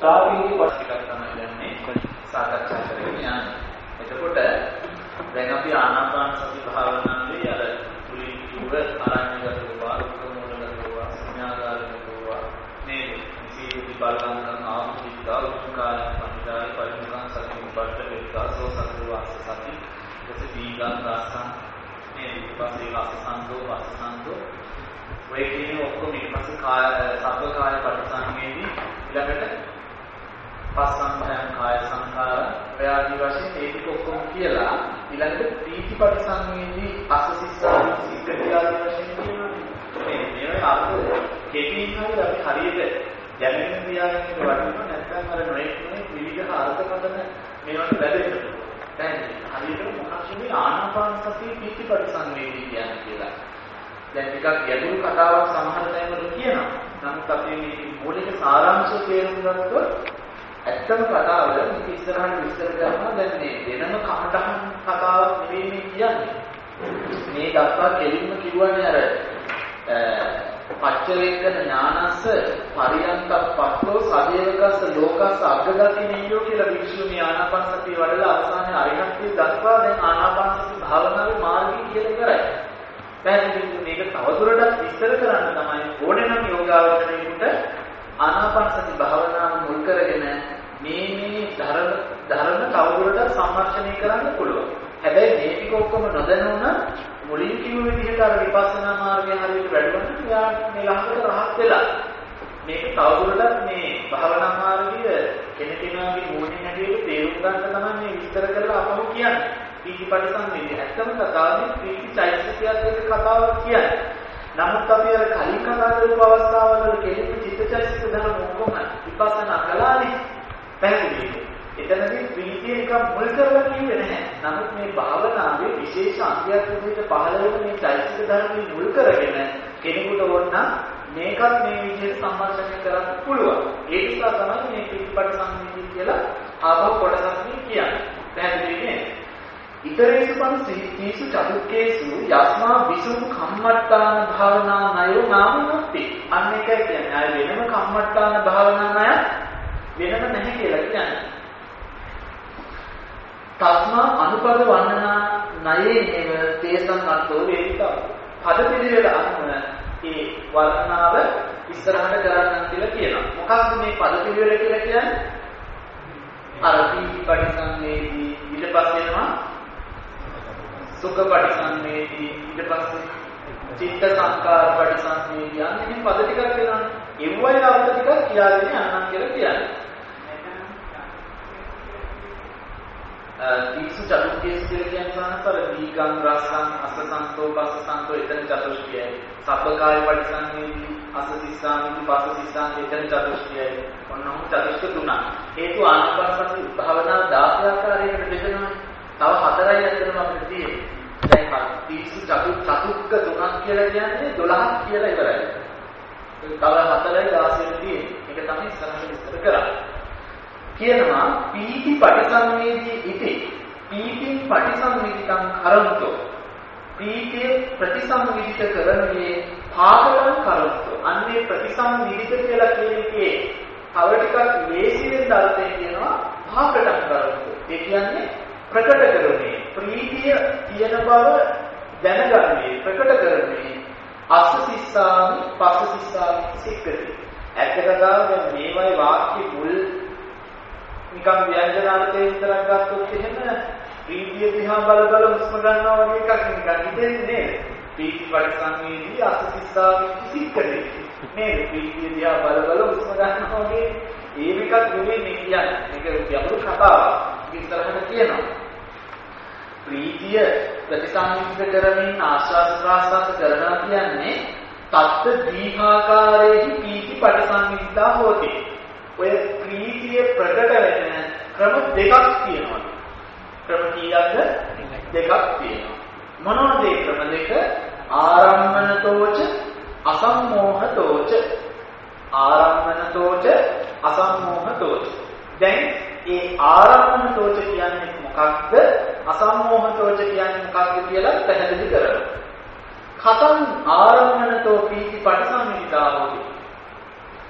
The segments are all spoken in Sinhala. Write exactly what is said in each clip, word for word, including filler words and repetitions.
තාපීති පස්තිකක් තමයි දැන්නේ සාකච්ඡා කරගෙන යන්නේ. එතකොට දැන් අපි ආනාපාන සති භාවනාවේ අර පුලින් කිව්ව ආරණ්‍යගතව උපමූලගතව සංඥාකාරකව මේ සීති බලංගම් ආමුදිතා උත්කාර පන්දායි පරිණාම සති උපට්ඨ වේකාසෝ සති වාස සති ඊට දීගං රාසං මේ ඊපස්සේ වාසසන්තෝ වාසසන්තෝ ඔය කියන ඔක්කොම ඊපස්සේ කාය සබ්බ කාය පරිසංවේදී ඊළඟට පස්සම්භයං කාය සංඛාර ප්‍රයාදී වශයෙන් ඒක ඔක්කොම කියලා ඊළඟට ප්‍රීති පරිසංවේදී අසසිස්සාන සික්කතියාදී වශයෙන් කියනවා මේ මේවා අර්ථ කෙටින් හරි අපි හරියට දැනගෙන තියාගෙන වටිනවා නැත්නම් අර නොයෙක් නොයෙක් විවිධ අර්ථකථන මේවට බැඳෙන්න දැන් හරියට මොකක්ද මේ ආනාපාන සතිය ප්‍රීති පරිසංවේදී කියන්නේ කියලා දැන් ටිකක් ගැඹුරු කතාවක් සමහර තැන්වල කියනවා. නමුත් අපි මේ මූලික සාරාංශය තේරුම් ගත්තොත් ඇත්තම කතාව මේක ඉස්සරහට විස්තර කරනවා. දැන් මේ වෙනම කමටහන් කතාවක් නෙවෙයි මේ කියන්නේ. මේ දක්වා කෙලින්ම කියවන්නේ අර පච්චවේකන ඥානස්ස පරියන්තප්පත්තෝ සදේවකස්ස ලෝකස්ස අග්ගගති නියෝ කියලා වික්ෂුණී ආනාපාන සතිය වඩලා අවසානයේ අරිහත්ත්වයට දක්වා දැන් ආනාපාන සති භාවනාවේ මාර්ගය කියලා කරයි. පැහැදිලිව මේක තවදුරටත් විස්තර කරන්න තමයි ඕනේ නම් යෝගාවචරණයට ආනාපාන සති භාවනාව මුල් කරගෙන මේ මේ ධර්ම ධර්ම තවදුරටත් සම්මර්ෂණය කරන්න පුළුවන්. හැබැයි මේ ටික ඔක්කොම නොදැනුණා මුලින් කිව්ව විදිහට අර විපස්සනා මාර්ගය හරියට වැඩුණොත් යා මේ ළඟට රහත් වෙලා මේක තවදුරටත් මේ භාවනා මාර්ගය කෙනෙකුගේ මූලික හැටියට තේරුම් ගන්න තමයි මේ විස්තර කරලා අපහු කියන්නේ. ප්‍රීති පරිසංවේදී ඇත්තම කතාවේ ප්‍රීති චෛතසිකයත් එක්ක කතාවක් කියන්නේ. නමුත් අපි අර කලින් කතා කරපු අවස්ථාවවල කෙලින්ම චිත්තචෛතසික ධර්ම ඔක්කොම විපස්සනා කළානේ. පැහැදිලිද? එතනදී ප්‍රීතිය එක මුල් කරලා කිව්වේ නැහැ. නමුත් මේ භාවනාවේ විශේෂ අංගයක් විදිහට පහළ වෙන මේ චෛතසික ධර්මයේ මුල් කරගෙන කෙනෙකුට ඕන මේකත් මේ විදිහට සම්බන්ධ කරන්න පුළුවන්. ඒ නිසා තමයි මේ ප්‍රීති පරිසංවේදී කියලා ආපහු කොටසක් කියන්නේ. පැහැදිලිද? ඉතරේසු පන්සීසු චතුක්කේසු යස්මා විසුඛ කම්මට්ටාන භාවනා නයෝ නාමනොත්ති අන්න එකයි කියන්නේ ආය වෙනම කම්මට්ටාන භාවනා නය වෙනම නැහැ කියලා කියන්නේ තස්මා අනුපද වන්නනා නයේ නේව තේසං අර්ථෝ වේදිකව පද පිළිවෙල අනුව ඒ වර්ණනාව ඉස්සරහට කරන්න කියලා කියනවා මොකක්ද මේ පද පිළිවෙල කියලා කියන්නේ අර පීති පරිසංවේදී ඊට පස්සේ එනවා සුඛ පරිසංවේදී ඊට පස්සේ චිත්ත සංකාර පරිසංවේදී යන්නේ පද ටිකක් වෙනවා. ඒවයි අර්ථ ටිකක් කියාගෙන යන්නම් කියලා කියන්නේ. දීසු චතුර්කේස කියලා කියන්නේ සානතර දීගං රසං අසසන්තෝ පසසන්තෝ එතන චතුර්ශ්‍රියයි. සබ්බකාය පරිසංවේදී අසසිස්සාමිති පසසිස්සාමිති එතන චතුර්ශ්‍රියයි. ඔන්නෝම චතුර්ශ්‍රිය තුනක්. හේතු ආනාපාන සති භාවනා දාස ආකාරයකට බෙදෙනවා. තව හතරයි ඇත්තටම අපිට තියෙන්නේ. දැන් තීසු චතු චතුක්ක තුනක් කියලා කියන්නේ දොළහක් කියලා ඉවරයි. තව හතරයි දහසෙට තියෙන්නේ. ඒක තමයි ඉස්සරහට විස්තර කරන්නේ. කියනවා පීති පටිසංවේදී ඉති. පීතින් පටිසංවේදිතං කරන්තෝ. පීතිය ප්‍රතිසංවේදිත කරන්නේ පාකලං කරන්තෝ. අන්නේ ප්‍රතිසංවේදිත කියලා කියන්නේ තව ටිකක් ලේසියෙන් අර්ථය කියනවා පාකලං කරන්තෝ. ඒ කියන්නේ ප්‍රකට කරන්නේ ප්‍රීතිය තියෙන බව දැනගන්නේ ප්‍රකට කරන්නේ අස්සසිස්සාමි පස්සසිස්සාමි සික්කති ඇත්ත කතාව දැන් මේවයි වාක්‍ය මුල් නිකන් ව්‍යංජනාර්ථයෙන් විතරක් ගත්තොත් එහෙම ප්‍රීතිය දිහා බල බල හුස්ම ගන්නවා වගේ එකක් නිකන් හිතෙන්නේ නේද ප්‍රීති පරිසංවේදී අස්සසිස්සාමි සික්කති නේද ප්‍රීතිය දිහා බල බල හුස්ම ගන්නවා වගේ ඒ එකක් නෙවෙයි මේ කියන්නේ මේක ගැඹුරු කතාවක් ඉස්සරහට කියනවා ප්‍රීතිය ප්‍රතිසංයුක්ත කරමින් ආස්වාද ප්‍රාසාස කරනවා කියන්නේ තත්ත දීඝාකාරයේහි පීති පටිසංයුක්තා හොති. ඔය ප්‍රීතිය ප්‍රකට වෙන ක්‍රම දෙකක් තියෙනවා. ක්‍රම කීයක්ද? දෙකක් තියෙනවා. මොනවද ඒ ක්‍රම දෙක? ආරම්මනතෝච අසම්මෝහතෝච. ආරම්මනතෝච අසම්මෝහතෝච. දැන් ඒ ආරම්මනතෝච කියන්නේ මොකක්ද? අසම්මෝහතෝච කියන්නේ මොකක්ද කියලා පැහැදිලි කරනවා. කතං ආරම්මනතෝ පීති පටිසංයුක්තා හොති.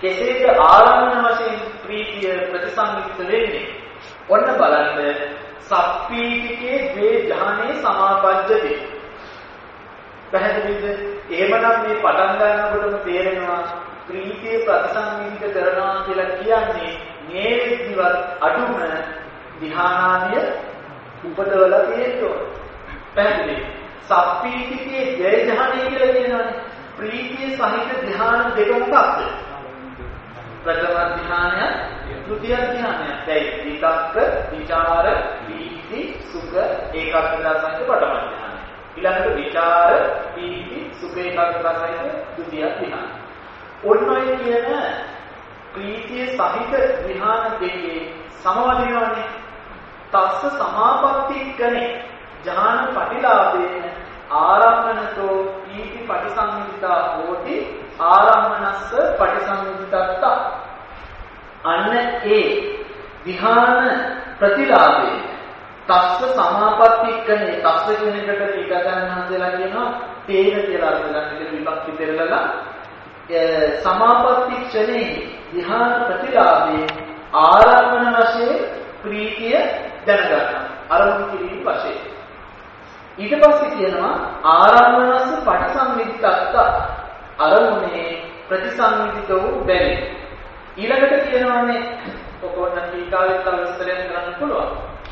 කෙසේද ආරම්භන වශයෙන් ප්‍රීතිය ප්‍රතිසංයුක්ත වෙන්නේ? ඔන්න බලන්න සප්පීතිකේ ද්වේ ධානේ සමාපජ්ජති. පැහැදිලිද? එහෙමනම් මේ පටන් ගන්නකොටම තේරෙනවා ප්‍රීතිය ප්‍රතිසංයුක්ත කරනවා කියලා කියන්නේ මේ විදිහට අඩුම ධානානිය උපදවලා තියෙනවා. පැහැදිලි? සප්පීතිකේ ද්වේ ධානේ කියලා කියනවානේ. ප්‍රීතිය සහිත ධ්‍යාන දෙක මොකක්ද? ප්‍රථම ධ්‍යානය, ද්විතිය ධ්‍යානය. දැන් විතක්ක, විචාර, පීති, සුඛ ඒකාග්‍රතාව සහිත පඨම ධ්‍යානය. ඊළඟට විචාර, පීති, සුඛ ඒකාග්‍රතාව සහිත ද්විතිය ධ්‍යානය. ඔන්නෝයි කියන ප්‍රීතිය සහිත ධ්‍යාන දෙකේ සමවදිනවනේ. තස්ස සමාපත්තික්කනේ ඥාන පටිලාභේන ආරම්මනතෝ ඊති පටිසංයුක්තා හෝති ආරම්මනස්ස පටිසංයුක්තත්ත. අන්න ඒ විහාන ප්‍රතිලාභේ තස්ස සමාපත්තික්කනේ. තස්ස කියන එකට ටික ගන්නහන්දලා කියනවා තේන කියලා අර්ථ ගන්න විදිහට විභක්ති පෙරලලා සමාපatti ක්ෂණේ විහාන ප්‍රතිලාභේ ආරම්මන වශයෙන් ප්‍රීතිය දැනගන්න. අරමුණු කිරීම වශයෙන්. ඊට පස්සේ කියනවා ආරම්මනස්ස පටිසංවිදිතත්ත. අරමුණේ ප්‍රතිසංවිදිත වූ බැරි. ඊළඟට කියනවානේ ඔකෝන්න ටීකාවෙත් තව විස්තරයක් කරන්න පුළුවන්.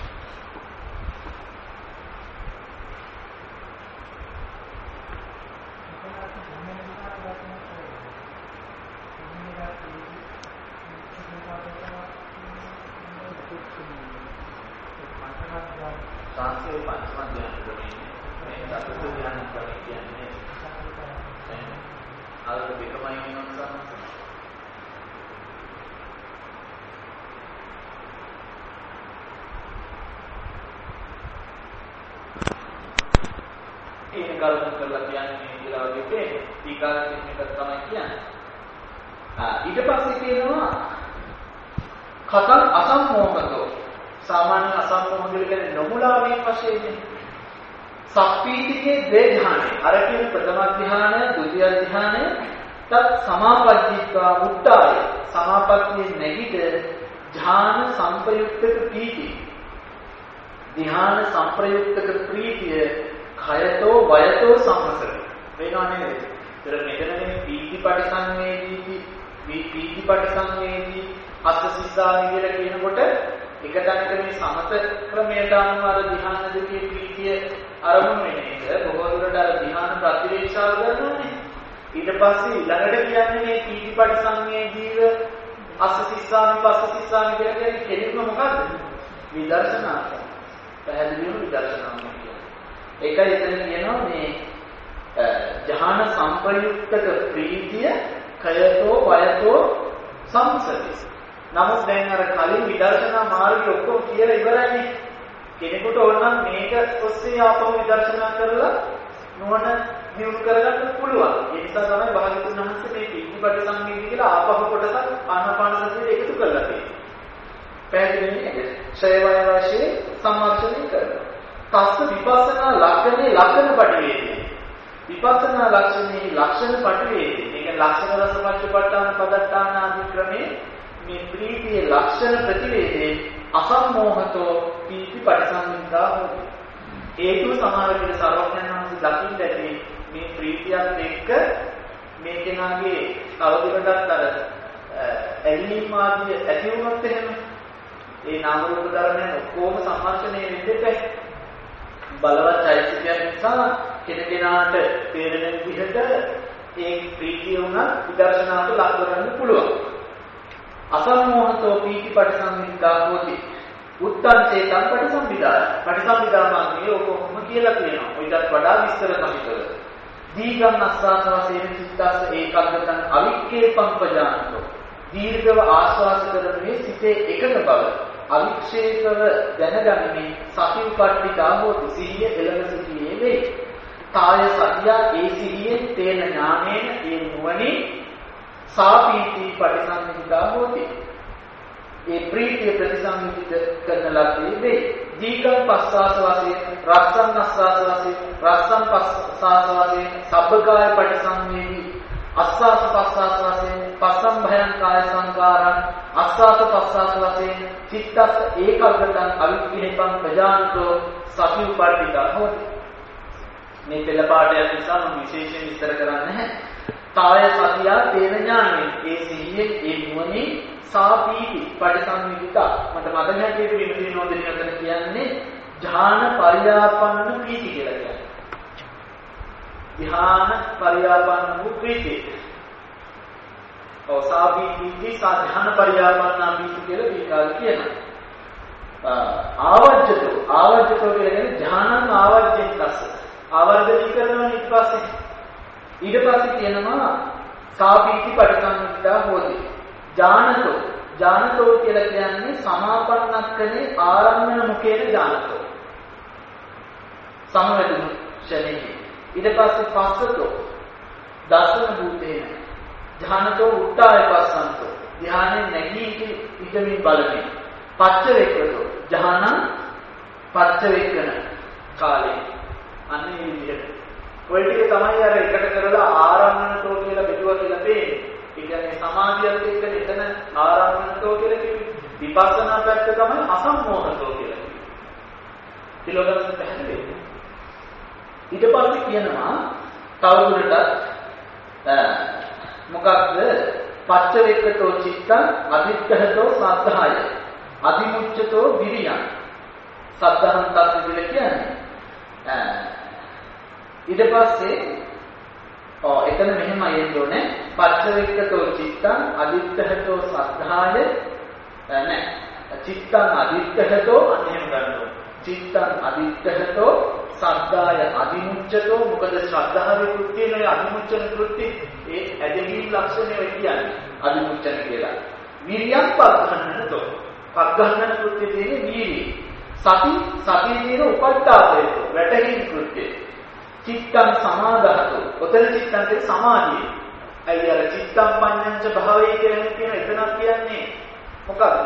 සාස්ත්‍රීය පංචම ධ්‍යාන ක්‍රමයේ මේ චතුර්ථ ධ්‍යාන ක්‍රමය කියන්නේ අර දෙකමයි වෙනවද? ඒක කල්පනා කරලා කියන්නේ කියලා වගේ තේරෙන්නේ. ඊගාට මේක තමයි කියන්නේ. ආ ඊට පස්සේ කියනවා කතං අසම්මෝහතෝ. සාමාන්‍ය අසම්මෝහ කියන්නේ නොමුලා වීම වශයෙන්. සප්පීතිකේ ද්වේ ධානය. අර කියන ප්‍රථම ධානය, ද්විතිය ධානය තත් සමාපජ්ජිත්වා උත්තාය. සමාපත්තියේ නැගිට ධාන සංපයුක්තක ප්‍රීති. ධාන සංප්‍රයුක්තක ප්‍රීතිය khයතෝ වයතෝ සම්මසරේ. වෙනව නේද? ඒතර මෙතනනේ පීති පටිසංවේදී, පීති පටිසංවේදී අස්සසිස්සාවි කියලා කියනකොට එක තැනක මේ සමත ක්‍රමයට අනුව අර ධ්‍යාන දෙකේ ප්‍රීතිය අරමුණු වෙන එක බොහෝ දුරට අර ධ්‍යාන ප්‍රතිවේක්ෂාව කරනවානේ. ඊට පස්සේ ළඟට කියන්නේ මේ පීති පටිසංවේදීව අස්සසිස්සාවි පස්සසිස්සාවි කියලා කියන්නේ කෙලින්ම මොකද්ද? විදර්ශනා. පැහැදිලිවම විදර්ශනා කියන්නේ. ඒකයි එතන කියනවා මේ ධ්‍යාන සංප්‍රයුක්තක ප්‍රීතිය khයතෝ වයතෝ සම්සති. නමුත් දැන් අර කලින් විදර්ශනා මාර්ගය ඔක්කොම කියලා ඉවරයිනේ. කෙනෙකුට ඕනනම් මේක ඔස්සේ ආපහු විදර්ශනා කරලා නුවණ දියුණු කරගන්න පුළුවන්. ඒ නිසා තමයි භාග්‍යවතුන් වහන්සේ මේ පීතිපටි සංවේදී කියලා ආපහු කොටසක් ආනාපාන සතියේ එකතු කරලා තියෙන්නේ. පැහැදිලි නේද? ඡය වය වශයෙන් සම්මාර්ෂණය කරනවා. තස්ස විපස්සනා ලක්ෂණේ ලක්ෂණ පටිවේදී. විපස්සනා ලක්ෂණේ ලක්ෂණ පටිවේදී. මේක ලක්ෂණ රස පච්චපට්ඨාන පදත්තාන ආදී ක්‍රමේ මේ ප්‍රීතියේ ලක්ෂණ ප්‍රතිවේදේ අසම්මෝහතෝ පීති පටිසංවිදා හොති. ඒකු සමහර විට සර්වඥයන් වහන්සේ දකින්න ඇති මේ ප්‍රීතියත් එක්ක මේ කෙනාගේ තවදුරටත් අර ඇලීම ආදී ඇති වුණොත් එහෙම ඒ නාම රූප ධර්මයන් ඔක්කොම සම්මර්ෂණය වෙන්නේ බලවත් චෛතසිකයන් නිසා කෙනෙකුට තේරෙන විදිහට ඒ ප්‍රීතිය උනත් විදර්ශනාට ලක් කරන්න පුළුවන්. අසම්මෝහතෝ පීති පටිසංවිදා හොති. උත්තං චේතං පටිසංවිදා. පටිසංවිදා මාර්ගයේ ඔකොම කියලා කියනවා. ඊටත් වඩා විස්තර සහිතව. දීගම් අස්වාසවසේන චිත්තස්ස ඒකාග්‍රතං අවික්කේපං පජානතෝ. දීර්ඝව ආස්වාස කරන්නේ සිතේ එකඟ බව. අවික්ෂේපව දැනගන්නේ සති උපට්ඨිතා හොති. සිහිය එළඹ සිටියේ වේ. කාය සතිය ඒ සිහියෙන් තේන ඥානයෙන් ඒ නුවණින් සාපීති පටිසංවිදා හොති. ඒ ප්‍රීතිය ප්‍රතිසංවිත කරන ලද්දේ වේ. දීගම් පස්වාස වශයෙන් රස්සං අස්වාස වශයෙන් රස්සං පස්වාස වශයෙන් සබ්බකාය පටිසංවේදී අස්වාස පස්වාස වශයෙන් පස්සම් භයං කාය සංකාරං අස්වාස පස්වාස වශයෙන් චිත්තස්ස ඒකග්ගතං අවික්ඛේපං ප්‍රජාන්තෝ සති උපට්ඨිතා හොති. මේ පෙළ පාඩයක් නිසා මම විශේෂයෙන් විස්තර කරන්නේ නැහැ. තාය සතිය තේන ඥානෙ ඒ සිහියේ ඒ නුවණේ සාපීති පටිසංවිදිතා මට මතක හැටියට විමුක්ති නෝදෙනිය අතන කියන්නේ ධ්‍යාන පරියාපන්න ප්‍රීති කියලා කියන්නේ. ධ්‍යාන පරියාපන්න වූ ප්‍රීති. ඔසාපීති සාධ්‍යාන පරියාපන්න ප්‍රීති කියලා විකාර කියනවා. ආවජ්ජතෝ ආවජ්ජතෝ කියන්නේ ධ්‍යානං ආවජ්ජෙන් තස්ස. ආවර්ධනය කරනවා ඊට පස්සේ ඊට පස්සේ කියනවා සාපීති පටිසංවිදිතා හොති. ඥානතෝ ඥානතෝ කියලා කියන්නේ සමාපන්නක්කනේ ආරම්භන මුඛේන ඥානතෝ සමවැදුණු ශරීරය. ඊට පස්සේ පස්සතෝ දසන භූතේන ඥානතෝ උත්තාය පස්සන්තෝ ධානයේ නැගී ඉඳමින් බලමින් පච්ච වේකතෝ ඥානං පච්ච වේකන කාලේ අන්නේ විදිහට ඔය ටික තමයි අර එකට කරලා ආරම්භනතෝ කියලා බෙදුවා කියලා තේන්නේ. ඒ කියන්නේ සමාධියත් එක්ක එතන ආරම්භනතෝ කියලා කිව්වේ. විපස්සනා පැත්ත තමයි අසම්මෝහතෝ කියලා කිව්වේ. ඊළඟට පැහැදිලි. ඊට පස්සේ කියනවා තවදුරටත් මොකක්ද පච්ච වේකතෝ චිත්තං අදිත්තහතෝ සද්ධාය අදිමුච්ඡතෝ විරියං සද්ධාහං තස්ස කියලා කියන්නේ. ඊට පස්සේ ඔව් එතන මෙහෙම අයෙන්න ඕනේ පච්ච වේකතෝ චිත්තං අදිත්තහතෝ සද්ධාය නෑ චිත්තං අදිත්තහතෝ අනෙම ගන්නවා චිත්තං අදිත්තහතෝ සද්ධාය අදිමුච්ඡතෝ මොකද ශ්‍රද්ධාවේ කෘත්‍යය නේ අදිමුච්ඡන කෘත්‍ය ඒ ඇදහිලි ලක්ෂණය වෙ කියන්නේ අදිමුච්ඡන කියලා. විරියං පග්ගන්නනතෝ පග්ගන්නන කෘත්‍ය කියන්නේ වීර්යය. සති සතියේ තියෙන උපට්ඨාපයතෝ වැටහිලි කෘත්‍ය. චිත්තං සමාදහතෝ ඔතන චිත්තං කියන්නේ සමාධිය. අයිය අර චිත්තං පඤ්ඤංච භාවයේ කියන්නේ කියන එතනක් කියන්නේ මොකක්ද?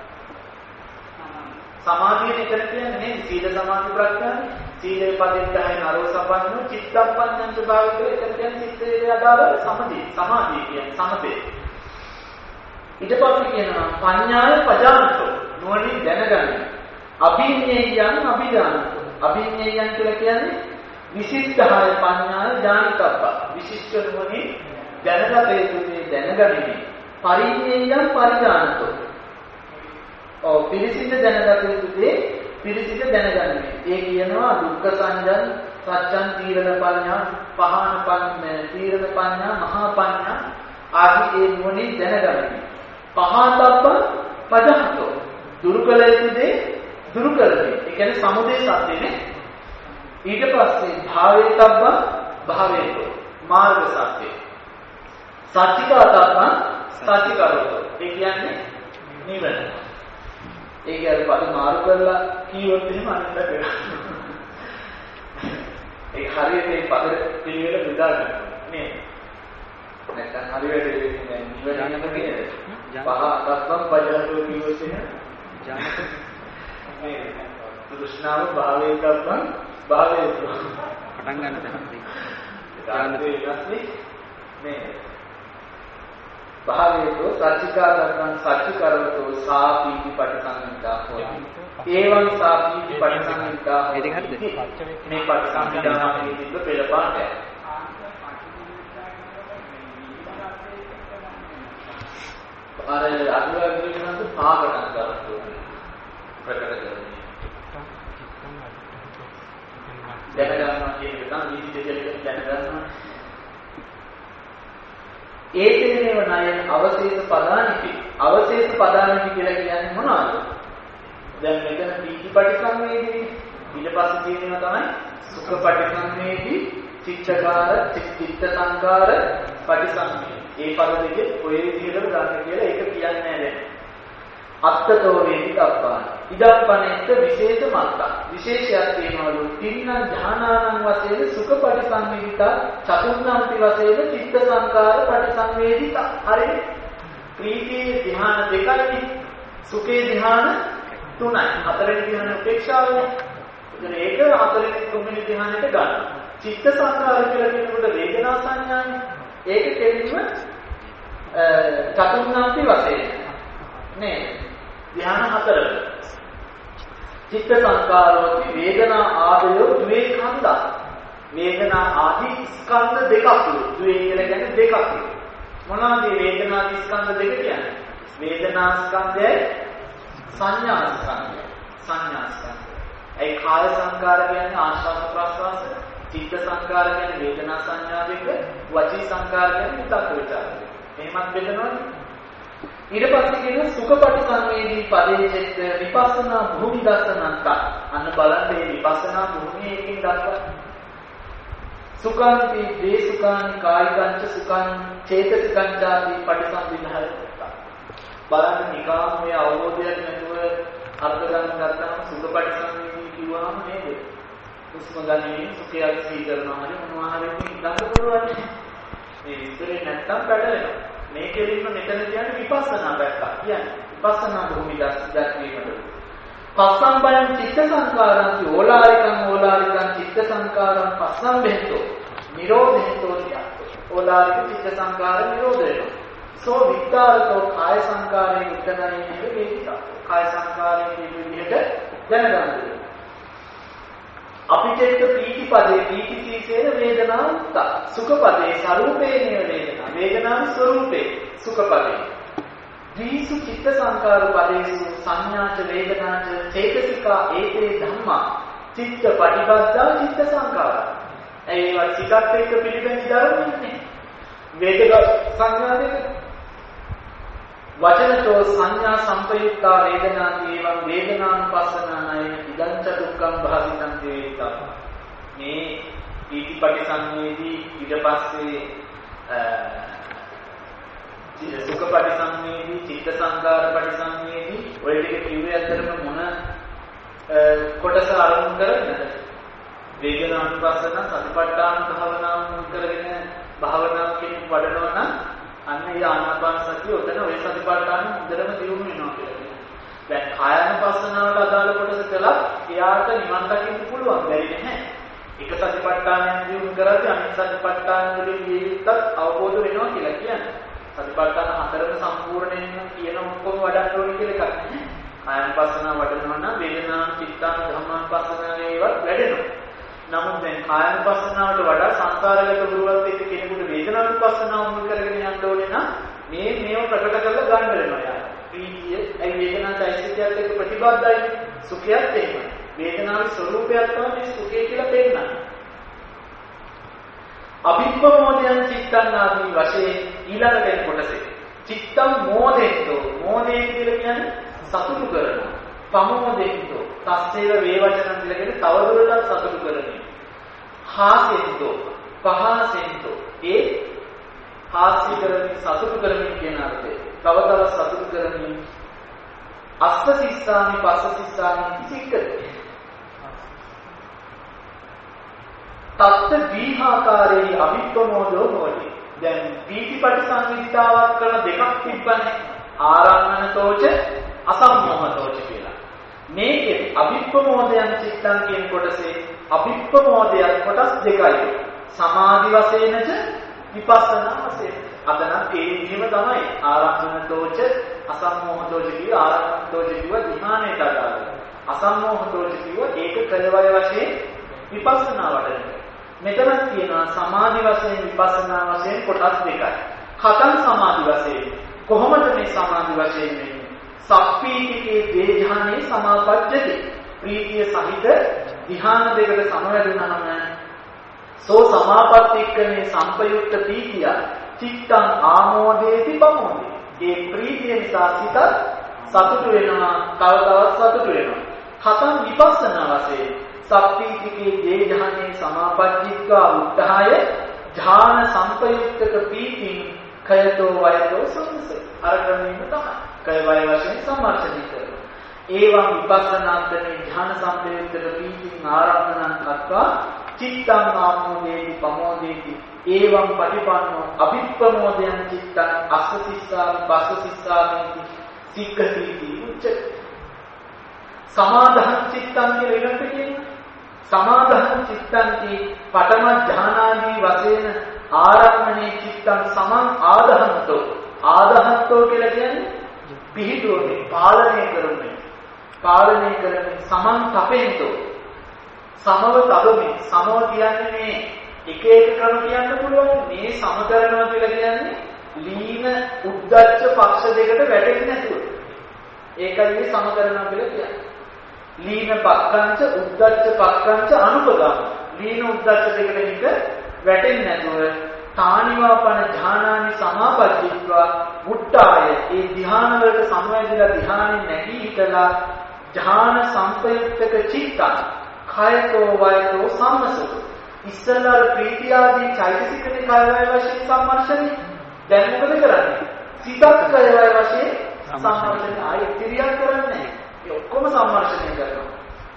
සමාධිය එතන කියන්නේ සීල සමාධි ප්‍රඥානේ. සීලේ පදිත්තයි නරෝ සම්පන්නෝ චිත්තං පඤ්ඤංච භාවයේ එතන කියන්නේ චිත්තේ අදාළ සමාධිය. සමාධිය කියන්නේ සමතේ. ඊට පස්සේ කියනවා පඤ්ඤාය පජානතෝ නුවණින් දැනගන්න. අභිඤ්ඤේයං අභිදානතෝ. අභිඤ්ඤේයං කියලා කියන්නේ විශිෂ්ඨාය පඤ්ඤාය ඥානිකප්ප. විශිෂ්ඨ නුවණින් දැනගත යුතුනේ දැනගනිමි. පරිඤ්ඤේයං පරිඥානතෝ. ඔව් පිළිසිඳ දැනගත යුතුනේ පිළිසිඳ දැනගනිමි. ඒ කියනවා දුක්ඛ සංජාන සත්‍යං තීරණ පඤ්ඤා පහන පඤ්ඤා තීරණ පඤ්ඤා මහා පඤ්ඤා ආදී ඒ නුවණින් දැනගනිමි. පහතබ්බ පදහතෝ දුරු කළ යුතුනේ දුරු කරමි. ඒ කියන්නේ සමුදේ සත්‍යනේ. ඊට පස්සේ භාවේතබ්බ භාවේතෝ මාර්ග සත්‍ය. සත්‍චිකාතබ්බ සත්‍චිකාරතෝ. ඒ කියන්නේ නිවන. ඒක අර පද මාරු කරලා කීවොත් එහෙම අනිත් පැත්තට. ඒ හරියට මේ පද පිළිවෙල බෙදා ගන්න. නේ. නැත්නම් හරියට නිවන යනකොට කියන්නේ පහ අතබ්බම් පජහතෝ කීවොත් එහෙම ජානක මේ තෘෂ්ණාව භාවේතබ්බ භාවයේ පටන් ගන්න තැනදී ඥානයේ ඉස්නේ මේ භාවයේතෝ සච්චිකාරණං සච්චිකරවතෝ සාපීති පටිසංවිතා හොති. ඒවං සාපීති පටිසංවිතා හොති. ඒක හරිද? මේ පටිසංවිතාවේ තිබ්බ පෙළ පාඩය. අර අනුරාධපුර කියනත් පාගණන් කරනවා. ප්‍රකට කරනවා. දැනගන්නවා කියන එක තමයි විදිහට දැනගන්නවා. ඒකේනේව ණයන අවශේෂ පදානිති. අවශේෂ පදානිති කියලා කියන්නේ මොනවද? දැන් මෙතන පීති පටිසංවේදී ඊට පස්සේ තියෙනවා තමයි සුඛ පටිසංවේදී චිත්තකාර චිත්ත සංකාර පටිසංවේදී. ඒ පද දෙකේ ඔය විදිහට ගන්න කියලා ඒක කියන්නේ නැහැ දැන්. අත්තතෝ වේදි කප්පා ඉදප්පනෙත් විශේෂ මත්තා විශේෂයක් තියෙනවලු තින්න ඥානානං වශයෙන් සුඛ පටිසංවේදිතා චතුර්ණාන්ති වශයෙන් චිත්ත සංකාර පටිසංවේදිතා. හරි ප්‍රීති ධ්‍යාන දෙකයි සුඛේ ධ්‍යාන තුනයි හතරෙනි ධ්‍යාන උපේක්ෂාවනේ. එතන ඒක හතරෙනි තුන්වෙනි ධ්‍යානෙට ගන්න. චිත්ත සංකාර කියලා කියනකොට වේදනා සංඥානේ. ඒක කෙලින්ම චතුර්ණාපි වශයෙන් නේද? ධ්‍යාන හතරක. චිත්ත සංකාරෝති වේදනා ආදයෝ ද්වේ කන්දා. වේදනා ආදී ස්කන්ධ දෙකක් උළු. ද්වේ කියලා කියන්නේ දෙකක් උළු. මොනවාද මේ වේදනා ස්කන්ධ දෙක කියන්නේ? වේදනා ස්කන්ධයයි සංඥා ස්කන්ධයයි. සංඥා ස්කන්ධය. ඒ කාය සංකාර කියන්නේ ආශ්වාස ප්‍රශ්වාස, චිත්ත සංකාර කියන්නේ වේදනා සංඥා දෙක, වචී සංකාර කියන්නේ විතක්ක විචාර දෙක. එහෙමත් බෙදනවනේ. ඊට පස්සේ කියන සුඛපටි සංවේදී පදේ චිත්ත විපස්සනා භූමි දර්ශනන්ත. අන්න බලන්න මේ විපස්සනා භූමිය එකකින් දක්වන්නේ. සුඛාන්ති දේ සුඛාන් කායිකංච සුඛාන් චේතසිකංචාති පටිසම්භිදාය. බලන්න නිකාම් මේ අවබෝධයක් නැතුව අර්ථ ගන්න ගත්තාම සුඛපටි සංවේදී කිව්වම නේද? උස්ම ගන්නේ සුඛයක් සී කරනවා හරි මොනවා හරි ඉඳන් පුළුවන්. මේ විස්තරේ නැත්තම් පැටලෙනවා. මේ කෙලින්ම මෙතන කියන්නේ විපස්සනා පැත්ත. කියන්නේ විපස්සනා භූමි දර්ශනීයමද. පස්සම්බයං චිත්ත සංකාරං ඕලාරිකං ඕලාරිකං චිත්ත සංකාරං පස්සම්බෙන්තෝ නිරෝධෙන්තෝ නියත්තෝ. ඕලාරික චිත්ත සංකාර නිරෝධ වෙනවා. සෝ විත්තාරතෝ කාය සංකාරයෙන් උත්තනන්නේ වේදිත. කාය සංකාරයෙන් කියන විදිහට දැනගන්න. අපිටෙත් පීති පදේ පීති සීසේන වේදනාන්ත සුඛ පදේ ස්වરૂපේන වේදනා වේදනාවේ ස්වરૂපේ සුඛ පදේ දීසු චිත්ත සංකාර පදේසු සංඥාච වේදනාච චේතසිකා ඒතේ ධම්මා චිත්ත පටිපද්දා චිත්ත සංකාර. ඒවා සිතත් එක්ක පිළිබඳ ධර්මන්නේ වේදක සංඥා දෙක වචනතෝ සංඥා සංපයුක්තා වේදනාති එවං වේදනානුපස්සනානය ඉදංච දුක්ඛං භාවිතං වේදිතා. මේ ඊටිපටි සංවේදී ඊට පස්සේ සුඛපටි සංවේදී චිත්ත සංකාරපටි සංවේදී ඔය ටික කිව්වේ අතරම මොන කොටස අරමුණු කරගෙනද? වේදනානුපස්සන සතිපට්ඨාන භාවනාව මුල් කරගෙන භාවනාව කියන වඩනවා නම් අන්න ඒ ආනාපාන සතිය උතන ඔය සතිපට්ඨාන හොඳටම දියුණු වෙනවා කියලා. දැන් කායानुපස්සනාවට අදාළ කොටස කළා එයාට නිවන් දකින්න පුළුවන් බැරි නැහැ. එක සතිපට්ඨානයක් දියුණු කරද්දී අනිත් සතිපට්ඨාන වලින් ජීවිතත් අවබෝධ වෙනවා කියලා කියන්නේ. සතිපට්ඨාන හතරම සම්පූර්ණයෙන්ම කියන ඔක්කොම වඩන්න ඕනේ කියලා එකක් නැහැ. කායानुපස්සනාව වඩනවා නම් වේදනා චිත්තාන ධම්මානුපස්සනාව ඒවත් වැඩෙනවා. නමුත් දැන් කායानुපස්සනාවට වඩා සංස්කාරගත ගුරුවත් එක්ක කෙනෙකුට වේදනානුපස්සනාව මුල් කරගෙන යන්න ඕනේ නම් මේ මේව ප්‍රකට කරලා ගන්න වෙනවා යාර. ප්‍රීතිය ඒ වේදනා චෛතසිකයත් එක්ක ප්‍රතිබද්ධයි සුඛයත් එහෙමයි. වේදනාවේ ස්වરૂපයක් තමයි සුඛය කියලා පෙන්නන්නේ. අභිප්‍රමෝදයන් චිත්තං ආදී වශයෙන් ඊළඟට කොටසේ චිත්තං මෝදෙන්තෝ මෝදේ කියලා කියන්නේ සතුටු කරනවා. පමෝදෙන්තෝ තස්සේව වේවචනන් කියලා කියන්නේ තවදුරටත් සතුටු කරන්නේ. හාසෙන්තෝ පහසෙන්තෝ ඒ හාස්‍ය කරමින් සතුටු කරමින් කියන අර්ථය. තව තවත් සතුටු කරමින් අස්ස සිස්සාමි පස්ස සිස්සාමි සික්කති. තත්ත දීහාකාරේ අභිප්‍රමෝදෝ හොටි. දැන් පීතිපටි සංවිධාවක් කරන දෙකක් තිබ්බනේ. ආරම්මනතෝච අසම්මෝහතෝච කියලා. මේකේ අභිප්‍රමෝදයන් චිත්තං කියන කොටසේ අභිප්‍රමෝදයන් කොටස් දෙකයි. සමාධි වශයෙන්ද විපස්සනා වශයෙන්. අදනම් ඒ විදිහම තමයි ආරම්මනතෝච අසම්මෝහතෝච කියලා ආරම්මනතෝච කිව්ව ධ්‍යානයට අදාළයි. අසම්මෝහතෝච කිව්ව ඒක කලවය වශයෙන් විපස්සනා වඩන. මෙතන තියෙනවා සමාධි වශයෙන් විපස්සනා වශයෙන් කොටස් දෙකයි. කතං සමාධි වශයෙන් කොහොමද මේ සමාධි වශයෙන් වෙන්නේ? සප්පීතිකේ දේධානේ සමාපජ්ජති. ප්‍රීතිය සහිත ධ්‍යාන දෙකට සමවැදුනහම සෝ සමාපත්තික්කනේ සංපයුක්ත පීතිය චිත්තං ආමෝදේති පමෝදේ. ඒ ප්‍රීතිය නිසා සිත සතුටු වෙනවා, තව තවත් සතුටු වෙනවා. කතං විපස්සනා වශයෙන් සප්පීතිකේ දේධානේ සමාපජ්ජිත්වා උත්හාය ධාන සංපයුක්තක පීතිං කයතෝ වයතෝ සම්ස. අර ක්‍රමයෙන් තමයි කය වය වශයෙන් සම්මර්ෂණය කරනවා. ඒවම් විපස්සනාන්තනේ ධාන සංපයුක්තක පීතිං ආරම්භනං කତ୍වා චිත්තං ආමෝදේති පමෝදේති. ඒවම් පටිපන්නෝ අභිප්‍රමෝදයන් චිත්තං අස්සසිස්සාමි පස්සසිස්සාමි සික්ඛති උච්චති. සමාධං චිත්තං කියලා ඊළඟට කියන්නේ සමාධං චිත්තං කී පඨම ඥානාදී වශයෙන් ආරම්මනේ චිත්තං සමං ආදහන්තෝ. ආදහන්තෝ කියලා කියන්නේ පිහිටුවන්නේ, පාලනය කරන්නේ. පාලනය කරන්නේ සමං තපෙන්තෝ. සමව තබමින්. සමව කියන්නේ මේ එක එක ක්‍රම කියන්න පුළුවන්. මේ සම කරනවා කියලා කියන්නේ ලීන උද්දච්ච පක්ෂ දෙකට වැටෙන්නේ නැතුව. ඒකයි මේ සම කරනවා කියලා කියන්නේ. ලීන පක්ඛංච උද්දච්ච පක්ඛංච අනුපගම. ලීන උද්දච්ච දෙකට හිත වැටෙන්නේ නැතුව තානිවාපන ධානානි සමාපජ්ජිත්වා මුට්ටාය. ඒ ධ්‍යාන වලට සමවැදිලා ධ්‍යානෙ නැගී හිටලා ධ්‍යාන සංපයුක්තක චිත්තං කයතෝ වයතෝ සම්මසතු. ඉස්සල්ලා ප්‍රීතිය ආදී චෛතසිකනේ කය වය වශයෙන් සම්මර්ෂණය. දැන් මොකද කරන්නේ? සිතත් කය වය වශයෙන් සම්මර්ෂණය. ආයෙත් ක්‍රියා කරන්නේ නැහැ. ඒ ඔක්කොම සම්මර්ෂණය කරනවා.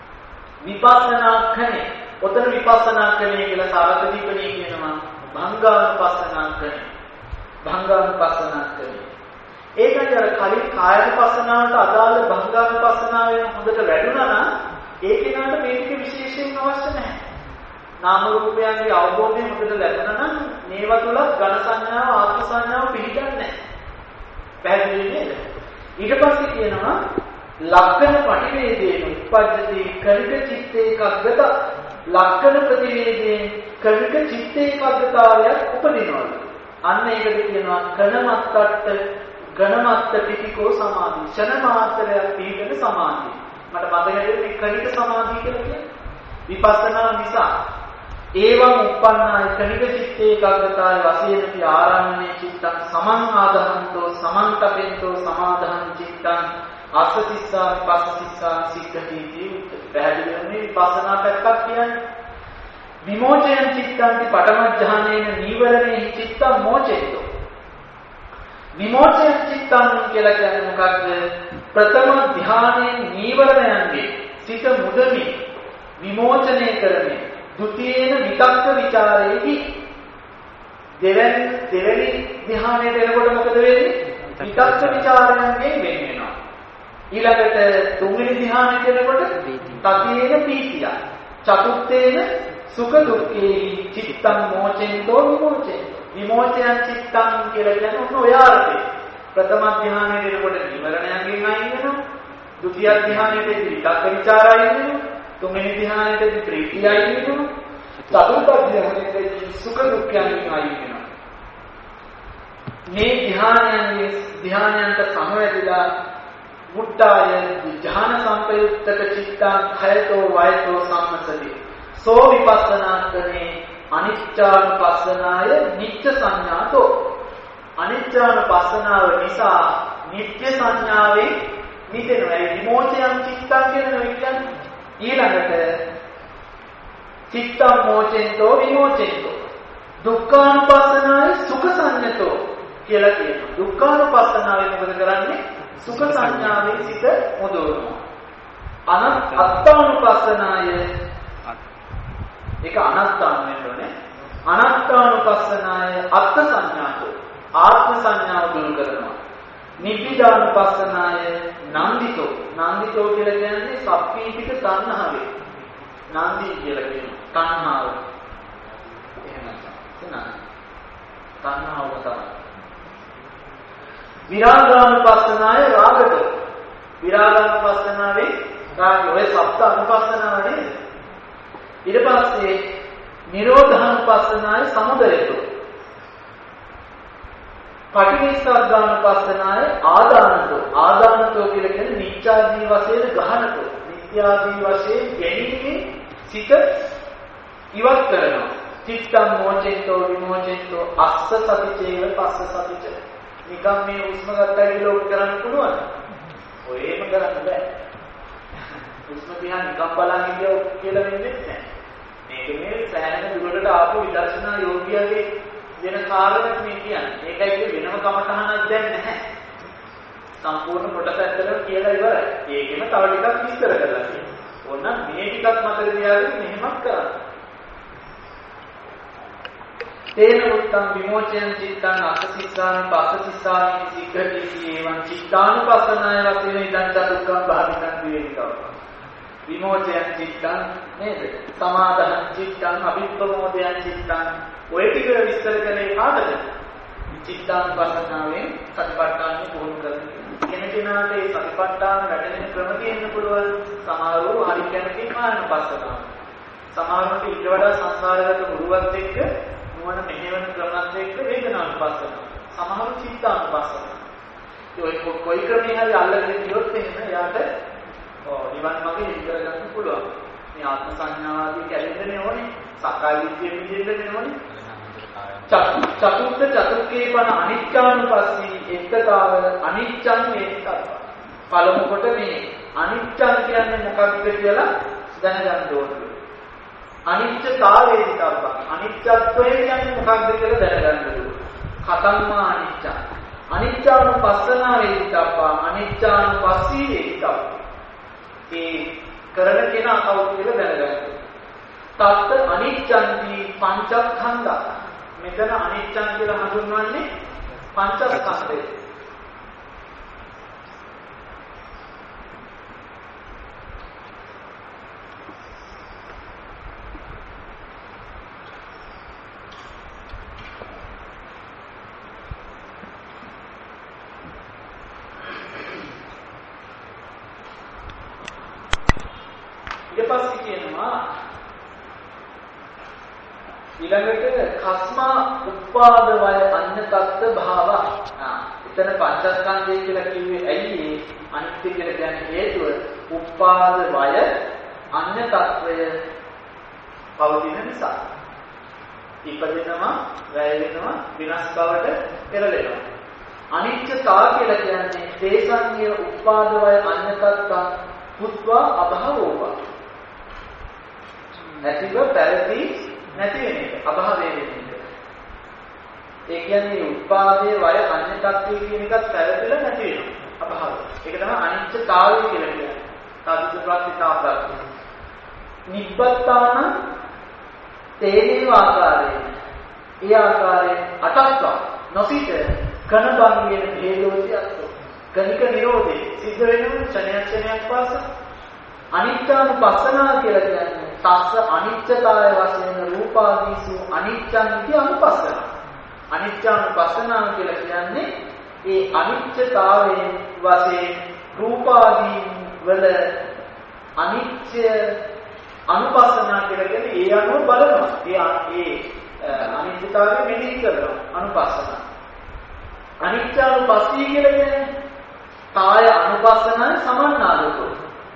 විපස්සනා ක්‍රමේ. ඔතන විපස්සනා ක්‍රමේ කියලා සාරකදීපණී කියනවා. භංගානුපස්සනා ක්‍රමේ. භංගානුපස්සනා ක්‍රමේ. ඒකයි අර කලින් කායනුපස්සනාවට අදාළ භංගානුපස්සනාවෙන් හොඳට වැඩුණා නම් ඒ කෙනාට මේ ටික විශේෂයෙන් අවශ්‍ය නැහැ. නාම රූපයන්ගේ අවබෝධය හොඳට ලැබුණා නම් මේවා තුල ඝන සංඥාව ආත්ම සංඥාව පිළිගන්නේ නැහැ. පැහැදිලි නේද? ඊට පස්සේ කියනවා ලක්ෂණ පටිවේදේන උපජ්ජති කනික චිත්තේ කග්ගත. ලක්ෂණ ප්‍රතිවේදයෙන් කනික චිත්තේ කග්ගතාවයක් උපදිනවා. අන්න ඒකට කියනවා කනමත්තට ඝනමත්ත පිටිකෝ සමාධි. ක්ෂණ මාත්‍රයක් පිළිගෙන සමාධිය. මට මතකයි මේ කනික සමාධිය කියලා කියන්නේ. විපස්සනා නිසා ඒවම් උප්පන්නාය කනික චිත්තේ ඒකාග්‍රතාය වශයෙන් පි ආරම්මනේ චිත්තං සමං ආදහන්තෝ සමං තපෙන්තෝ සමාදහං චිත්තං අස්සතිස්සා පස්සතිස්සා සික්ඛති ජීවිත. පැහැදිලි වෙන්නේ විපස්සනා පැත්තක් කියන්නේ. විමෝචයන් චිත්තන්ති පඨම ඥානේන නීවරණේ චිත්තං මෝචෙතෝ. විමෝචයන් චිත්තං කියලා කියන්නේ මොකක්ද? ප්‍රථම ධානයේ නීවරණයන්ගේ සිත මුදමි විමෝචනය කරන්නේ. ဒုတိ යේන විතක්ක ਵਿਚාරයේදී දෙවැනි දෙවැනි ධ්‍යානයට එනකොට මොකද වෙන්නේ? විතක්ක ਵਿਚාරයන්ගෙන් වෙන් වෙනවා. ඊළඟට තුන්වෙනි ධ්‍යානයට එනකොට තතියේන පීතිය. චතුර්ථේන සුඛ දුක්ඛේ චිත්තං මෝචෙන්තෝ විමෝචෙන්තෝ. විමෝචයන් චිත්තං කියලා කියන්නේ ඔන්න ඔය අර්ථය. ප්‍රථම ධ්‍යානයට එනකොට නිවරණයන්ගෙන් අයින් වෙනවා. ဒုတိ ය ධ්‍යානයේදී විතක්ක ਵਿਚාරයන් වෙනවා. තුන්වෙනි ධ්‍යානයේදී ප්‍රීතියයි වෙනවා. චතුර්ථ ධ්‍යානයේදී සුඛ දුක්ඛයන් අයින් වෙනවා. මේ ධ්‍යානයන්ගේ ධ්‍යානයන්ට සමවැදිලා මුට්ටාය ධ්‍යාන සංපයුක්තක චිත්තං khයතෝ වයතෝ සම්මසති. සෝ විපස්සනාත්මේ අනිච්චානුපස්සනාය නිච්ච සංඥාතෝ. අනිච්චානුපස්සනාව නිසා නිත්‍ය සංඥාවේ මිදෙනවා. ඒ විමෝචයන් චිත්තං කියනවා කියන්නේ ඊළඟට චිත්තං මෝචෙන්තෝ විමෝචෙන්තෝ. දුක්ඛානුපස්සනාවේ සුඛ සංඥතෝ කියලා කියනවා. දුක්ඛානුපස්සනාවේ මොකද කරන්නේ? සුඛ සංඥාවේ සිට මොදවනවා. අනත්තානුපස්සනාය ඒක අනත්තාන වෙනෝනේ. අනත්තානුපස්සනාය අත්ථ සංඥාතෝ. ආත්ම සංඥාව දුරු කරනවා. නිබ්බිදානුපස්සනාය නන්දිතෝ. නන්දිතෝ කියලා කියන්නේ සප්පීතික තණ්හාවේ. නන්දි කියලා කියනවා. තණ්හාව. එහෙමයි. තණ්හාව. තණ්හාව තමයි. විරාගානුපස්සනාය රාගතෝ. විරාගානුපස්සනාවේ රාගය ඔය සප්ත අනුපස්සනාව නේද? ඊට පස්සේ නිරෝධානුපස්සනාය සමුදයතෝ. පටිවිස්සග්ගානුපස්සනාය ආදානතෝ. ආදානතෝ කියලා කියන්නේ නිත්‍යාදී වශයෙන් ගහනතෝ. නිත්‍යාදී වශයෙන් ගැනීමේ සිත ඉවත් කරනවා. චිත්තං මෝචෙන්තෝ විමෝචෙන්තෝ අස්ස සතිචේව පස්ස සතිච. නිකම් මේ උස්ම ගන්නයි කියලා උත් කරන්න පුළුවන්. ඔය එහෙම කරන්න බෑ. උස්ම දිහා නිකම් බලන් ඉඳියෝ කියලා වෙන්නේ නැහැ. මේක මේ සෑහෙන දුරට ආපු විදර්ශනා යෝගියාගේ වෙන කාරණයක් මේ කියන්නේ. ඒකයි වෙනම කමඨහනක් දැන් නැහැ. සම්පූර්ණ කොටස ඇත්තටම කියලා ඉවරයි. ඒකෙම තව ටිකක් විස්තර කරලා තියෙනවා. ඕන මේ ටිකක් මතක තියාගෙන මෙහෙමත් කරන්න. තේන උත්තම් විමෝචන චිත්තං අසතිස්සාන පස්සතිස්සාන සික්ඛති එවං චිත්තානුපස්සනාය වශයෙන් ඉදං දුක්ඛං භාවිතං විවේකව. විමෝචන චිත්තං නේද? සමාදහං චිත්තං අභිප්‍රමෝදයන් චිත්තං ඔය ටික විස්තර කරේ කාටද? චිත්තානුපස්සනාවෙන් සතිපට්ඨානෙ පුහුණු කරගන්න. කෙනෙකුට ඒ සතිපට්ඨාන වැඩෙන ක්‍රම තියෙන්න පුළුවන්. සමහරව හරි කැමති කායනුපස්සනාව. සමහරවට ඊට වඩා සංසාරගත මුරුවත් එක්ක නුවණ මෙහෙවන ක්‍රමත් එක්ක වේදනානුපස්සනාව. සමහරව චිත්තානුපස්සනාව. ඒ කොයි ක්‍රමේ හරි අල්ලගෙන ගියොත් එහෙම යාට ඔව් නිවන් මාර්ගය ඉදිරිය කරගන්න පුළුවන්. මේ ආත්ම සංඥාවාදී කැලෙන්නේ ඕනේ. සක්කාය විද්‍යාව විදිහට ඕනේ. චතුර්ථ චතුර්කේ පන අනිච්චානුපස්සී එක්කතාව අනිච්චං වේදිතබ්බ. පළමු කොට මේ අනිච්චං කියන්නේ මොකක්ද කියලා දැනගන්න ඕනේ. අනිච්චතාවේදිතබ්බ. අනිච්චත්වය කියන්නේ මොකක්ද කියලා දැනගන්න ඕනේ. කතම්මා අනිච්චං. අනිච්චානුපස්සනාවේදිතබ්බ. අනිච්චානුපස්සී වේදිතබ්බ. ඒ කරන කෙනා කවුද කියලා දැනගන්න. තත් අනිච්චන්ති පංචස්කන්ධා. මෙතන අනිච්චං කියලා හඳුන්වන්නේ පංචස්කන්ධය. ඊට පස්සේ කියනවා ඊළඟට කස්මා උපාද වය අඤ්ඤතත්ත භාව. ආ එතන පංචස්කන්ධය කියලා කිව්වේ ඇයි ඒ අනිත්‍ය කියලා කියන්නේ හේතුව උපාද වය අඤ්ඤතත්වය පවතින නිසා. ඉපදෙනවා, වැය වෙනවා, විනාශ බවට පෙරලෙනවා. අනිත්‍යතාව කියලා කියන්නේ තේසංය උපාද වය අඤ්ඤතත්ත පුත්වා අභවෝවා. නැතිව පැවති නැති වෙන එක අභාවයේ වෙන එක. ඒ කියන්නේ උපාදයේ වය අන්‍ය තත්ත්වය කියන එකත් පැවතිලා නැති වෙනවා. අභාවය. ඒක තමයි අනිත්‍යතාවය කියලා කියන්නේ. සාධිත ප්‍රත්‍යතාවය. නිබ්බත්තාන තේනේ ආකාරයෙන්. ඒ ආකාරයෙන් අටස්ව නොසිත කනබංගින හේතුවති අත්තු. කනික නිරෝධේ සිද්ධ වෙනවා ක්ෂණයක් ක්ෂණයක් පාස. අනිත්‍යානුපස්සනා කියලා කියන්නේ තස්ස අනිත්‍යතාවය වශයෙන් රූපාදීසු අනිච්ඡං इति අනුපස්සන. අනිත්‍යානුපස්සනා කියලා කියන්නේ ඒ අනිත්‍යතාවයෙන් වශයෙන් රූපාදී වල අනිත්‍ය අනුපස්සනා කියලා කියන්නේ ඒ අනුව බලනවා. ඒ ඒ අනිත්‍යතාවය මෙනෙහි කරනවා අනුපස්සන. අනිත්‍යානුපස්සී කියලා කියන්නේ කාය අනුපස්සනාවේ සමන්නාදකෝ.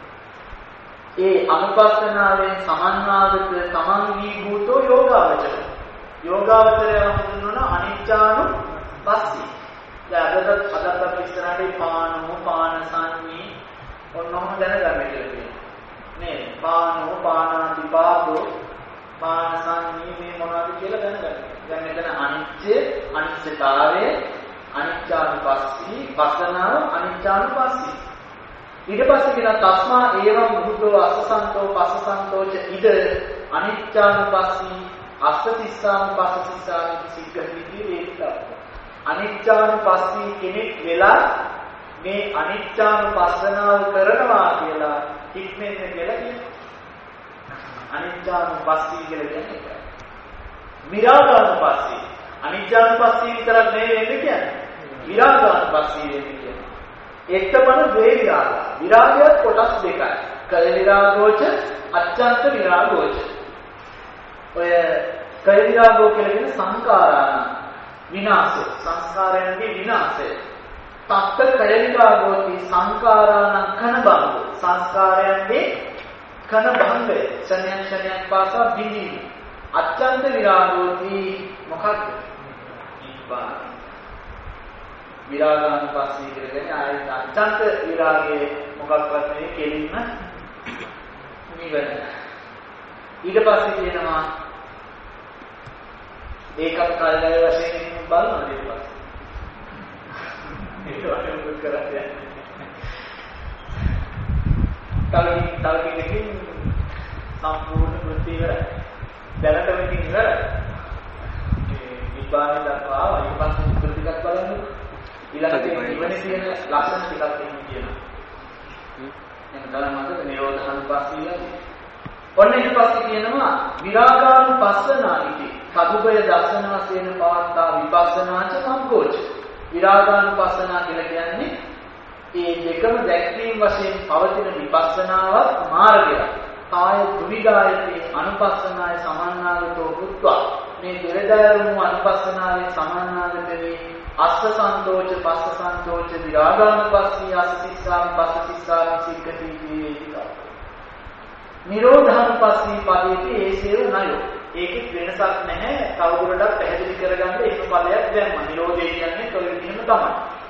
ඒ අනුපස්සනාවෙන් සමන්නාගත තමන් වී භූතෝ යෝගාවචර. යෝගාවචරය හඳුන්වන අනිච්චානුපස්සී. දැන් අදත් අදත් ඉස්සරහට පානෝ පානසන්නී ඔන්නෝම දැනගන්න කියලා කියනවා. නේ පානෝ පානාතිපාදෝ පානසන්නී මේ මොනවද කියලා දැනගන්න. දැන් මෙතන අනිත්‍ය අනිත්‍යතාවය අනිච්චානුපස්සී පස්සනාව අනිච්චානුපස්සී. ඊට පස්සේ කියන තස්මා ඒවම් බුද්ධෝ අස්සසන්තෝ පස්සසන්තෝ ච ඉද අනිච්චානුපස්සී අස්සතිස්සානුපස්සීසානි සික්ඛති වේදිතබ්බ. අනිච්චානුපස්සී කෙනෙක් වෙලා මේ අනිච්චානුපස්සනාව කරනවා කියලා ඉක්මෙන්න කියලා කියනවා. අනිච්චානුපස්සී කියලා කියන්නේ ඒකයි. විරාගානුපස්සී අනිච්චානුපස්සී විතරක් නෙවෙයි වෙන්නේ කියන්නේ. විරාගානුපස්සී වෙන්නේ කියන්නේ. එක්තපන ද්වේ විරාග. විරාගයත් කොටස් දෙකයි. කය විරාගෝච අච්ඡන්ත විරාගෝච. ඔය කය විරාගෝ කියලා කියන සංඛාරාන විනාශය. සංස්කාරයන්ගේ විනාශය. තත්ත කය විරාගෝති සංඛාරාන කනබංග. සංස්කාරයන්ගේ කනබංගය. ක්ෂණයක් ක්ෂණයක් පාසා බිඳීම. අච්ඡන්ත විරාගෝති මොකක්ද? නිබ්බාන. විරාගානුපස්සී කියලා කියන්නේ ආයත අච්ඡන්ත විරාගයේ මොකක්වත් නෙවෙයි කෙලින්ම නිවන. ඊට පස්සේ කියනවා ඒකත් කාලය වශයෙන් බලනවා ඊට පස්සේ. ඒක වශයෙන් මුල් කරන්නේ. තව තව කෙනකින් සම්පූර්ණ වෘත්ති ඉවරයි. දැනට මේක ඉවරයි. මේ විපාක දක්වා ඊට පස්සේ ප්‍රතිගත බලන්න. ඊළඟට ඉවනේ තියෙන ලක්ෂණ ටිකක් එහෙම කියනවා. එහෙනම් බලන්නද නිරෝධානුපස්සීය. ඔන්න ඊට පස්සේ කියනවා විරාගානුපස්සනානිති. සබුබය දර්ශන වශයෙන් පවත්තා විපස්සනාච මග්ගෝච. විරාගානුපස්සනා කියලා කියන්නේ මේ දෙකම දැක්වීම වශයෙන් පවතින විපස්සනාවත් මාර්ගයක්. කාය දුවිගායති අනුපස්සනාය සමන්නාගතෝ බුද්ධා. මේ දෙරදරුණු අනුපස්සනාවේ සමන්නාගත වේ අස්ස සන්තෝච පස්ස සන්තෝච විරාගානුපස්සී අස්ස සිස්සාමි පස්ස සිස්සාමි සික්කති වේදිකා. නිරෝධානුපස්සී පදේදී ඒසේව නයෝ. ඒකෙත් වෙනසක් නැහැ. තවදුරටත් පැහැදිලි කරගන්න එහෙම ඵලයක් දැම්මා. නිරෝධය කියන්නේ ඔය විදිහම තමයි.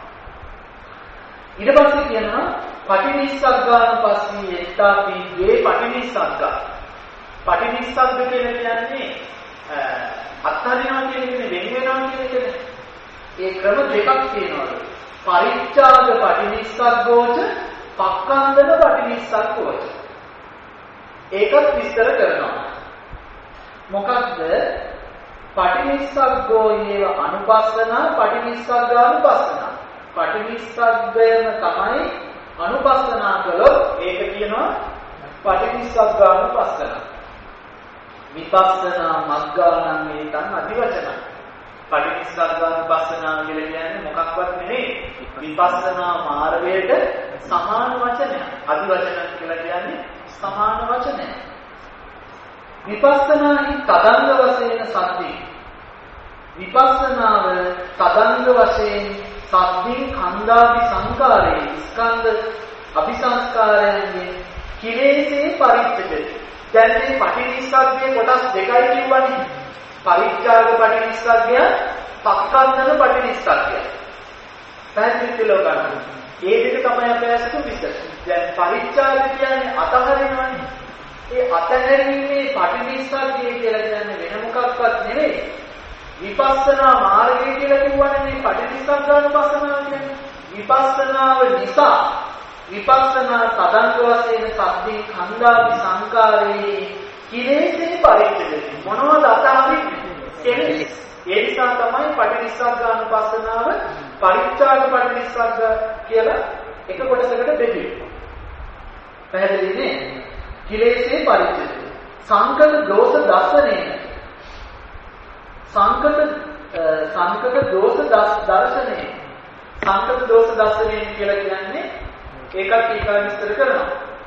ඊට පස්සේ කියනවා පටිනිස්සග්ගානුපස්සී එත්තාපි ද්වේ පටිනිස්සග්ගා. පටිනිස්සග්ග කියලා කියන්නේ අත්හරිනවා කියන එකනේ වෙන වෙනවා කියන එකනේ. ඒ ක්‍රම දෙකක් තියෙනවා. පරිත්‍යාග පටිනිස්සග්ගෝච පක්ඛන්දන පටිනිස්සග්ගෝච. ඒකත් විස්තර කරනවා. මොකක්ද? පටිනිස්සග්ගෝ යේව අනුපස්සනා පටිනිස්සග්ගානුපස්සනා. පටිනිස්සග්ගයම තමයි අනුපස්සනා කළොත් ඒක කියනවා පටිනිස්සග්ගානුපස්සනා. විපස්සනා මග්ගානං මේතං අදිවචන. පටිනිස්සග්ගානුපස්සනා කියලා කියන්නේ මොකක්වත් නෙවෙයි. විපස්සනා මාර්ගයට සමාන වචනයක්. අදිවචන කියලා කියන්නේ සමාන වචනයක්. විපස්සනාහි තදංග වශයෙන් සත්‍ති. විපස්සනාව තදංග වශයෙන් සත්‍යින් කන්දාපි සංකාරේ ස්කන්ධ අபிසංස්කාරයන්ගේ කිලේසේ පරිච්ඡේදය. දැන් මේ පටිනිස්සග්ගයේ කොටස් දෙකයි කියවනේ. පරිත්‍යාග පටිනිස්සග්ගය, පක්ඛන්දන පටිනිස්සග්ගය. පැහැදිලිව ගන්න. ඒ දෙක තමයි අපි අසතු විස්තර. දැන් පරිත්‍යාග කියන්නේ අතහරිනවනේ. ඒ අතහැරීමේ පටිනිස්සග්ගය කියලා කියන්නේ වෙන මොකක්වත් නෙවෙයි. විපස්සනා මාර්ගය කියලා කියවනේ මේ පටිනිස්සග්ගානුපස්සනාව කියන්නේ. විපස්සනාව නිසා විපස්සනා තදංග වශයෙන් සබ්දී කන්දාපි සංකාරේ කිලේසේ පරිච්ඡේදය. මොනවද අතහරින්නේ? කෙලෙස්. ඒ නිසා තමයි පටිනිස්සග්ගානුපස්සනාව පරිත්‍යාග පටිනිස්සග්ග කියලා එක කොටසකට බෙදෙන්නේ. පැහැදිලි නේද? කිලේසේ පරිච්ඡේදය. සංකත දෝෂ දර්ශනය. සංකත සංකත දෝෂ දර්ශනය. සංකත දෝෂ දර්ශනය කියලා කියන්නේ ඒකත් ඊක විස්තර කරනවා.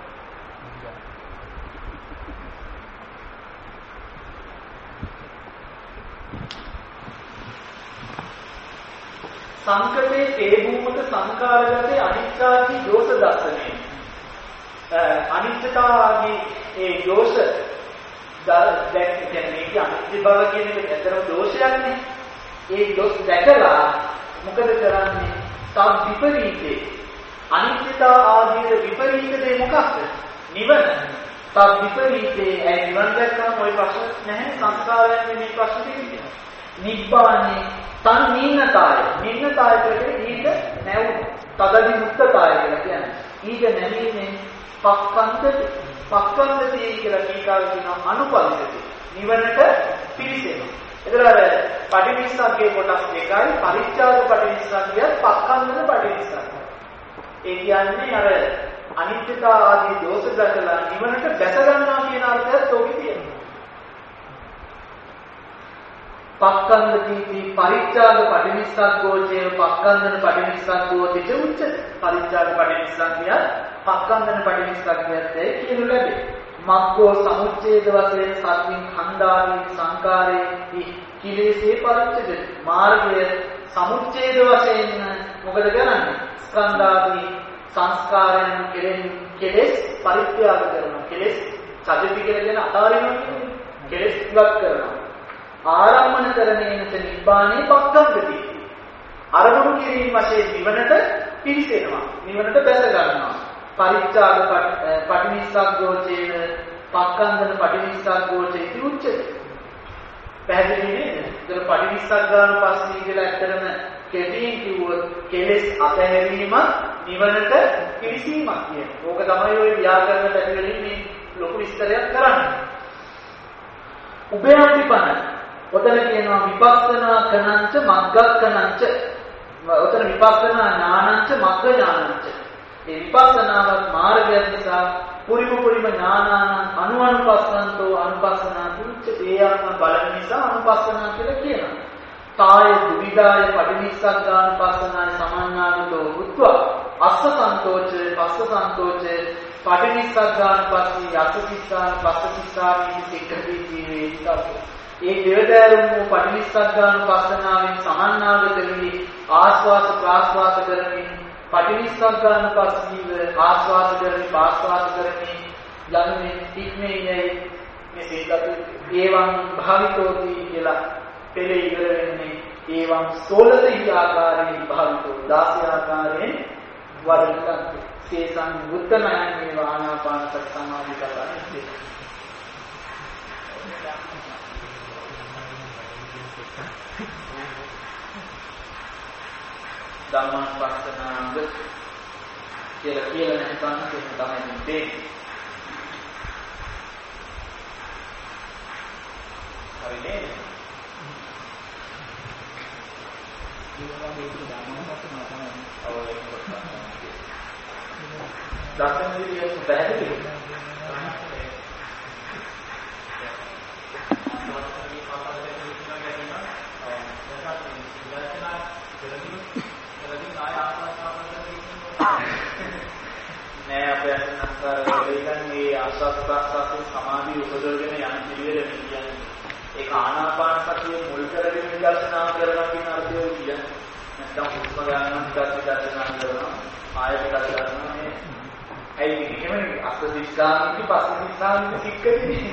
සංකතේ තේ භූමක සංකාරගතේ අනිත්‍යාදී දෝෂ දර්ශනය. අනිත්‍යතාවගේ ඒ දෝෂ දැක් කියන්නේ මේක අනිත්‍ය බව කියන එක ඇත්තටම දෝෂයක්නේ. ඒ දෝෂ දැකලා මොකද කරන්නේ? තම විපරීතේ අනිත්‍යතාව ආදී විපරීත දේ මොකක්ද? නිවන. තම විපරීතේ ඒ නිවන දැක්කම ওই ප්‍රශ්න නැහැ. සංස්කාරයන් මේ ප්‍රශ්න දෙන්නේ. නිබ්බානේ තන් නින්නතාය. නින්නතාය කියන්නේ ඊට නැවුම. තදදි මුක්තතාය කියලා කියන්නේ. ඊට නැමීමෙන් පක්ඛන්ද පක්ඛන්දති කියලා කීකාවේ කියන අනුපදිතති. නිවනට පිවිසෙනවා. ඒතර අර පටිනිස්සග්ගේ කොටස් දෙකයි පරිත්‍යාග පටිනිස්සග්ගය පක්ඛන්දන පටිනිස්සග්ගය. ඒ කියන්නේ අර අනිත්‍යතාව ආදී දෝෂ දැකලා නිවනට දැස ගන්නවා කියන අර්ථයත් ඔකේ තියෙනවා. පක්ඛන්දති පරිත්‍යාග පටිනිස්සග්ගෝචේ පක්ඛන්දන පටිනිස්සග්ගෝ තිච උච්චති. පරිත්‍යාග පටිනිස්සග්ගය පක්ඛන්දන පටිනිස්සග්ගයත් ඒ කියනු ලැබේ. මග්ගෝ සමුච්ඡේද වශයෙන් සත්‍යින් ඛණ්ඩානි සංකාරේ කිලේසේ පරිච්ඡේද. මාර්ගය සමුච්ඡේද වශයෙන් මොකද කරන්නේ? ස්කන්ධාදී සංස්කාරයන් කෙරෙන් කෙලෙස් පරිත්‍යාග කරනවා. කෙලෙස් සජිති කියලා කියන අතාරිනවා කියන්නේ කෙලෙස් ඉවත් කරනවා. ආරම්මන කරණේනත නිබ්බානේ පක්ඛන්දති. අරමුණු කිරීම වශයෙන් නිවනට පිවිසෙනවා. නිවනට බැස ගන්නවා. පරිත්‍යාග පටිනිස්සග්ගෝචේන පක්ඛන්දන පටිනිස්සග්ගෝචේති උච්චති. පැහැදිලි නේද? ඒතර පටිනිස්සග්ගානුපස්සී කියලා ඇත්තටම කෙටියෙන් කිව්වොත් කෙලෙස් අතහැරීම නිවනට පිවිසීමක් කියන්නේ. ඕක තමයි ඔය ව්‍යාකරණ පැතිවලින් මේ ලොකු විස්තරයක් කරන්නේ. උභයන්තිපන. ඔතන කියනවා විපස්සනා කනංච මග්ගක්කනංච. ඔතන විපස්සනා ඥානංච මග්ග ඥානංච. ඒ විපස්සනාවත් මාර්ගය නිසා පුරිම පුරිම ඥානාන අනුඅනුපස්සන්තෝ අනුපස්සනාති උච්ච දේයම්ම බලන නිසා අනුපස්සනා කියලා කියනවා. කාය දුවිදාය පටිනිස්සග්ගානුපස්සනාය සමන්නාගතෝ බුද්ධවා අස්ස සන්තෝච පස්ස සන්තෝච පටිනිස්සග්ගානුපස්සී අස්ස සිස්සාන පස්ස සිස්සාමි සික්ඛති ජීවිතව. ඒ දෙවදාරුම් වූ පටිනිස්සග්ගානුපස්සනාවෙන් සමන්නාගත වී ආස්වාස ප්‍රාස්වාස කරමින් පටිනිස්සග්ගානුපස්සීව ආස්වාස කරමින් පාස්වාස කරමින් යන්නේ ඉක්මේ යයි මේ සිතතු ඒවං භාවිතෝති කියලා පෙළේ ඉවර වෙන්නේ ඒවං සෝලසහි ආකාරයෙන් භාවිතෝ දාස ආකාරයෙන් වර්ණිත සේසං බුද්ධමයන් මේ ආනාපාන සති සමාධි කරන්නේ ධම්මානුපස්සනාංග කියලා කියලා නැත්නම් ඒක තමයි මේ හරි නේද? දර්ශන විදියට පැහැදිලි නෑ අපේ අසන්නතර වෙලෙන් මේ ආස්වාද ප්‍රාස්වාදයේ සමාධිය උපදවගෙන යන පිළිවෙල කියන්නේ ඒක ආනාපාන සතිය මුල් කරගෙන විදර්ශනා කරනවා කියන අර්ථය කියන්නේ නැත්නම් හුස්ම ගන්නවා විදර්ශනා කරනවා ආයත කරනවා මේ ඇයි එහෙම අස්ස දිස්සාමිති පස්ස දිස්සාමිති සික්කදී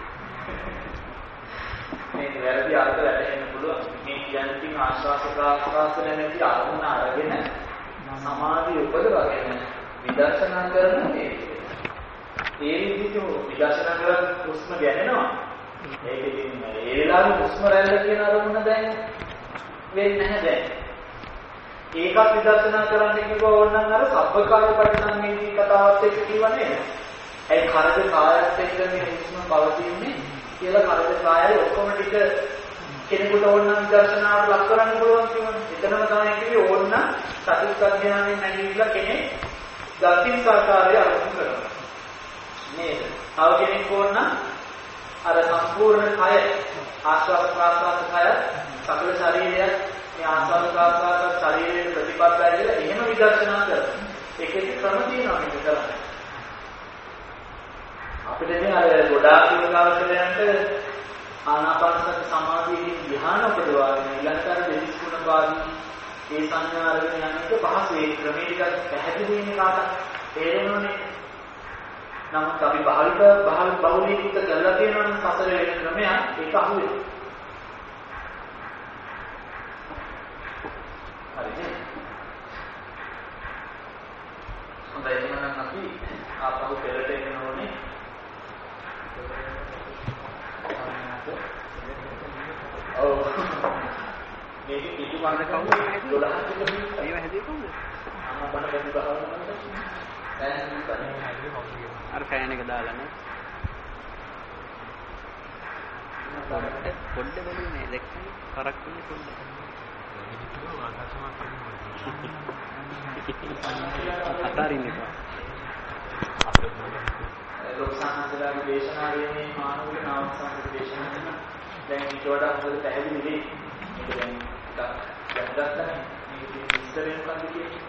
මේ වැරදි අර්ථ වැටෙන්න පුළුවන් මේ කියන්නේ ආස්වාද ප්‍රාස්වාද නැති අරමුණ අරගෙන සමාධිය උපදවගෙන විදර්ශනා කරන්නේ ඒ විදිහට විදර්ශනා කරලා හුස්ම ගැනෙනවා ඒක ඉතින් ඒ වෙලාවේ හුස්ම රැල්ල කියන අරමුණ දැන් වෙන්නේ නැහැ දැන් ඒකත් විදර්ශනා කරන්න කිව්වා ඕනනම් අර සබ්බකාය පරිසංවේදී කතාවත් එක්ක කිව්වා නේද ඒ කරද කායත් එක්ක මේ හුස්ම පවතින්නේ කියලා කරද කායයි ඔක්කොම ටික කෙනෙකුට ඕනනම් විදර්ශනාවට ලක් කරන්න පුළුවන් කියනවා එතනම තමයි කිව්වේ ඕනනම් සතිපට්ඨානයෙන් නැගීලා කෙනෙක් දර්ශින් සාකාරය අරමුණු කරනවා නේද? තව කෙනෙක් ඕනනම් අර සම්පූර්ණ කය ආස්වාද ප්‍රාස්වාද කය සකල ශරීරය මේ ආස්වාද ප්‍රාස්වාද ශරීරයේ ප්‍රතිපදාය කියලා එහෙම විදර්ශනා කරනවා. ඒක එක ක්‍රම තියෙනවා මේක කරන්න. අපිට මේ අර ගොඩාක් යෝගාවචරයන්ට ආනාපානසති සමාධියේ ධ්‍යාන උපදවාගෙන ඊළඟට අර දෙවිස් ගුණ පාදී ඒ සංඥා අරගෙන යන්නේ පහසු ඒ ක්‍රමයේ ටිකක් පැහැදිලි වෙන්නේ කාටද තේරෙනවනේ. නමුත් අපි බාහිර බාහිර බෞද්ධීකృత කරලා තියෙනවනේ සතර වෙන ක්‍රමයක් ඒක අහුවෙනවා. හරිද? හොඳයි එහෙනම් අපි ආපහු පෙරට එන්න ඕනේ. ඔව්. මේක කිසි වරකට දොළහකට මේව හැදේ කොහොමද? අම්මා බණ බණ බහවනවා. අර ෆෑන් එක දාලා නේ. පොඩ්ඩ බලන්නේ දැක්කම කරක් වෙන්නේ පොඩ්ඩ. අතාරින්න එපා. ලෝකසාහනදලාගේ දේශනාවේ මේ මානවික නාමසංගත දේශනාව දැන් ඊට වඩා හොඳ පැහැදිලි වෙයි. මේක දැන් ටිකක් දැක්ගත්තනේ. මේක ඉස්සරෙන් මොකද කියන්නේ?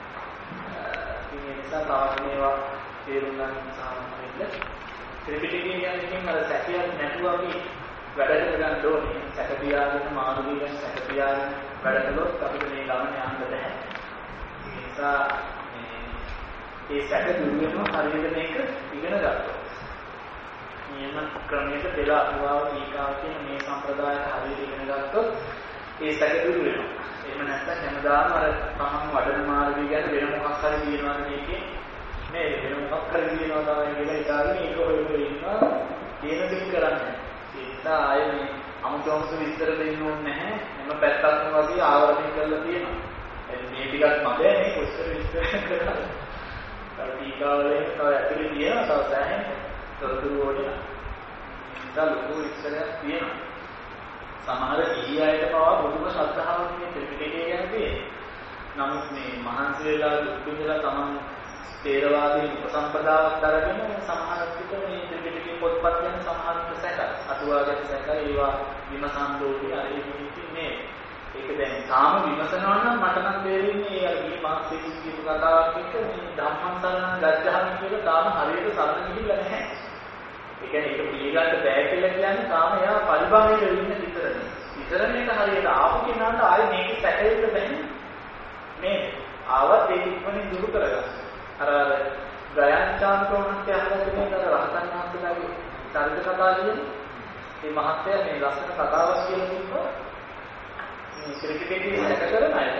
මේ නිසා තාම මේවා තේරුම් ගන්න සාමාන්‍යයෙන් ත්‍රිපිටකය කියන්නේ අර සැකයක් නැතුව අපි වැඩ කරගන්න ඕනේ. සැක පියාගෙන මානවිකයන් සැක පියාගෙන වැඩ කළොත් අපිට මේ ගමන යන්න බෑ. ඒ නිසා මේ ඒ සැක දුරු වෙනවා හරියට මේක ඉගෙන ගන්නවා. නියම ක්‍රමයක දෙලා අනුවාව දීකාව කියන මේ සම්ප්‍රදායය හරියට ඉගෙන ගත්තොත් ඒ සැක දුරු වෙනවා. එහෙම නැත්නම් හැමදාම අර තමන් වඩන මාර්ගය ගැන වෙන මොකක් හරි කියනවාද මේකේ නේද වෙන මොකක් හරි කියනවා තමයි කියලා හිතාගෙන ඒක හොයලා ඉන්නවා කියන දේ කරන්නේ. ඒ නිසා ආයේ මේ අමුතුමසු විස්තර දෙන්න ඕනේ නැහැ. හැම පැත්තක්ම වගේ ආවරණය කරලා තියෙනවා. මේ ටිකක් මගේ නේ කොච්චර විස්තර කරලා. අර දීකාවලේ තව ඇතුලේ තියෙනවා තව සෑහෙන තොරතුරු වලින්. ඒක ලොකු විස්තරයක් තියෙනවා. සමහර ගිහි අයට පවා බොහොම ශ්‍රද්ධාවක් මේ ත්‍රිපිටකය ගැන තියෙනවා. නමුත් මේ මහන්සි වෙලා දුක් විඳලා තමන් තේරවාදී උපසම්පදාවක් අරගෙන සමහරවිට මේ ත්‍රිපිටකයේ පොත්පත් යන සමහරවිට සැක අටුවාගත සැක ඒවා විමසන්දෝටි අර ඉන්නේ. ඒක දැන් තාම විමසනවා නම් මට නම් තේරෙන්නේ මේ මාසෙක කියපු කතාවක් එක්ක මේ ධම්මසරණ ගච්ඡාමි කියලා තාම හරියට සරණ ගිහිල්ලා නැහැ. ඒ කියන්නේ ඒක පිළිගන්න බෑ කියලා කියන්නේ තාම එයා පරිභාගයේ ඉන්න විතරනේ. විතරනේ ඒක හරියට ආපු කෙනාට ආයේ මේක සැකෙන්න බැහැ. මේ ආවත් ඒක ඉක්මනින් දුරු කරගන්න. අර ගයන්චාන්තෝන්ට අහලා තියෙන අර රහතන් වහන්සේලාගේ චරිත කතා කියන්නේ මේ මහත්ය මේ ලස්සන කතාවක් කියලා කිව්වා. මේ ත්‍රිපිටකයේ සැක කරන අය.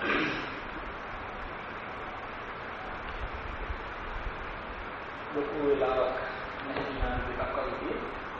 ලොකු වෙලාවක් නැහැ නේද එකක් වගේ.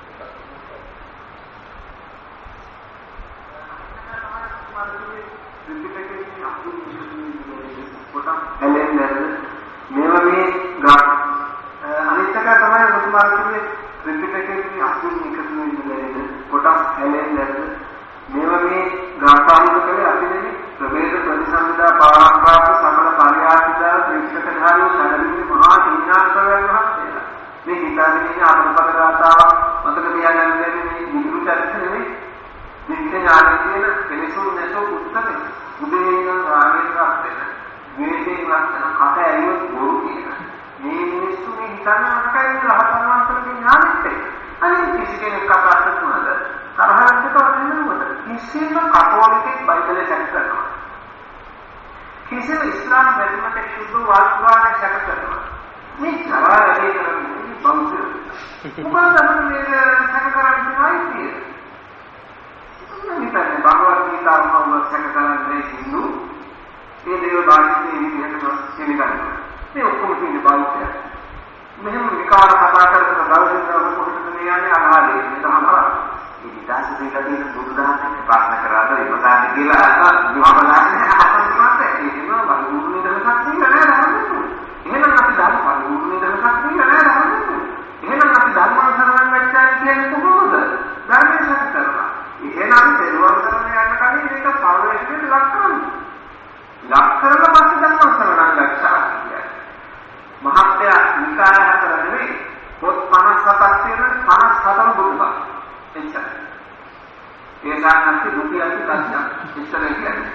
ත්‍රිපිටකයේ අතුරු කොට එලෙන්නේ මේවා මේ ග්‍රාෆ් අනිත් එක තමයි මුතුමාර්ගයේ ත්‍රිපිටකයේ අතුරු එකතු වෙන්නේ කොටස් එලෙන්නේ මේවා මේ ග්‍රාෆාලික කලේ අතිනේ ප්‍රවේද ප්‍රතිසංවිදා පාරාප්‍රාප්ත සකල පරියාපිතා ත්‍රිපිටකධාරී ශරණී මහා දිනාන්තරයන් වහන්සේලා මේ හිතාගෙන ආත්මපද ගාථාව මතක තියාගන්න මේ නිකුත් චරිත නෙමෙයි නිත්‍ය ඥානයේ තියෙන කෙලෙසුන් නැසෝ උත්තමයි උදේන රාගෙන් රැස්වෙන වේදේ ලක්ෂණ කට ඇරියොත් බොරු කියන මේ මිනිස්සු මේ හිතන අකයි රහතන් වහන්සේගේ ඥානෙත් අනිත් කිසි කෙනෙක් කතා කරනවද තරහින් දෙපරිණාමවල කිසිම කතෝලිකෙක් බයිබලයේ සැක කරනවා කිසිම ඉස්ලාම් මැදමට සුදු වාස්වාන සැක කරනවා මේ තරහේ කරන්නේ බෞද්ධ මොකද මේ සැක කරන්නේ නැයි කියන්නේ භගවත් ගීතාවම සැක කරන්නේ හින්දු ඒ දේව දාර්ශනික විදිහට පිළිගන්නවා මේ ඔක්කොම තියෙන බෞද්ධය මෙහෙම විකාර කතා කරන දවසක කොහොමද මේ යන්නේ අහාලේ තමයි ඉතින් දාර්ශනිකයන් බුදුදහමෙන් ප්‍රශ්න කරාද ඉවසන්නේ කියලා විවහලාන්නේ අහන්න මාත් ඒකම බලුරුනේ දහසක් නෙවෙයි නේද එහෙනම් අපි ධර්ම බලුරුනේ දහසක් නෙවෙයි නේද එහෙනම් අපි ධර්මාසරණ වෙච්චා කියන්නේ කොහොමද ධර්මයෙන් සැක කරනවා එහෙනම් තේරුම් ගන්න යන කලින් මේක පරිවර්තනයට ලක් කරනවා. ලක් කරලා පස්සේ ධර්මසරණන් ගත්තා කියන්නේ. මහත්ය නිකාය හතර නෙවෙයි පොත් පනස් හතක් තියෙන පනස් හතම බුදුබණ. එච්චරයි. ඒ ගන්නත් දුකිය අපි ගන්න. ඉස්සර කියන්නේ.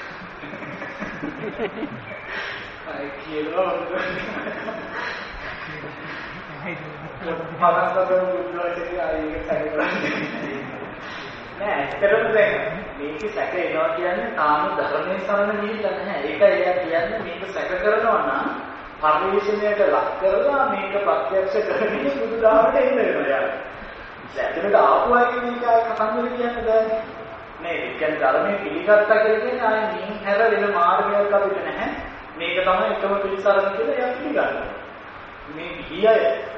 අය කියනවා පනස් හතම බුදුබණ කියන්නේ ආයෙත් සැකකරන්නේ. නෑ ඇත්තටම දැන් මේක සැක එනවා කියන්නේ තාම ධර්මයේ සරණ ගිහිල්ලා නැහැ. ඒකයි එයා කියන්නේ මේක සැක කරනවා නම් පරිශ්‍රණයට ලක් කරලා මේක ප්‍රත්‍යක්ෂ කරගෙන බුදුදහමට එන්න වෙනවා යාර. ඇත්තටම ආපු අයගේ මේක කතන්දර කියන්න බෑනේ. නේද? ඒ කියන්නේ ධර්මයේ පිළිගත්තා කියලා කියන්නේ ආයේ මින් හැර වෙන මාර්ගයක් අපිට නැහැ. මේක තමයි එකම පිළිසරණ කියලා එයා පිළිගන්නවා. මේ ගියය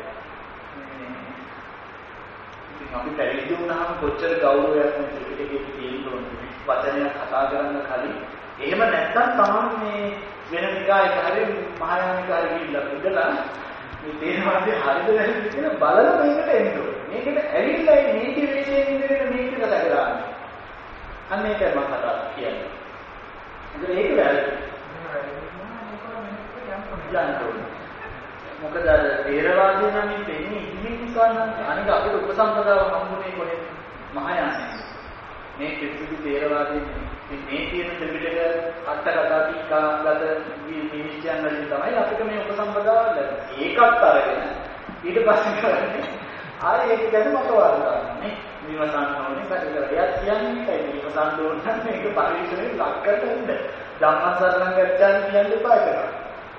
අපි පැවිදි වුණාම කොච්චර ගෞරවයක් මේ ත්‍රිපිටකයේ තියෙන්න ඕනද වචනයක් කතා කරන්න කලින් එහෙම නැත්නම් තමයි මේ වෙන නිකායක හරි මහායානික හරි ගිහිල්ලා ඉඳලා මේ තේරවාදී හරිද වැරදිද කියලා බලලා මේකට එන්න ඕනේ. මේකට ඇවිල්ලා මේකේ වේදයෙන් ඉඳගෙන මේක කතා කරන්නේ. අන්න ඒකයි මම කතා කියන්නේ. ඒකේ ඒක වැරදි. මොකද අර තේරවාදී නම් මේ දෙන්නේ ඉන්නේ නිසා නම් අනික අපිට උපසම්පදාව හම්බුනේ කොහෙද මහායානයේ මේ ත්‍රිපිටක තේරවාදී මේ තියෙන ත්‍රිපිටක අට කතා ටිකකට විනිශ්චයන් වලින් තමයි අපිට මේ උපසම්පදාව ලැබෙන්නේ. ඒකත් අරගෙන ඊට පස්සේ කරන්නේ ආයේ ඒක ගැන මතවාද ගන්න නේ විමසන්න ඕනේ කටකර. එයාත් කියන්නේ ඒකයි විමසන්න ඕන නම් මේක පරිශ්‍රණය ලක් කරන්න ධම්මසරණ ගච්ඡාන් කියන්න එපා කරා.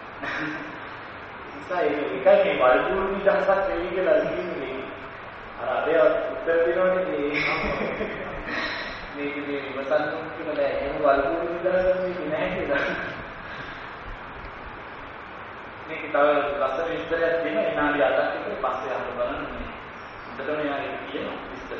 ඒකයි මේ වල්පුරු නිදහසක් වෙයි කියලා කියන්නේ. අර අපේ උත්තර දෙනවනේ මේ මේක මේ විමසන්න කියලා නෑ. එහෙම වල්පුරු නිදහසක් නෙවෙයි නෑ කියලා. මේක තව ලස්සන විස්තරයක් දෙන විනාඩි අටක් විතර පස්සේ අහන්න බලන්න මේ. උඩටම යාගේ කියන විස්තරය.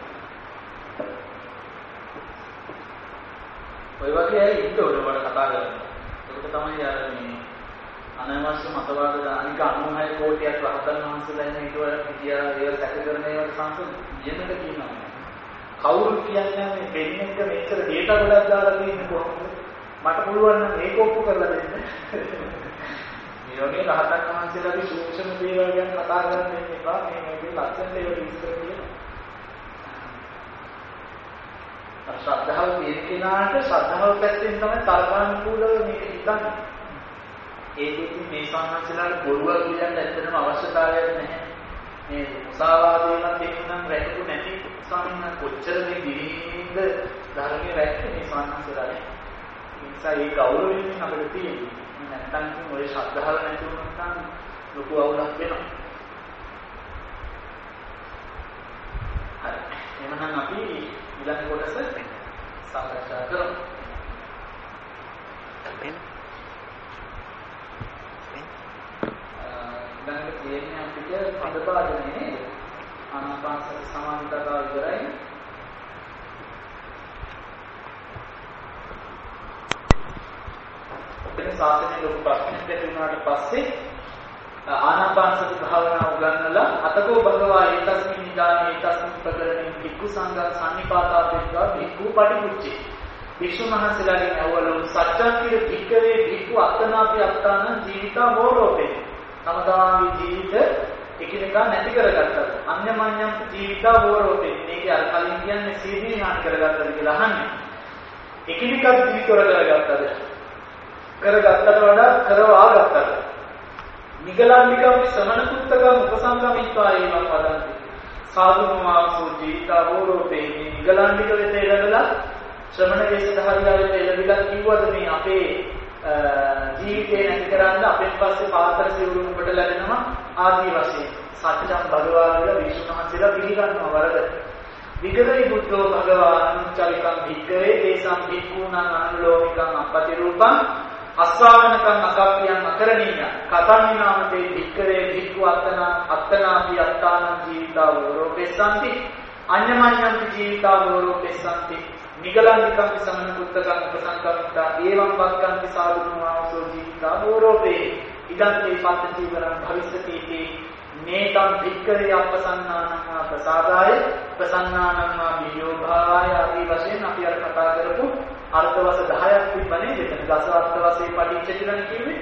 ඔය වගේ අය ඉන්න ඕනේ වල කතා කරන්නේ. ඒක තමයි අර මේ අනවශ්‍ය මතවාද දානික අනුහය කෝටියක් රහතන් වහන්සේලා ඉන්න ඊටවල පිටියා ඒ සැක කරන ඒවා සංසම් ජීවිත කියනවා. කවුරු කියන්නේ මේ දෙන්නක මෙච්චර ඩේටා ගොඩක් දාලා තියෙන්නේ කොහොමද? මට පුළුවන් නම් මේක ඔප්පු කරලා දෙන්න. මේ වගේ රහතන් වහන්සේලාගේ සූක්ෂම දේවල් ගැන කතා කරන්න දෙන්න එපා. මේ මේකේ ලක්ෂණ දේවල් විස්තර කියනවා. ශ්‍රද්ධාව තියෙන කෙනාට ශ්‍රද්ධාව පැත්තෙන් තමයි තර්කානුකූලව මේක හිතන්නේ. ඒකෙදි මේ සංහසලාට බොරුවක් කියන්න ඇත්තටම අවශ්‍යතාවයක් නැහැ. මේ මුසාවාදේවත් එක්කනම් රැකපු නැති ස්වාමීන් වහන්සේ කොච්චර මේ දිවිහිඳ ධර්මයේ රැක්කේ මේ සංහසලාට. ඒ නිසා ඒ ගෞරවයෙන් අපිට තියෙන්නේ. නැත්නම් ඔය ශ්‍රද්ධාව නැති වුණොත් නම් ලොකු අවුලක් වෙනවා. හරි. එහෙනම් අපි ඊළඟ කොටස සාකච්ඡා කරමු. ඊළඟ තියෙන්නේ අපිට පදපාදනේ නේද? ආනාපාන සති සමාධිතාව විතරයි. මේ ශාසනයේ ලොකු ප්‍රශ්නයක් ඇති වුණාට පස්සේ ආනාපාන සති භාවනාව උගන්වලා අතකෝ භගවා ඒතස්මින් නිදානේ ඒතස්මින් ප්‍රකරණේ භික්ඛු සංඝා සම්නිපාතා පෙත්වා භික්ඛු පටිමුච්චේ භික්ෂුන් වහන්සේලාගෙන් අවවලු සත්‍යංකිර භික්ඛවේ භික්ඛු අත්තනාපි අත්තාන ජීවිතා හෝරෝපේ තම තමන්ගේ ජීවිත එකිනෙකා නැති කරගත්තා අන්‍යමඤ්ඤම් ජීවිතා හෝරෝපේ මේකේ අර කලින් කියන්නේ සීදී හානි කරගත්තද කියලා අහන්නේ එකිනෙකා ජීවිත කරගත්තද කරගත්තට වඩා කරවා ගත්තද නිගලන්නිකම් සමන කුත්තකම් උපසංගමිත්වා ඒවම් වදන්ති සාදුමාසෝ ජීවිතා හෝරෝපේ නිගලන්නික වෙත එළදලා ශ්‍රමණ වේශධාරියා වෙත එළදලා කිව්වද මේ අපේ ජීවිතේ නැති කරන්න අපෙන් පස්සේ පාතර සිවුරු උඹට ලැබෙනවා ආදී වශයෙන් සත්‍යම් භගවා කියලා විශ්වමහන්සේලා පිළිගන්නවා වරද විගදයි බුද්ධෝ භගවාන් චලිකම් භික්ඛවේ දේසම් භික්ඛූණං අනුලෝමිකං අපති රූපං අස්වාමනකං අකප්පියං අකරණීය කතන්නාමතේ භික්ඛවේ භික්ඛු අත්තන අත්තනාපි අත්තානං ජීවිතා වෝරෝපෙස්සන්ති අඤ්ඤමඤ්ඤං ජීවිතා වෝරෝපෙස්සන්ති නිගලන්නිකම් සමන කුත්තකම් උපසංකමිතා ඒවං වක්කන්ති සාදුනාවසෝ ජීවිතා වෝරෝපේ ඉදන්තේ පත්තීවරං භවිස්සති නේතම් භික්ඛවේ අපසන්නානං ප්‍රසාදාය ප්‍රසන්නානං වියෝභාය ආදී වශයෙන් අපි අර කතා කරපු අර්ථවස දහයක් තිබ්බනේ දෙතන දස අර්ථ වශයෙන් පටිච්ච කියලා කිව්වේ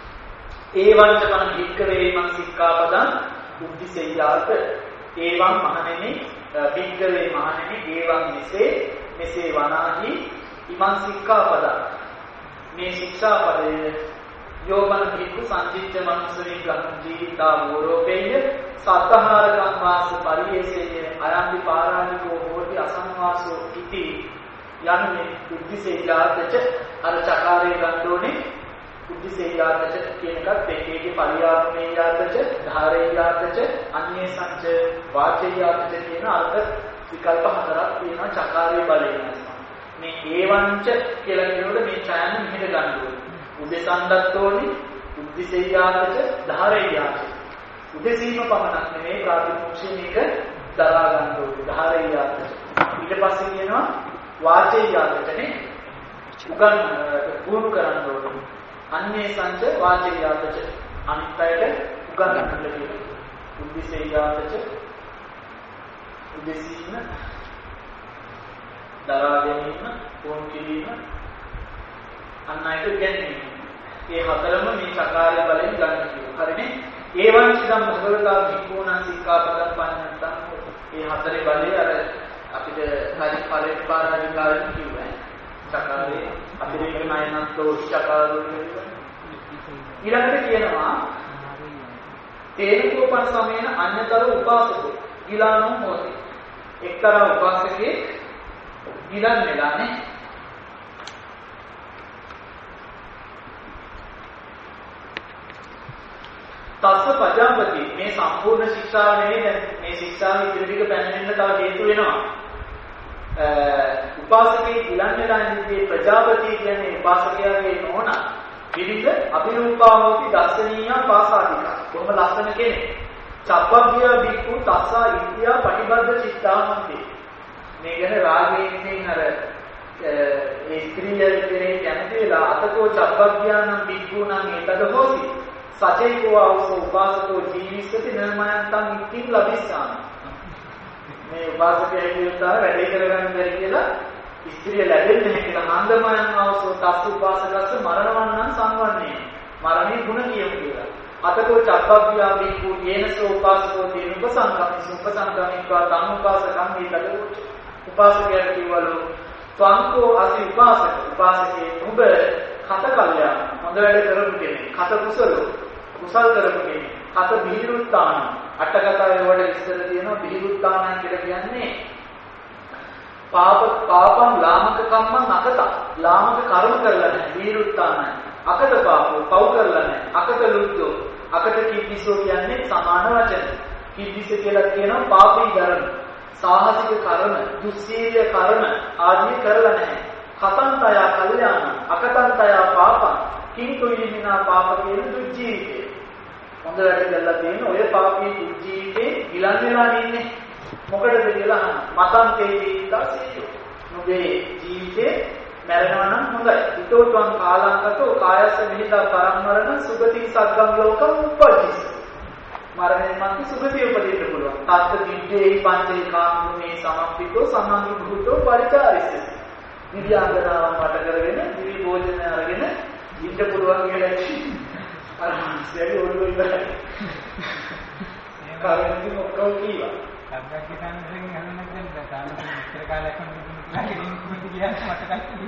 ඒවං චපන භික්ඛවේ මං සික්ඛාපදං උද්ධිසෙය්‍යාත ඒවං මහණෙනි භික්ඛවේ මහණෙනි ඒවං මෙසේ මෙසේ වනාහි ඉමං සික්ඛාපදං මේ ශික්ෂාපදයේ යෝමන භික්ඛු සංජිත්‍ය මනුස්සරි ගම් ජීවිතා වෝරෝපේය සත්තහාරකම් වාස පරියේසේය අයම්පි පාරාණිකෝ හෝති අසංවාසෝ ඉති යන්නේ උද්ධිසේයාතච අර චකාරේ ගන්නෝනේ උද්ධිසේයාතච කියන එකත් ඒකේ පරියාපනේ යාතච ධාරේ යාතච අන්‍යේ සංච වාචේ යාතච කියන අර්ථ විකල්ප හතරක් තියෙනවා චකාරේ බලයෙන් මේ ඒවංච කියලා කියනකොට මේ ඡායන මෙහෙට ගන්න ඕනේ උදෙසන්දත්තෝනි උද්ධිසේයාතච ධාරේ යාතච උදෙසීම පමණක් නෙමෙයි ප්‍රාතිමෝක්ෂයෙන් එක දරා ගන්න ඕනේ ධාරේ යාතච ඊට පස්සේ කියනවා වාචේ යාතචනේ උගන් පුහුණු කරන්න ඕනේ අන්නේ සංච වාචේ යාතච අනිත් අයට උගන්වන්න කියලා උද්දිසේ යාතච උදෙසීම දරා ගැනීම පුහුණු කිරීම අන් අයට ගැනීම මේ හතරම මේ චකාරය බලෙන් ගන්න කියනවා හරිනේ ඒවන් සිදම් භගවතා භික්ඛූණං සික්ඛාපදං පඤ්ඤත්තං මේ හතරේ බලේ අර අපිට හරි ඵලෙට පාරාදිකාවෙන් කිව්වා. චකාරේ අතිරේක නයනන්තෝ චකාරෝ ඊළඟට කියනවා තේනකෝපන් සමේන අඤ්‍යතර උපාසකෝ ගිලානෝ හොති. එක්තරා උපාසකෙක් ගිලන් වෙලානේ. තස්ස පජාපති මේ සම්පූර්ණ ශික්ෂාව නෙවෙයි දැන් මේ ශික්ෂාව ඉදිරියට පැමිණෙන්න තව හේතු වෙනවා. උපාසකේ ගිලන් වෙලා ඉන්නේ ප්‍රජාපති කියන්නේ උපාසකයාගේ නෝනා. විවිධ අභිරූපා හොති දර්ශනීය පාසාදික. කොහොම ලස්සන කෙනෙක්. චප්පබ්බිය බික්කු තස්සා ඉන්දියා පටිබද්ධ චිත්තාමන්ති. මේ ගැන රාගයෙන් අර ඒ ස්ත්‍රිය කෙරේ කැමති වෙලා අතකෝ චප්පබ්බියානම් බික්කු නම් ඒතද හොති. සචේකෝ අවසෝ උපාසකෝ ජීවිස්සති නර්මයන්තං ඉක්කින් ලබිස්සාමි. මේ උපාසකයා කියනවා වැඩේ කරගන්න බැරි කියලා ස්ත්‍රිය ලැබෙන්නේ නැහැ කියලා හන්දමයන් අවසෝ තස් උපාසකස්ස මරණවන්නන් සංවන්නේ. මරණය ගුණ කියමු කියලා. අතකෝ චක්කබ්බියා බිකු යේනසෝ උපාසකෝ තේන උපසංකම්මි සුපසංකම්මිකා තං උපාසකම් මේතද උපාසකයට කිව්වලු ත්වංකෝ අසි උපාසක උපාසකේ නුඹ කත කල්යාණ හොඳ වැඩ කරපු කෙනෙක් කත කුසල කුසල් කරපු කෙනෙක් කත බිහිරුත්තාන අටකතාවේ වල ඉස්සර තියෙනවා බිහිරුත්තාන කියලා කියන්නේ පාප පාපං ලාමක කම්මං අකත ලාමක කර්ම කරලා නැහැ බිහිරුත්තානයි අකත පාපෝ පව් කරලා නැහැ අකත ලුද්ධෝ අකත කිප්පිසෝ කියන්නේ සමාන වචන කිප්පිස කියලා කියනවා පාපී ධර්ම සාහසික කර්ම දුස්සීල කර්ම ආදී කරලා නැහැ කතන්තය කල්යාණ අකතන්තය පාපං කිංතු යමිනා පාප කියන දුජීවිතේ හොඳ වැඩ කරලා තියෙන ඔය පාපී දුජීවිතේ ගිලන් වෙලා ඉන්නේ මොකටද කියලා අහන මතං තේ ජීවිතසීය නුඹේ ජීවිතේ මරණවා නම් හොඳයි ඊතෝත්වං කාලංකතෝ කායස්ස විහිදා පරම්මරණ සුගති සග්ගම් ලෝකම් උපජ්ජිස මරණයෙන් මන්ති සුගතිය උපදින්න පුළුවන් තත්ත දිත්තේ පංචේ කාමුනේ සමප්පිතෝ සමාධි භූතෝ පරිචාරිස විද්‍යාංගනාවන් වට කරගෙන දිවි භෝජන අරගෙන ඉන්න පුළුවන් කියලා අර සැරි ඔළුව ඉවරයි කාරණේ මොකක්ද කීවා අබ්බක් කියනසෙන් හදන්න දැන් තාම මෙච්චර කාලයක් වුණා කියලා කිව්වොත් කියන්නේ මතකයි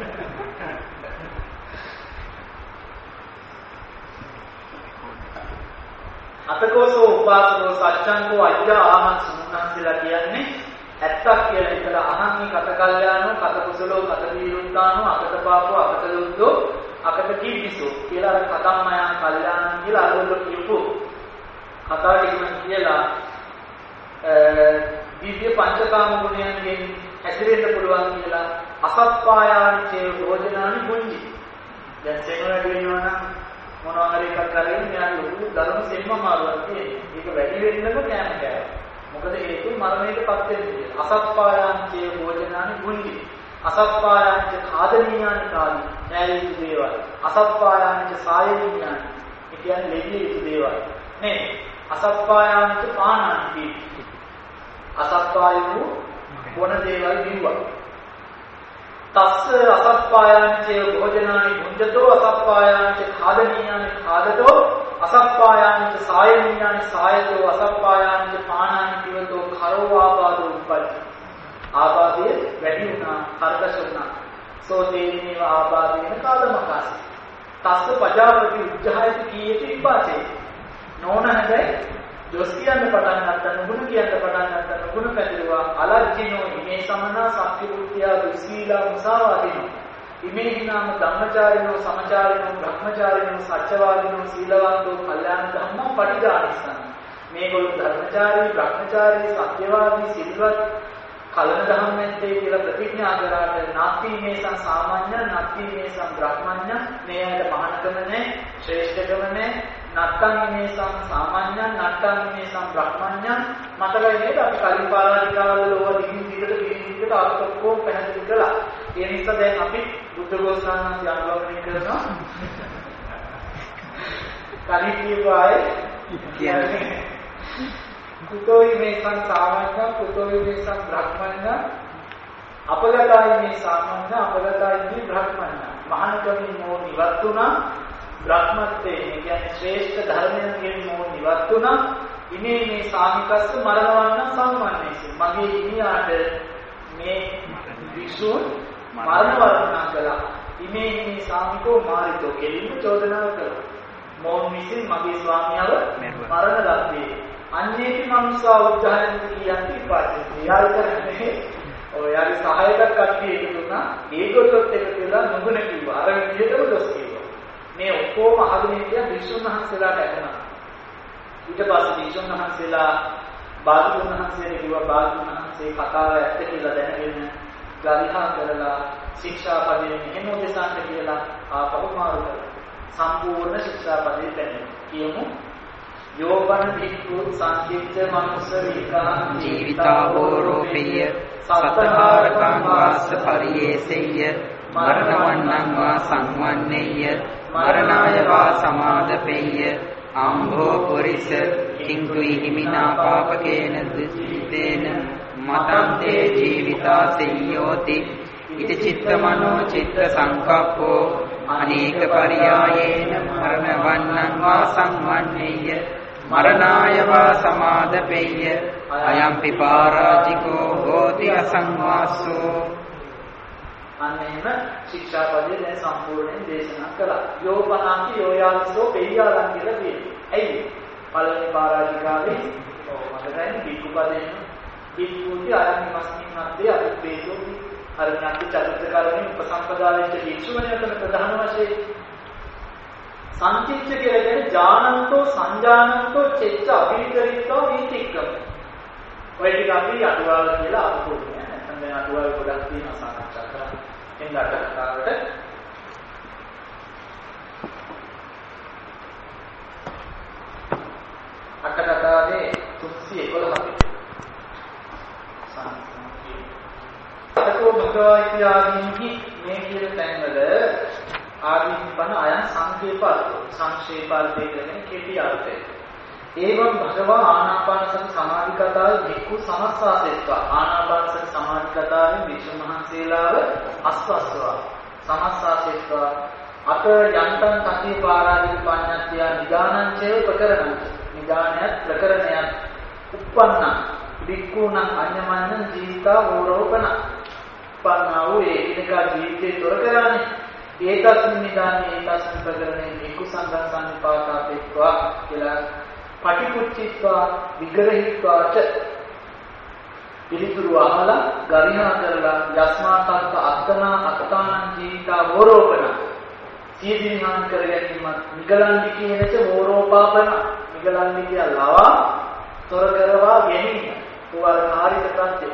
අතකෝසෝ උපාසකෝ සච්ඡංකෝ අජ්ජා ආමන් සුන්නාන්සලා කියන්නේ ඇත්තක් කියලා හිතලා අහන්නේ කත කල්යාණෝ කත කුසලෝ කත විරුද්ධානෝ අකත පාපෝ අකත ලුද්ධෝ අකත කීපිසෝ කියලා අර කතම්මයන් කල්යාණන් කියලා අරවල කියපු කතා ටිකක් කියලා දිව්‍ය පංචකාම ගුණයන්ගෙන් හැසිරෙන්න පුළුවන් කියලා අසත්පායානිචේ භෝජනානි පුංජි දැන් සෙනවැඩ වෙනවා නම් මොනවා හරි එකක් කරගෙන යා ලොකු ධර්ම සෙම්ම මාරුවක් තියෙනවා. ඒක වැඩි වෙන්නම කෑම කෑවා. මොකද හේතුව මරණයටපත් වෙන්නේ. අසත්පායාංචේ භෝජනානි පුංජි. අසත්පායාංච කාදනීයානි කාලි. න්යාය යුතු දේවල්. අසත්පායාංච සායනීයානි. ඒ කියන්නේ ලෙඩිය යුතු දේවල්. නේ. අසත්පායාංච පානානි. අසත්පායු මොන දේවල් බිව්වා. තස්ස අසත්පායාංචේ භෝජනානි භුඤ්ජතෝ අසත්පායාංච खादनीयानि खादतो असत्पायानि च सायनीयानि सायतो असत्पायानि च पानानि पिबतो खरो आबादो උප්පජ්ජති ආබාධය වැඩි වුණා කර්කශ වුණා සෝතේනේව ආබාධේන කාලමකාසි තස්ස පජාපති උජ්ජහයති කීයති විපාචේ නෝන හැබැයි දොස් කියන්න පටන් ගත්තා නුගුණ කියන්න පටන් ගත්තා නුගුණ පැතිරුවා අලජ්ජිනෝ ඉමේ සමනා සත්‍ය බුද්ධියා දුස්සීලා මුසාවාදිනෝ ඉමේ හිනාම ධම්මචාරිනෝ සමචාරිනෝ බ්‍රහ්මචාරිනෝ සත්‍යවාදිනෝ සීලවන්තෝ කල්යාණ ධම්මෝ පටිඝානිස්සං මේගොල්ලෝ ධර්මචාරී බ්‍රහ්මචාරී සත්‍යවාදී සිල්වත් කලන ධම්මෙන්තේ කියලා ප්‍රතිඥා කරාට නාති මේසං සාමාන්‍ය නාති මේසං බ්‍රහ්මඥ මේයට මහානකම නැහැ ශ්‍රේෂ්ඨකම නැහැ නත්තං මේසං සාමාන්‍ය නත්තං මේසං බ්‍රහ්මඥ මතකයි නේද අපි කලින් පාරාධිකාවල ඕවා දිගින් දිගට දිගින් දිගට ආපස්සෝ පැහැදිලි කළා ඒ නිසා දැන් අපි බුද්ධ ഘോഷාන්ති අනුගමනය කරනවා කලින් කියවායේ කියන්නේ කුතෝයි මේසං සාමාන්‍ය කුතෝයි මේසං බ්‍රහ්මඥ අපගතයි මේ සාමාන්‍ය අපගතයි මේ බ්‍රහ්මඥ මහානකමින් නෝ නිවත්තුණා බ්‍රහ්මත්වයේ කියන්නේ ශ්‍රේෂ්ඨ ධර්මයන්ගෙන් නෝ නිවත්තුණා ඉනේ මේ සාමිකස්ස මරණවන්න සම්මන්නේසි මගේ ඉනියාට මේ විසුන් මරණ වර්ණනා කළා ඉනේ මේ සාමිකෝ මාරිතෝ කෙලින්ම චෝදනාව කළා මොන් විසින් මගේ ස්වාමියාව මරණ ලද්දේ අන්නේති මනුස්සා උද්ධාරණති කියන්නේ පාඩේ. යාල් කරන්නේ ඔය යාගේ සහායක කට්ටිය එකතු වුණා. ඒගොල්ලොත් එකතු වෙලා නුගුණ කිව්වා. අර විදිහටම දොස් කිව්වා. මේ ඔක්කොම අහගෙන ඉන්න විසුණු මහන්සලාට ඇහුණා. ඊට පස්සේ විසුණු මහන්සලා බාගතුන් මහන්සේට කිව්වා බාගතුන් මහන්සේ කතාව ඇත්ත කියලා දැනගෙන ගරිහා කරලා ශික්ෂාපදයෙන් එහෙම උදෙසාන්ට කියලා ආපහු මාරු කළා. සම්පූර්ණ ශික්ෂාපදේ දැනෙන. කියමු योवन भिक्खु संचित्त मनुष्य विका जीवितावो रोपेय सत्तारकं वास परियेसेय मरणवन्नं वा संवन्नेय मरणाय वा समादपेय आम्भो पुरिस किंकुई हिमिना पापकेन दुष्टेन मतं ते जीविता संयोति इति चित्तमनो चित्त संकप्पो අනේක පරියායේන මරණ වන්නං වා සංවන්නේය මරණාය වා සමාදපෙය්‍ය අයම්පි පරාජිකෝ හෝති අසංවාසෝ. අන්න එහෙම ශික්ෂාපදයේ දැන් සම්පූර්ණයෙන් දේශනා කළා. යෝපනාති යෝයාසෝ පෙය්‍යාලන් කියලා කියනවා. ඇයි? පළවෙනි පරාජිකාවේ ඔව් මතකයි බික්කු පදයෙන් බික්කුති ආයන් මස්මින් මැද්දේ අනුපේතෝ අර ඥාති චතුර්ථ කාරණේ උපසම්පදා වෙච්ච භික්ෂුවනේ අතන ප්‍රධාන වශයෙන් සංකිච්ඡ කියලා කියන්නේ ඥානන්තෝ සංජානන්තෝ චෙච්ච අභිකරිතෝ වීතික්කම. ඔය ටික අපි අටුවාව කියලා අහුවෙන්නේ. නැත්නම් දැන් අටුවාවේ ගොඩක් තියෙනවා සාකච්ඡා කරන්න. එන්න අට කතාවට අට කතාවේ තුන්සිය එකොළහ අතකෝ භගවා ඉතිආදීන්හි මේ කියන තැන්වල ආදීන් පන අයන් සංකේපර්ථ සංක්ෂේපාර්ථය කියන්නේ කෙටි අර්ථය. ඒවම් භගවා ආනාපාන සති සමාධි කතාවේ වික්ඛු සමස්සාසෙත්වා ආනාපාන සති සමාධි කතාවේ වික්ෂු මහන්සේලාව අස්වස්වා සමස්සාසෙත්වා අත යන්තං තති පාරාදීන පඤ්ඤත්‍ය නිදානංචේ ප්‍රකරණං නිදානයත් ප්‍රකරණයත් උප්පන්න වික්ඛුණං අඤ්ඤමඤ්ඤං ජීවිතා වෝරෝපණ උපන්නා වූ ඒකිනකා ජීවිතේ තොර කරන්නේ ඒතස්මින් නිදානේ ඒතස්මින් ප්‍රකරණේ වික්ඛු සංඝං සම්නිපාතාපේක්වා කියලා පටිකුච්චිත්වා විග්‍රහිත්වාච පිළිතුරු අහලා ගරිහා කරලා යස්මාතත් අත්තනා අත්තානං ජීවිතා වෝරෝපණ සීදීහාන් කර ගැනීමත් නිගලන්දි කියනච වෝරෝපාපන නිගලන්දි කියලා තොර කරවා ගැනීම උවර කාර්යික ප්‍රත්‍ය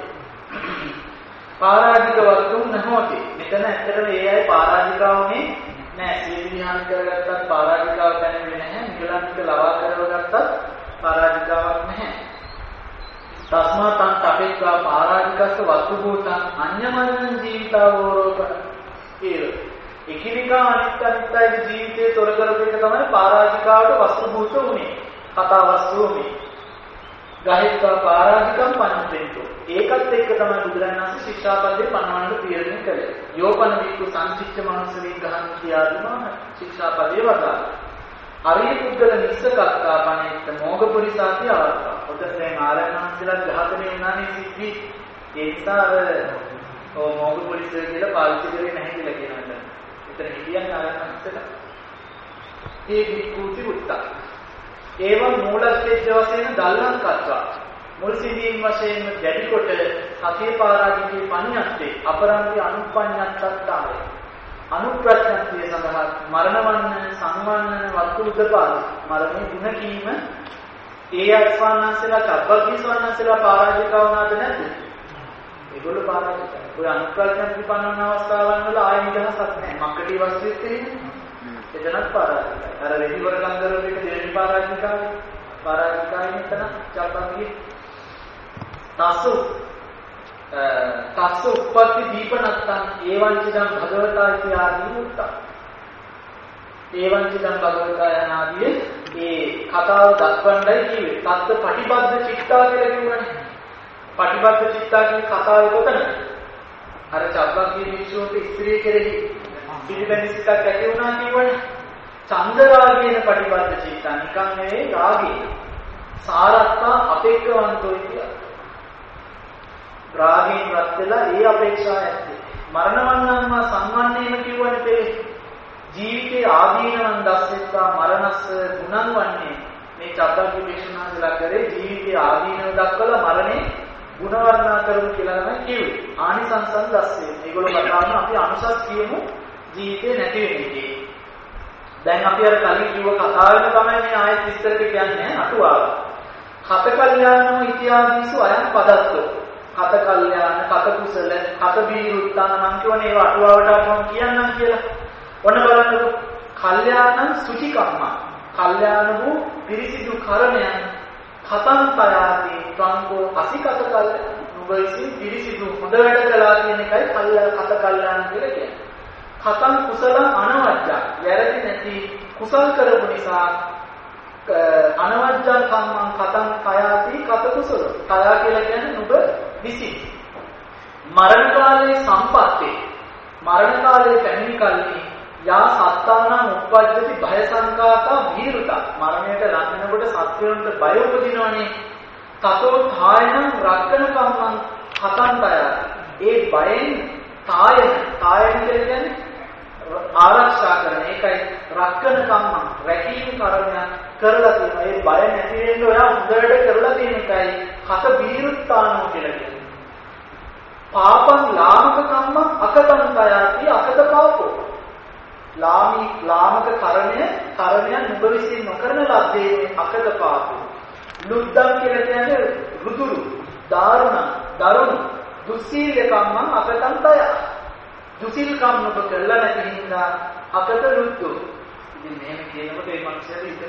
පාරාජික වස්තුන් නැහොති. මෙතන ඇත්තටම ඒ අය පාරාජිකාවනේ නෑ. සීදීහාන් කරගත්තත් පාරාජිකාව දැනෙන්නේ නැහැ. නිගලන්දික ලවා කරවගත්තත් පාරාජිකාවක් නැහැ. තස්මා තං තපේක්වා පාරාජිකස්ස වස්තු භූතං අඤ්ඤමඤ්ඤං ජීවිතාවෝරෝපණ කියලා. එකිනෙකා අනිත් අනිත්‍යයේ ජීවිතේ තොර කරපු එක තමයි පාරාජිකාවට වස්තු භූත උනේ. කතා වස්තු උනේ. ගහිත්වා පාරාජිකම් පඤ්ඤතේතෝ. ඒකත් එක්ක තමයි බුදුරජාණන් වහන්සේ ශික්ෂාපදේ පනවන්න තීරණය කළේ. යෝපන වික්ඛු සංසිච්ඡ මනස විග්‍රහණ කියාදීම ශික්ෂාපදේ වදා. අරිය පුද්ගල නිස්සකත්තා පණේත් මොගපුරිසාති අවස්ථා. ඔතන දැන් ආරණාන්සලා ඝාතනය වුණානේ සිද්ධි. ඒ නිසා ඔව් මොගපුරිස කියලා පාවිච්චි කරේ නැහැ කියලා කියනවා. එතන කියන්නේ ආරණාන්සලා. ඒ වික්ඛුති උත්තා. ඒවම් මූලස්ථේජ වශයෙන් දල්ලං කත්වා මුල් සිදීන් වශයෙන් දැඩි කොට සතිය පාරාජිකේ පඤ්ඤත්තේ අපරන්ති අනුපඤ්ඤත්තත්තාය අනුප්‍රඥාතිය සඳහා මරණවන්න සංවන්නන වස්තු උදපාද මරණේ ಗುಣ කීම ඒ අස්වානන්සලා චබ්බග්ගී ස්වානන්සලා පාරාජිකව වුණාද නැද්ද? ඒගොල්ලෝ පාරාජිකයි. ඔය අනුප්‍රඥාති පන්නන අවස්ථාවන් වල ආයෙ නිදහසක් නැහැ. මක්කටි වස්තුවෙත් තියෙන්නේ. එතනත් පාරාජිකයි. අර රෙදි වරකම් කරන එක දෙවෙනි පාරාජිකාවයි. පාරාජිකායි එතන චබ්බග්ගී තස්සු තස්සු උප්පත්ති දීපනත්තං ඒවංචිදං භගවතා ඉතිආදී උත්තා. ඒවංචිදං භගවතා යනාදී ඒ කතාව දක්වන්නයි කිව්වේ. තත්ත පටිබද්ධ චිත්තා කියලා කියවනේ. පටිබද්ධ චිත්තා කියන කතාවේ කොතනද? අර චබ්බග්ගී වික්ෂුන්ට ස්ත්‍රී කෙරෙහි පිළිබඳ සිතක් ඇති වුණා කියවනේ. චන්දරාගේන පටිබද්ධ චිත්තා නිකන් නෙවෙයි රාගේ. සාරත්තා අපේක්ෂවන්තෝ කියලා. රාගයෙන් රත් වෙලා ඒ අපේක්ෂාව ඇත්තේ. මරණවන්නම්ම සංවන්නේම කියවනේ තේ ජීවිතේ ආදීනවන් දැස්සෙත්තා මරණස්ස ගුණං වන්නේ මේ චබ්බග්ගී වික්ෂුණාන්සලා කරේ ජීවිතේ ආදීනව දක්වලා මරණේ ගුණ වර්ණනා කරමු කියලා තමයි කිව්වේ. ආනිසංසන් දැස්සේ. ඒගොල්ලෝ කතාවන අපි අනුසස් කියමු ජීවිතේ නැති වෙන්නේ. දැන් අපි අර කලින් කිව්ව කතාවෙම තමයි මේ ආයෙත් විස්තර කියන්නේ අටුවාව. කත කල්යාණෝ ඉතිආදීසු අයන් පදත්තෝ. කත කල්යාණ, කත කුසල, කත බීරුත්තාන නම් කියවනේ ඒවා අටුවාවට අපම කියන්නම් කියලා. ඔන්න බලන්නකො. කල්යාණ සුචිකම්ම. කල්යාණ වූ පිරිසිදු කරණයන් කතං පයාති ත්වංගෝ අසිකත කල් නුඹයිසි පිරිසිදු හොඳ වැඩ කළා කියන එකයි කල්යාණ කත කල්යාණ කියලා කියන්නේ. කතං කුසල අනවජ්ජා. වැරදි නැති කුසල් කරපු නිසා අනවජ්ජං කම්මං කතං කයාති කත කුසල. කයා කියලා කියන්නේ නුඹ විසි. මරණ කාලයේ සම්පත්තේ මරණ කාලයේ පැමිණි කල්හි යා සත්තානං උප්පජ්ජති භය සංකාතා භීරුතා. මරණයට ලක් වෙනකොට සත්වයන්ට බය උපදිනවනේ. තතෝ ථායනං රක්කන කම්මං හතන්තය. ඒ බයෙන් තායන තායන කියන්නේ ආරක්ෂා කරන ඒකයි රක්කන කම්මං රැකීම් කර්මයක් කරලා තියෙනවා. ඒ බය නැති වෙන්න ඔයා හොඳට කරලා තියෙන එකයි හත බීරුත්තානෝ කියලා කියන්නේ. පාපං ලාමක කම්මං අකතන්තයති අකත පාපෝ. ලාමී ලාමක කර්මය කර්මයන් නුඹ විසින් නොකරන ලද්දේ අකත පාපෝ. ලුද්දම් කියලා කියන්නේ රුදුරු දාරුණ දරුණු දුස්සීල කම්මං අකතන්තය. දුසිල් කම් නොක කළා නැති හින්දා අකත ලුද්දු. ඉතින් මෙහෙම කියනකොට මේ මනුස්සයාට ඉතන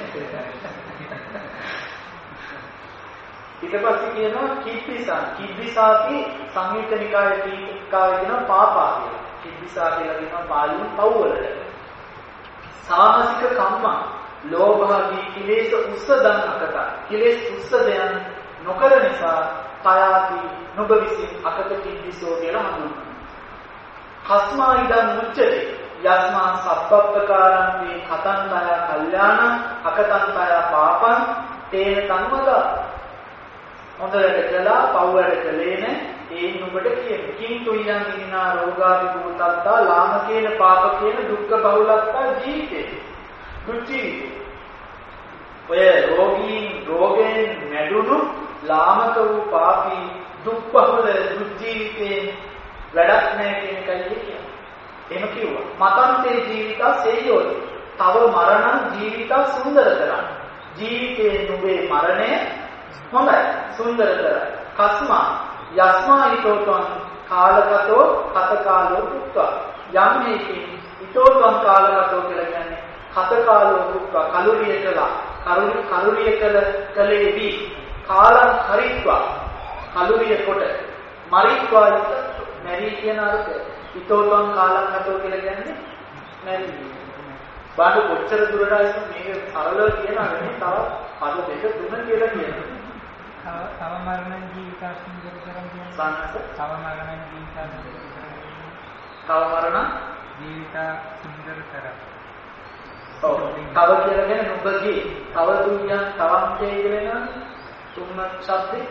ඊට පස්සේ කියනවා කිප්පිසා කිප්පිසාති සංයුත්ත නිකායේ ටීකාවේ කියනවා පාපා කියලා. කිප්පිසා කියලා කියනවා පාලියෙන් පව් වලට. සාහසික කම්ම ලෝභාදී කිලේශ උස්සදන් අකත. කිලේශ උස්සදයන් නොකර නිසා තයාති නුඹ විසින් අකත කිප්පිසෝ කියලා හඳුන්වනවා. කස්මා ඉදන් මුච්චති යස්මා සබ්බප්පකාරං වේ කතන්තය කල්යාණ අකතන්තය පාපං තේන තන්මදා. හොඳට කළා පව්වට කළේ නැ ඒ නුඹට කියන්නේ කින්තු ඉයන් දිනා රෝගාදි දුක්ඛත්තා ලාමකේන පාපකේන දුක්ඛ බහුලත්තා ජීවිතේ දුක්ඛී. ඔය රෝගීන් රෝගයෙන් මැඩුණු ලාමක වූ පාපී දුක් බහුල දුක් ජීවිතේ වැඩක් නැහැ කියන එකයි කියන්නේ. එහෙම කිව්වා. මතන්තේ ජීවිතා සේයෝති. තව මරණ ජීවිතා සුන්දර කරන්න. ජීවිතේ නුඹේ මරණය හොඳයි සුන්දර කරයි. කස්මා යස්මා ඊතෝතං කාලකතෝ කතකාලෝ දුක්ඛ. යම් මේකින් ඊතෝතං කාලකතෝ කියලා කියන්නේ කතකාලෝ දුක්ඛ කලුරිය කළා. කලුරිය කලුරිය කළ කලේදී කාලං හරිත්වා කලුරිය කොට මරිත්වා මැරි කියන අර්ථය. ඊතෝතං කාලං හතෝ කියලා කියන්නේ මැරි. බාඩ කොච්චර දුරට ආයෙත් මේක සරලව කියනවා නෙමෙයි තව පද දෙක තුන කියලා කියනවා. තව මරණ ජීවිතා සුන්දර කරන් කියන්නේ සානස තව මරණ ජීවිතා සුන්දර කරන් තව මරණ ජීවිතා සුන්දර කරන්. ඔව් තව කියලා කියන්නේ නුඹගේ තව දුන්නා තවන්තේ කියලා තුන ශබ්දේ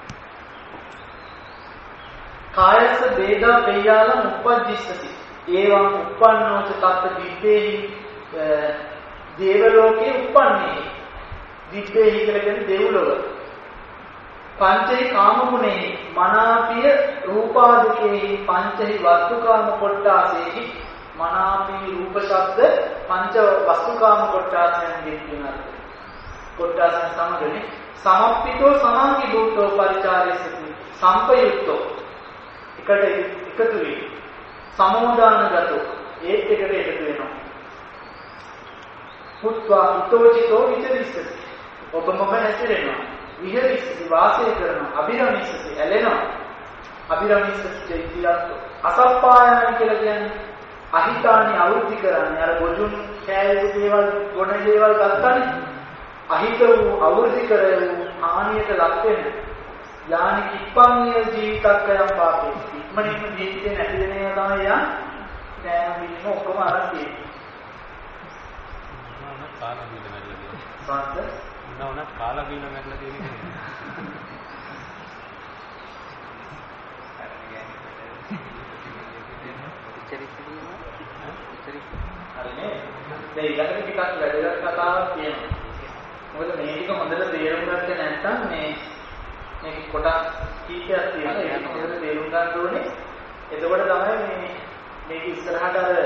කායස වේදා පේයාලං උපජ්ජිස්සති ඒවං උප්පන්නෝච තත්ත දිත්තේහි දේව ලෝකේ උප්පන්නේ. දිත්තේහි කියලා කියන්නේ දෙව්ලොව. පංචේ කාම ගුණේ මනාපිය රූපාදිකේ පංචහි වස්තුකාම කොට්ටාසේහි මනාපී රූප ශබ්ද පංච වස්තුකාම කොට්ටාසයන් කියනවා. කොට්ටාසයන් සමගනේ සමප්පිතෝ සමාංගි භූතෝ පරිචාරයසති සම්පයුක්තෝ එකට එකතු වෙයි. සමෝදානගතෝ ඒත් එකට එකතු වෙනවා. පුත්වා ඊතෝචිතෝ විචරිස්සති ඔබ මොම හැසිරෙනවා. විහෙරිස්සති වාසය කරනවා. අභිරමිස්සති ඇලෙනවා. අභිරමිස්සති චෛත්‍යයත් අසප්පායන කියලා කියන්නේ අහිතානි අවෘද්ධි කරන්නේ. අර ගොජුන් කෑයු දේවල් ගොඩ දේවල් ගන්නනේ. අහිත වූ අවෘද්ධි කරවූ හානියට ලක් වෙන යානි කිප්පන්නිය ජීවිතක්කයන් පාපේ. ඉක්මනින්ම ජීවිතේ නැති වෙන ඒවා තමයි යා දැන් මිනිම ඔක්කොම අරන් තියෙන්නේ. නෝන කාලා බීල මැරලා තියෙනවා. සාන්ත නෝන කාලා බීල මැරලා තියෙනවා. හරිනේ. දැන් ඊළඟට ටිකක් වැඩිලක් කතාවක් කියනවා. මොකද මේ ටික හොඳට තේරුම් ගත්තේ නැත්නම් මේ මේක කොටස් කීපයක් තියෙනවා. ඒක හොඳට තේරුම් ගන්න ඕනේ. එතකොට තමයි මේ මේක ඉස්සරහට අර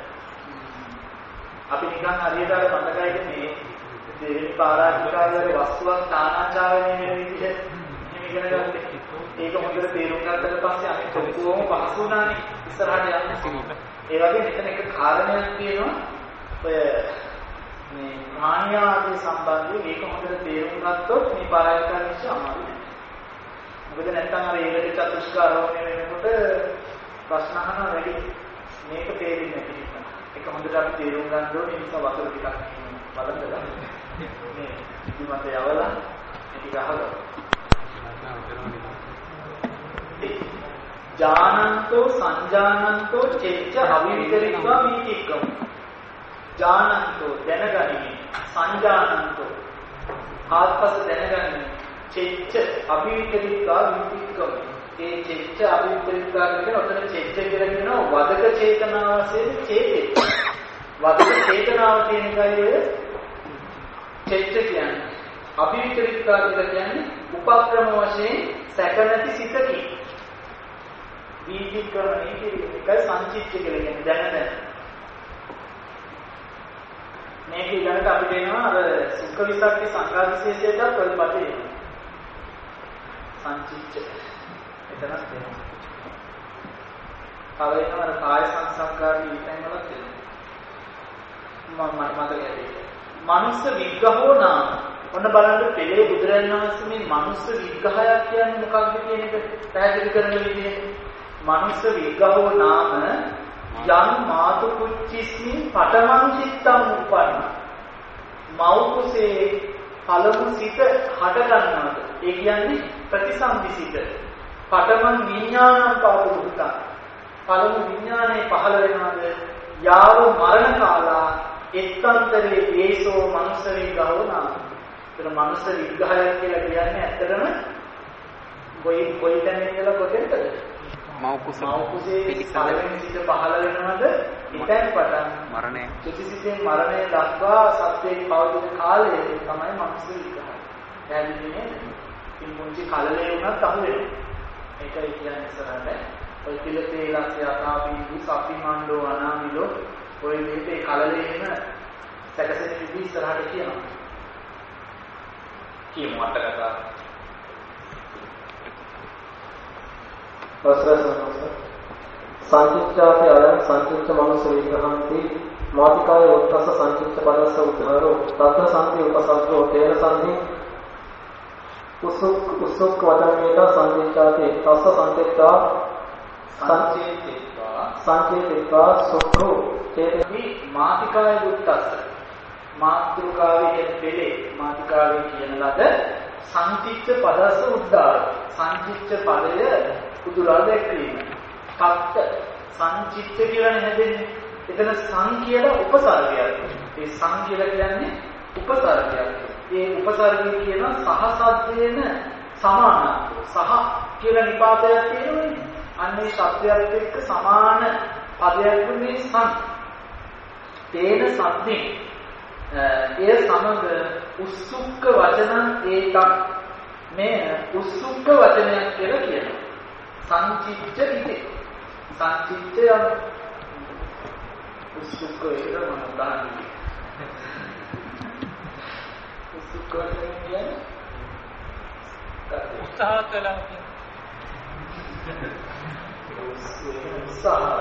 අපි නිකන් හරියට අර මතකයිද මේ දෙවෙනි පාරාජිකාවේ වස්තුවක් තානාචාරණය වෙන විදිහ එහෙම ඉගෙන ගන්න. ඒක හොඳට තේරුම් ගත්තට පස්සේ අපි කොහොම පහසු වුණානේ ඉස්සරහට යන්න. ඒ වගේ මෙතන එක කාරණයක් තියෙනවා. ඔය මේ ප්‍රාණියාදී සම්බන්ධයෙන් මේක හොඳට තේරුම් ගත්තොත් මේ පාරාජිකාව නිසා අමාරුයි. මොකද නැත්නම් අර ඒකට චතුස්කාරෝණය වෙනකොට ප්‍රශ්න අහන වැඩි මේක තේරෙන්නේ නැති නිසා. ඒක හොඳට අපි තේරුම් ගන්න ඕනේ. ඒ නිසා වතුර ටිකක් බලන්නද? මේ ඉදිමත යවලා ටික අහලා. ජානන්තෝ සංජානන්තෝ චෙච්ච අවිවිතරිත්වා වීතික්කම. ජානන්තෝ දැනගනිමි. සංජානන්තෝ ආත්පස දැනගනිමි. චෙච්ච අවිවිතරිත්වා වීතික්කම. ඒ චෙච්ච අවිවිතරිත්වා කියන ඔතන චෙච්ච කියලා කියනවා වදක චේතනාවසේ චේතේ. වදක චේතනාව කියන එකයි චෙච්ච කියන්නේ. අවිවිතරිත්වා කියලා කියන්නේ උපක්‍රම වශයෙන් සැක නැති සිතකි. වීතික්‍රමණය කියන්නේ ඒකයි සංචිත්ත කියලා කියන්නේ දැනගෙන. මේක ඊළඟට අපිට එනවා අර සුඛ විසක්ති සංඝාදිශේෂයට ප්‍රතිපද එනවා. සංචිත්ත. එතනත් එනවා. තව එනවා අර කාය සංසංකාර විතෙන් වලත් එනවා. මම මතකයි. මනුස්ස විග්‍රහෝ නාම. ඔන්න බලන්න පෙළේ බුදුරජාණන් වහන්සේ මේ මනුස්ස විග්‍රහයක් කියන්නේ මොකක්ද කියන එක පැහැදිලි කරන විදිහේ මනුස්ස විග්‍රහෝ නාම යම් මාතු කුච්චිස්මි පඨමං චිත්තං උප්පන්න. මව් කුසේ පළමු සිත හට ගන්නවාද? ඒ කියන්නේ ප්‍රතිසන්දි සිත. පඨමං විඥානං පාවුරුත. පළමු විඥානේ පහළ වෙනවාද? යාව මරණ කාලා එත්තන්තරේ ඒසෝ මනුස්ස විග්‍රහෝ නාම. ඒතර මනුස්ස විග්‍රහයක් කියලා කියන්නේ ඇත්තටම කොයි කොයි තැනක ඉඳලා කොතෙන්ද? මෞකුස මෞකුසේ පළවෙනි සිත පහළ වෙනවද? ඉතින් පටන් මරණය. චුතිසිතේ මරණය දක්වා සත්‍යයේ පවතින කාලය තමයි මනුස්ස විග්‍රහය. දැනෙන්නේ නේද? ඉතින් මුංචි කලලේ වුණත් අහු වෙනවා. ඒකයි කියන්නේ ඉස්සරහට. ඔය පිළිතේ ලක්ෂය අතාපින්දු සප්පිමණ්ඩෝ අනාමිලෝ ඔය මේකේ කලලේම සැකසෙන විදිහ ඉස්සරහට කියනවා. කියමු අට කතා. සංචිත්තාපි අයං සංචිත්ත මනස විග්‍රහන්ති මාතිකාය උත්තස සංචිත්ත පදස්ස උද්ධාරෝ තත්ත සංති උපසද්දෝ තේන සංති උසුක් උසුක් වදනේත සංචිත්තාපි තස්ස සංචිත්තා සංචේතිත්වා සංචේතිත්වා සුඛෝ තේති මාතිකාය උත්තස මාත්‍රිකාවේ පෙළේ මාතිකාවේ කියන ලද සංචිත්ත පදස්ස උද්ධාර සංචිත්ත පදය උදුරා දැක්වීම. තත්ත සංචිත්ත කියලා හැදෙන්නේ. එතන සං කියලා උපසර්ගයක්. ඒ සං කියලා කියන්නේ උපසර්ගයක්. ඒ උපසර්ගය කියන සහ සද්දේන සමානත්ව. සහ කියලා නිපාතයක් තියෙනවනේ. අන්නේ ශබ්දයක් එක්ක සමාන පදයක් මේ සං. තේන සද්දේ එය සමග උස්සුක්ක වචනං ඒකක්. මේ උස්සුක්ක වචනයක් කියලා කියනවා. සංචිත්ත ඉති සංචිත්ත යන උස්සුක්ක වේද මම උදාහරණයක් උස්සුක්ක කියන්නේ උත්සාහ කළා උත්සාහ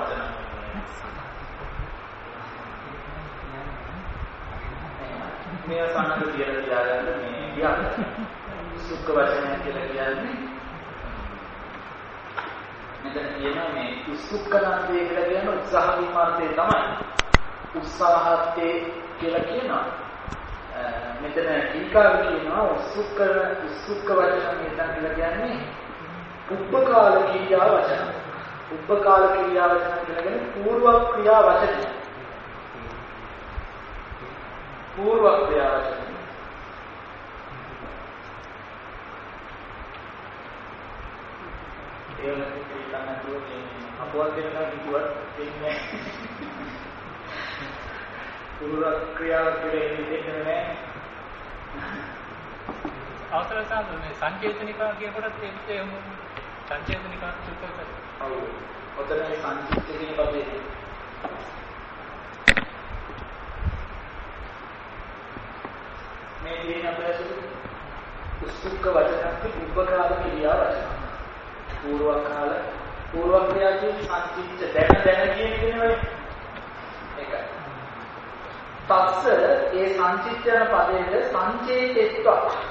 මේ සානක කියලා තියාගන්න මේ කියන්නේ උස්සුක්ක වචනය කියලා කියන්නේ මෙතන කියනවා මේ උත්සුක්කලන්තය කියලා කියන උත්සාහ විමාර්ථය තමයි. උත්සාහත්තේ කියලා කියනවා. මෙතන ටීකාව කියනවා උත්සුක්ක උත්සුක්ක වචන මෙතන කියලා කියන්නේ උපකාල ක්‍රියා වචන. උපකාල ක්‍රියා වචන කියලා කියන්නේ పూర్ව ක්‍රියා වචන. పూర్ව ක්‍රියා වචන. ඒ අපවත් වෙනවා කිව්වත් දෙන්නේ පුරුදු ක්‍රියාවක් කියලා ඉන්නේ නැහැ. අවසර සාධනේ සංකේතනිකා කියනකොටත් ඒ විදිහම සංකේතනිකා සුත්තර. ඔව්. ඔතන මේ සංකීර්ණ කියන පදේ මේ කියන අපේ උස්සුක්ක වචනක් උපකාර ක්‍රියා වචන. పూర్ව කාල పూర్ව ක්‍රියා කියන්නේ සංචිත්ත දැන දැන කියන කෙනානේ. ඒකයි. තස්ස ඒ සංචිත්ත යන පදයේ සංචේතෙත්ව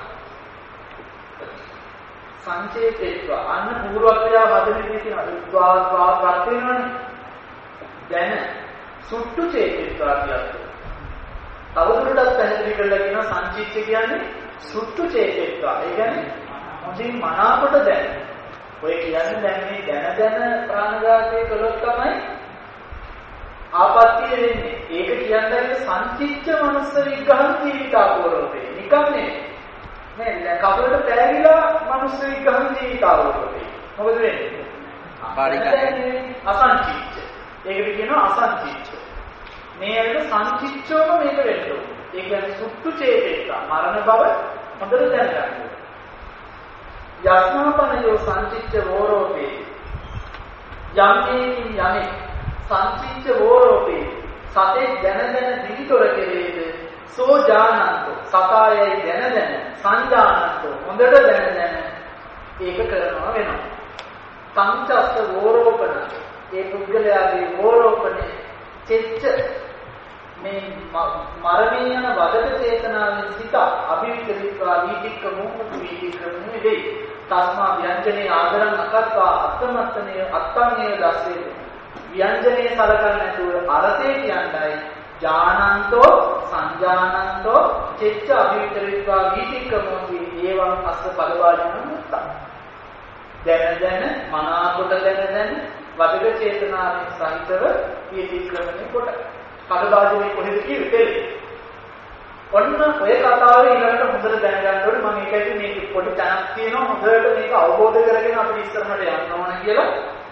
සංචේතෙත්ව අන්න పూర్ව ක්‍රියා වදනදී කියන උද්වා ස්වා ප්‍රත් වෙනවනේ. දැන සුට්ටු චේතෙත්ව කියනවා. තවදුරටත් පැහැදිලි කරලා කියනවා සංචිත්ත කියන්නේ සුට්ටු චේතෙත්ව. ඒ කියන්නේ මොදින් මනාකොට දැන ඔය කියන්නේ දැන් මේ දැන දැන ප්‍රාණඝාතය කළොත් තමයි ආපත්‍ය වෙන්නේ. ඒක කියන්නේ සංචිච්ච මනස විග්‍රහ ජීවිතාවෝරෝපේ. නිකම් නෙමෙයි. නෑ කපලට පෑගිලා මනුස්ස විග්‍රහ ජීවිතාවෝරෝපේ. මොකද වෙන්නේ? අසංචිච්ච. ඒකට කියනවා අසංචිච්ච. මේ ඇවිත් සංචිච්චෝම මේක වෙන්න ඕනේ. ඒ කියන්නේ සුත්තු චේතේක මරණ බව හොඳට දැනගන්න. යස්මාපනයෝ සංචිච්ච වෝරෝපේ යම්කේකින් යමේ සංචිච්ච වෝරෝපේ සතේ දැන දැන දිවිතොර කෙරේද සෝ ජානන්තෝ සතායයි දැන දැන සංජානන්තෝ හොඳට දැන දැන ඒක කරනවා වෙනවා. සංචස්ස වෝරෝපන ඒ පුද්ගලයාගේ වෝරෝපනේ චෙච්ච මේ මරණය යන වදක චේතනාවෙන් සිත අභිවිකලිතවා වීතික්කමෝ වීතික්කමෝ වෙයි. තස්මා ව්‍යංජනේ ආදරං අකත්වා අත්තමත්තනේ අත්තංගේ දස්සේ ව්‍යංජනේ සලකන්නේ නැතුව අරතේ කියන්නයි ජානන්තෝ සංජානන්තෝ චෙච්ච අභිවිකලිතවා වීතික්කමෝ ඒවං අස්ස පදවාදින මුත්ත. දැන දැන මනාකොට දැන දැන වදක චේතනාවෙන් සහිතව වීතික්‍රමණය කොට කඩබාදිනේ කොහෙද කිව්වේ? ඔන්න ඔය කතාවේ ඊළඟට හොඳට දැනගන්න ඕනේ. මම ඒකයි මේක පොඩි තැනක් තියෙනවා හොඳට මේක අවබෝධ කරගෙන අපිට ඉස්සරහට යන්න ඕන කියලා.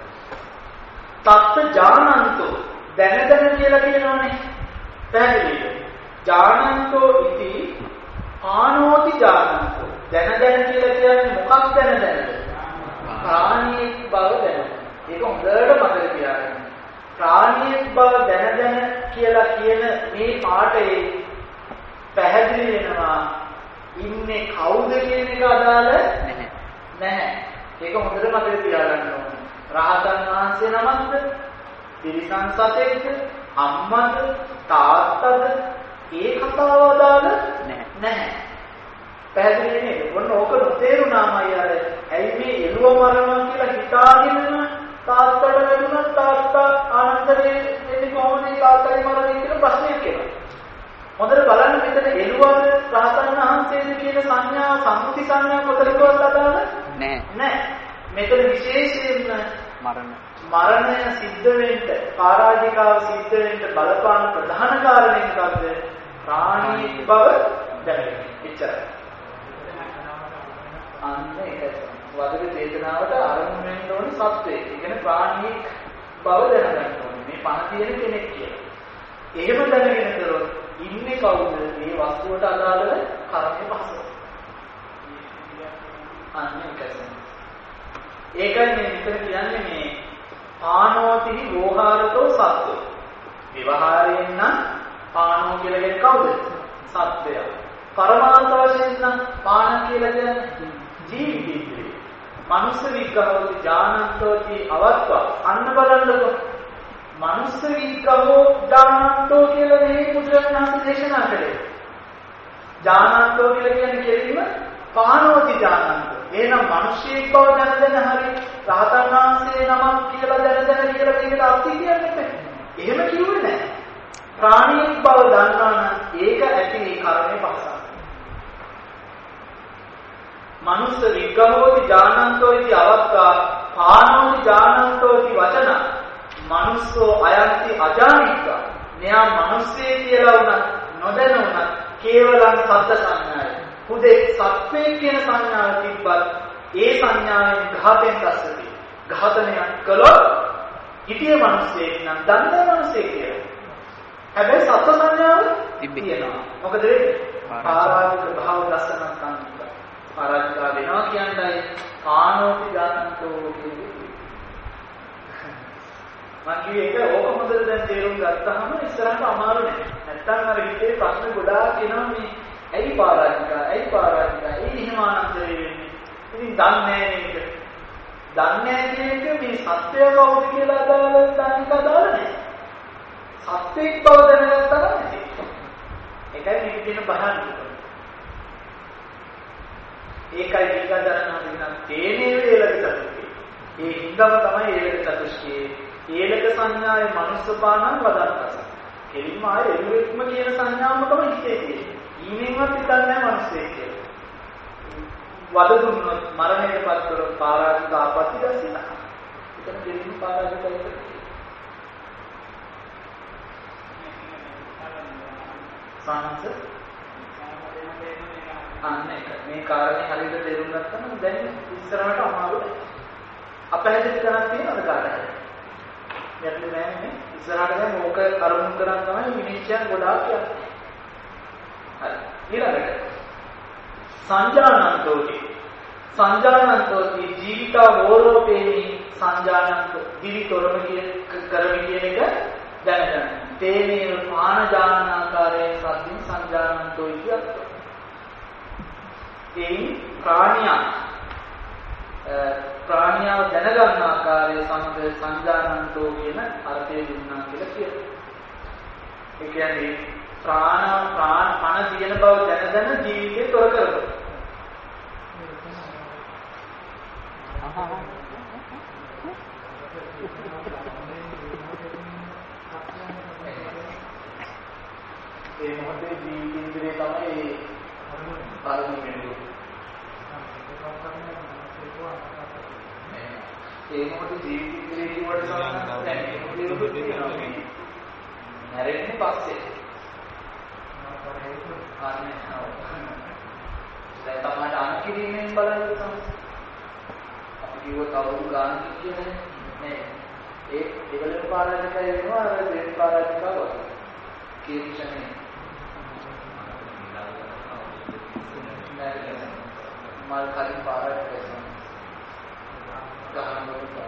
තත්ත ජානන්තෝ දැන දැන කියලා කියනවනේ. පැහැදිලිද? ජානන්තෝ ඉති ආනෝති ජානන්තෝ දැන දැන කියලා කියන්නේ මොකක් දැන දැනද? ප්‍රාණීය බව දැන. ඒක හොඳට මතක තියාගන්න. ප්‍රාණීය බව දැන දැන කියලා කියන මේ පාඩේ පැහැදිලි වෙනවා ඉන්නේ කවුද කියන එක අදාළ නැහැ. නැහැ. ඒක හොඳට මතක තියාගන්න ඕනේ. රහතන් වහන්සේ නමක්ද? තිරිසන් සතෙක්ද? අම්මද? තාත්තද? ඒ කතාව අදාළ නැහැ. නැහැ. පැහැදිලි නේද? ඔන්න ඕක නොතේරුණාමයි අර ඇයි මේ එළුව මරනවා කියලා හිතාගෙන තාත්තට වැදුණා තාත්තා ආනන්දරේ එන්නේ කොහොමද තාත්තගේ මරණය කියලා ප්‍රශ්නයක් එනවා. හොඳට බලන්න මෙතන එළුවද රහතන් වහන්සේද කියන සංඥා සම්මුති සංඥා කොතරකවත් අදාළ නැහැ. නැහැ. මෙතන විශේෂයෙන්ම මරණ මරණය සිද්ධ වෙන්න පරාජිකාව සිද්ධ වෙන්න බලපාන ප්‍රධාන කාරණේ මොකද්ද? ප්‍රාණී බව දැනෙන්නේ. එච්චරයි. අන්න ඒක වදක චේතනාවට අරමුණු වෙන්න ඕනේ සත්‍යය. ඒ කියන්නේ ප්‍රාණී බව දැනගන්න ඕනේ. මේ පණ තියෙන කෙනෙක් කියලා. එහෙම දැනගෙන කරොත් ඉන්නේ කවුද? මේ වස්තුවට අදාළව කර්මය පහසුව. අන්න ඒකයි. ඒකයි මේ විතර කියන්නේ මේ ආනෝතිහි වෝහාරතෝ සත්ත්ව. විවහාරයෙන් නම් ආනෝ කියලා කියන්නේ කවුද? සත්‍යය. පරමාර්ථ වශයෙන් නම් පාන කියලා කියන්නේ ජීවිතය. මනුස්ස විග්‍රහෝති ඥානන්තෝති අවත්වා අන්න බලන්නකො. මනුස්ස විග්‍රහෝ ඥානන්තෝ කියලා මේ බුදුරජාණන් දේශනා කළේ. ඥානන්තෝ කියලා කියන්නේ කෙලින්ම පානෝති ඥානන්තෝ. එහෙනම් මිනිස්සෙක් බව දැන දැන හරි රහතන් වහන්සේ නමක් කියලා දැන දැන කියලා මේකට අර්ථය කියන්නේ නැහැ. එහෙම කිව්වේ නැහැ. ප්‍රාණීක් බව දන්නා නම් ඒක ඇති ඒ කර්මයේ පහසක්. මනුස්ස විග්‍රහෝති ඥානන්තෝති අවස්ථා පානෝති ඥානන්තෝති වචන මනුස්සෝ අයන්ති අජානිත්වා මෙයා මිනිස්සේ කියලා උනත් නොදැන උනත් කේවලං සත්‍ය සංඥාය හුදේ සත්වේ කියන සංඥාව තිබ්බත් ඒ සංඥාවෙන් ඝාතයෙන් දැස්සති ඝාතනයක් කළොත් හිතියේ මිනිස්සෙක් නම් දන්නේ මිනිස්සෙක් කියලා හැබැයි සත්‍ය සංඥාව තිබෙනවා මොකද වෙන්නේ ආරාධිත භාව දස්සනක් ගන්නවා ආරාධිතා වෙනවා කියන්නේ ආනෝපි ඥානන්තෝ කියන්නේ මම කියේ ඒක ඕක හොඳට දැන් තේරුම් ගත්තාම ඉස්සරහට අමාරු නෑ. නැත්තම් අර හිතේ ප්‍රශ්න ගොඩාක් එනවා මේ ඇයි පාරාජිකා ඇයි පාරාජිකා ඇයි එහෙම ආනන්දරේ වෙන්නේ. ඉතින් දන්නේ නෑ මේක. දන්නේ නෑ කියන එක මේ සත්‍යය කවුද කියලා අදාළ දන්නේ අදාළ නෑ. සත්‍යෙක් බව දැනගත්තා නම් ඒකයි මේක තියෙන බහන්න. ඒකයි විකල්පන හඳුනන තේනේ වේලක සතුටේ. ඒ හිඳම තමයි ඒලක සතුටේ. ඒලක සංඥාවේ මනුස්සපානං වදන්තස. කෙලින්ම ආයේ එළුවෙක්ම කියන සංඥාවම තමයි හිතේ තියෙන්නේ. ඊමෙන්වත් හිතන්නේ නැහැ මිනිස්සෙක් කියලා. වද දුන්නොත් මරණයටපත් කරොත් පරාජිත ආපත්‍ය දසිත. එතන දෙවියන් පරාජිත වෙන්නේ. සානස අන්න එක මේ කාරණේ හරියට තේරුම් ගත්තම දැන් ඉස්සරහට අමාරුයි. අපහැදිලි කරක් තියෙනවද කාටද? යටි නෑ නේ. ඉස්සරහට දැන් ඕක අරමුණු කරන් තමයි විනිශ්චයන් ගොඩාක් කියන්නේ. හරි. ඊළඟට සංජානන්තෝති සංජානන්තෝති ජීවිතා වෝරෝපේනි සංජානන්තෝ දිවිතොරම කියන කරමි කියන එක දැනගන්න. තේනේ ආනජානන ආකාරයේ සත්‍ය සංජානන්තෝ කියනවා. ඒ ප්‍රාණියා ප්‍රාණියාව දැනගන්න ආකාරයේ සමග සංජානන්තෝ කියන අර්ථය දුන්නා කියලා කියනවා. ඒ කියන්නේ ප්‍රාණ ප්‍රාණ පණ තියෙන බව දැන දැන ජීවිතේ තොර කරනවා. ඒ මොහොතේ ජීවිතේ තමයි පාලනය වෙන්නේ. ඒ මොහොතේ ජීවිතේ කිව්වට සමහරවිට නැහැ. නැරෙන්නේ පස්සේ. ආන්නේ දැන් තමයි අන්කිරීමෙන් බලන්න තමයි. අපි කිව්වොත් අවුරු ගන්න කියන්නේ නේ. ඒ ඒවලට පාරාජික වෙනවා අර දෙන්න පාරාජික වගේ. කීර්ෂණේ. මල් කලින් පාරාජික වෙනවා. ගහන කොට.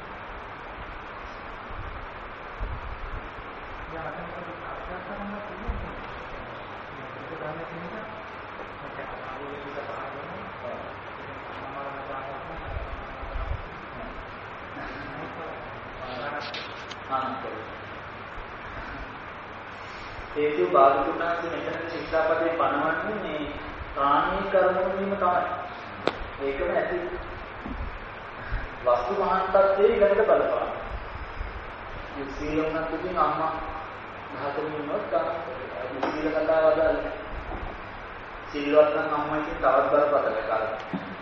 හේතු බාධකුණාන්සේ මෙතන ශික්ෂාපදේ පනවන්නේ මේ ප්‍රාණී කර්ම වීම තමයි. ඒකම ඇති වස්තු මහාන්තත්වයේ ඊළඟට බලපාන. මේ සීලුණත් ඉතින් අම්මා ධාතුමිනොත් ගන්න. සීල කතාව අදාළයි. සීලවත් නම් අම්මා ඉතින් තවත් බරපතල කාරණා.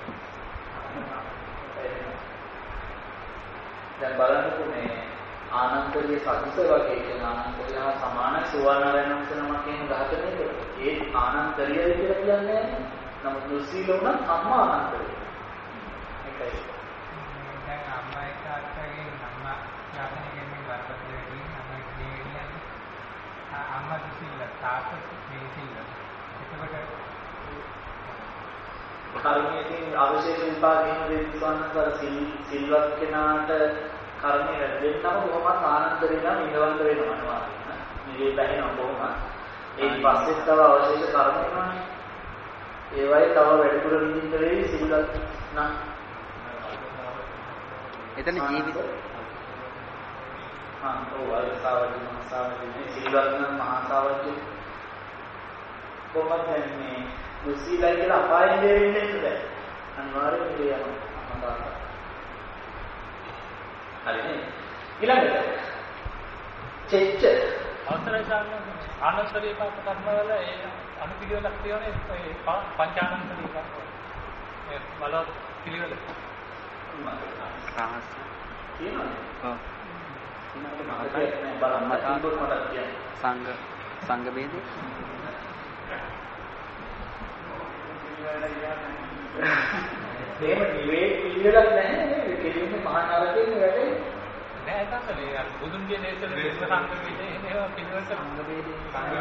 දැන් බලන්නකො මේ ආනන්තරීය සතුස වගේ කියන ආනන්තරිය හා සමාන සුවර්ණරණම්සනම කියන ඝාතනය කරනවා. ඒ ආනන්තරියයි කියලා කියන්නේ නමුත් දුස්සීල උනත් අම්මා ආනන්තරිය. ඒකයි. දැන් අම්මා එක්ක අත්තගෙන් අම්මා ඝාතනය කරමින් වර්තක වෙමින් අම්මා කියන්නේ අම්මා දුස්සීල තාත්තා මේසිල්ල. එතකොට කර්මයෙන් අවශේෂ විපාකයෙන් දෙවිසවන්නතර සිල්වත් කෙනාට කර්මය දෙන්නම කොහොමද ආනන්දරිය නම් ඉඳවන්න වෙනවා අනිවාර්යයෙන්. මේ බැහැිනවා කොහොමද? ඒ පස්සේ තව අවශේෂ කර්ම වෙනවානේ. ඒවයි තව වැඩිපුර විඳින්න වෙයි සිල්වත් නම්. එතන ජීවිත ආ ඔව් අල්සාවදී මහසාවදී සිල්වත් නම් මහසාවදී කොහොමද මේ දුස්සීලයි කියලා අපායෙන් දෙන්නේ නැහැ. අනිවාර්යයෙන් ඉඳ යනවා. හරිනේ. ඊළඟට චෙච්ච අවසරයි සාමන ආනන්තරීය පාප කර්මවල ඒ අනුපිළිවෙලක් තියෙනනේ ඒ පංචානන්තරීය පාප. ඒ බලවත් පිළිවෙල. රහස්. තියෙනවද? ඔව්. තියෙනවා. බලන්න මට මතක් කියන්නේ. සංඝ සංඝ බේදේ. මේක නිවේ පිළිවෙලක් නැහැ නේද? කෙලින්ම මහා නරකයෙන් වැටෙන්නේ. නෑ තාත්තනේ අර බුදුන්ගේ දේශන විශ්ව සංකල්පයේ ඒවා පිළිවෙල සංඝ බේදේ සංඝ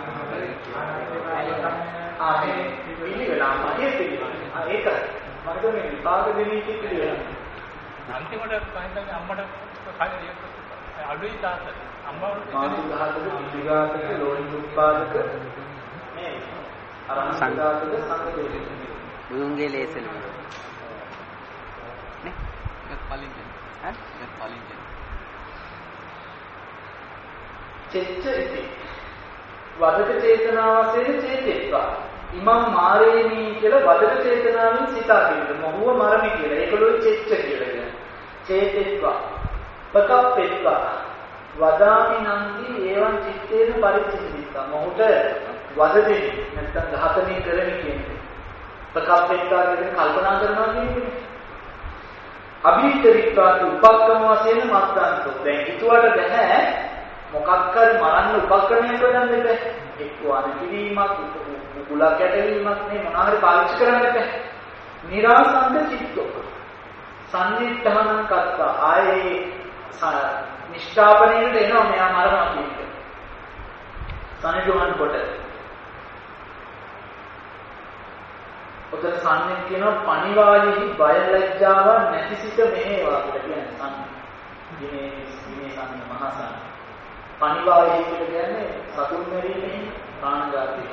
බේදේ ආ මේ පිළිවෙල ආයේ පිළිවෙල. ආ ඒකයි. මට මේ විපාක දෙන්නේ පිළිවෙල. අන්තිමට පහින්දගේ අම්මට අඩුයි තාත්තා. අම්මවට මාතු ගහතක පිළිගාතක ලෝහි උත්පාදක මේ අරහං සංඝාතක සංඝ බේදේ. බුදුන්ගේ ලේසල නේ ඒක පලින් කියන්නේ ඈ ඒක පලින් කියන්නේ චෙච්ච ඉති වදක චේතනාවසෙන් චේතෙත්වා ඉමම් මාරේනි කියලා වදක චේතනාවෙන් සිතා කියනවා මොහුව මරමි කියලා ඒකලෝ චෙච්ච කියලා කියනවා චේතෙත්වා පකප්පෙත්වා වදාමි නන්දි ඒවන් චිත්තේන පරිච්ඡිදිත්වා මොහුට වද දෙන්නේ නැත්නම් ඝාතනය කරමි කියන්නේ ප්‍රකප්පේකා කියන කල්පනා කරනවා කියන්නේ. අභීතරිත්වාති උපක්‍රම වශයෙන් මත්තන්තෝ. දැන් හිතුවට බෑ මොකක් හරි මරන්න උපක්‍රමයක් හොයන්න බෑ. එක්ක අනකිරීමක්, කුලක් ඇටවීමක් නේ මොනවා හරි පාවිච්චි කරන්න බෑ. නිරාසංක චිත්තෝ. සම්නිට්ඨානං කත්තා. ආයේ නිෂ්ඨාපනයේට එනවා මෙයා මරනවා කියන එක. සනිටුහන් කොට. ඔතන සම්නෙත් කියනවා පණිවායෙහි බය ලැජ්ජාව නැතිසිත මෙහෙවා කියලා කියන්නේ සම්නෙත්. දිනේ දිනේ සම්නෙත් මහා සම්නෙත්. පණිවායෙහි කියලා කියන්නේ සතුන් මෙරීමේ ප්‍රාණඝාතය.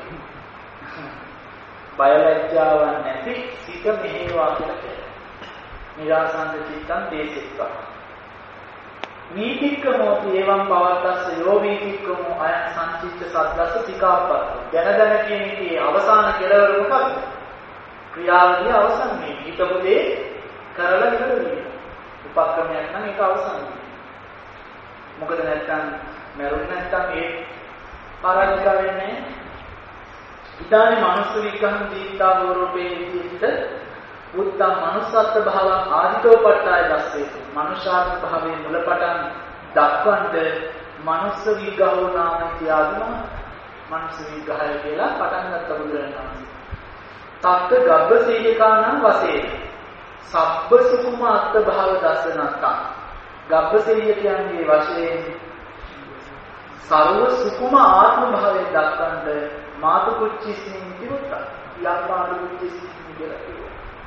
බය ලැජ්ජාව නැති සිත මෙහෙවා කියලා කියනවා. නිරාසංක චිත්තං දේසිත්වා. නීතික්කමෝති එවං පවත්තස්ස යෝ නීතික්කමෝ අයං සංචිත්ත සද්දස්ස සිකාප්පත්. දැන දැන කියන එකේ අවසාන කෙලවර මොකක්ද? ක්‍රියාවලිය අවසන් මේ හිතපු දේ කරලා ඉවර වෙනවා. උපක්‍රමයක් නම් ඒක අවසන් වෙනවා. මොකද නැත්තම් මරුණ නැත්තම් ඒ පරාජික වෙන්නේ. ඊටානි මනුස්ස විග්‍රහම් ජීවිතා වූරූපේ විදිහට උත්තම manussත්ත්ව භාවං ආදිතෝ පට්ඨාය දස්සේතු. මනුෂ්‍යාත්ම භාවයේ මුලපටන් දක්වන්ට මනුස්ස විග්‍රහෝ නාම කියනවා. මනුස්ස විග්‍රහය කියලා පටන් ගත්ත බුදුරජාණන් තත්ත ගබ්බසීයකානම් වශයෙන් සබ්බ සුකුම අත්ථ භාව දස්සනත්තා. ගබ්බසීය කියන්නේ වශයෙන් සර්ව සුකුම ආත්ම භාවයෙන් දක්වන්ට මාතු කුච්චිස්මින් කිව්වා. යම්පාදු කුච්චිස්මින් කියලා කිව්වා.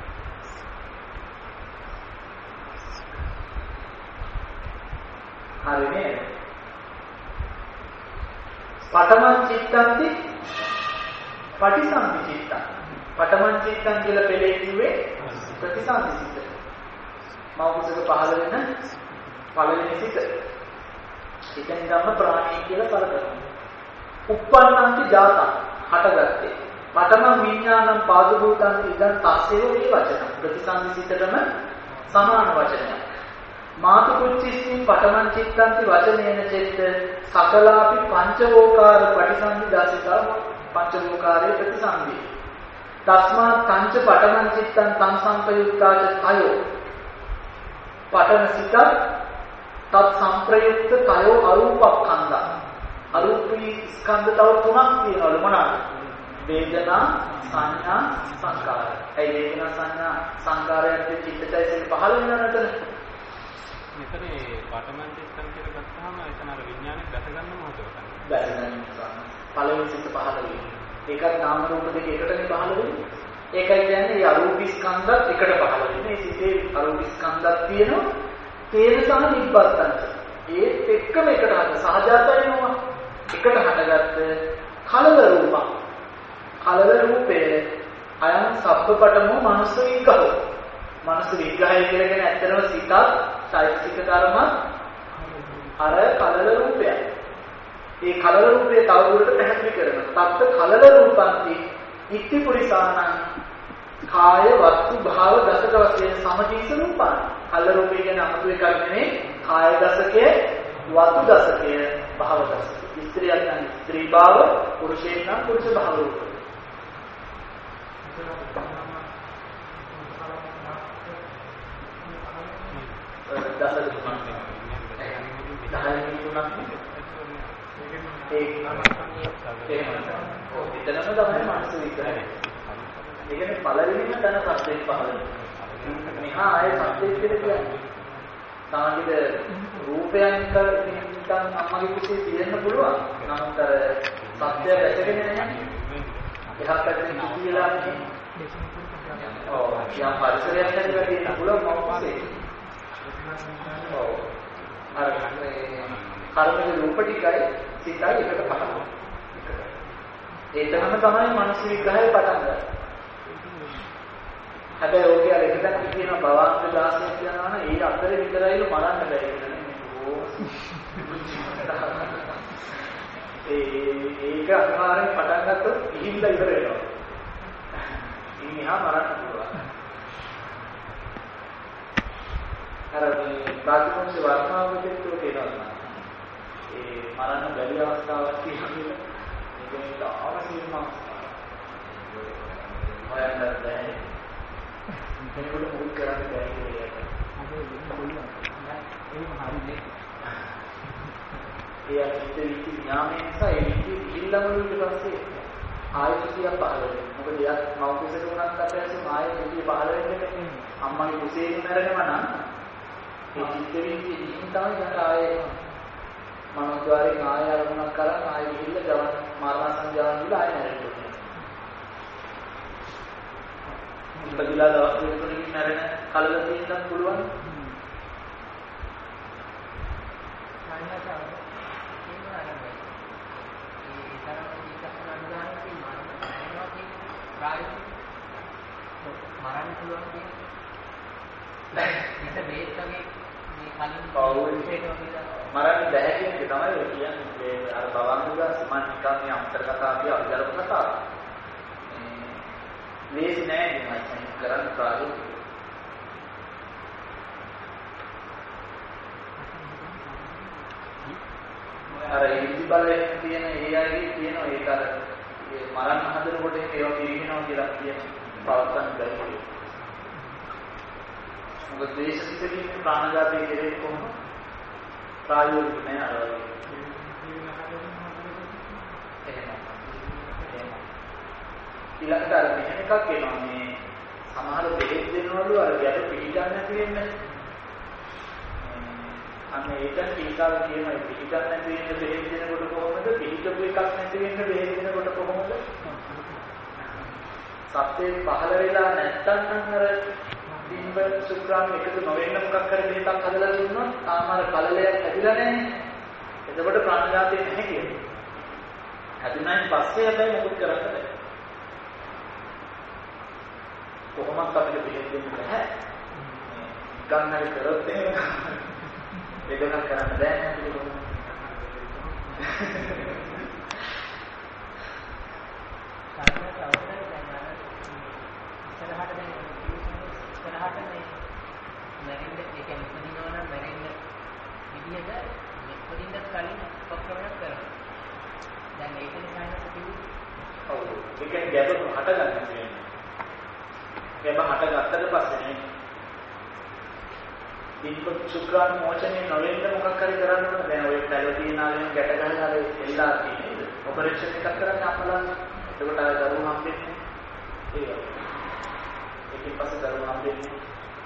හරි නේද? පඨමං චිත්තන්ති පටිසම්භි චිත්තං. පඨමං චිත්තං කියලා පෙළේ කිව්වේ ප්‍රතිසන්දි සිත. මෞකසක පහළ වෙන පළවෙනි සිත. ඒකෙන් ගන්න ප්‍රාණී කියලා කරගන්නවා. උප්පන්නන්ති ජාතං හටගත්තේ. පඨම විඥානං පාදභූතං ඉදන් තස්සේව මේ වචන. ප්‍රතිසන්දි සිතටම සමාන වචනයක්. මාතු කුච්චිස්මින් පඨමං චිත්තන්ති වචනේන චෙත්ත සකලාපි පංචවෝකාර පටිසන්ධි දසිතා පංචවෝකාරයේ ප්‍රතිසන්ධි තස්මාත් පංච පඨමං චිත්තං තං සංපයුක්තාච තයෝ පඨම සිත තත් සංප්‍රයුක්ත තයෝ අරූපක්ඛන්ධ අරූපී ස්කන්ධ තව තුනක් තියෙනවලු මොනවාද? වේදනා සංඥා සංකාර. ඒ වේදනා සංඥා සංකාරයන්ට චිත්තචෛතසික පහළ වෙනවද? මෙතනේ පඨමං චිත්තං කියලා ගත්තාම එතන අර විඥානේ දැස ගන්න මොහොතේ තමයි. දැස ගන්න. පළවෙනි සිත පහළ වෙන්නේ. ඒකත් නාම රූප දෙක එකටනේ පහළ වෙන්නේ. ඒකයි කියන්නේ මේ අරූපී ස්කන්ධත් එකට පහළ වෙන්නේ. මේ සිතේ අරූපී ස්කන්ධක් තියෙනවා. තේන සහ නිබ්බත්තං. ඒත් එක්කම එකට හද සහජාත වෙනවා. එකට හටගත්ත කලල රූපක්. කලල රූපේ අයං සබ්බපටමෝ මනස විග්‍රහෝ. මනස විග්‍රහය කියලා කියන්නේ ඇත්තටම සිතත් චෛතසික කර්ම අර කලල රූපය. ඒ කලල රූපය තවදුරට පැහැදිලි කරනවා. තත්ත කලල රූපන්ති ඉක්ති පුරිසානං කාය වස්තු භාව දසක වශයෙන් සමතිස රූපං. කලල රූපය කියන්නේ අමුතු එකක් නෙමෙයි. කාය දසකය, වස්තු දසකය, භාව දසකය. ස්ත්‍රියක් නම් ස්ත්‍රී භාව, පුරුෂයෙක් නම් පුරුෂ භාව රූප. දස දුක්ඛ දහයන් තුනක් ඒක එතනම තමයි මානස විග්‍රහය. ඒ කියන්නේ පළවෙනිම තන සත්‍යයක් පහළ වෙනවා. මෙහා ආය සත්‍යයක් කියලා කියන්නේ. සාමාන්‍යද රූපයන් නිකන් අම්මගේ කුසේ තියෙන්න පුළුවන්. නමුත් අර සත්‍ය දැකගෙන නැහැ. එහා පැත්තේ කියලා නේ. ඔව් යා පරිසරයක් හැදලා තියෙන්න පුළුවන් මොකක්ද? ඔව් අර කර්මයේ රූප ටිකයි සිතයි එකට පහළ. ඒකම තමයි මනස විග්‍රහය පටන් ගන්න. හැබැයි ඔය කියලා එකක් කියන බවාංග දාසය කියනවා නම් ඒ අතරේ විතරයිලු මරන්න බැරි කියලා නේ. ඒක අනිවාර්යෙන් පටන් ගත්තොත් ඉහිල්ලා ඉවර වෙනවා. ඉතින් එහා මරන්න පුළුවන්. අර මේ ප්‍රාතිමෝක්ෂ වර්ණාවකෙත් තියෙනවා. ඒ මරණ බැරි අවස්ථාවක් තියෙනවා. ඒක තාම සීමා. හොයන්නත් බැහැ. කෙනෙකුට මුල් කරන්න බැහැ කියලා. අද වෙන බලුවා. ඒක හරිනේ. ඒ අනිත් විචි ඥානය නිසා ඒ විචි ඉල්ලම ඊට පස්සේ ආයතිය පහළ වෙනවා. මොකද එයා මෞකසක උනත් අපැසුම් ආයෙ විචි පහළ වෙන්නේ අම්මගේ කුසේකින් මැරෙනව නම් ඒ චිත්ත විචි ඉන්න තමයි යට ආයෙ මනෝද්වාරයෙන් ආයෙ අරමුණක් කරන් ආයෙ ගිහිල්ලා ජවන් මරණ සංජානන වල ආයෙ නැරෙන්නේ. ඉතින්ලා දවස් දෙකකින් මැරෙන කලල තියෙන්නත් පුළුවන්. මරන්න පුළුවන් කියන්නේ හිත බේත් වගේ මේ කලින් පෞරුෂයට මරන්න බැහැ කියන එක තමයි කියන්නේ අර බවංගුලා සමානිකාමේ අන්තර් කතා කිය අවිදර්ම කතාව. මේස් නෑ මම කරන්න ප්‍රායෝගික. අර ඉන්දි බලයෙන් තියෙන ඒ අයගේ තියෙන ඒක අර මරන්න හදනකොට ඒවා පිරිනවනවා කියලා කියන පවත්තන් බැහැ. මොකද දේශිතකින් ප්‍රාණඝාතය කෙරෙන්නේ කොහොමද? ප්‍රායෝගික නෑ අර වගේ. ඊළඟට අර මෙහෙම එකක් එනවා මේ සමහර බෙහෙත් දෙනවලු අර ගැට පිළිගන්න නැති වෙන්නේ. අන්න ඒක ටීකාව කියනවා පිළිගන්න නැති වෙන්න බෙහෙත් දෙනකොට කොහොමද? පිළිගපු එකක් නැති වෙන්න බෙහෙත් දෙනකොට කොහොමද? සත්‍යයෙන් පහළ වෙලා නැත්තම් අර බිම්බ සුක්‍රාම එකතු නොවෙන්න මොකක් හරි බෙහෙතක් හදලා දුන්නොත් තාම අර කලලයක් හැදිලා නැහැ. එතකොට ප්‍රාණඝාතය නැහැ කියන්නේ. හැදුනායින් පස්සේ හැබැයි මොකද කරන්න බැහැ. කොහොමද අපිට බෙහෙත් දෙන්න බෑ. ගන්නරි කරොත් එහෙම වෙදකම් කරන්න බෑ නේද? ඉස්සරහට දැන් ඉස්සරහට මේ මැරෙන්න ඒ කියන්නේ ඉපදිනවා නම් මැරෙන්න විදිහට ඉපදින්න කලින් උපක්‍රමයක් කරනවා. දැන් ඒක නිසා නේද කිව්වේ? ඔව්. ඒ කියන්නේ ගැබ හටගන්න තියෙන්නේ. ගැබ හටගත්තට පස්සේ ඉන්ප සුක්‍රාන් මොචනේ නොවෙන්න මොකක් හරි කරන්න ඕන. දැන් ඔය පැලෝටිනාලෙන් ගැට ගහලා අර එල්ලා තියෙන්නේ නේද? ඔපරේෂන් එකක් කරන්න අපලන්. එතකොට අර දරුවෝ හම්බෙන්නේ. ඒක. ඒකෙන් පස්සේ දරුවෝ හම්බෙන්නේ.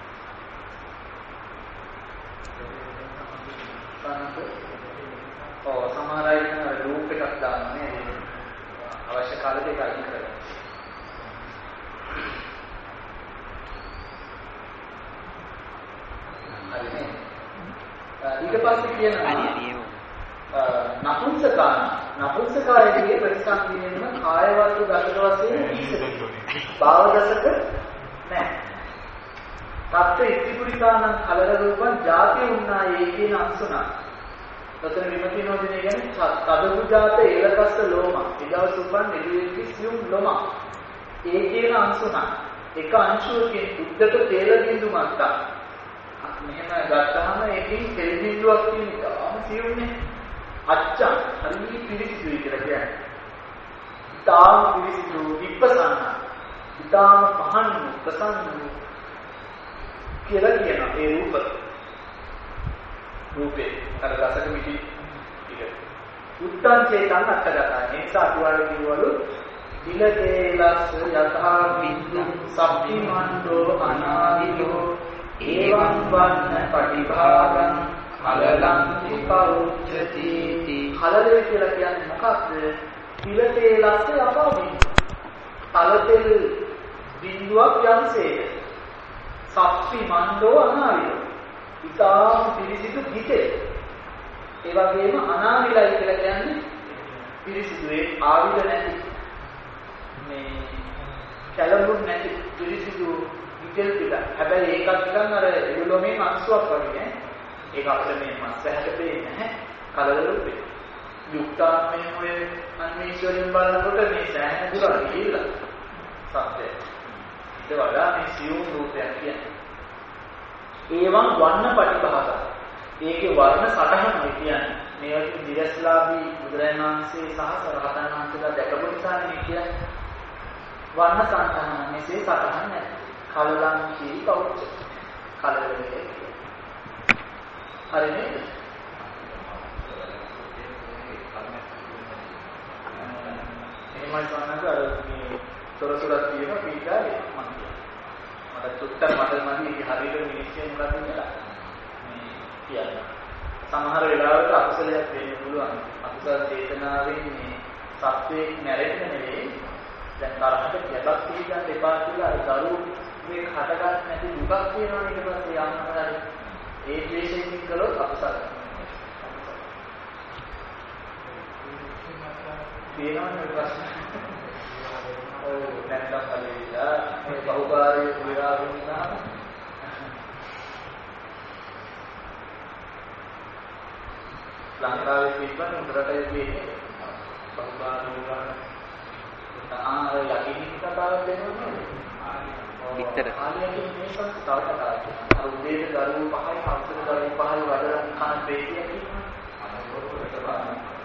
ඔව් සමහර අය කියන ලූප් එකක් දාන්නේ අවශ්‍ය කාලෙට ඒක අයින් කරගන්න. හරිනේ. ඊට පස්සේ කියනවා නපුංසකාන නපුංසකායයේ ප්‍රතිසංකීර්ණම කායවත් දශක වශයෙන් ඉස්සෙයි. භාවදසක නැහැ. තත්ත්ව ඉතිපුරිකානං කලර රූපං ජාති උන්නා ඒකේන අංශුනා. තතර විමතිනෝදිනේ කියන්නේ තදුජාත ඒලකස්ස ලෝම. ඊදවස් උපන් නිවිති සියුම් ලෝම. ඒකේන අංශුනා. එක අංශුවකින් උද්දත තේල බිඳු මට්ටම්. මෙහෙම ගත්තාම ඒකෙන් තෙල් බිඳුවක් තියෙන ගාම සියුම්නේ. අච්චා හරිය පිළිසිදුයි කියලා කියන්නේ. ඊටාම පිළිසිදු විපසන්න. ඊටාම මහන් ප්‍රසන්න කියලා කියනවා ඒ රූප. රූපේ අර රසක මිටි ටික. උත්තං චේතං අටගතයි. නිසා අතුවාල කිව්වලු දිලකේලස් යථා විද්දු සබ්බිමන්තෝ අනාදිලෝ ඒවං වන්න පටිභාගං කලලං විපෞච්ඡති. කලලේ කියලා කියන්නේ මොකක්ද? දිලකේලස් යථා විද්දු. තලතෙල් බිඳුවක් යම්සේද සප්පි මණ්ඩෝ අනාවිලෝ. ඉතාම පිරිසිදු හිතේ. ඒ වගේම අනාවිලයි කියලා කියන්නේ පිරිසිදුවේ ආවිල නැති මේ කලබුන් නැති පිරිසිදු හිතේ ටික. හැබැයි ඒකත් නිකන් අර එළුලොමේ අංශුවක් වගේ නේ. ඒක අපිට මේ මස්සහැට පේන්නේ නැහැ. කලබල රූපේ. යුක්තාත්මයේ ඔය අන්වේෂණයෙන් බලනකොට මේ සෑහෙන දුර ගිහිල්ලා සත්‍යය. ඒ වඩා මේ සියුම් රූපයක් කියන්නේ. ඒවං වන්න පටිභාග. ඒකේ වර්ණ සටහන කියන්නේ මේ වගේ දිරස්ලාභී බුදුරජාණන් වහන්සේ සහ සරහතන් වහන්සේලා දැකපු නිසා මේ කියන්නේ වර්ණ සංකහන මෙසේ සටහන් නැත. කලලං කී කවුද? කලලේ. හරි නේද? එහෙමයි සන්නක අර මේ තොරතුරක් තියෙනවා පීඩාවේ මම කියනවා. මට චුට්ටක් මට මදි හරියට මිනිස්සු මොකක්ද කියලා. මේ කියන්නේ. සමහර වෙලාවට අකුසලයක් වෙන්න පුළුවන්. අකුසල චේතනාවෙන් මේ සත්‍යයක් නැරෙන්න නෙවෙයි. දැන් තරහට ගැටක් පිළිගන්න එපා කියලා අර දරුවෝ මේ හටගන්න නැති දුකක් තියෙනවා ඊට පස්සේ යන්නතර ඒ ද්වේෂයෙන් කළොත් අකුසල. තියෙනවනේ ප්‍රශ්න. ඔව් නැත්නම් කලියලා මේ බහුකාර්ය විරාගුණා ලංකාවේ තිබ්බන උඩරටේ තියෙන්නේ බහුකාර්ය විරාග ආ යකින් කතාවක් දෙනවා නේද? විතර ආලියකින් මේ සංස්කාර කතාවක්. අර උදේට දරුවෝ පහයි හතර දරුවෝ පහයි වඩලා කන දෙකියක් ඉන්නවා.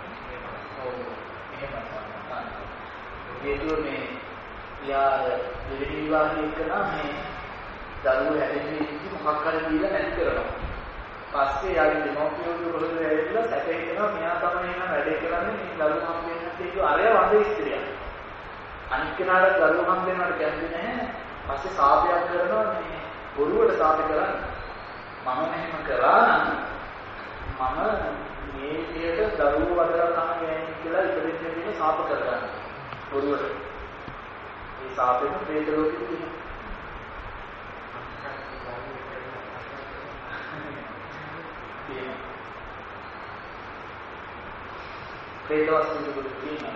ඒකෝ මේ යා දෙවි විවාහයක නම් මේ දරුවෝ හැදෙන්නේ ඉති මොකක් හරි දීලා නැති කරනවා. පස්සේ යාගේ දෙමෝපියෝ වල ඇවිල්ලා සැකේ කරනවා මෙයා තමයි එන වැඩේ කරන්නේ මේ දරුවෝ හම් වෙන්න තියෙන්නේ අරය වඳ ස්ත්‍රියක්. අනිත් කෙනාට දරුවෝ හම් වෙනවට කැමති නැහැ. පස්සේ සාපයක් කරනවා මේ බොරුවට සාප කරන්නේ. මම මෙහෙම කරා නම් මම මේ විදියට දරුවෝ වදලා තමයි යන්නේ කියලා ඉතින් දෙන්නේ සාප කරගන්න. බොරුවට. මේ සාපෙම ප්‍රේත ලෝකෙ තියෙනවා. ප්‍රේත වස්තු තියෙනවා.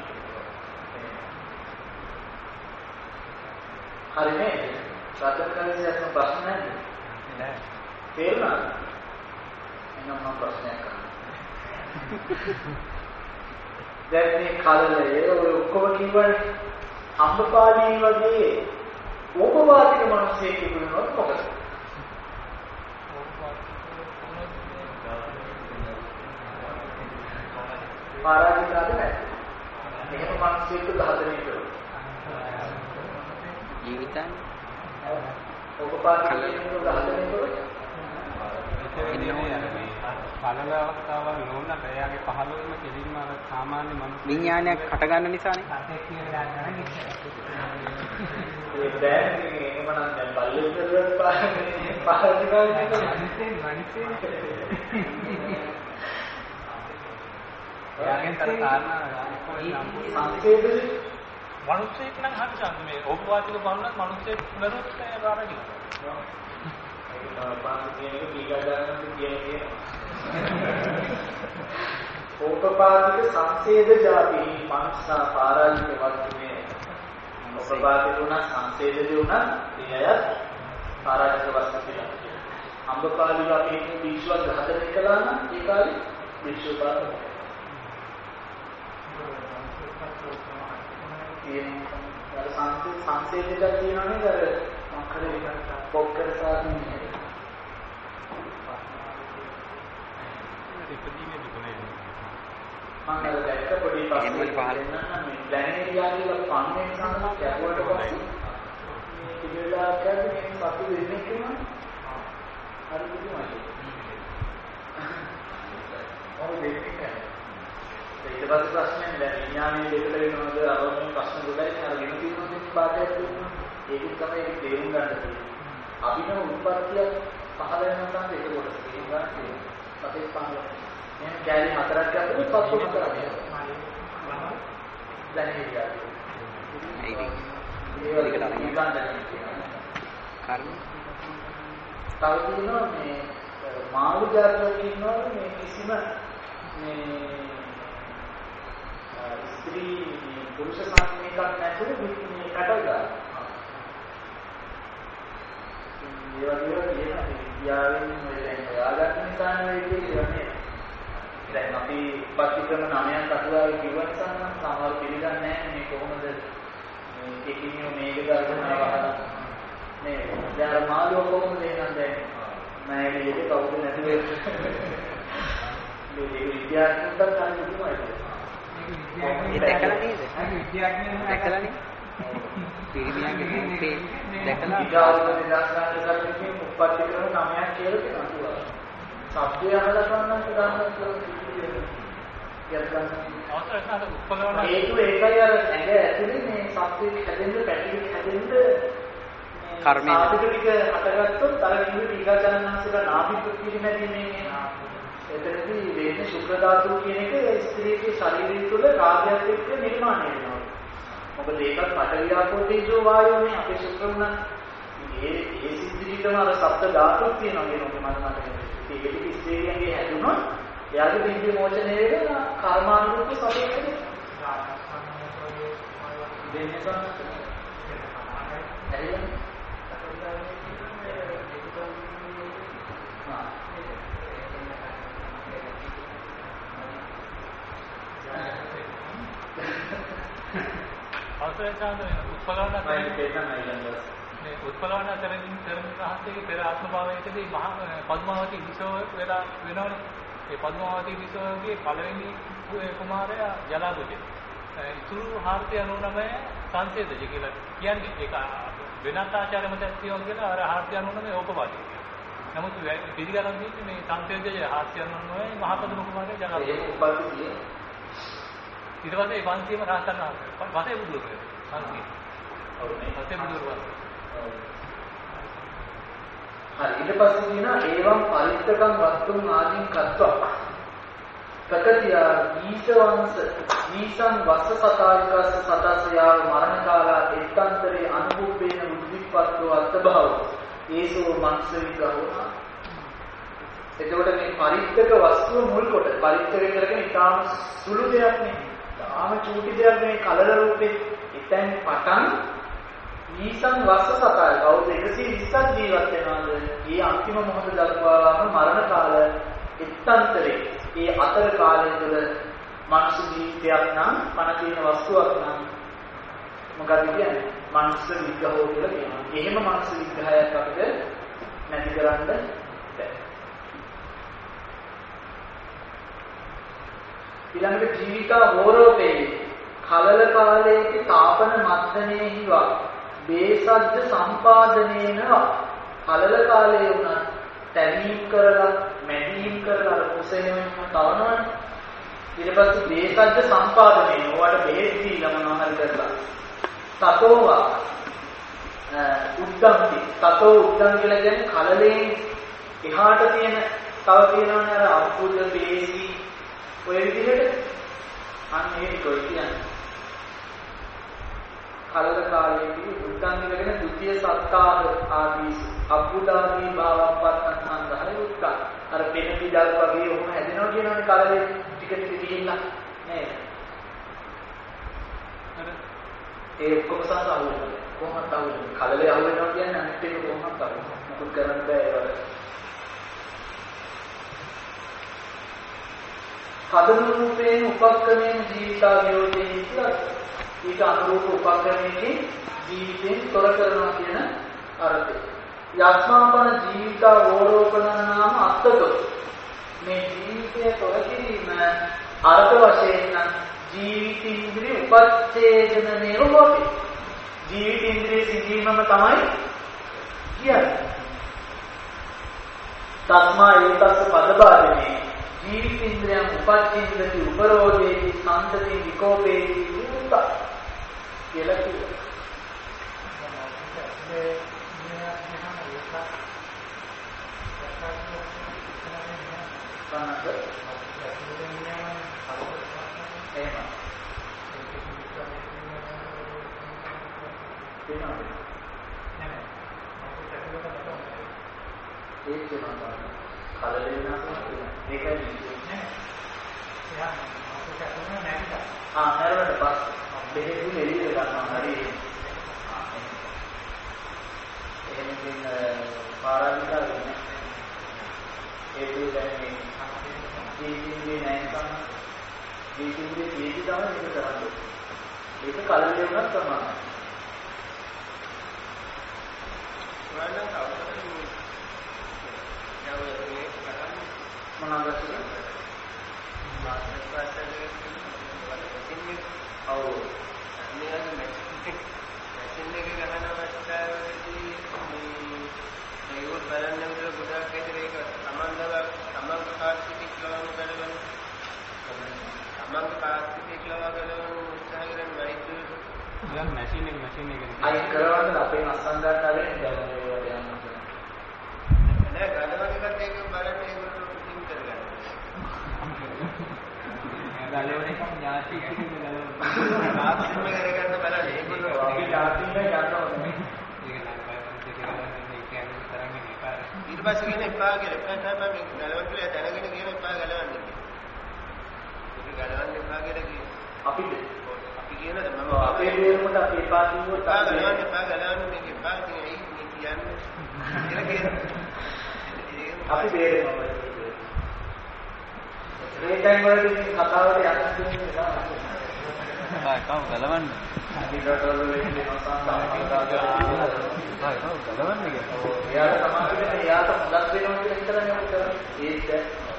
හරි නේද? සාධකයන්ගේ අසම ප්‍රශ්න නැහැ. නෑ. තේරුණාද? එහෙනම් මම ප්‍රශ්නයක් අහනවා. දැන් මේ කලලේ ඔය ඔක්කොම කිව්වනේ අම්බපාලී වගේ ඕපවාදික මිනිස්සෙක් ඉපදුනොත් මොකද? පාරාජිකාද නැහැ. එහෙම මිනිස්සෙක් ඝාතනය කරනවා. ජීවිතන් ඕපපාදික මිනිස්සු ඝාතනය කරනවා. පළල අවස්ථාවල් නෝනට එයාගේ පහළොවම කෙලින්ම අර සාමාන්‍ය මනුස්ස විඥානයක් හටගන්න නිසානේ. ඒ දැන් එහෙම නම් දැන් බල්ලෙක් කරලා පාන්නේ පාරාජිකාද මිනිස්සේ මිනිස්සේ එයාගෙන් තර කාරණා සංකේතේ මනුස්සයෙක් නම් හරියට මේ ඕපවාදික බලනත් මනුස්සයෙක් නරුත් නෑ පාරාජික. පාරාජික කීකඩාන කියන්නේ ඕපපාතික සංසේද જાති මංසා පාරාජික වර්ගයේ ඕපපාතික උනා සංසේදද උනා එයත් පාරාජික වස්තු කියලා. අම්බපාලික අපි හිතමු විශ්ව ඝාතනය කළා නම් ඒ කාලේ විශ්ව පාතක. ඒ අර සංසේද සංසේදයක් තියෙනවනේ අර මොකද ඒක පොක්කර සාධනේ. මම දැක්ක පොඩි පස්සේ මේ ප්ලැනේරියා කියලා පන්නේ සම්මත කැපුවට පස්සේ මේ පිළිලා කියන්නේ මේ සතු දෙන්නේ කියනවා. හරි පුදුමයි. ඔය දෙන්නේ. ඊට පස්සේ ප්‍රශ්නේ දැන් විඥානයේ දෙකට වෙනවද අරමුණු ප්‍රශ්න ගොඩයි අරගෙන තියෙනවා මේ පාඩයක් තියෙනවා. ඒකත් තමයි ඒක තේරුම් ගන්න තියෙන්නේ. අභිනව උත්පත්තිය පහළ වෙනවා තමයි ඒක කොට තේරුම් ගන්න තියෙන්නේ. සතේ පහළ මේ කැලේ හතරක් ගත්තොත් පස්සු හතරක් එනවා. දැන් ඒක ඒක ඒක තමයි කර්ම. තව තියෙනවා මේ මාළු ජාතියක් ඉන්නවා මේ කිසිම මේ ස්ත්‍රී පුරුෂ සංකේතයක් නැතුව මේ කඩලා ඒ වගේ කියන විද්‍යාවෙන් මේ දැන් හොයාගන්න නිසා නෙවෙයි කියන්නේ. දැන් අපි පස්තික්‍රම නවයක් අතුලාවේ කිව්වන් සම්මත සමහර පිළිගන්නේ නැහැ මේ කොහොමද මේ එකිනෙක මේක ගන්නවා වහලා මේ යාර මාළුව කොහොමද එනන් දැන් නෑ මේක කවුද නැති වෙන්නේ මේ විද්‍යාත්මකව තමයි ඒ දැකලා නේද? විද්‍යාඥයන් දැකලානේ. පිරිමියාගේ මුත්තේ දැකලා විද්‍යාවල නිදර්ශනයක් ගන්න උප්පත්ති ක්‍රම නමයක් කියලා තියෙනවා. සබ්දය අහලා ගන්න උදාහරණයක් කියලා කියනවා. ඒක ඒකයි අර ඇඟ ඇතුලේ මේ සබ්දේ හැදෙන්න පැටි හැදෙන්න කර්මය ආදික ටික හටගත්තොත් අර කිව්වේ ටීකාචරණාංශක නාභි පිරිමැදීමේ මේ එතනදී වේද ශුක්‍ර ධාතුව කියන එක ස්ත්‍රීගේ ශරීරය තුළ රාගයත් එක්ක නිර්මාණය වෙනවා. මොකද ඒකත් පටවියාපෝ තේජෝ වායෝනේ අපේ ශුක්‍ර වුණා. මේ ඒ සිද්ධියටම අර සප්ත ධාතුක් තියෙනවා කියනකොට මම මතකයි. ඒක ටික ස්ත්‍රීයන්ගේ හැදුනොත් එයාගේ දිව්‍ය මෝචනය වෙන කර්මානුරූප සබේ වෙනවා. දෙන්නේ තමයි. හරිද? අවසරයි සාන්දරේ උත්පලවන මේ උත්පලවන තරමින් තරමින් රහසේගේ පෙර ආත්ම භාවයකදී මහා පද්මාවතී විසෝ වෙලා වෙනවනේ. ඒ පද්මාවතී විසෝගේ පළවෙනි කුමාරයා ජලාබුජේ. ඉතුරු හාර්ථය අනුනමය සංසේදජ කියලා කියන්නේ ඒක වෙනත් ආචාර්ය මතයක් තියෙනවා කියලා අර හාර්ථය අනුනමය ඕපපාතික. නමුත් පිළිගන්න දෙන්නේ මේ සංසේදජ හාර්ථය අනුනමය මහා පද්ම කුමාරයා ජලාබුජේ. ඒක උපල්පතිය. ඊට පස්සේ පන්තියම රහතන් වහන්සේ පස්සේ බුදුරුවෝ පන්තිය. ඔව් නේ පස්සේ බුදුරුවෝ. හරි ඊට පස්සේ කියනවා ඒවම් පරිත්තකම් වස්තුන් ආදීන් කත්වා. ප්‍රකතියා දීසවංශ දීසං වස්ස සතාරිකස්ස සතස්සයාව මරණ කාලා එක්තන්තරේ අනුභුප්පේන උද්විප්පත්තෝ අත්භව. ඒසෝ මන්සවිකවුනා. එතකොට මේ පරිත්තක වස්තුව මුල් කොට පරිත්තක කරගෙන ඉතාම සුළු දෙයක් නෙමෙයි. ආම චූටි දෙයක් මේ කලල රූපේ එතෙන් පටන් ඊසං වස්ස සතයි කවුද එකසිය විස්සක් ජීවත් වෙනවාද? මේ අන්තිම මොහොත දක්වාම මරණ කාල එක්තන්තරේ ඒ අතර කාලය තුළ මනුෂ්‍ය ජීවිතයක් නම් පණ තියෙන වස්තුවක් නම් මොකද කියන්නේ? මනුෂ්‍ය විග්‍රහෝ කියලා කියනවා. එහෙම මනුෂ්‍ය විග්‍රහයක් අපිට නැති කරන්න බැහැ. ඊළඟට ජීවිතා හෝරෝපේ කලල කාලයේ තාපන මද්දනේ හිවා බේසජ්ජ සම්පාදනේනවා කලල කාලයේ උනත් තැවීම් කරලා මැදීම් කරලා කුසේම තවනවනේ ඊට පස්සේ බේසජ්ජ සම්පාදනේ ඕවට බෙහෙත් දීලා මොනවා හරි කරලා තතෝවා උද්දම්ති තතෝ උද්දම් කියලා කියන්නේ කලලෙන් එහාට තියෙන තව තියෙනවනේ අර අම්පුල බේසි ඔය විදිහට අන්න ඒක කොයි කියන්නේ කලල කාලයේදී උද්දම් ඉගෙන ද්විතීය සත්තාහ ආදී අබ්බුදාදී භාවපත්තන් සංගහය උද්දම් අර පෙන පිටල් වගේ ඔහොම හැදෙනවා කියනවනේ කලලේ ටික ටික ගිහිල්ලා නේද ඒ ඔක්කොම සංසාරවල කොහොමද ආවෙන්නේ කලලේ ආවෙනවා කියන්නේ අනිත් එක කොහොමද ආවෙන්නේ මොකද කරන්න බෑ ඒක කදනුරූපයෙන් උපක්‍රමයෙන් ජීවිතාවයෝදී කියලා ඊට අනුරූප උපක්‍රමයකින් ජීවිතයෙන් තොර කරනවා කියන අර්ථය. යස්මාපන ජීවිතා ඕරෝපණ නාම අත්තතෝ මේ ජීවිතය තොර කිරීම අර්ථ වශයෙන් නම් ජීවිතීන්ද්‍රිය උපච්ඡේදනේව හොති. ජීවිතීන්ද්‍රිය සිඳීමම තමයි කියන්නේ. තස්මා ඒතස්ස පදබාධනේ ජීවිතේන්ද්‍රයන් උපච්ඡේදති උපරෝධේති සම්තති විකෝපේති උත්ත කියලා කියනවා. මේ ඒක තමයි කලලේ වෙනස් මේකයි නේ. එයා මොකක්ද කරන්නේ නැද්ද? ආ නරවන්න පස්සේ බෙහෙත් එළිය ගන්නවා හරි. එහෙනම් ඉතින් පාරාමිතා වෙන්නේ. ඒ දුන්නේ ජීවිතේ නැහැ තමයි. ජීවිතේ ජීවිතය තමයි මේක කරන්නේ. ඒක කලලේ වෙනස් තමයි. ඔයාලා කවුරුද මොනවාද කියන්නේ? මාස්ටර් ක්ලාස් එකේ වල දෙන්නේ. ඔව්. මේ අර මැෂින් එකේ අයින් කරවන්න අපේ අස්සන් ගන්න ආවේ දැන් ඒවට යන්න. නෑ ගලවන්නත් ඒක බලන්න ඒගොල්ලෝ පිටින් කරගන්න. ගලවන එක ඥාති කෙනෙක් ගලවන. ආත්මය කරගන්න බලන්න ඒගොල්ලෝ අපි ඩාටින් එක ගන්න ඕනේ. ඒක නම් බලන්න දෙකක් ගන්න එක කියන්නේ තරන්නේ එපා. ඊට පස්සේ කියන එපා කියලා එපා තමයි මම ගලවන්න කියලා දැනගෙන කියන එපා ගලවන්න කියලා. ඒක ගලවන්න එපා කියලා කියන අපිට අපි කියනද මම අපේ දේරුමට අපි එපා කිව්වොත් එපා ගලවන්න එපා ගලවන්න මේක එපා කියන්නේ ඇයි මේ කියන්නේ කියලා කියනවා. අපි බේරෙනවා. මේ ටයිම් වලදී කතාවට යන්න දෙන්නේ නැහැ. බයි කව ගලවන්න. අනිගටවල වෙන්නේ අසංසාරතාවය. බයි කව ගලවන්න කියන්නේ. එයාට තමයි එයාට හොදක් වෙනවා කියලා හිතලා යමු කරන්නේ. ඒක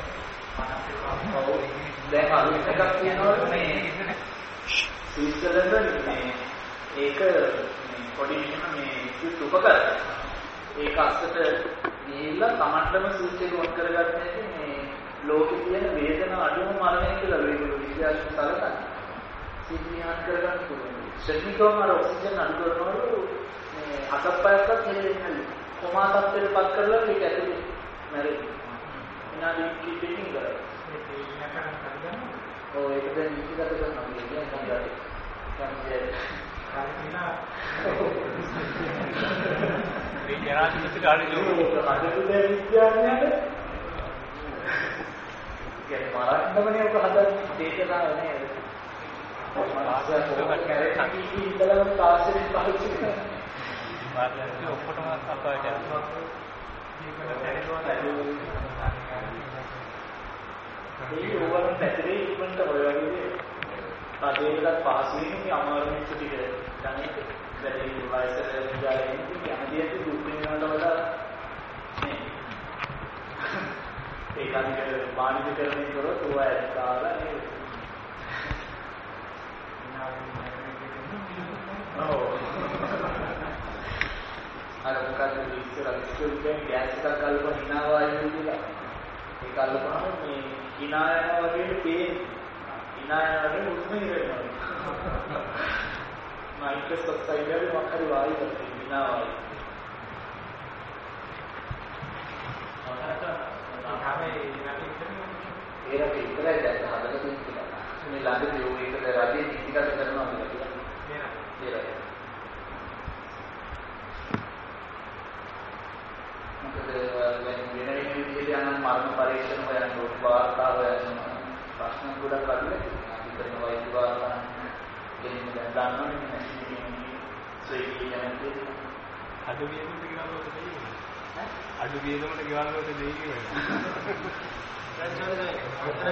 දැන් අලුත් එකක් කියනවලු මේ ස්විට්සර්ලන්ඩ් මේ ඒක මේ පොඩි කියන මේ ස්විච් උපකරණ. ඒක අස්සට ගිහිල්ලා තමන්ටම ස්විච් එක ඔන් කරගන්න නැති මේ ලෝකේ තියෙන වේදනාව අඩුම මරණය කියලා වේගොල්ලෝ විශ්වාසයෙන් සලකන්නේ. සිද්ධියන් කරගන්න පුළුවන්. ශරීරකම අර ඔක්සිජන් අඩු කරනවලු මේ අතපයක්වත් හෙලෙන්නේ නැහැ. කොමා තත්ත්වයට පත් කරලා ඒක ඇතුලේ මැරෙන්නේ. විනාඩි කිහිපකින් කරා. ඔව් ඒක දැන් විශ්ිගත කරනවා කියන්නේ කන්දාට. කන්දේ. කාරිනා. මේ ජනාධිපති පිටාරේ ලෝක අදට දැන් විද්‍යාඥයන්ට කියන්නේ මාරක්මනේ ඔක හදන්නේ දේශනාව නේද? මාසයක් කරේ කටි ඉඳලා තාක්ෂණික පාවිච්චි කරනවා. මාර්ගයේ ඔක්කොටම අපායට යනවා. ඒ ඕවරන් පැතිරේ ඉක්මනට ඔය වගේ අදේකට පාස් වෙන්නේ අමාරුම ටික දැනෙන්නේ. දැන් මේ වයසට ගියාගෙන යනදියට දුක් වෙනවට වඩා මේ ඒ කන්නේ මානසිකකරණය කරොත් ඔය ඇත්තාලා නේද? ඔව්. අර මොකද ඉස්සර ඉස්සරෙන් ගෑස් එකක් ගල්පන හිනාවායු කියලා. ඒ ගල්පනම මේ හිනායන වගේ පේන්නේ. හිනායන වගේ උස්ම ඉරනවා. නයිට්‍රස් ඔක්සයිඩ් වල මොකක් හරි වායු වලින් හිනාවායු. ඒක විතරයි දැන් හදලා තියෙන්නේ. මේ ළඟදී ඔය එකට රජයේ ඉතිගත කරනවා කියලා. නේද? මොකද වෙන වෙන විදිහට යන මරණ පරීක්ෂණ හොයන වාර්තා හොයන ප්‍රශ්න ගොඩක් අඩුයි. අපි කරන වෛද්‍ය වාර්තා දෙන්න දැන් ගන්නවනේ නැතිනේ. සොයිකී යන්නේ අඩු වියදමට ගෙවන්නකොට දෙන්නේ. ඈ? අඩු වියදමට ගෙවන්නකොට දෙන්නේ. දැන් චෝදේ ඔතන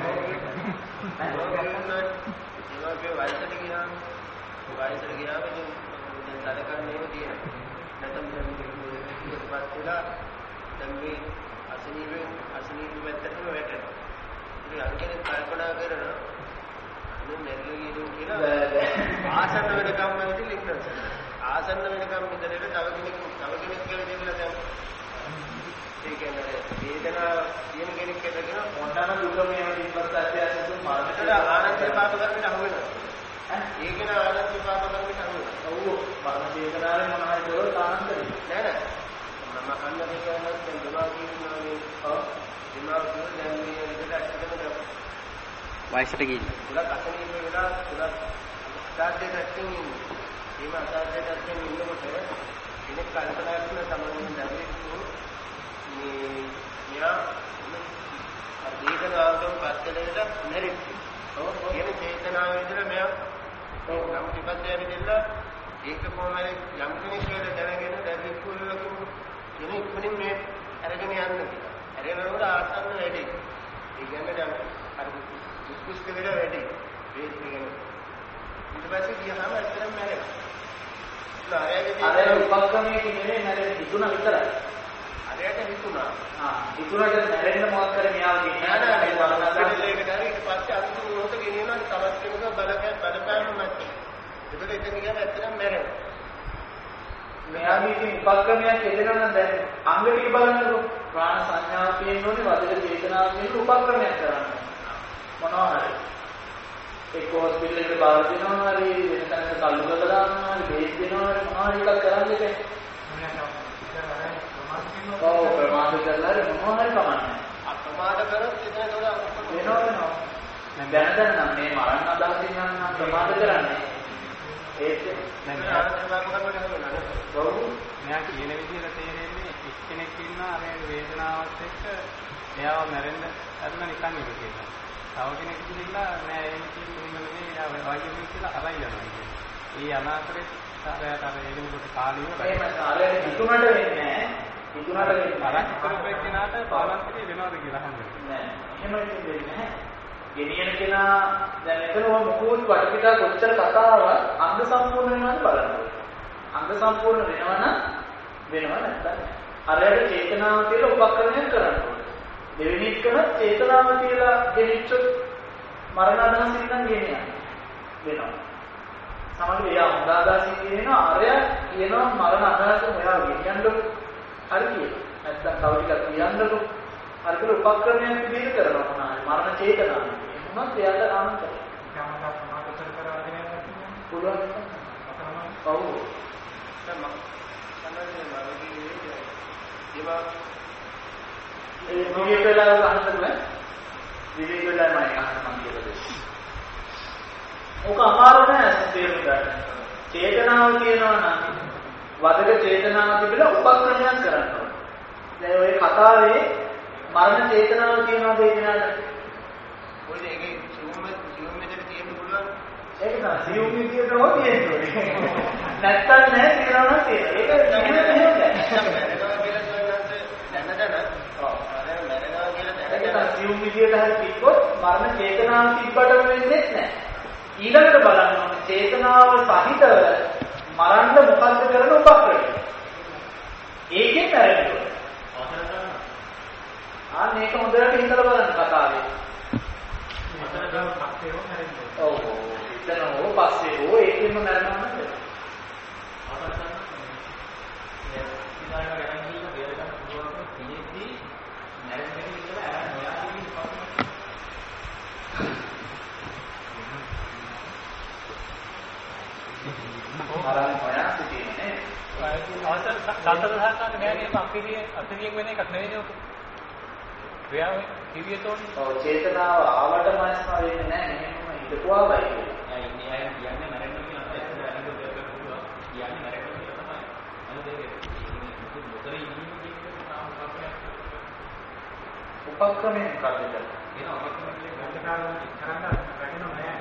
මේ වයසට ගියාම වයසට ගියාම ඉතින් දැන් තලකන්නේ ඒව තියෙනවා. නැත්නම් මේකපත් වෙලා දැන් මේ අසනීපෙන් අසනීප පැත්තටම වැටෙනවා. ඉතින් අන්තිමට කල්පනා කරනවා අනේ මෙල්ලුවීදුම් කියලා ආසන්න වෙනකම් ඉතින් ලික්නස්. ආසන්න වෙනකම් ඉඳලා තව කෙනෙක් තව කෙනෙක් කියලා දෙන්න දැන් ඒ කියන්නේ වේදනාව තියෙන කෙනෙක් කියලා මොනවාම දුක මේව තිබ්බත් අධ්‍යාසයෙන් මානසික ආනන්ද පාප කරමින් අහු වෙනවා. ඈ ඒක න ආනන්ද පාප කරමින් අහු වෙනවා. ඔව් මරණ වේදනාවේ මොනවා හරි කරොත් ආනන්දයි. නෑ නෑ. මම අහන්න මේ කරනත් දැන් දුනා කියනවා මේ ඔව් දුනා කියන දැන් මේ විදිහට ඇත්තටම වයසට ගිහින් තුලක් අසනීප වෙලා තුලක් අසාධ්‍ය දැක්කේ ඉන්නේ. ඒව අසාධ්‍ය දැක්කේ ඉන්නකොට කෙනෙක් කල්පනා කරන සමානින් දැනෙන්නේ මේ යා අධිකනාවකම් පත්තලේට මෙරිටි. ඔව් කියන චේතනාව විතර මෙයා ඔව් නම් පිටපතේ විදිහට ඒක කොහොමද යම් කෙනෙක් කියලා දැනගෙන දැන් ඉක්කුලකම කෙනෙක් ඉක්මනින් මේ අරගෙන යන්න කියලා. අරගෙනනකොට ආසන්න වැඩි. ඒ කියන්නේ දැන් අර කුස්කුස් කියලා වැඩි. වේත් කියන්නේ ඊට පස්සේ ගියාම ඇත්තටම මැරෙනවා. අර උපක්‍රමයේ නෙමෙයි මැරෙන්නේ හිතුණා විතරයි. අරයට හිතුණා. ආ හිතුණාට මැරෙන්න මොකක් කරේ මෙයාව ගෙනියන්න නෑ නෑ බලනකට ඊට පස්සේ අතුරු මොහොත ගෙනියනවා තවත් කෙනෙක් බලපෑ බලපෑම මැච්ච. ඒකට එතන ගියාම ඇත්තටම මැරෙනවා. මෙයාගේ ඉතින් උපක්‍රමයක් එදෙනවා නම් දැන් අංග ටික බලන්නකො. ප්‍රාණ සංඥාව තියෙන්න ඕනේ වදක චේතනාව තියෙන උපක්‍රමයක් කරන්න. මොනවා හරි. එක්ක හොස්පිටල් එකට බාර දෙනවා හරි වෙන තැනක කල්ලු කරලා දානවා හරි බේස් දෙනවා හරි මොනවා හරි එකක් කරන්නේ නැහැ. ඔව් ප්‍රමාද කරලා හරි මොනවා හරි කමන්නේ. අප්‍රමාද කරොත් එතන තෝරා වෙනවා වෙනවා. දැන දැන නම් මේ මරණ අදහසින් නම් ප්‍රමාද කරන්නේ. ඒත් දැන් ඔව් මෙයා කියන විදිහට තේරෙන්නේ එක්කෙනෙක් ඉන්නවා අර වේදනාවත් එක්ක එයාව මැරෙන්න අරන නිකන් ඉඳ කියලා. තව කෙනෙක් ඉඳලා නෑ ඒක කිව්වොත් නෙමෙයි එයා වයින් කියලා අරයි යනවා කියන්නේ. ඒ අනාතරේ සාරයට අර එළිමුට කාලිය වල එහෙම සාරයට හිතුනට වෙන්නේ නෑ. හිතුනට වෙන්නේ අරක් කරපේ කෙනාට පාලන්තරේ වෙනවද කියලා අහන්නේ. නෑ. එහෙම වෙන්නේ නෑ. ගෙනියන කෙනා දැන් එතන ඔය මොකෝත් වටපිටා කොච්චර කතාව අංග සම්පූර්ණ වෙනවද බලන්න. අංග සම්පූර්ණ වෙනවනම් වෙනව නැත්නම් අරයට චේතනාව කියලා උපකරණයක් කරන්න ඕනේ. දෙවෙනි එක චේතනාව කියලා ගෙනිච්ච මරණ අදහසින් නම් ගෙනියන්න වෙනවා. සමහරවිට එයා හොඳ අදහසින් කියනවා අරය කියනවා මරණ අදහස මෙයා ගෙනියන්නකො හරි කියලා. නැත්නම් තව ටිකක් කියන්නකො හරි කියලා උපකරණයක් විදිහට කරනවා මොනවාරි මරණ චේතනාව. එහෙමත් එයාට ආනන්දයි. කමකට සමාදතර කරවගෙන යන්න පුළුවන්. ඔව්. තමයි. තමයි මරණයේ ඒවා ඒ විවිධ වෙලාවක අහන්නද? විවිධ වෙලාවම අහන්න මම කියලා. ඔක අමාරු නෑ තේරුම් ගන්න. චේතනාව කියනවා නම් වදක චේතනාව තිබිලා උපක්‍රමයක් කරන්න ඕනේ. දැන් ඔය කතාවේ මරණ චේතනාව කියනවා දෙන්නාට. ඔය ඒකේ සිවුම සිවුම මෙතන තියෙන්න පුළුවන්. ඒක තමයි සිවුම් විදියට හො තියෙන්නේ. නැත්තම් නෑ තියනවා නම් තියෙනවා. ඒක නෙමෙයි නේද? දැන දැන ඔව් අර මරණවා කියලා දැන දැන සිවුම් විදියට හරි තිබ්බොත් මරණ චේතනාව තිබ්බට වෙන්නේ නැහැ. ඊළඟට බලන්න ඕනේ චේතනාව සහිතව මරන්න මොකද්ද කරන උපක්‍රමය. ඒකෙන් මැරෙන්නේ. ආ මේක හොඳට හිතලා බලන්න කතාවේ. මතන ගම පස්සේ හෝ මැරෙන්නේ. ඔව් ඔව්. එතන හෝ පස්සේ හෝ ඒකෙන්ම මැරෙනවා නේද? අතන තමයි. ඉතින් ගණන් ගිහින් බේර ගන්න පුළුවන් තියෙද්දි මැරෙන්නේ කියලා අර නොයාදී ඉපස්සේ. මරණ හොයා සිටින්නේ. අවසර දන්තර සහකාරනේ නෑනේ අපිරිය අතරියෙන් වෙන එකක් නෙවෙයි ඔක. ක්‍රියාවේ කිරියතෝනේ. ඔව් චේතනාව ආවට මාස්ම වෙන්නේ නැහැ එහෙමම හිතපුවාමයි. අය ඉන්නේ අය කියන්නේ මැරෙන්න කියලා නැහැ ඒක අනිත් දෙයක් පුළුවන්. කියන්නේ මැරෙන්න කියලා තමයි. අනිත් දෙක මොකද ඉන්නේ කියන්නේ තාම කපයක්. උපක්‍රමයෙන් කරදද. ඒක අපිට ගන්න කාලේ කරන්න වැටෙනව නෑ.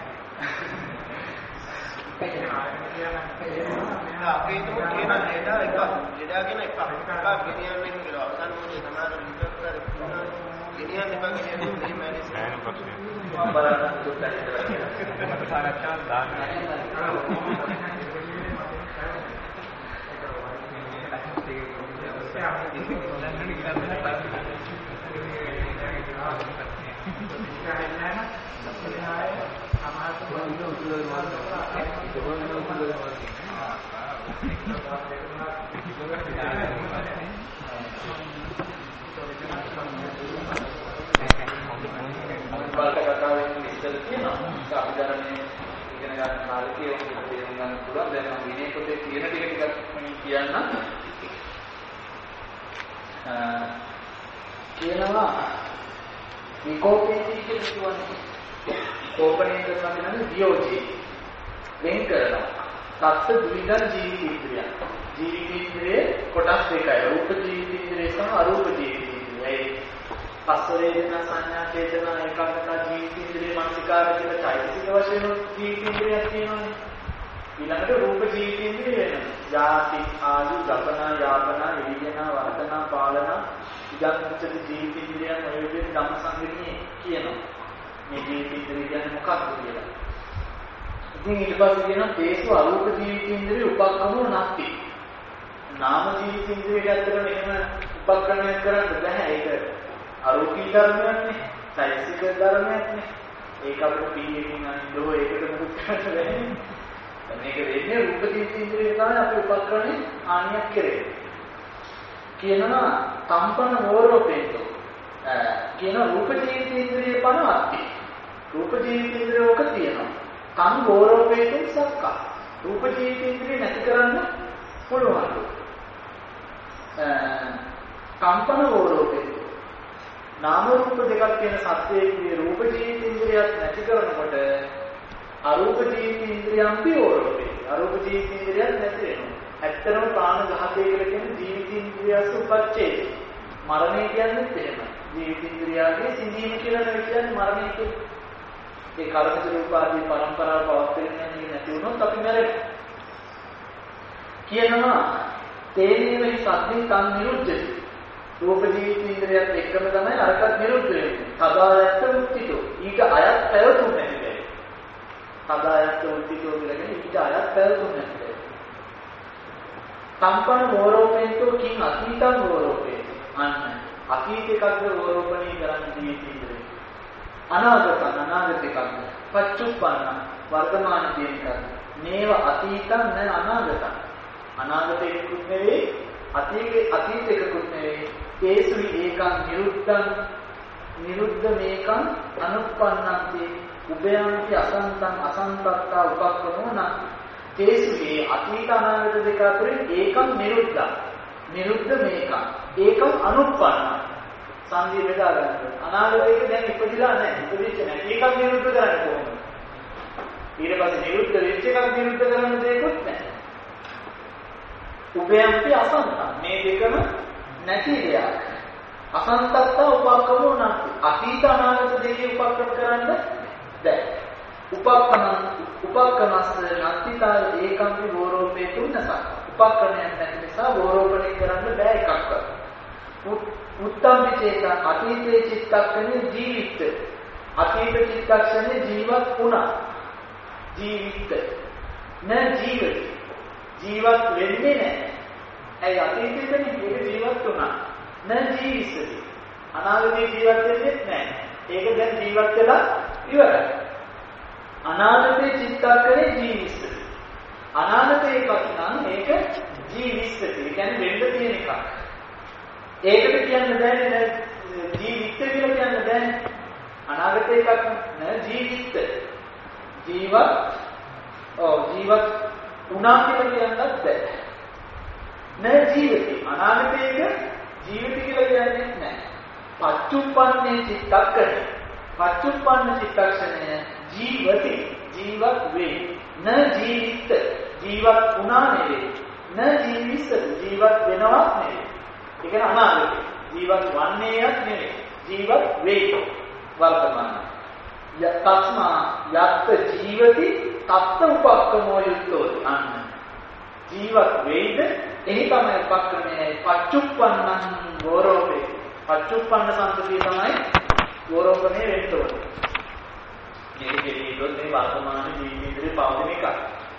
අපේ තුම කියන ලෙඩා එක ලෙඩා කියන එක එකක් ගෙනියන්නේ කියලා අවසන් මොනේ සමාන විතර ගෙනියන්න එපා කියන්නේ මේ මැනිස් නෑ ප්‍රශ්නේ මම බලන්න දුක් දැනෙනවා කියලා මට සාකච්ඡාවක් දාන්න බලක කතාවෙන් විස්තර තියෙනවා. අපි දැනන්නේ ඉගෙන ගන්න කාලේ ඒක තේරුම් ගන්න පුළුවන්. දැන් මම විනය පොතේ තියෙන ටික ටිකක් මම කියන්න. අ කියනවා විකෝපේති කියලා කියන්නේ. කෝපණය කරනවා කියන්නේ වියෝජී. වෙන් කරනවා. සත්‍ය දුවිදන් ජීවිතේන්ද්‍රය. ජීවිතේන්ද්‍රයේ කොටස් දෙකයි. රූප ජීවිතේන්ද්‍රය සහ අරූප ජීවිතේන්ද්‍රය. පස්ස වේදනා සංඥා චේතනා ඒකාග්‍රතා ජීවිතේන්ද්‍රයේ මානසිකාර කියලා චෛතසික වශයෙන් ජීවිතේන්ද්‍රයක් තියෙනවානේ. ඊළඟට රූප ජීවිතේන්ද්‍රය වෙනවා. යාති ආදි ගපනා යාපනා විවිධනා වර්තනා පාලනා ඉදන්චති ජීවිතේන්ද්‍රයන් ඔය විදිහට ධම්ම සංග්‍රහණයේ කියනවා. මේ ජීවිතේන්ද්‍රය කියන්නේ මොකක්ද කියලා. ඉතින් ඊට පස්සේ කියනවා තේසු අරූප ජීවිතේන්ද්‍රය උපක්‍රමෝ නැති. නාම ජීවිතේන්ද්‍රයට ඇත්තටම එහෙම උපක්‍රමයක් කරන්න බෑ. ඒක අරූපී ධර්මයක් නේ. චෛතසික ධර්මයක් නේ. ඒක අපිට පීයකින් අනිද්දෝ ඒකට මුකුත් කරන්න බැහැ. මේක වෙන්නේ රූප ජීවිතේන්ද්‍රය තමයි අපි උපක්‍රමේ ආනියක් කරේ. කියනවා සම්පන්න මෝරෝපේතෝ. කියන රූප ජීවිතේන්ද්‍රයේ පනවත්ටි. රූප ජීවිතේන්ද්‍රය ඔක තියෙනවා. කන් ගෝරෝපේතුන් සක්කා. රූප ජීවිතේන්ද්‍රිය නැති කරන්න පුළුවන්. කම්පන ගෝරෝපේතු. නාම රූප දෙකක් කියන සත්‍යයේ රූප ජීවිතේන්ද්‍රියත් නැති කරනකොට අරූප ජීවිතේන්ද්‍රියම් පියෝරෝපේ. අරූප ජීවිතේන්ද්‍රියත් නැති වෙනවා. ඇත්තටම ප්‍රාණ ඝාතය කියලා කියන්නේ ජීවිතේන්ද්‍රියස් උපච්ඡේද. මරණය කියන්නේ එහෙමයි. ජීවිතේන්ද්‍රියගේ සිඳීම කියලා නෙවෙයි කියන්නේ මරණය කියන්නේ. ඒ කර්මජ රූපාදී පරම්පරාව පවත්වන්නේ නැති වුණොත් අපි මැරෙනවා. කියනවා තේනේවයි සද්දින් තන් නිරුද්ධති. රූප ජීවිතේන්ද්‍රියත් එක්කම තමයි අරකට නිරුද්ධ වෙන්නේ. සදායත්ත උත්තිතෝ. ඊට අයත් පැවතුම් නැති වෙයි. සදායත්ත උත්තිතෝ කියන්නේ ඊට අයත් පැවතුම් නැති වෙයි. කම්පන ගෝරෝපේතෝ කිං අතීතං ගෝරෝපේතෝ. අන්න අතීත එකක්ද ගෝරෝපණී කරන්නේ ජීවිතේන්ද්‍රිය. අනාගත අනාගත එකක්ද පච්චුප්පන්න වර්තමාන කියන එකක්ද. මේව අතීතං න අනාගතං. අනාගත එකකුත් නෙවෙයි අතීත අතීත එකකුත් නෙවෙයි. ඒසුයි ඒකං නිරුද්ධං නිරුද්ධ මේකං අනුප්පන්නන්ති උභයන්ති අසන්තං අසන්තත්තා උපක්‍රමෝ නම්. ඒසුයි අතීත අනාගත දෙක අතරින් ඒකං නිරුද්ධං නිරුද්ධ මේකං ඒකං අනුප්පන්නං. සංදී බෙදා ගන්න. අනාගතයක දැන් ඉපදිලා නැහැ. ඉපදිච්ච නැහැ. ඒකක් නිරුද්ධ කරන්න කොහොමද? ඊට පස්සේ නිරුද්ධ වෙච්ච එකක් නිරුද්ධ කරන්න දෙයක්වත් නැහැ. උභයන්ති අසන්තං. මේ දෙකම නැති දෙයක්. අසන්තත්ත උපක්‍රමෝ නැති. අතීත අනාගත දෙකේ උපක්‍රම කරන්න බැහැ. උපක්‍රම උපක්‍රමස්ස නැතිතා ඒකම්පි ගෝරෝපේ තුනසක්. උපක්‍රමයක් නැති නිසා ගෝරෝපණය කරන්න බෑ එකක්වත්. උත්තම විචේතන අතීතයේ චිත්තක්ෂණේ ජීවිත අතීත චිත්තක්ෂණේ ජීවත් වුණා ජීවිත නැ ජීවිත ජීවත් වෙන්නේ නැහැ. ඇයි අතීතයේදී ඒක ජීවත් වුණා නැ ජීවිතේ අනාගතේ ජීවත් වෙන්නේ නැහැ. ඒක දැන් ජීවත් වෙලා ඉවරයි. අනාගතේ චිත්තක්ෂණේ ජීවිත අනාගතේ එකක් නම් ඒක ජීවිත. ඒ කියන්නේ වෙන්න තියෙන එකක්. ඒකට කියන්න බෑනේ ජීවිත කියලා කියන්න බෑනේ. අනාගත එකක් නෑ ජීවිත. ජීවත් ඔව් ජීවත් උනා කියලා කියන්නත් බෑ. නෑ ජීවිතේ. අනාගතයක ජීවිත කියලා කියන්නේ නෑ. පච්චුප්පන්නේ චිත්තක්ෂණය. පච්චුප්පන්න චිත්තක්ෂණය ජීවති ජීවත් වේ. නෑ ජීවිත. ජීවත් උනා නෙවෙයි. නෑ ජීවිත ජීවත් වෙනවත් නෙවෙයි. ඒ කියන්නේ අනාගතේ ජීවත් වන්නේයක් නෙවෙයි ජීවත් වෙයි වර්තමාන යත්ස්මා යත් ජීවති තත්ත උපක්‍රමෝ යුක්තෝ. අන්න ජීවත් වෙයිද එහි තමයි උපක්‍රමයයි පච්චුප්පන්නං ගෝරෝපේ. පච්චුප්පන්න සම්පතිය තමයි ගෝරෝපණය වෙන්න ඕනේ. මේක කෙරෙහිදොත් මේ වර්තමාන ජීවිතේ පවතින එකක්.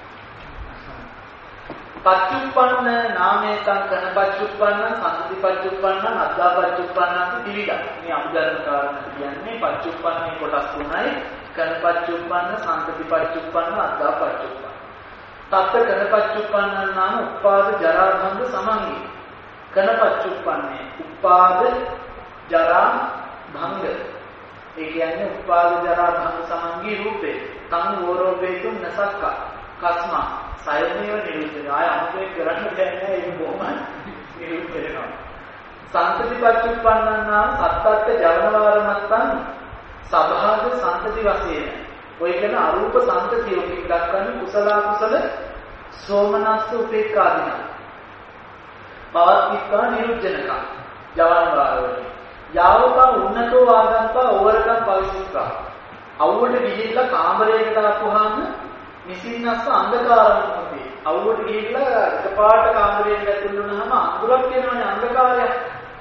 පච්චුප්පන්න නාමේතං කන පච්චුප්පන්න සම්පති පච්චුප්පන්න අද්දා පච්චුප්පන්න දිවිදා. මේ අනුධර්ම කාරණා කියන්නේ පච්චුප්පන්නේ කොටස් තුනයි. කන පච්චුප්පන්න සම්පති පච්චුප්පන්න අද්දා පච්චුප්පන්න. තත්ත කන පච්චුප්පන්න නාම උපාද ජරා භංග සමංගී. කන පච්චුප්පන්නේ උපාද ජරා භංග. ඒ කියන්නේ උපාද ජරා භංග සමංගී රූපේ. තං වෝරෝපේතුම් නසක්කා කස්මා සයමේව නිරුද්ධ. ආය අමුතේ කරන්න බැහැ ඒක කොහොමද නිරුද්ධ වෙනවා. සම්පති පච්චුප්පන්නන් නම් සත්තත්ත ජවනවාර නැත්තම් සබහාග සම්පති වශයෙන්. ඔය කියන අරූප සම්පතිය ඔකෙන් දක්වන්නේ කුසල කුසල සෝමනස්ස උපේක්ඛාදීන. පවත්තිකා නිරුද්ධනක ජවනවාර වලින්. යාවතා උන්නතෝ ආගන්තා ඕවරකම් පවිත්‍රා. අවුවට ගිහිල්ලා කාමරයකට ආපුවාම නිසින්නස්ස අන්ධකාරමුති. අවුවට ගිහිල්ලා එකපාරට කාමරයට ඇතුල් වුණාම අඳුරක් වෙනවනේ අන්ධකාරයක්.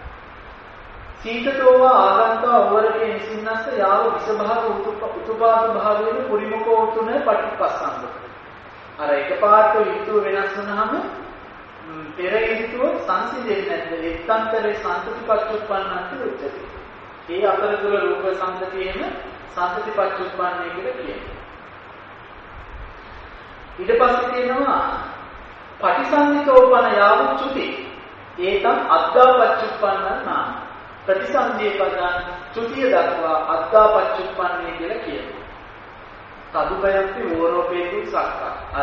සීතතෝව ආගන්තා ඕවරකේ නිසින්නස්ස යාව විසභාග උතුපාද භාවයෙන් පුරිමකෝ උතුනේ පටිපස්සන්ද. අර එකපාරට ඍතු වෙනස් වුණාම පෙර ඍතුව සංසිඳෙන්නේ නැද්ද? එක්තන්තරේ සම්පතිපච්චුප්පන්නන්ති උච්චති. ඒ අතරතුර රූප සංතතියෙම සම්පතිපච්චුප්පන්නේ කියලා කියනවා. ඊට පස්සේ තියෙනවා පටිසන්ධිතෝපන යාවුච්චුති. ඒතම් අද්දාපච්චුප්පන්නන් නාම. ප්‍රතිසන්ධියේ පදන් චුතිය දක්වා අද්දාපච්චුප්පන්නේ කියලා කියනවා. තදුපයන්ති ඕරෝපේතු සක්ක. අර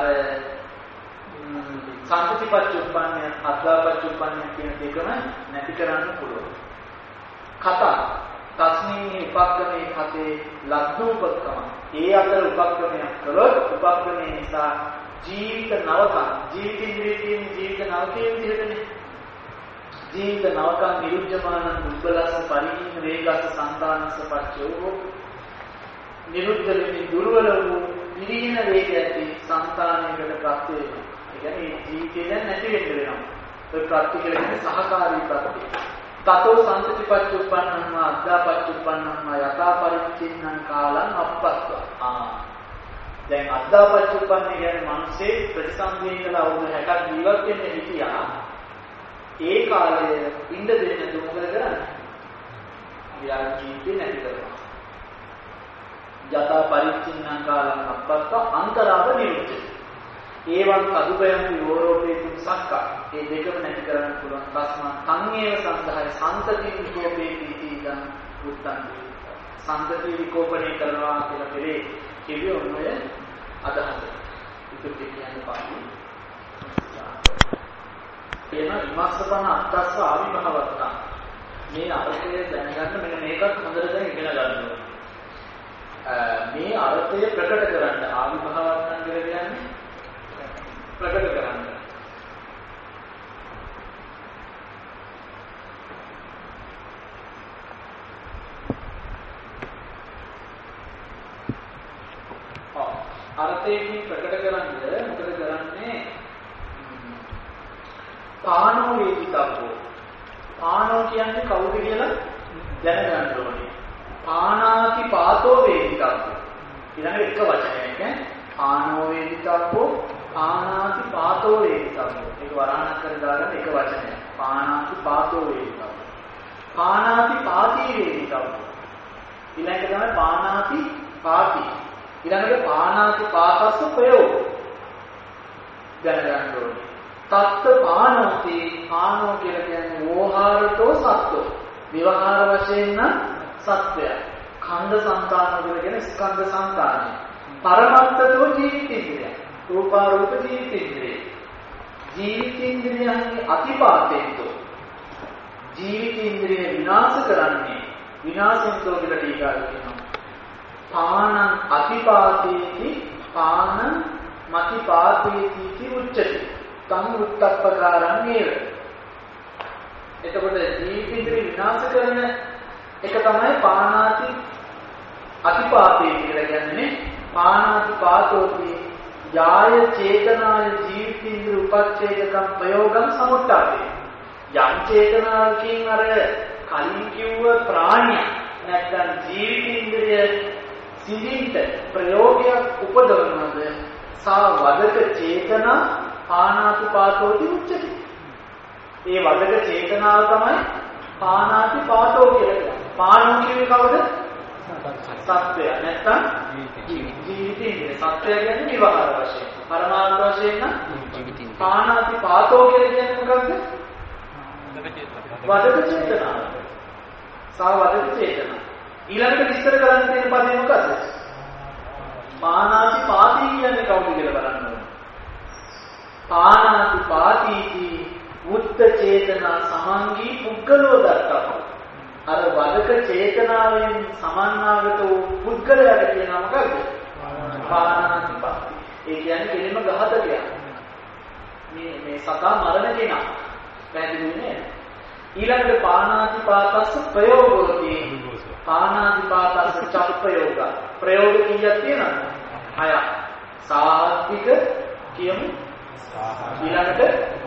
සම්පතිපච්චුප්පන්නය අද්දාපච්චුප්පන්නය කියන දෙකම නැති කරන්න පුළුවන්. කතා තස්මින් උපක්‍රමේ කතේ ලග්නෝපක්‍රම. ඒ අතර උපක්‍රමයක් කළොත් උපක්‍රමේ නිසා ජීවිත නවකම් ජීවිත ඉන්ද්‍රියකින් ජීවිත නවකයේ විදිහටනේ. ජීවිත නවකම් නිරුද්ධමාන දුබ්බලස්ස පරිහීන වේගස්ස සංතානස්ස පච්චයෝ නිරුද්ධ වෙමින් දුර්වල වූ නිරීන වේග ඇති සංතානයකට ප්‍රත්‍ය වෙනවා. ඒ කියන්නේ ජීවිතය දැන් නැති වෙන්න වෙනවා. ඒ ප්‍රත්‍ය කියලා කියන්නේ සහකාරී ප්‍රත්‍ය. තතෝ සම්පතිපච්චුප්පන්නං අද්දාපච්චුප්පන්නං යථා පරිච්ඡින්නං කාලං අප්පස්ව. ආ දැන් අද්දාපච්චුප්පන්න කියන්නේ මිනිස්සේ ප්‍රතිසන්දිය ඉඳලා අවුරුදු හැටක් ජීවත් වෙන්න හිටියා. ඒ කාලේ ඉඳ දෙන්න දුක කරන්නේ. ඊයා ජීවිතේ නැති කරනවා. යථා පරිච්ඡින්නං කාලං අප්පස්ව අන්තරාව නිරුද්ධ. ඒවන් සදුපයන්ති ඕරෝපේතු සක්ක. මේ දෙකම නැති කරන්න පුළුවන්. තස්මා සංයේව සංඝාය සම්තති විකෝපේති තීගං උත්තං. සම්තති විකෝපණය කරනවා කියලා පෙරේ කිව්වේ ඔන්නය අදහස. ඉතින් කියන්නේ පාළි. එන විමස්සපන අත්තස්ස ආවිභවත්තා. මේ අර්ථය දැනගන්න මෙන්න මේකත් හොඳට දැන් ඉගෙන ගන්න ඕනේ. මේ අර්ථය ප්‍රකට කරන්න ආවිභවත්තා කියලා කියන්නේ ප්‍රකට කරන්න. ආ අර්ථයෙන් ප්‍රකට කරන්න මොකද කරන්නේ? පානෝ වේදිතබ්බෝ. පානෝ කියන්නේ කවුද කියලා දැනගන්න ඕනේ. පානාති පාතෝ වේදිතබ්බෝ. ඊළඟ එක වචනයක් ඈ. පානෝ වේදිතබ්බෝ පානාති පාතෝ වේදිතබ්බෝ. ඒක වරහණක් කර දාගන්න එක වචනයක්. පානාති පාතෝ වේදිතබ්බෝ. පානාති පාති වේදිතබ්බෝ. ඊළඟට තමයි පානාති පාති. ඊළඟට පානාති පාතස්ස ප්‍රයෝග. දැනගන්න ඕනේ. තත්ත පානෝති පානෝ කියලා කියන්නේ ඕහාරතෝ සත්ත්ව. විවහාර වශයෙන් නම් සත්වය. ඛණ්ඩ සංතාන කියලා කියන්නේ ස්කන්ධ සංතානය. පරමත්තතෝ ජීවිතේන්ද්‍රය. රූපාරූප ජීවිතේන්ද්‍රය. ජීවිතේන්ද්‍රයන්ගේ අතිපාතේතෝ. ජීවිතේන්ද්‍රය විනාශ කරන්නේ විනාශෙන්තෝ කියලා ටීකාව කියනවා. පානං අතිපාතේති පානං මතිපාතේති උච්චති. තං උත්තප්පකාරං නේව. එතකොට ජීවිතේන්ද්‍රය විනාශ කරන එක තමයි පානාති අතිපාතේ කියලා කියන්නේ. පානාති පාතෝති යාය චේතනාය ජීවිතේන්ද්‍ර උපච්ඡේදකම් ප්‍රයෝගම් සමුත්තාපේ. යම් චේතනාවකින් අර කලින් කිව්ව ප්‍රාණ්‍ය නැත්නම් ජීවිතේන්ද්‍රය සිඳින්ට ප්‍රයෝගයක් උපදවනවද සා වදක චේතනා පානාති පාතෝති උච්චති. ඒ වදක චේතනාව තමයි පානාති පාතෝ කියලා කියන්නේ. පානෝ කියන්නේ කවුද? සත්වය. නැත්නම් ජීවිතේන්ද්‍රය. සත්වය කියන්නේ විවහාර වශයෙන්. පරමාර්ථ වශයෙන් නම් ජීවිතේන්ද්‍රය. පානාති පාතෝ කියලා කියන්නේ මොකක්ද? වදක චේතනාව. සා වදක චේතනාව. ඊළඟට විස්තර කරන්න තියෙන පදේ මොකද්ද? පානාති පාති කියන්නේ කවුද කියලා බලන්න ඕනේ. පානාති පාතිති උත්ත චේතනා සමංගී පුද්ගලෝ දත්තම. අර වදක චේතනාවෙන් සමන්නාගත වූ පුද්ගලයාට කියනවා මොකද්ද? පානාති පාති. ඒ කියන්නේ කෙලින්ම ඝාතකයා. මේ මේ සතා මරණ කෙනා. පැහැදිලි නේද? ඊළඟට පානාති පාතස්ස ප්‍රයෝගෝති. පානාති පාතස්ස චප්පයෝග. ප්‍රයෝග කීයක් තියෙනවද? හයක්. සාහත්තික කියමු. ඊළඟට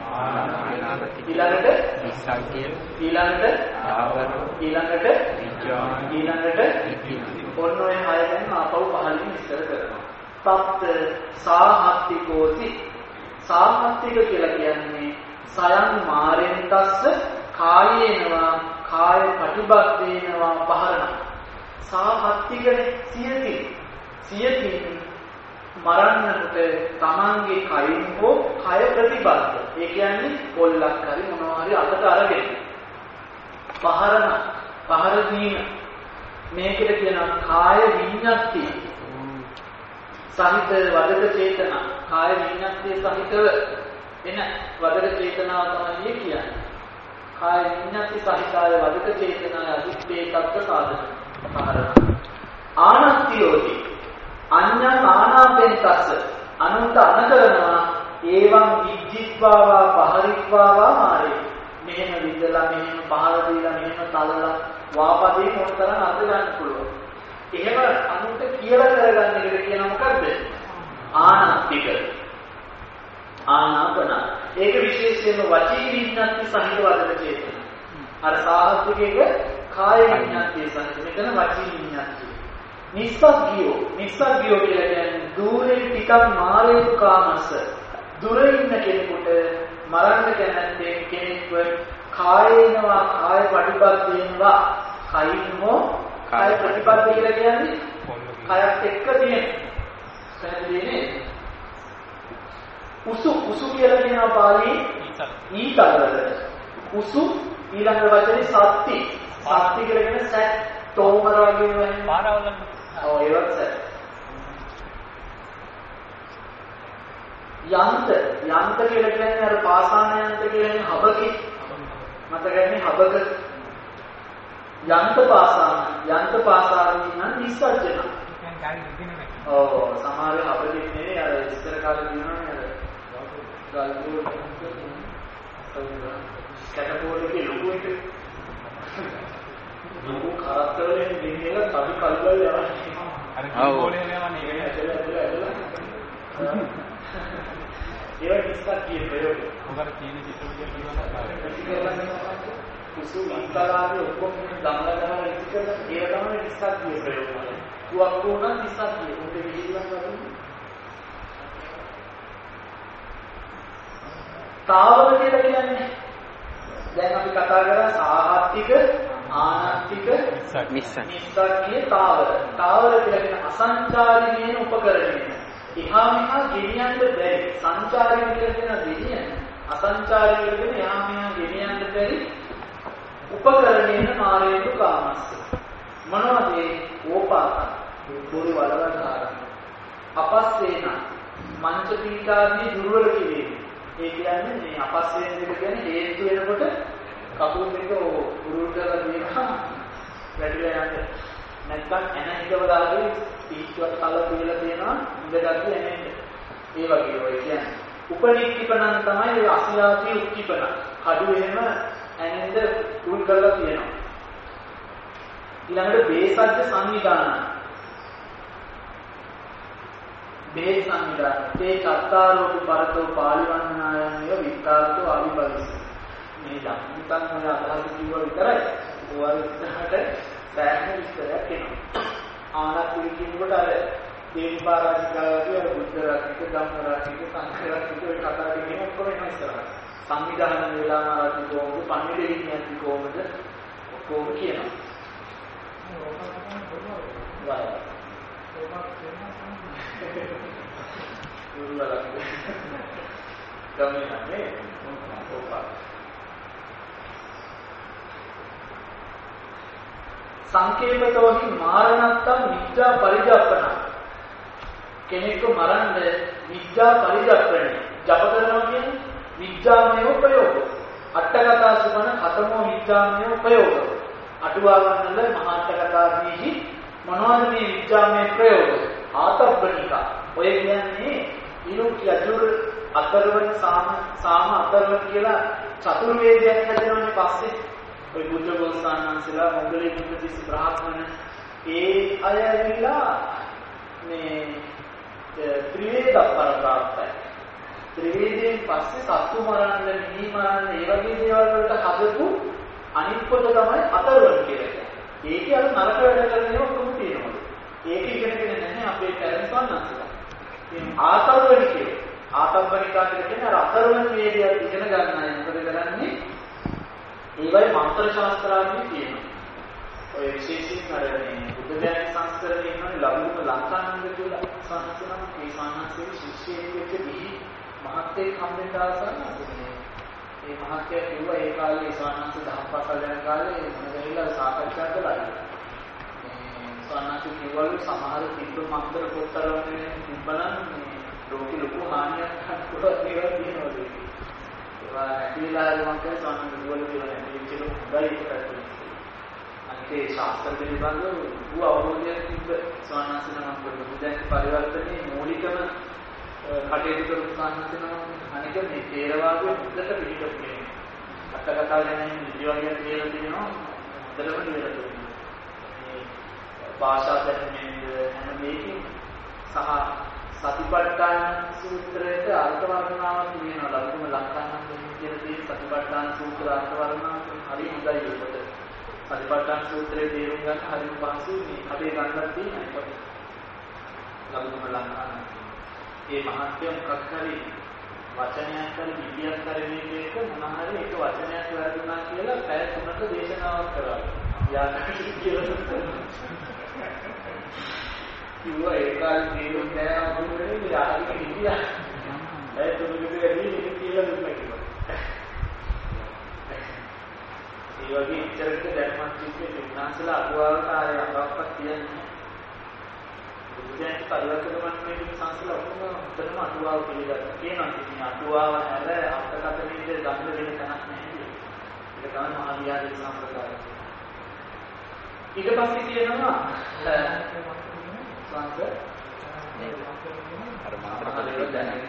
ඊළඟට විසංකේය ඊළඟට ආවර ඊළඟට විඥාන ඊළඟට ඔන්න ඔය හය ගැන ආපහු පහලින් විස්තර කරනවා. තත් සාහත්තිකෝති. සාහත්තික කියලා කියන්නේ සයන් මාරෙන්තස්ස කායේනවා කාය ප්‍රතිබද්ධේනවා පහරණ. සාහත්තිකනේ සියති සියති මරන්නට තමන්ගේ කයින් හෝ කය ප්‍රතිබද්ධ. ඒ කියන්නේ පොල්ලක් හරි මොනවා හරි අතට අරගෙන පහරන පහර දීම. මේකට කියනවා කාය විඤ්ඤාති. සහිත වදක චේතනා කාය විඤ්ඤාතිය සහිතව එන වදක චේතනාව තමයි කියන්නේ. කාය විඤ්ඤාති සහිතාය වදක චේතනාය අදිත්තේකත්ව සාධන කාරණා. ආනත්තියෝති අඤ්ඤං ආනාපෙන්තස්ස අනුන්ත අනකරනවා ඒවං විජ්ජිත්වාවා පහරිත්වාවා මාරේ. මෙහෙම විදලා මෙහෙම පහර දීලා මෙහෙම තලලා වාපදේ මොනතරම් අර්ථ ගන්න පුළුවන්. එහෙම අනුන්ට කියලා කරගන්න එකට කියන මොකද්ද? ආනාත්තික. ආනාපන. ඒක විශේෂයෙන්ම වචී විඤ්ඤාති සහිත වදක චේතන. අර සාහෘතිකයක කාය විඤ්ඤාති සහිත මෙතන වචී විඤ්ඤාති. නිස්සග්ගියෝ නිස්සග්ගියෝ කියලා කියන්නේ දුරේ ටිකක් මාරේතු කාමස. දුර ඉන්න කෙනෙකුට මරන්න කැමැත්තේ කෙනෙක්ව කායේනවා කාය ප්‍රතිපත්තේනවා කයින්ෝ කාය ප්‍රතිපත්තිය කියලා කියන්නේ කයත් එක්ක තියෙන පැහැදිලිනේ. උසු උසු කියලා කියනවා පාළි ඊතලවල උසු ඊළඟ වචනේ සත්‍ති සත්‍ති කියලා කියන්නේ සැට් තෝමර වගේ වෙන්නේ පාරවල ඔව් ඒවත් සැට් යන්ත යන්ත කියලා කියන්නේ අර පාසාන යන්ත කියන්නේ හබකි මතකන්නේ හබක යන්ත පාසාන යන්ත පාසාරින් නම් නිස්සජ්ජන ඔව් සමහර හබකෙක් නෙවෙයි අර ඉස්සර කාලේ දිනවනේ අර ගල්ගෝල් කැටපෝලේ ලොකු එක ලොකු කරත්තවලින් දෙන්නේලා තවි කල්වල යනවා අර කෝලේ නෑවනේ ඒක ඇදලා ඇදලා ඇදලා ඒක ඉස්සක් කියන ප්‍රයෝග. මොකද තියෙන චිත්‍ර විද්‍යාව කියනවා කුසු විස්තරාවේ ඔක්කොම දම්ලා දාලා ඉස්සක ඒක තමයි ඉස්සක් කියන ප්‍රයෝග. තුවක් වුණා ඉස්සක් කියන. උන්ට විහිළුවක් වතුනේ. තාවර කියලා කියන්නේ දැන් අපි කතා කරා සාහත්තික ආනත්තික නිස්සක්කිය තාවර. තාවර කියලා කියන්නේ අසංචාරී කියන උපකරණය. එහා මෙහා ගෙනියන්න බැරි සංචාරී කියලා කියන දෙවියන් අසංචාරී කියන එහා මෙහා ගෙනියන්න බැරි උපකරණේන මාරේතු කාමස්ස. මොනවද ඒ ඕපාත දුරු වලවකාර අපස්සේන මංච පීඨාදී දුර්වල කිරීම. ඒ කියන්නේ මේ අපස්සේන දෙක කියන්නේ හේතු වෙනකොට කකුල් දෙක උරුල් කරලා දිනනවා වැඩිලා යන්නේ. නැත්නම් එන හිතවලාගේ පීච්චුවක් කල කියලා දෙනවා ඉඳගත්තු එනෙන්න. ඒ වගේ ඔය කියන්නේ උපනික්කිපණන් තමයි අසියාති උක්කිපණ. කඩු එහෙම ඇනෙන්ද උල් කරලා තියෙනවා. ඊළඟට බේසජ්ජ සංවිධාන. බේ සංවිධාන. ඒ චත්තාරෝප පරතෝ පාලිවන්නායන්ය විස්තරතෝ අවිභවිස. මේ ධම්මිතන් වල අදහස් කිව්ව විතරයි. ඕවා විතරට සෑහෙන විස්තරයක් එනවා. ආනත් කියනකොට අර දේපාරාජිකාවගේ අර බුද්ධ රාජික ධම්ම රාජික සංඝ රාජික ඔය කතා දෙකම ඔක්කොම එනවා ඉස්සරහට. සංවිධාන වේලා රාජික කොහොමද පණ්ඩිත විඥාති කොහොමද ඔක්කොම කියනවා. වාය. ගමනේ ඕපා සංකේපතෝහි මාරණත්තම් මිච්ඡා පරිජප්පන. කෙනෙක්ව මරන්න මිච්ඡා පරිජප්පන. ජප කරනවා කියන්නේ මිච්ඡාමය ප්‍රයෝග. අට්ඨකථා සුමන කතමෝ මිච්ඡාමය ප්‍රයෝග. අටුවාවන්නල මහාට්ඨකථාදීහි මොනවද මේ මිච්ඡාමය ප්‍රයෝග? ආතබ්බනිකා. ඔය කියන්නේ ඉරුක් යජුර අතරවන සාම සාම අතරවන කියලා චතුර්වේදයන් හදනවනේ පස්සේ ඔය බුද්ධ ගෝසානන්සලා මොග්ගලී බුද්ධතිස් බ්‍රාහ්මණ ඒ අය ඇවිල්ලා මේ ත්‍රිවේද පරප්‍රාප්තයි. ත්‍රිවේදයෙන් පස්සේ සත්තු මරන්න, මිනි මරන්න, ඒ වගේ දේවල් වලට හදපු අනිත් කොට තමයි අතරවන කියලා කියන්නේ. ඒකේ අර නරක වැඩ කරන ඒවා ඔක්කොම තියෙනවා. ඒක ඉගෙනගෙන නැහැ අපේ පැරන්ට්ස් වන්නන්සලා. මේ ආතරවන කියන්නේ ආතබ්බනිකා කියන්නේ අර අතරවන වේදය ඉගෙන ගන්න අය මොකද කරන්නේ? ඒවයි මන්ත්‍ර ශාස්ත්‍රාදී තියෙනවා. ඔය විශේෂයෙන් අර මේ බුද්ධ ධර්ම සංස්කරණය ඉන්නනේ ලබුම ලංකානන්ද කියලා සංස්කරණ මේ සාහනසේ ශිෂ්‍යයෙක් වෙච්ච දිහි මහත්යෙක් හම්බෙන්න ආසන්න. මේ මහත්ය කිව්වා ඒ කාලේ සාහනස දහම් පාසල් යන කාලේ මොන දෙයලා සාකච්ඡා කළා. මේ සානාති කිව්වලු සමහර තිබ්බ මන්තර පොත්තරන්නේ තිබ්බනම් මේ ලෝකෙ ලොකු හානියක් කරනවා කියලා කියනවා. ඒවා ඇතිලා මම කියන සානාති කිව්වලු කියලා නැති කියලා හොඳයි කියලා. අනිකේ ශාස්ත්‍ර පිළිබඳව වූ අවබෝධයක් තිබ්බ සානාසන නම් කරපු දැන් පරිවර්තනයේ මූලිකම කටයුතු කරපු සානාසන අනික මේ තේරවාදයේ මුදට පිළිගන්නේ නෙමෙයි. අට කතා ගැන විද්‍යාවකින් කියලා තියෙනවා මුදටම කියලා තියෙනවා. භාෂා දැනුමේ හැම දෙයකින් සහ සතිපට්ඨාන සූත්‍රයේ අර්ථ වර්ණනාවක් තියෙනවා. ලෞකික ලක්ෂණ කියන දේ සතිපට්ඨාන සූත්‍ර අර්ථ වර්ණනාවක් හරි හොඳයි ඒකට. සතිපට්ඨාන සූත්‍රයේ තේරුම් ගන්න හරිම පහසුයි. මේ අපේ ගන්නක් තියෙනවා. ලෞකික ලක්ෂණ. මේ මහත්ය මොකක් හරි වචනයක් හරි විදියක් හරි මේක මොන හරි එක වචනයක් වැරදුනා කියලා පැය තුනක දේශනාවක් කරා. යාකට කියලා කිව්වා ඒ කාලේ තේරුම් ගන්න අපුරේ යාළුවෙක් හිටියා. ඒ තුමුගේ ඇදී ඉතින් කියලා දුන්නා කිව්වා. ඒ වගේ ඉතරක දැනුමක් තිබ්බේ විඥානසලා අතුවාවට ආය අඟක්වත් කියන්නේ. බුදුන් පරිවර්තන මන්නේ සංසල ඔක්කොම උතරම අතුවාව පිළිගත්තා. කියනවා ඉතින් අතුවාව හැර අර්ථකථනයේ ගන්න දෙන්න තැනක් නැහැ. ඒක තමයි මහා විහාරයේ සම්ප්‍රදාය. ඊට පස්සේ කියනවා සංස අර මාතෘකාවේ දැනගෙන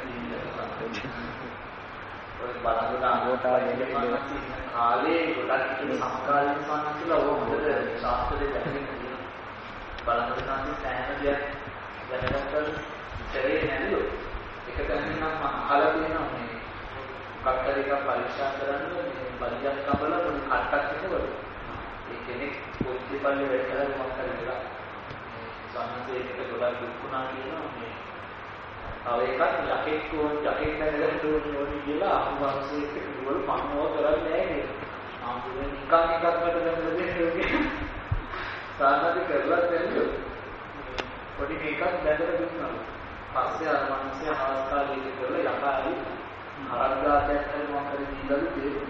ඔය බලංගොඩ අංගෝටාවේ කාලේ ගොඩක් ඉතින් සමකාලීන සංස්කෘතිය ඕක හොඳට ශාස්ත්‍රයේ දැනගෙන තියෙනවා. බලංගොඩ සංස්කෘතිය සෑහෙන දෙයක් දැනගත්තා ඉතරේ නැල්ලෝ. එක තැනකින් නම් අහලා තියෙනවා මේ මොකක් හරි එකක් පරීක්ෂා කරන්න මේ බලියක් කපලා පොඩි කට්ටක් ඉන්නවලු. ඒ කෙනෙක් පොඩි පල්ලේ වැඩ කරලා මොකක් හරි වෙලා සම්මතයකට ගොඩක් දුක්ුණා කියනවා මේ තව එකක් යකෙක් වොන් යකෙක් දැනගෙන දුන්නේ කියලා අහුවාසේ කිව්වලු පන්නව කරන්නේ නැහැ නේද ආම්බුනේ නිකන් එකක් මට දැම්මද දෙන්නේ සාමාන්‍ය කරලා දෙන්නේ පොඩි මේකක් දැනගෙන දුන්නා පස්සේ අර මිනිස්සු හවස්කාලේ කරලා යකාරි හරගාතයක් හරි මොකක් හරි දීලාලු දෙන්නේ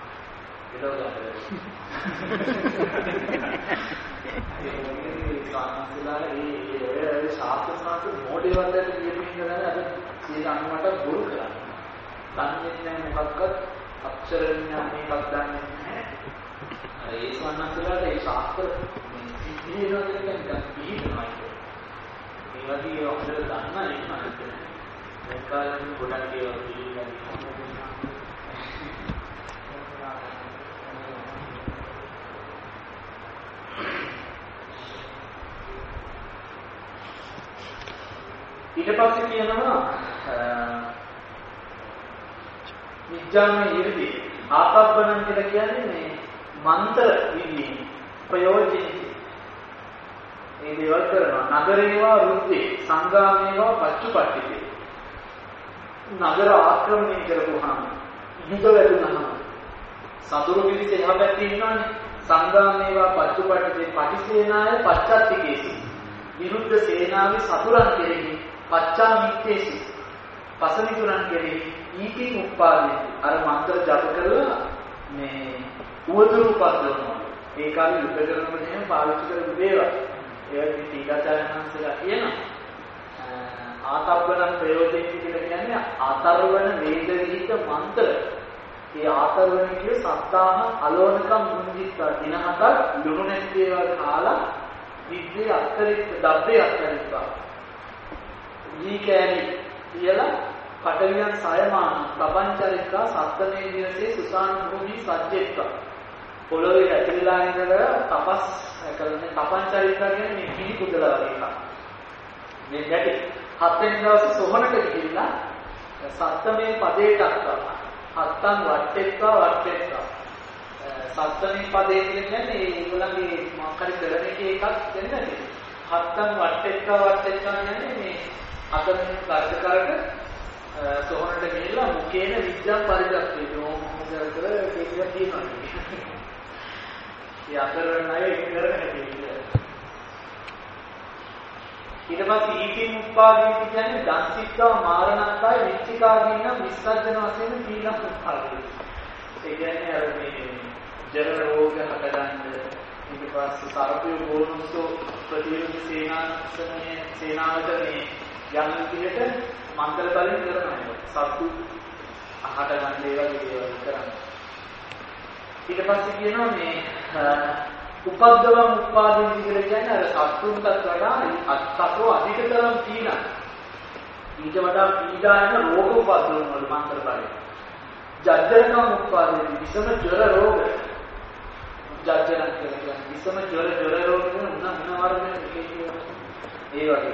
ඒ සාමාන්‍යලා ඒ ඒ ශාස්ත්‍ර ශාස්ත්‍ර මොඩේ වලට කියමින් ඉඳලා අද සීලන්නට බොරු කරන්නේ. දන්නේ නැහැ මොකක්වත් අක්ෂර විඥාන එකක් දන්නේ නැහැ. ඒ සාමාන්‍යලාට ඒ ශාස්ත්‍ර සිද්ධිය වෙනවා කියන්නේ පිළිගන්නවා. මේ වගේ ඔක්කොම දන්නා ඉන්නවා. ඒ කාලේ ගොඩක් ඒවා පිළිගන්නවා. ඊට පස්සේ කියනවා විඥාන ඊර්දී ආකප්පණන් කියලා කියන්නේ මේ මන්ත්‍ර විදීම ප්‍රයෝජනෙයි. මේ දේවල් කරනවා නගරේවා රුද්දේ සංගාමේවා පච්චුපට්ඨිතේ. නගර ආක්‍රමණය කරපුවාම හිත වැදුනහම සතුරු පිළිස එහා පැත්තේ ඉන්නවනේ. සංගාමේවා පච්චුපට්ඨිතේ පටිසේනාය පච්චත්තිකේසි. විරුද්ධ සේනාවේ සතුරන් කෙරෙහි පච්චා මිත්තේසි පසමිතුරන් කෙරෙහි ඊකින් උපාදේ අර මන්ත්‍ර ජප කරලා මේ උවදුරු පදවනවා. ඒ කාලේ යුද්ධ කරනකොට එහෙම පාවිච්චි කරපු දේවල්. ඒවා තීගාචාරහන්සලා කියනවා. ආතබ්බන ප්‍රයෝජනෙ කියලා කියන්නේ ආතරවන වේද විහිිත මන්ත්‍ර. ඒ ආතරවන කිය සත්තාහ අලෝනකම් මුංජිත්තා දින හතක් ලුණු නැති දේවල් කාලා විද්‍යේ අත්තරිත් දබ්බේ අත්තරිත්වා. ඊ කෑලි කියලා පටවියන් සයමාන ප්‍රපංචරිකා සත්තමේ දිනසේ සුසාන භූමි සජ්ජෙත්වා. පොළොවේ ඇතිලා ඉඳලා තපස් කරන්නේ ප්‍රපංචරිකා කියන්නේ මේ කිලි කුදලා වගේ එකක්. මේ ගැටි හත්වෙනි දවසේ සොහනට ගිහිල්ලා සත්තමේ පදේට අත්වා. හත්තන් වට්ටෙත්වා වට්ටෙත්වා. සත්තමේ පදේ කියන්නේ ඒගොල්ලන්ගේ මොකක් හරි කරන එකේ එකක් දෙන්නේ. හත්තන් වට්ටෙත්වා වට්ටෙත්වා කියන්නේ මේ අතරින් ගත කරට සොහනට ගිහිල්ලා මුකේන විද්‍යා පරිදක්ෂේ මොහොතකට කියලා කියනවා. ඒ අතරන අය ඉතරන හැටි. ඊට පස්සේ ඊකින් උත්පාදනය කියන්නේ දන්සික්කව මාරණක්කය විච්චිකාදීන විස්සජන වශයෙන් සීලක් උත්පාදනය. ඒ කියන්නේ අර මේ ජර රෝග හටගන්න ඊට පස්සේ සර්පය ගෝනුස්සෝ ප්‍රතිවිරුද්ධ සේනාසනයේ සේනාවට මේ යන විදිහට මන්ත්‍ර බලෙන් කරනවා. සත්තු අහකට ගන්න දේවල් දේවල් කරන්නේ. ඊට පස්සේ කියනවා මේ උපද්දවම් උපාදින් කියලා කියන්නේ අර සත්තුන්ට වඩා අත්සතෝ අධිකතරම් පීඩන. ඊට වඩා පීඩායන රෝග උපද්දවන වල මන්ත්‍ර බලය. ජජ්ජරකම් උපාදින් විසම ජර රෝග. ජජ්ජරක් කියන්නේ විසම ජර ජර රෝග කියන උන උන වර්ගන එකේ ඒ වගේ.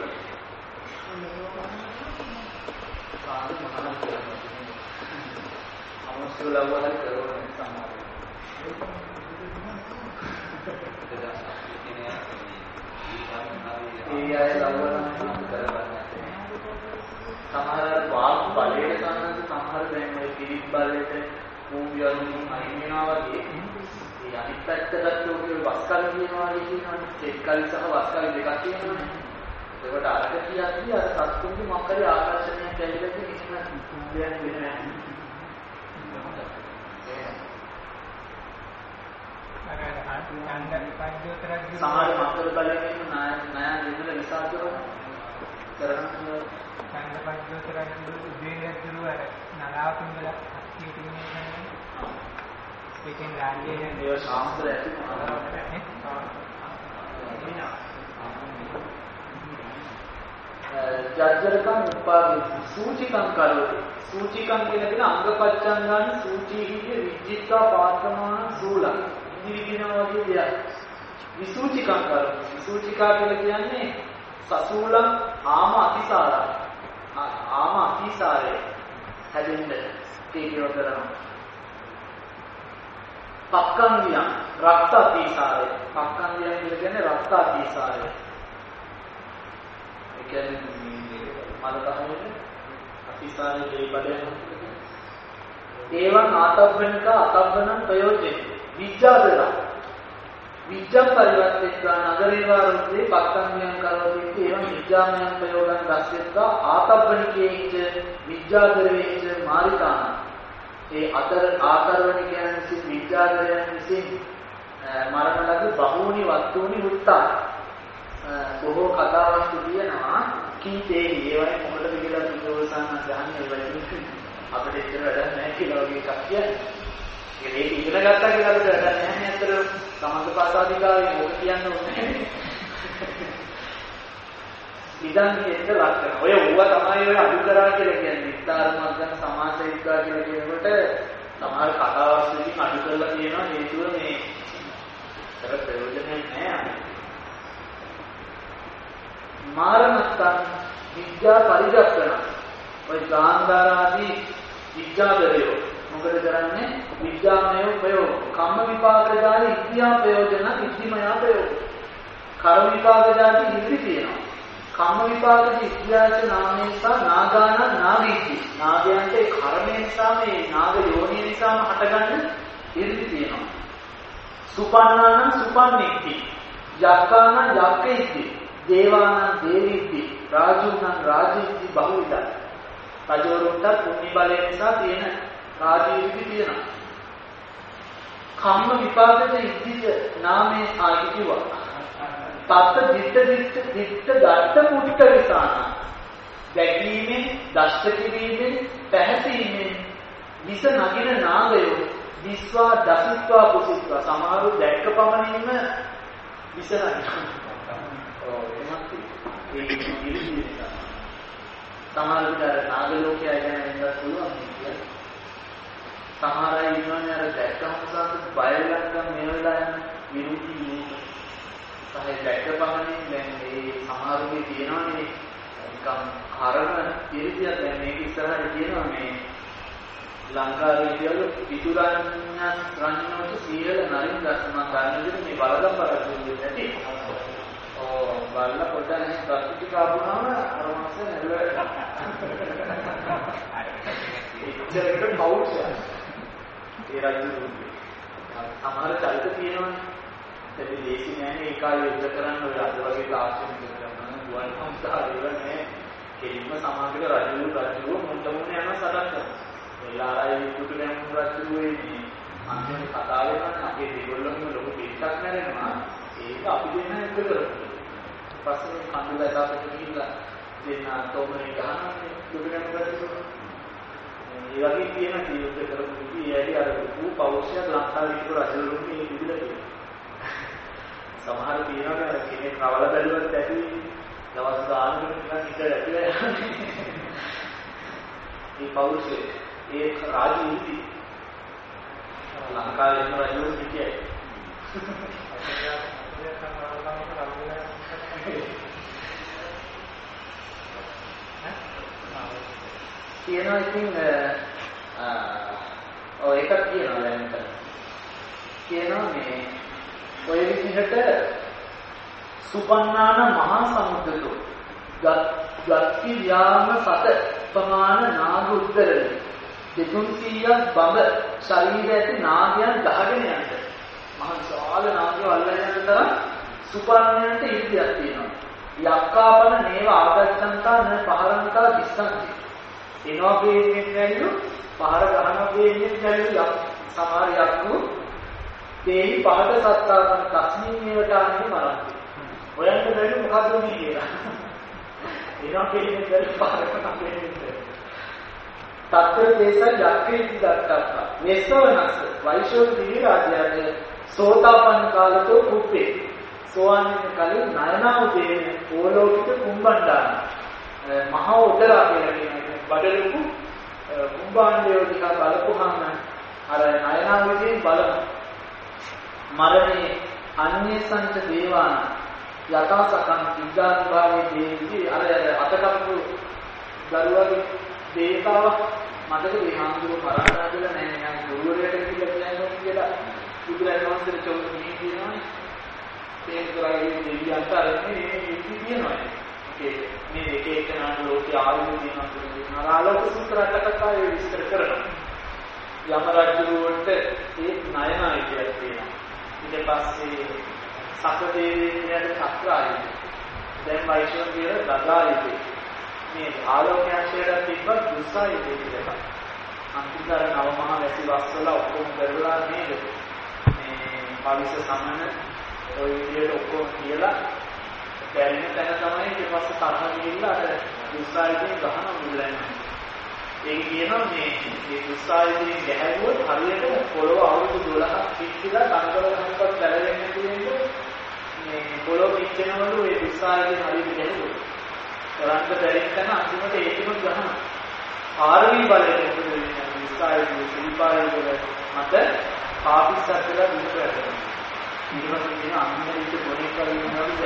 ආදි මහාන කියනවා. අවශ්‍ය ලවවල කරන සමාධිය. ඒ අය ලවවල කරගන්න. සමහර වාක් බලයට ගන්නත් සමහර දැන් මේ පිළිත් බලයට කූඹියන් අයින් වෙනවා වගේ ඒ අනිත් පැත්තට ඔගේ වස්කල් කියනවා වගේ කියනවනේ චෙක්කල් සහ වස්කල් දෙකක් තියෙනවනේ. ඒකට අරක කියන්නේ අර සත්තුන්ගේ මොකක්ද ආකර්ෂණයක් ඇවිල්ලා කිසිම දෙයක් වෙන්නේ නැහැ. සමහර මතර බලයෙන් නාය නාය දෙන්න විශ්වාස කරනවා කරන සංගපංචෝතරන් උදේයක් දුර නලාව තුන්දල අක්කී තින්නේ නැහැ. ඒකෙන් රාජ්‍යයේ දේව ශාස්ත්‍ර ඇති ජජ්ජරකම් උපාදී සූචිකම් කරෝති. සූචිකම් කියන දේ අංගපච්චංගාන සූචීහිය විජ්ජිතා පාත්‍රමාන සූලං. ඉදිවිදිනවා වගේ දෙයක්. විසූචිකම් කරෝති. විසූචිකා කියලා කියන්නේ සසූලං ආම අතිසාරා. ආම අතිසාරේ හැදෙන්න තේකියව කරනවා. පක්කන්දියන් රක්ත අතිසාරේ. පක්කන්දියන් කියලා කියන්නේ රක්ත අතිසාරේ. ඒ කියන්නේ මල තමයි අතිසාරේ දෙයි බඩයන්. ඒවන් ආතබ්බනික අතබ්බනං ප්‍රයෝජනේ. විජ්ජාදලා විජ්ජා පරිවර්තිතා නගරේවා රුද්දේ පක්කන්දියන් කරෝති ඒවන් විජ්ජාමයන් ප්‍රයෝගං දස්සෙත්තා ආතබ්බනිකේච්ච විජ්ජාදරේච්ච මාරිකාන. ඒ අතර ආතරවණිකයන් විසින් විජ්ජාදරයන් විසින් මරණ ලද බහූනි වස්තුනි උත්තා. බොහෝ කතාවස්තු කියනවා කීතේ ඒවයි මොකටද කියලා විදෝසන්න ගහන්නේ ඒවයි අපිට ඉතර වැඩක් නැහැ කියලා වගේ එකක් කියන්නේ. ඒක ඉගෙන ගත්තා කියලා අපිට වැඩක් නැහැ. අතර සමන්ත පාසාදිකාවේ මොකද කියන්න ඕනේ. ඉතින් මේක ලක්කන. ඔය ඌව තමයි ඔය අඩු කරා කියලා කියන්නේ. විස්තරමග්ගන සමාසයිකා කියලා කියනකොට සමහර කතාවස්තු වලින් අඩු කරලා කියනවා හේතුව මේ තර ප්‍රයෝජනයක් නැහැ. මාරණත්තන් විද්‍යා පරිදක්කන ඔය ගාන්ධාර ආදී විද්‍යාදරයෝ මොකද කරන්නේ විද්‍යාමය ප්‍රයෝග කම්ම විපාක ජාති ඉන්ද්‍රියා ප්‍රයෝජන ඉන්ද්‍රිමය ප්‍රයෝග කර්ම විපාක ජාති ඉන්ද්‍රි තියෙනවා කම්ම විපාක ඉන්ද්‍රියාච නාමේසා නාගාන නාවීති නාගයන්ට ඒ කර්මය නිසා මේ නාග යෝනිය නිසාම හටගන්න ඉන්ද්‍රි තියෙනවා සුපන්නාන සුපන්නික්ති යක්කාන යක්කේති දේවානං දේවීති රාජුනං රාජීති බහුවිදයි. රජවරුන්ට පුණ්‍ය බලය නිසා තියෙන රාජීවිති තියෙනවා. කම්ම විපාකද ඉද්ධිය නාමයේ ආදි කිව්වා. තත් දිත්ත දිත්ත දිත්ත ගත්ත පුට්ට විසාන. දැකීමෙන්, දෂ්ට කිරීමෙන්, පැහැසීමෙන් විස නගින නාගයෝ විස්වා දසිත්වා කුසිත්වා සමහරු දැක්ක පමණින්ම විස නගිනවා. ඒක ඉරිදී සමහර විට නාග ලෝකයේ ගැන වෙනස් පුළුවන් කියන්නේ. සමහර අය ඉන්නවනේ අර දැක්කම සාත බය වෙලා මේ වෙලා යන විරුද්ධි නූත. සහය දැක්ක පමණින් දැන් මේ සමහරුගේ තියෙනවනේ නිකම් හරන ඉරිදියක් දැන් මේක ඉස්සරහට තියෙනවා මේ ලංකාවේ කියලා පිටුරන්ඥා රන්නෝට සීල නරින් දස්මන් ගන්න විදිහ මේ බලගම් බලන්නේ නැති. ඕ බලලා පොඩ්ඩක් ප්‍රතිචික ආපුනම අර මාස නැල්ලට ඉච්චරකට කවුට් ඒ රජු සමහර චරිත තියෙනවනේ ඒ දේශි නෑනේ ඒ කාලේ යුද්ධ කරන්න ඔය අද වගේ තාක්ෂණික කරනවා ගුවන් සංස්ථා ඒවා නෑ කෙලින්ම සමාජික රජු රජු මුන්ට මුන්න යන සටන් කරනවා එලාරයි යුද්ධ කරන රජු වෙන්නේ අන්තිම කතාවේ නම් අපේ දෙගොල්ලෝම ලොකු පිටක් නැරෙනවා ටික අපි දෙන්න එක කරමු. පස්සේ කඳුලා දාපට ගිහිල්ලා දෙන්න තෝමනේ ගහනන්නේ දුරගෙන ගිහින් ඒ වගේ කියන ජීවිත කරපු ඉතින් ඒයි අර දුපු පෞෂ්‍ය ලංකාවේ ඉන්න රජවරුන්ගේ මේ විදිහට තියෙනවා. සමහර තියෙනවා අර කෙනෙක් කවල බැලුවත් ඇති දවස් ගානකට නිකන් ඉඳ ඇතිලා යන්නේ. මේ පෞෂ්‍ය ඒ රාජ්‍ය ඉති ලංකාවේ ඉන්න රජවරු පිටියයි. කියනවා ඉතින් ඔය එකක් කියනවා දැන් මෙතන. කියනවා මේ ඔය විදිහට සුපන්නාන මහා සමුද්‍රතෝ ගත්ති යාම සත ප්‍රමාණ නාග උද්දරණි දෙතුන් සීයක් බඹ ශරීරය ඇති නාගයන් ගහගෙන යන්න. මහා විශාල නාගයෝ අල්ලගෙන යන තරම් සුපන්නයන්ට ඉර්ධියක් තියෙනවා. යක්කාපන නේව ආගච්ඡන්තා න පහරන්තා දිස්සන්ති. එනවා කියන්නේ නැරිලු පහර ගහනවා කියන්නේ නැරිලු සමහර යක්කු තේහි පහත සත්තාවන තස්මින් මේවට ආන්නේ මරන්නේ. හොයන්න බැරි මොකද්ද මේ කියලා. එනවා කියන්නේ බැරි පහර කරනවා කියන්නේ. තත්තර දේශ යක්කේති දත්තා. මෙසවනස් වෛශෝක දිවි රාජ්‍යයේ සෝතාපන්න කාලතෝ කුප්පේ. සෝවාන්ගේ කලින් නයනා උදේන ඕලෝකිත කුම්බණ්ඩාන. මහා උදරා කියලා කියන බඩලුකු කුම්භාණ්ඩයෝ ටික බලපුවාම අර නයනාවේදී බලන මරණේ අන්‍යසංච දේවාන යථාසකම් විද්‍යාභාවයේ දේවි අර අතකප්පු දරුවගේ දේතාව මතක විහාඳුරු මරණා කියලා නෑ නෑ ගුරුවරයාට කියලා කියන්නේ කියලා බුදුරජාණන් වහන්සේ චොක්ක නිහි කියනවානේ ඒ කරාගේ දෙවියන්ට අරන්නේ මේ කියනවා මේ එක එක නාම ලෝකයේ ආයු දිනන නාරාලෝක සූත්‍රයට කතාවේ විස්තර කරනවා. යම රජුන්ට ඒ ණයනයි කියලා තියෙනවා. ඊට පස්සේ සකදේවියන්ට චක්‍රායු. දැන් වෛශ්වර්යය දගායු. මේ ආලෝකයන්ට තිබ්බ දුස්සායු කියලා. අන්තිමතර නව මහා වැසි වස්වල ඔක්කොම කරලා නේද? මේ පාවිස සම්මන ඔය විදිහට ඔක්කොම කියලා දැනෙන තැන තමයි ඊට පස්සේ තරහ ගිහිල්ලා අර දුස්සායුදී ගහන මුල්ලන්නේ. ඒක කියනවා මේ මේ දුස්සායුදී ගැහැවුවොත් හරියට පොළොව අවුරුදු දොළහක් පිටිලා තනකොළ ගහනකොට බැලෙන්නේ කියන්නේ මේ පොළොව පිටිනවලු ඒ දුස්සායුදී හරියට ගැහුවොත්. කරන්ට බැරින් තැන අන්තිමට ඒකම ගහනවා. ආරවි බලයෙන් මොකද වෙන්නේ? දුස්සායුදී සිල්පායුදී මත පාපිස්සක් කියලා දුක වැඩනවා. ඊළඟට කියන අන්තිමට මොනේ කරිනවද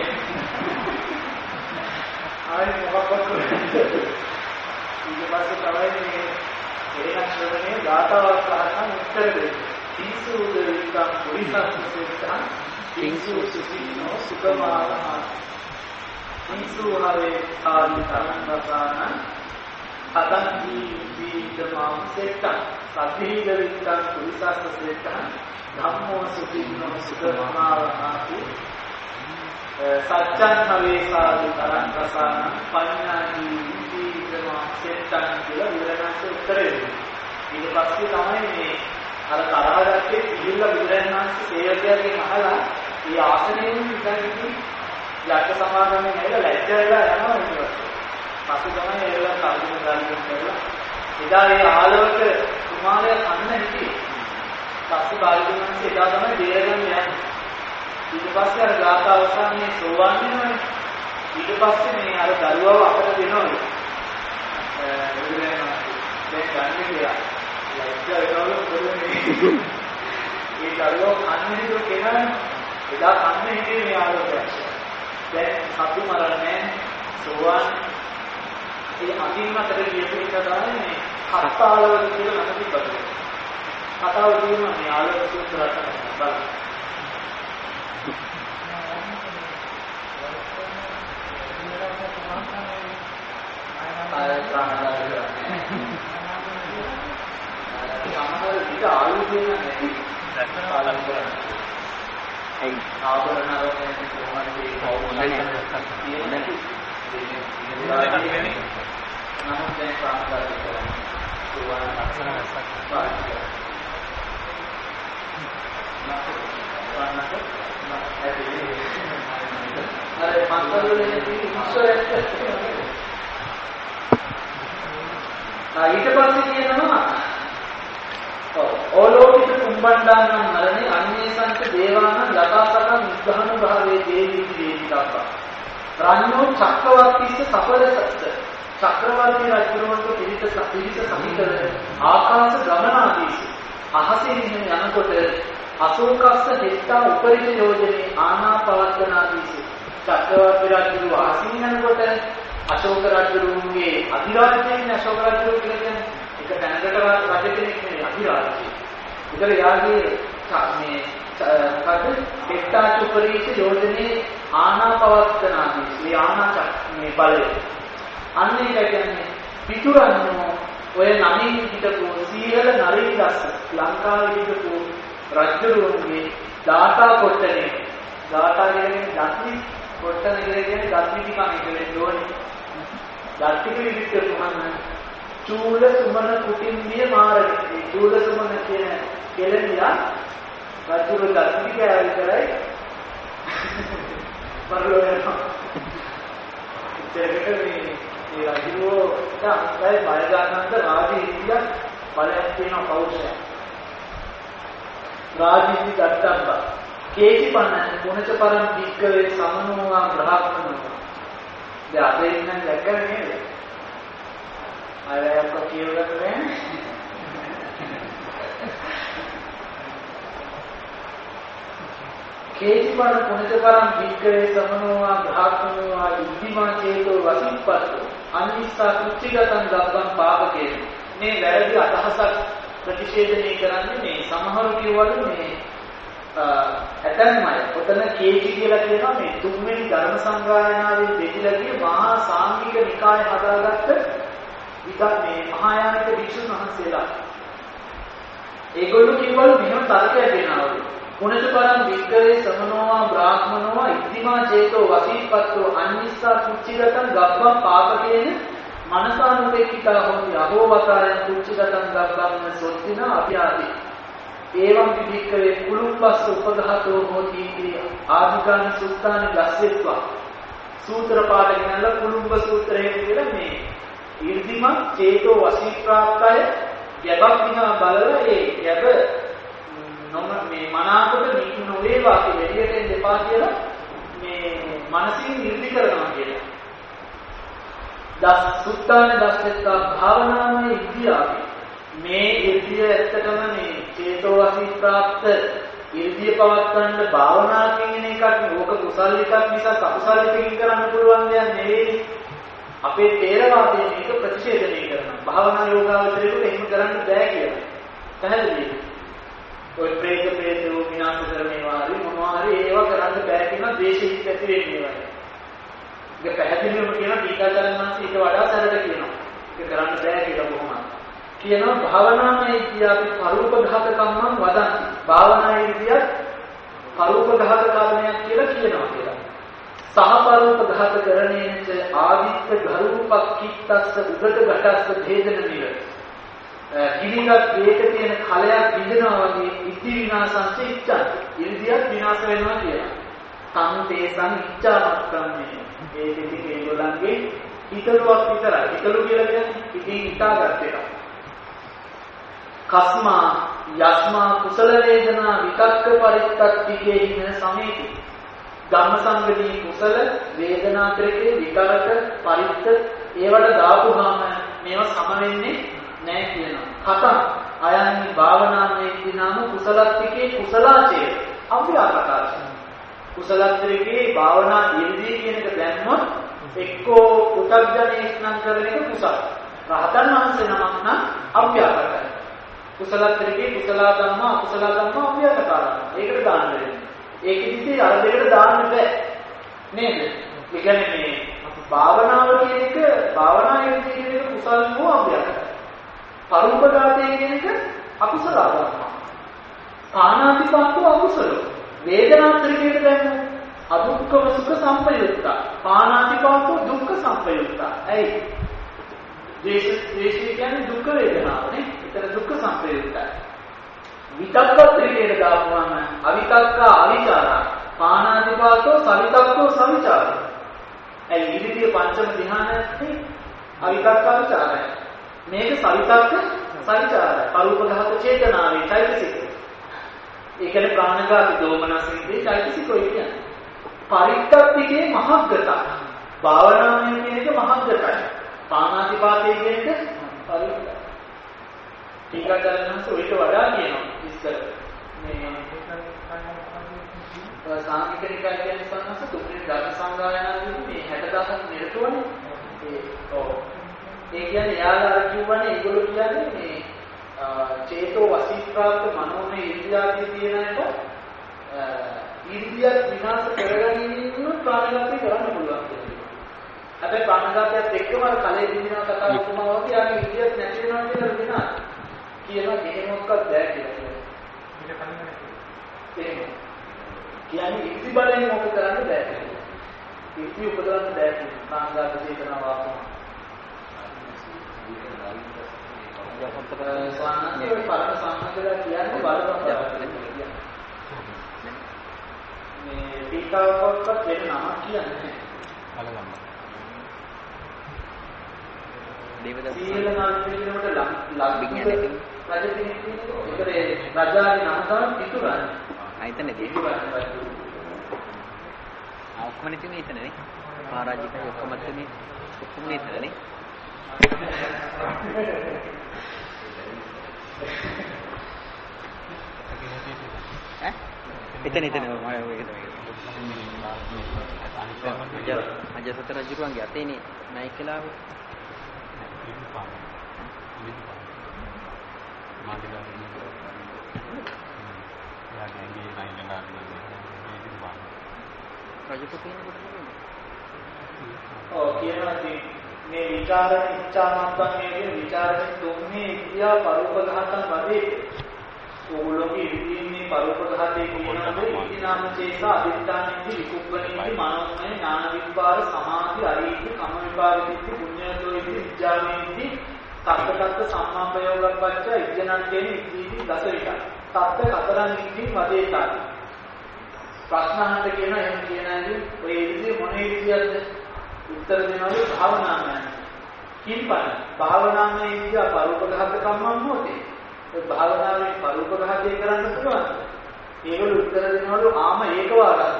ආයි මොකක්වත් ඊට පස්සේ තමයි මේ එරණ ශ්‍රවණයේ ගාථාවක් අහන්න උත්තර දෙන්නේ. පිසු දෙවිකම් පුරිසස්සෙන් පිසු සුසිනෝ සුකමාන පිසු හරේ ආදි තරංගසාන අතං දීවිදමං සෙට්ටං සද්ධි දෙවිකම් පුරිසස්සෙන් ධම්මෝ සුසිනෝ සුකමානාති සත්‍යං හවේසාදු තරං රසාන පඤ්ඤාදී විදීතම සෙට්ටං කියලා විවරණස් උත්තර දෙනවා. ඊට පස්සේ තමයි මේ අර තරහගත්තේ සිහිල්ල විවරණස් සේවකයන්ගෙන් අහලා මේ ආසනයෙන් ඉඳන් යට සමාගමේ නේද ලැජ්ජ වෙලා යනවා ඊට පස්සේ තමයි ඒවල තර්ජන ගන්න කරලා එදා ඒ ආලෝක කුමාරය කන්න හිටියේ. පස්සේ බාලතුමන්සේ එදා තමයි බේරගන්න යන්නේ. ඊට පස්සේ අර ගාථා අවසානයේ සෝවන් වෙනවනේ. ඊට පස්සේ මේ අර දරුවව අපට දෙනවලු. ඒ බුදුරජාණන් දැන් ගන්න කියලා. ලැජ්ජා වෙනවලු බුදුරජාණන්. ඒ දරුවව කන්නේ හිතුව කෙනා එදා කන්නේ හිටියේ මේ ආලෝකයක්. දැන් සතු මරන්නේ සෝවන් ඒ අඳින්න අතර කියපු එක තමයි මේ හත්තාලවල කියලා නම තිබ්බද. කතාව කියනවා මේ ආලෝක සූත්‍රයට බලන්න. සමහර විට ආයුධය නැහැ. පාලන කරන්නේ. ඒ ආභරණ ආරෝපණය කොහොමද මේ කවුරුනේ කියන්නේ. නමුත් දැන් ප්‍රාණඝාතය කරන්නේ. සුවාන ලක්ෂණ රසක් පාවිච්චි කරනවා. නැත්නම් ප්‍රාණඝාතය නැතිනේ අර පන්සල්වල ඉන්න ඉස්සරහට ආ ඊට පස්සේ කියනවා ඕලෝකිත කුම්බණ්ඩානම් මරණේ අන්නේසන්ත දේවානම් යථාසතං උද්ධාන භාවයේ දේවී දේවිකප්ප රාණ්‍යෝ චක්‍රවර්තීස සපලසත්ත චක්‍රවර්ති රජුරවන්ට පිළිත පිළිත සමිකල ආකාශ ගමනාදීසි අහසින් යනකොට අශෝකස්ස හෙට්ටා උපරිත යෝජනේ ආනාපාවත්තනාදීසි චක්‍රවර්ති රජු අහසින් යනකොට අශෝක රජුගේ අධිරාජ්‍යයෙන් අශෝක රජු කියන්නේ එක තැනකට රජ කෙනෙක් නෙවෙයි අධිරාජ්‍යය. ඒතර යාගේ මේ මොකද හෙට්ටා උපරිත යෝජනේ ආනාපාවත්තනාදීසි මේ ආනාච මේ බලය අන්න ඒක කියන්නේ පිටුරන්නෝ ඔය නමින් හිටපු සීහල නරින්දස්ස ලංකාවේ හිටපු රජුරුවන්ගේ දාතා කොට්ටනේ දාතා කියන්නේ දත්ති කොට්ටන කියලා කියන්නේ දත්ති කම කියන්නේ ඕනේ දත්ති පිළිවිත් මොහන්න චූල සුමන කුටින්දිය මාරේ මේ චූල සුමන කියන කෙලෙනියා රජුරු දත්ති කියලා විතරයි පරිලෝකන ඉතින් මේ ඒ රජුෝ තමයි බය ගන්නන්ද රාජී ඉන්දියා බලයක් තියෙන පෞරුෂය රාජීති දත්තම්බ කේකිපන්න ගුණච පරම් දික්කවේ සමනෝවා බ්‍රහ්මනෝ දැන් අද ඉන්න දැක්කම නේද අයයක කියවලන්නේ කේකිපන්න ගුණච පරම් දික්කවේ සමනෝවා බ්‍රහ්මනෝවා ඉද්ධිමා චේතෝ වසිප්පත්තෝ අනිස්සා කුච්චිගතං ගබ්බං පාපකේ මේ වැරදි අදහසක් ප්‍රතිෂේධනය කරන්නේ මේ සමහරු කියවලු මේ ඇතන්මයි ඔතන කේචි කියලා කියනවා මේ තුන්වෙනි ධර්ම සංගායනාවේ දෙතිලා ගිය මහා සාංගික නිකාය හදාගත්ත විතර මේ මහායානික වික්ෂුන් වහන්සේලා ඒගොල්ලෝ කියවලු මෙහෙම තර්කයක් දෙනවලු ගුණචපරම් විග්ගවේ සමනෝවා බ්‍රාහ්මනෝවා ඉද්ධිමා චේතෝ වසීපත්තෝ අනිස්සා කුච්චිගතං ගබ්බං පාපකේන මනසානුපේක්ඛිතා හොති අහෝවතාරයන් කුච්චිගතං ගබ්බං සොත්තින අභ්‍යාති ඒවම් විදික්කවේ කුළුම්බස්ස උපඝාතෝ හොති ආධිකානි සුත්තානි ගස්සෙත්වා සූත්‍ර පාඨ කියනලා කුළුම්බ සූත්‍රය කියලා මේ ඉර්ධිමා චේතෝ වසීප්‍රාප්තය ගැබක් දිහා බලලා ඒ ගැබ නොම මේ මනාකොට නිකු නොවේවා කියලා එළියට දෙපා කියලා මේ මනසින් නිර්දි කරනවා කියලා. දස් සුත්තාන දස්සෙත්තා භාවනාමය ඉද්ධියාවි මේ ඉර්ධිය ඇත්තටම මේ චේතෝ වසී ප්‍රාප්ත ඉර්ධිය පවත්වන්න භාවනා කියන එකක් ඕක කුසල එකක් නිසා අකුසල එකකින් කරන්න පුළුවන් දෙයක් නෙවෙයි. අපේ තේරවාදයේ මේක ප්‍රතිෂේධනය කරනවා. භාවනා යෝගාවචරයට එහෙම කරන්න බෑ කියලා. පැහැදිලිද? ඔය ප්‍රේත ප්‍රේතෝ විනාශ කරනවා හරි මොනවා හරි ඒවා කරන්න බෑ කියන දේශිත ඇති වෙන්නේ වගේ. ඒක පැහැදිලිවම කියන ටීකාචාර්ය මහසී ඊට වඩා සරල කියනවා. ඒක කරන්න බෑ කියලා කොහොමද? කියනවා භාවනාමය ඉතියාපි පරූපඝාත කම්මං වදන්ති. භාවනායේ ඉතියත් පරූපඝාත කර්මයක් කියලා කියනවා කියලා. සහ පරූපඝාත කරණේනච ආදිත්‍ය ගරුපක්ඛිත්තස්ස උදක घटස්ස භේදන නිර. කිලිගත් වේක තියෙන කලයක් බිඳනවා වගේ ඉති විනාශංච ඉච්ඡා. ඉන්දියත් විනාශ වෙනවා කියලා. සංතේසං ඉච්ඡාමත්තම්නේ. ඒ දෙකේ ඒගොල්ලන්ගේ හිතලුවක් විතරයි. හිතලු කියලා කියන්නේ ඉතින් හිතාගත් එක. කස්මා යස්මා කුසල වේදනා විතක්ක පරිත්තක්තිකේ ඉන්න සමේති. ධම්මසංගදී කුසල වේදනා ත්‍රිකේ විතරක පරිත්ත ඒවට දාපුවාම මේවා සම වෙන්නේ නැහැ කියනවා. කතං අයන්හි භාවනාමේ දිනාම කුසලත්තිකේ කුසලාචේ අභ්‍යාපකාශය. කුසලත්තිකේ භාවනා ඉර්ධිය කියන එක දැම්මොත් එක්කෝ උතග්ජනේ ස්නන් කරන එක කුසල. රහතන් වහන්සේ නමක් නම් අභ්‍යාපකයි. කුසලත්තිකේ කුසල ධම්මා අකුසල ධම්මා අභ්‍යාපකාරයි. ඒකට දාන්න වෙනවා. ඒකෙදිදී අර දෙකට දාන්න බෑ. නේද? ඒ කියන්නේ මේ භාවනාව කියන එක භාවනා ඉර්ධිය කියන එක කුසල නෝ අභ්‍යාපකයි. පරූපඝාතය කියන එක අකුසල ධර්ම. පානාතිපාතෝ අකුසල. වේදනාත්‍රිකයට දැම්මු අදුක්ඛම සුඛ සම්පයුක්ත. පානාතිපාතෝ දුක්ඛ සම්පයුක්ත. ඇයි? දේශ දේශය කියන්නේ දුක්ඛ වේදනාවනේ. ඒතර දුක්ඛ සම්පයුක්තයි. විතක්කත්‍රිකයට දාපුවම අවිතක්ක අවිචාරා. පානාතිපාතෝ සවිතක්කෝ සවිචාරය. ඒ ඉරිදී පංචම ධ්‍යානයේ අවිතක්ක විචාරය. මේක සවිතක්ක සවිචාරය. පරූපඝාත චේතනාවේ චෛතසික. ඒ කියන්නේ ප්‍රාණඝාත දෝමනසින්දී චෛතසිකෝ කියන්නේ. පරිත්තත්තිකේ මහග්ගත. භාවනාවෙන් කියන එක මහග්ගතයි. පාණාතිපාතේ කියන එක පරිත්තයි. ටිකතරන්ස ඔයිට වඩා කියනවා ඉස්සර. මේ සාංගික නිකාය කියන සංස්ස තුන්වෙනි ධර්ම සංගායනාවේදී මේ හැට දහසක් නිරතුවනේ. ඒ ඔව්. ඒ කියන්නේ යාලා අර කියවනේ ඒගොල්ලෝ කියන්නේ මේ චේතෝ වසීත්‍රාත් මනෝමය ඉන්ද්‍රියාදී තියෙන එක ඉන්ද්‍රියත් විනාශ කරගැනීම ප්‍රාණඝාතය කරන්න පුළුවන් කියලා. හැබැයි ප්‍රාණඝාතයත් එක්කම අර කලේ දිනන කතාව උපමාව වගේ අර ඉන්ද්‍රියත් නැති වෙනවා කියලා විනාශ කියනවා දෙකමොක්වත් බෑ කියලා. ඊට කලින් එහෙම. කියන්නේ ඉති බලයෙන් මොකද කරන්න බෑ. ඉති උපදවන්න බෑ කියන ප්‍රාණඝාත චේතනාව ආපම. යොපතර ස්වාමීන් වහන්සේ පරම සම්මතලා කියන්නේ බලවත් මේ පිටාවක්වත් වෙන නමක් කියන්නේ බලගන්න. දේවදත්ත සීල නාම පිළිවෙලට ලබ්බිඥානෙ රජ කෙනෙක් ඉන්නේ. ඒකේ රජාගේ නම තමයි පිටුරන්. ආයතන දෙවි වань. ආ ඔක්කොම නෙතුනේ එතනනේ. පරාජිකයි ඔක්කොම තුනේ ඔක්කොම එතනනේ. ඈ එතන එතන මම ඔය ඒක තමයි අජසත රජුරුවන්ගේ අතේනේ නයි කියලා ඔව් කියනවා මේ විචාරණ ඉච්ඡාමත්පන් මේ විචාරණ තුන්නේ ඉන්දියා පරෝපඝාතන් වදේ ඕගොල්ලෝගේ ඉදින්නේ පරෝපඝාතේ කියනවාද ඉදිනාම චේත අදිත්‍යානෙදි විකුප්පණේදි මනෝමය ඥාන විපාර සමාධි අරීති කම විපාරෙදි පුඤ්ඤයතෝෙදි විඥානෙදි තත්ත්වගත සම්මාපයෝගපච්ච ඉජ්ජනන්තේන ඉදීති දස විචාර තත්ත්ව හතරන් ඉදි වදේතාති ප්‍රශ්න අහන්න කියන එහෙම කියනදී ඔය ඉදි මොන ඉදියක්ද උත්තර දෙනවලු භාවනාමය. කිම්පන භාවනාමය ඉන්දියා පරෝපඝාත කම්මම් මොතේ. ඒ භාවනාවේ පරෝපඝාතය කරන්න පුළුවන්. ඒගොල්ලෝ උත්තර දෙනවලු ආම ඒක වාරක්.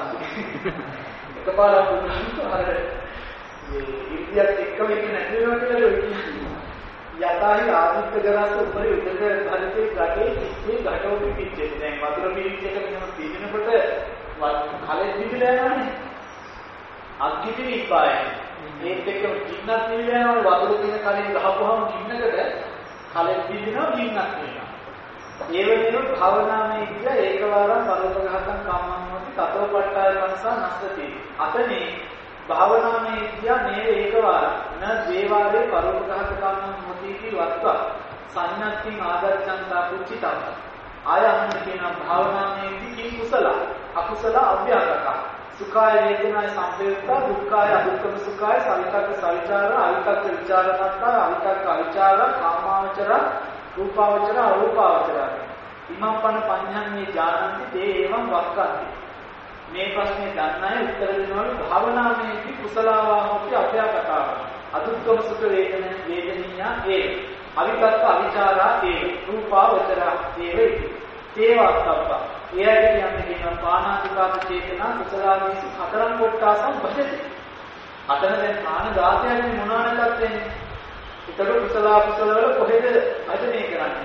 එකපාරක් උත්තර අර මේ ඉන්දියාත් එක්කම එක නැති වෙනවා කියලා කියන්නේ. යතාහි ආදිත්ත ගරස් උපරි උදේට භාරතේ ගටේ ඉස්සේ ගටෝපි පිච්චේ. දැන් වතුර පිරිච්ච එක මෙහෙම තීනනකොට කලෙත් දිවිලා යනවානේ. අක්කිටි ඉපාය. මේක එක්කම කින්නක් නිවිලා යනවා වතුර දින කලින් ගහපුවාම කින්නකට කලෙත් දිවිනවා කින්නක් වෙනවා. ඒ වෙනුවෙන් භාවනාමය ඉන්න ඒකවාරම් පරෝපඝාතං කම්මං තතෝ පට්ඨාය මනසා නස්සති. අතනේ භාවනාමය ඉන්න නේද ඒකවාරම් න දේවාලේ පරෝපඝාත කම්මං මොතිති වත්ත සංඥාත්තිං ආදර්ශන්තා කුච්චිතං ආයන්න කියන භාවනාමය ඉන්න කි කුසල අකුසල අභ්‍යාසක සුඛාය වේදනාය සම්පේක්ඛා දුක්ඛාය අදුක්ඛම සුඛාය සවිතක්ක සවිචාර අවිතක්ක විචාරකත්තා අවිතක්ක අවිචාර කාමාවචර රූපාවචර අරූපාවචර ඉමම්පන පඤ්ඤන්නේ ඥානන්ති තේ එවං වක්කන්ති. මේ ප්‍රශ්නේ දන්න අය උත්තර දෙනවලු භාවනාමේදී කුසලාවාහෝති අභ්‍යාකතාව අදුක්ඛම සුඛ වේදන වේදනීය ඒ අවිතක්ක අවිචාරා ඒ රූපාවචර ඒ තේවත්තප්ප එයාට කියන්නේ කියන පාණාතිපාත චේතනා කුසලාදීසු හතරන් කොටසක් බෙදෙති. අතන දැන් ප්‍රාණඝාතයන්නේ මොනවානක්වත් වෙන්නේ. ඒතර කුසල අකුසල වල කොහෙද වචනේ කරන්නේ?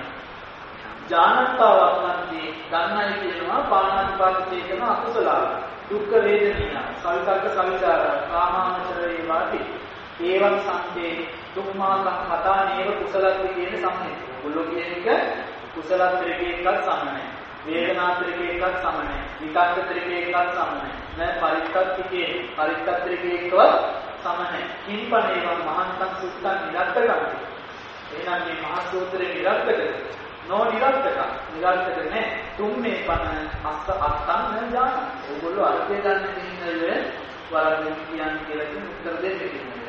ඥානත්තාවක් නැති ගන්නයි කියනවා පාණාතිපාත චේතනා අකුසල දුක්ඛ වේදනීය සවිතක්ක සවිචාර කාමාවචරේ වාටි ඒවං සංකේ දුක්මාකං හතානේව කුසලත් කියන සම්මේ. ඔගොල්ලෝ කියන එක කුසල ත්‍රිකේකත් සමනයි. වේදනා ත්‍රිකේකත් සමනයි. විතක්ක ත්‍රිකේකත් සමනයි. නැ පරිත්තත්තිකේ පරිත්තත්‍රිකේකවත් සමනයි. කිම්පණේවං මහන්තං සුත්තං නිරත්තකම්. එහෙනම් මේ මහා සූත්‍රේ නිරත්තකද? නෝ නිරත්තක. නිරත්තක නෑ. තුම්මේ පන අස්ස අත්තං නජාන. ඕගොල්ලෝ අර්ථය ගන්න දෙන්නේ වරදින් කියන්නේ කියලා කියන උත්තර දෙන්න කියන්නේ.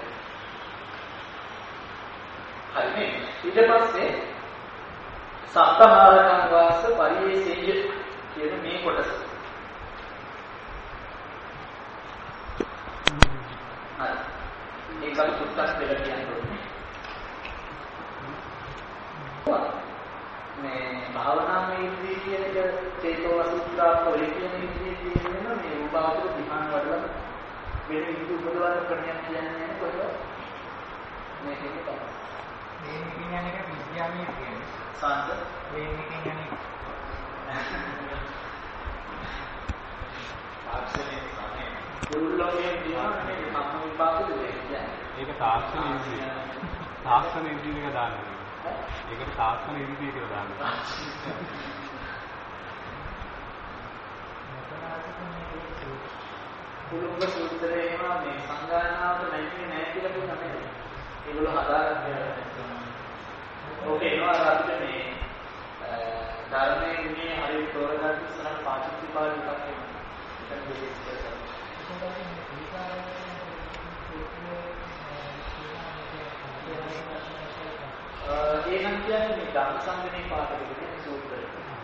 හරිනේ. ඊට පස්සේ සත්තමාරකං වාස පරියේසෙය කියන මේ කොටස. හරි. ඒකත් පුත්තක් දෙලා කියන්නේ. මේ භාවනාමය ඉන්ද්‍රිය කියන එක චේතෝ අසුද්ධාත්ම වේ කියන ඉන්ද්‍රිය කියනවා මේ උපාවතර ධ්‍යාන වඩලා වෙන ඉන්ද්‍රිය උපදවන්න ක්‍රමයක් කියන්නේ කොහොමද? මේක තමයි. මේ කියන්නේ එක විද්‍යාමය කියන්නේ. සාන්ත මේ කියන්නේ ආක්ෂණේ සමේ දුර්ලභයෙන් දිනන්නේ සම්ම විපාකද කියන්නේ. ඒක තාක්ෂණ ඉන්ද්‍රිය. තාක්ෂණ ඉන්ද්‍රිය එක දානවා. ඒකට තාක්ෂණ ඉන්ද්‍රිය කියලා දානවා. කුලුංග සූත්‍රයේම මේ සංගායනාවට නැන්නේ නැහැ කියලා කියනවා නේද? ඒගොල්ලෝ හදාගන්න. ඕකේ නෝ අපිට මේ ධර්මයේ ඉන්නේ හරිය තෝරගන්න ඉස්සරහ පාටිච්චිපාල එකක් එනවා. ඒක දෙවිස් කරලා. ඒ නම් කියන්නේ මේ ධර්ම සංගණේ පාඩකෙ තියෙන සූත්‍රය.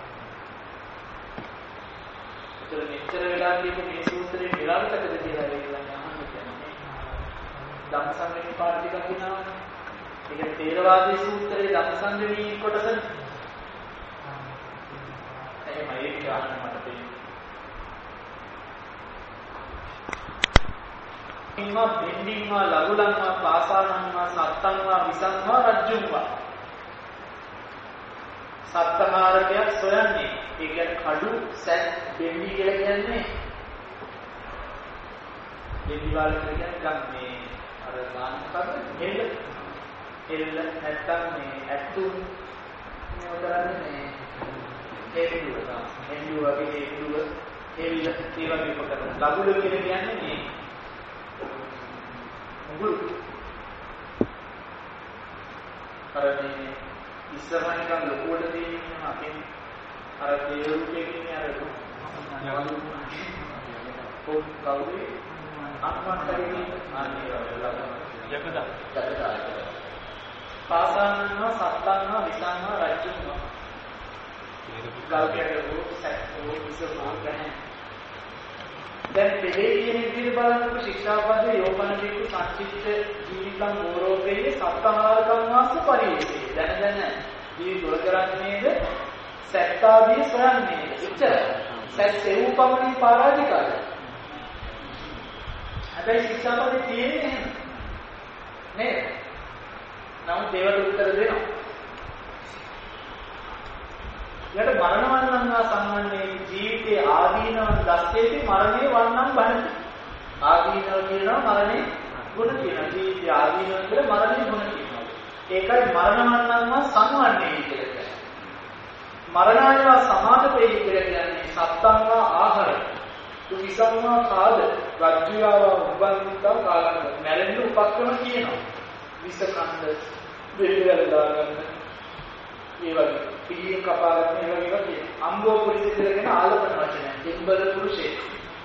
ඒතර මෙච්චර වෙලා කියපු මේ සූත්‍රේ නිරන්තරද කියලා ඒගොල්ලන් අහන්න කියන්නේ. ධර්ම සංගණේ පාඩක කියනවානේ. ඒ කියන්නේ තේරවාදී සූත්‍රයේ ධර්ම සංගණී කොටසනේ. එහෙම ඒක ගන්න මට තේරෙන්නේ. ඉන්නවා බෙන්ඩින්වා ලඝුලන්වා පාසානන්වා සත්තන්වා විසන්වා රජ්ජුන්වා සත්තමාරකයක් සොයන්නේ. ඒ කියන්නේ කඩු සැත් බෙන්ඩි කියලා කියන්නේ බෙන්ඩි වල කියන්නේ ගන්නේ අර ගාන කරන්නේ හෙල්ල හෙල්ල නැත්තම් මේ ඇතුන් මේ උදාරන්නේ මේ හෙල්ලුව තමයි. හෙල්ලුව වගේ හෙල්ලුව හෙල්ල ඒ වගේ කොට ලඝුල කියලා කියන්නේ මේ මුගුරු කරන්නේ ඉස්සරහින් ගන්න ලොකුවට දෙන්නේ අපෙන් අර දේරුකේ කියන්නේ අර යවලු පොත් කවුරු අත්මත්තරේ අන්නේ යකදා යකදා පාසානනවා සත්තන්නවා විසන්නවා රජ්ජුන්නවා ගල්කේ රෝ සැකෝ විසෝ ගහන දැන් දෙලේ කියන විදිහට බලනකොට ශික්ෂාපදයේ යෝපන දීපු සංචිත්ත ජීවිතං ගෝරෝපේ සත්තමාර්ගං වාස්ස පරිවේෂේ දැන දැන ජීවි දුර කරන්නේද සත්‍යාදී සොයන්නේ ඉච්ඡර සත්‍ය උපමණී පරාජිකාද හැබැයි ශික්ෂාපදයේ තියෙන්නේ නේද නමුත් ඒවට උත්තර දෙනවා යට මරණවන්නවා සම්මන්නේ ජීවිතයේ ආදීනව දැස්සේති මරණේ වන්නම් බණති. ආදීනව කියනවා මරණේ ගුණ කියනවා. ජීවිතයේ ආදීනව කියලා මරණේ ගුණ කියනවා. ඒකයි මරණවන්නවා සම්මන්නේ කියලා කියන්නේ. මරණායවා සමාදපේ කියලා කියන්නේ සත්තංවා ආහාර. තුවිසංවා කාද රජ්ජුයාව උබන්විතා කාලන මැරෙන්න උපක්‍රම කියනවා. විසකන්ද දෙවිවල දාගන්න. ඒ වගේ පිළියෙන් කපාගන්න ඒ වගේ වගේ අම්බෝ පුරිස ඉඳගෙන ආලපන වචනය දෙම්බල පුරුෂේ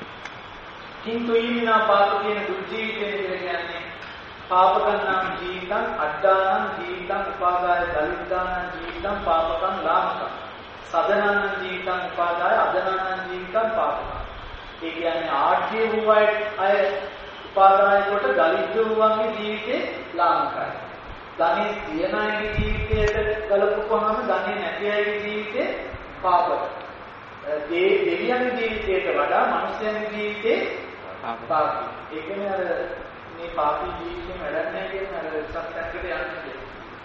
කින්තු ඊමිනා පාප කියන දුජීවිතේ කියන්නේ පාපකන්නම් ජීවිතං අද්දානං ජීවිතං උපාදාය දලිද්දානං ජීවිතං පාපකං ලාමකං සදනං ජීවිතං උපාදාය අදනං ජීවිතං පාපකං ඒ කියන්නේ ආර්ය වූ අය උපාදාය කොට දලිද්ද වූවන්ගේ ජීවිතේ ලාමකයි ධනෙ තියන අයගේ ජීවිතයට ගලපුවාම ධනෙ නැති අයගේ ජීවිතේ පාපයි. ඒ දෙවියන්ගේ ජීවිතයට වඩා මනුස්සයන්ගේ ජීවිතේ පාපයි. ඒ කියන්නේ අර මේ පාපී ජීවිතේ වැඩන්නේ කියන අර සත්‍යයකට යන්නේ.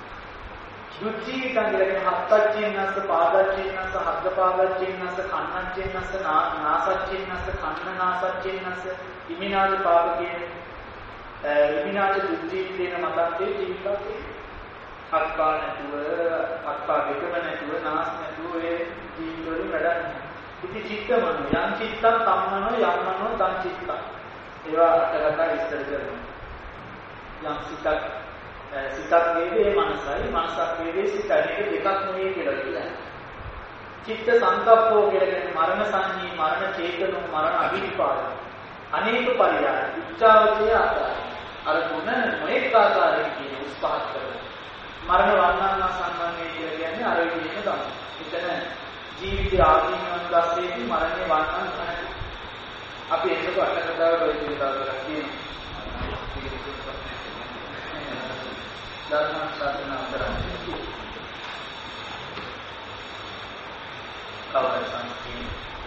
දුක්ඛීකං කියන්නේ හත්තච්චින්නස්ස පාදච්චින්නස්ස හද්ද පාදච්චින්නස්ස කන්නච්චින්නස්ස නාසච්චින්නස්ස කන්න නාසච්චින්නස්ස ඉමිනාද පාප කියන්නේ ඉමිනාද දුක්ඛීකේන මතත්තේ ජීවිතේ අක්කා නැතුව අක්කා දෙකම නැතුව නාස් නැතුව ඒ ජීවිතවල වැඩන්නේ. ඉති චිත්තමනෝ යම් චිත්තං කම්මනෝ යම්මනෝ තං චිත්තං. ඒවා අටකට ඉස්තර කරනවා. යම් සිතක් සිතක් වේදේ මනසයි මනසක් වේදේ සිතයි මේක දෙකක් නෙවෙයි කියලා කියනවා. චිත්ත සංකප්පෝ කියලා කියන්නේ මරණ සංඤී මරණ චේතනෝ මරණ අභිපාද අනේක පරියාය උච්චාවචය ආකාරය අර තුන මොඑක ආකාරයෙන් කියන උස්පහත් කරනවා. මරණ වර්ණනා සම්බන්ධය කියලා කියන්නේ අර විදිහම තමයි. එතන ජීවිතය ආදීනවන් දැස්සේදී මරණය වර්ණන කරනවා. අපි එන්නක අට කතාවට ඔය විදිහට කරලා තියෙනවා. ධර්ම ශාසනා කරන්නේ. කවදාවත් සංකීර්ණ.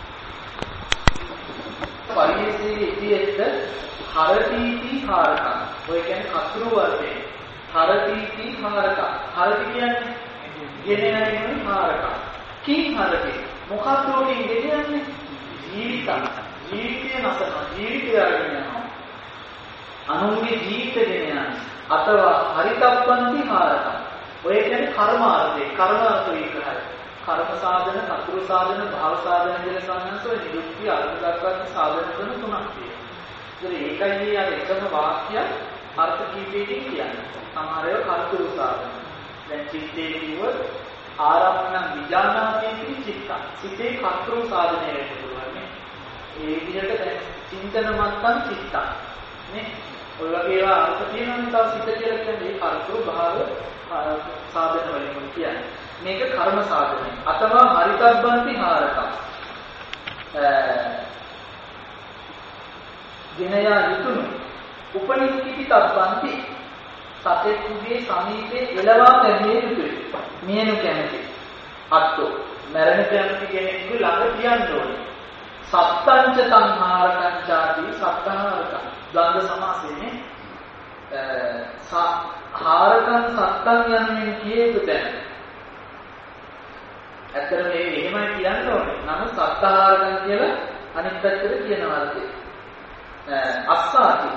පරිේශයේ ඉතිෙත් හරතිති හාරකම්. ඔය කියන්නේ කතුරු වර්ගයේ. හරතිති හාරකම්. හරති කියන්නේ ගෙනෙනයි හාරකම්. කී හරකේ මොකක්ද ඔකෙන් ගෙනියන්නේ? ජීවිතය. ජීවිතය නැසන ජීවිතය අරගෙන යනවා. අනුන්ගේ ජීවිත ගෙන යනවා. අතවා හරිතප්පන්ති හාරකම්. ඔය කියන්නේ කර්මාර්ථේ. කර්මාර්ථ විග්‍රහය. කර්ම සාධන, කතුරු සාධන, භව සාධන කියලා සංඥාසෝ නිරුක්ති අර්ථ දක්වන සාධන තුන තුනක් තියෙනවා. ඒකයි අර එකම වාක්‍ය අර්ථ කීපයකින් කියන්නේ. සමහර ඒවා කතුරු සාධන. දැන් චිත්තේ කිව්වොත් ආරම්භන විඥානාදී චිත්ත. සිතේ කතුරු සාධනය වෙන්න පුළුවන් නේ. ඒ විදිහට දැන් චින්තන මත්තන් චිත්ත. නේ. ඔය වගේ ඒවා අර්ථ තියෙනවා තව සිත කියලා කියන්නේ ඒ කතුරු භාව සාධන වලින් කියන්නේ. මේක කර්ම සාධනයි. අතවා හරිතබ්බන්ති හාරකම්. ගෙනයා යුතුය. උපනික්කිති තබ්බන්ති. සතෙකුගේ සමීපේ එළවා තැබිය යුතුය. මියනු කැමති. අත්තු මරණ කැමති කෙනෙකු ළඟ තියන්න ඕනේ. සත්තංච සංහාරකං ചാති සත්තහාරකං. ද්වන්ද සමාසෙන්නේ හාරකං සත්තං යන්නේ කියෙතු තැන. ඇත්තට මේ එහෙමයි කියන්න ඕනේ. නමුත් සත්තහාරකම් කියලා අනිත් පැත්තට කියනවා අර්ථය. අස්සාති.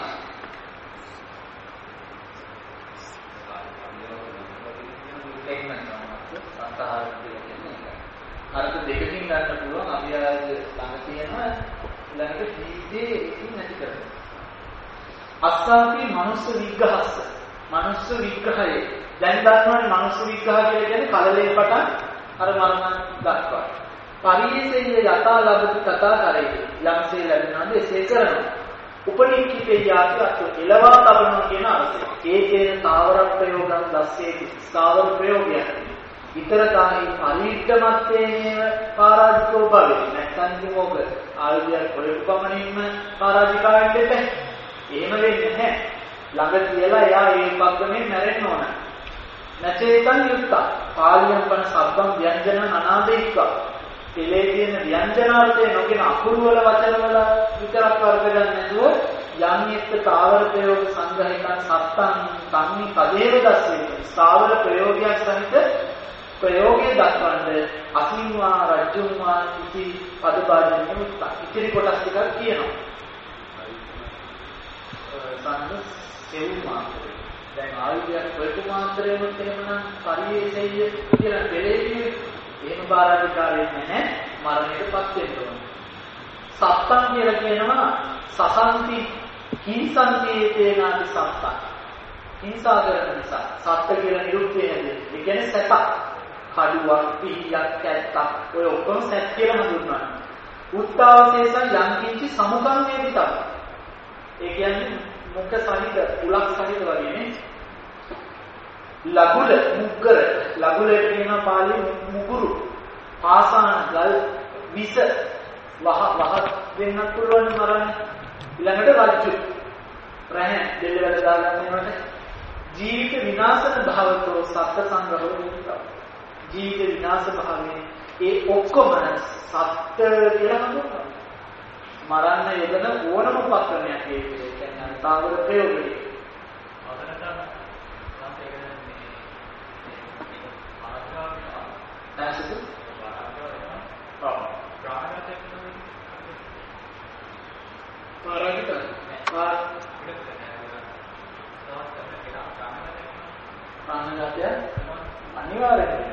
සත්තහාරක කියලා කියන්නේ. අර්ථ දෙකකින් ගන්න පුළුවන්. අපි ආයේ ළඟ තියෙනවා ළඟට ජීවිතේ ඉතින් නැති කරනවා. අස්සාති මනුස්ස විග්‍රහස්ස. මනුස්ස විග්‍රහය. දැන් ගන්නවනේ මනුස්ස විග්‍රහ කියලා කියන්නේ කලලේ පටන් අර මරණ දක්වා. පරිේශයේ යථා ලබති කතා කරේ. යම්සේ ලැබෙනවාද එසේ කරනවා. උපනික්කිතේ යාති අත් එලවා තබනවා කියන අර්ථය. ඒකේ තාවර ප්‍රයෝගම් දැස්සේ ස්ථාවර ප්‍රයෝගයක්. විතරකායි පරිවිද්දමත්තේනේව පරාජිකෝ භවේ. නැත්නම් මොකද? ආයුධය පොළොපමණින්ම පරාජික වෙන්න දෙපැයි. එහෙම වෙන්නේ නැහැ. ළඟ කියලා එයා ඒ පක්කමෙන් මැරෙන්න ඕන. නැචේතං යුක්තා පාලියම් පන සබ්බම් ව්‍යංජන අනාදේක්ක. එලේ තියෙන ව්‍යංජනාර්ථය නොගෙන අකුරු වල වචන වල විතරක් වර්ග ගන්න නැතුව යම්නිත් තාවර ප්‍රයෝග සංග්‍රහයන් සත්තං කම්මි පදේව දැස්සේ ස්ථාවර ප්‍රයෝගයක් සහිත ප්‍රයෝගයේ දක්වන්නේ අසින්වා රජ්ජුම්වා ඉති පදපාදයෙන් යුක්ත. ඉතිරි කොටස් ටිකක් කියනවා. සංග සෙව් මාත්‍රය. දැන් ආයුධයක් ප්‍රති මාත්‍රයම තේමනම් පරිේශය කියලා දෙලේදී එහෙම බාරාධිකාරයක් නැහැ. මරණයටපත් වෙන්න ඕනේ. සත්තං කියලා කියනවා සසන්ති හිංසන්තිේතේනාදි සත්තං. හිංසා කරන නිසා සත්ත්‍ය කියලා නිරුක්තිය නේද? ඒ කියන්නේ සැප. කඩුවක්, පිහියක්, කැත්තක් ඔය ඔක්කොම සැප කියලා හඳුන්වනවා. උත්තාවශේෂං යම් කිංචි සමුඛං වේදිතං. ඒ කියන්නේ මුඛ සහිත උලක් සහිත වගේ නේ. ලඝුල මුග්ගර ලඝුලට කියන පාළි මුගුරු පාසාන ගල් විස වහ වහ වෙන්නත් පුළුවන් මරණ. ඊළඟට රජ්ජු රැහැ දෙල්ලවල දාගන්න වෙනකොට ජීවිත විනාශන භවතෝ සත්ත්‍ය සංග්‍රහෝ වෙනවා. ජීවිත විනාශ භාවයේ ඒ ඔක්කොම සත්ත්‍ය කියලා හඳුන්වනවා. මරන්න යෙදෙන ඕනම පක්‍රමයක් ඒ කියන්නේ තාවර ප්‍රයෝගය. නැසතු ආ ප්‍රාණගත පාරාගත පාර ප්‍රාණගතය අනිවාර්යයි.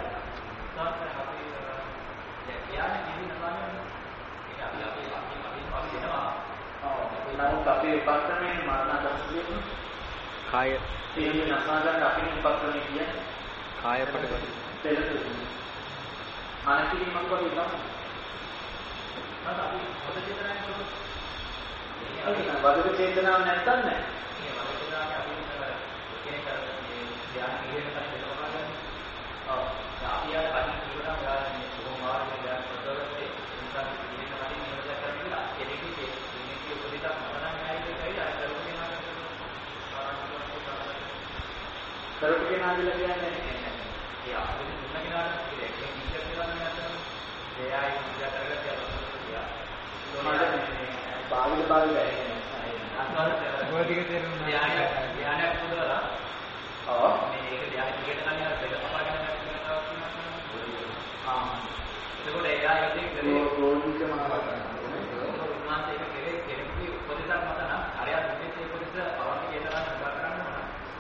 නමුත් අපේ පක්‍රමයෙන් මරණ දර්ශනය කාය තේරුම් නැසාගන්න අපේ පක්‍රමයේ කියන්නේ කාය පරිවර්තන තේරුම් අනකිරීමක් වගේ තමයි. මත අපි වද චේතනාවෙන් කරොත් ඒක වද චේතනාවක් නැත්තම් නෑ. මේ වද චේතනාවේ අපි කෙනෙක් අර මේ ධ්‍යාන ඉගෙන ගන්න දෙනවා ගන්න. ඔව්. අපි ආර කලින් කියනවා ගානේ කොහොම මාර්ගය ගන්න ප්‍රදර්ශනයේ ඉන්සාර ඉගෙන ගන්න ඉන්නවද කියලා කෙනෙක්ගේ ඉන්නේ උපදිතක් මතනම් නෑ කියලා අර කරුණේ කරපු කෙනා කියලා කියන්නේ ඒ අපිට දුන්න කෙනාට ඒක ඉස්සර කියලා නේද? එයා ඒක ඉස්සර කරලා තියලා මට බාහිර බාහිර ඇහෙන්නේ ඔය ටික තේරුණා. ධ්‍යාන ධ්‍යානයක් පුදවලා ඔව් මේ ඒක ධ්‍යාන ටිකට ගන්න අර දෙක කපා ගන්න කියලා ආ ඒකෝට එයා යදී කරේ රෝධික මාර්ගය උන්වහන්සේ ඒක කෙරේ කෙරෙන්නේ උපදේශක් මත නම් අරයා දුන්නේ ඒ උපදේශ අවශ්‍ය කියලා නඩ කරන්න ඕන.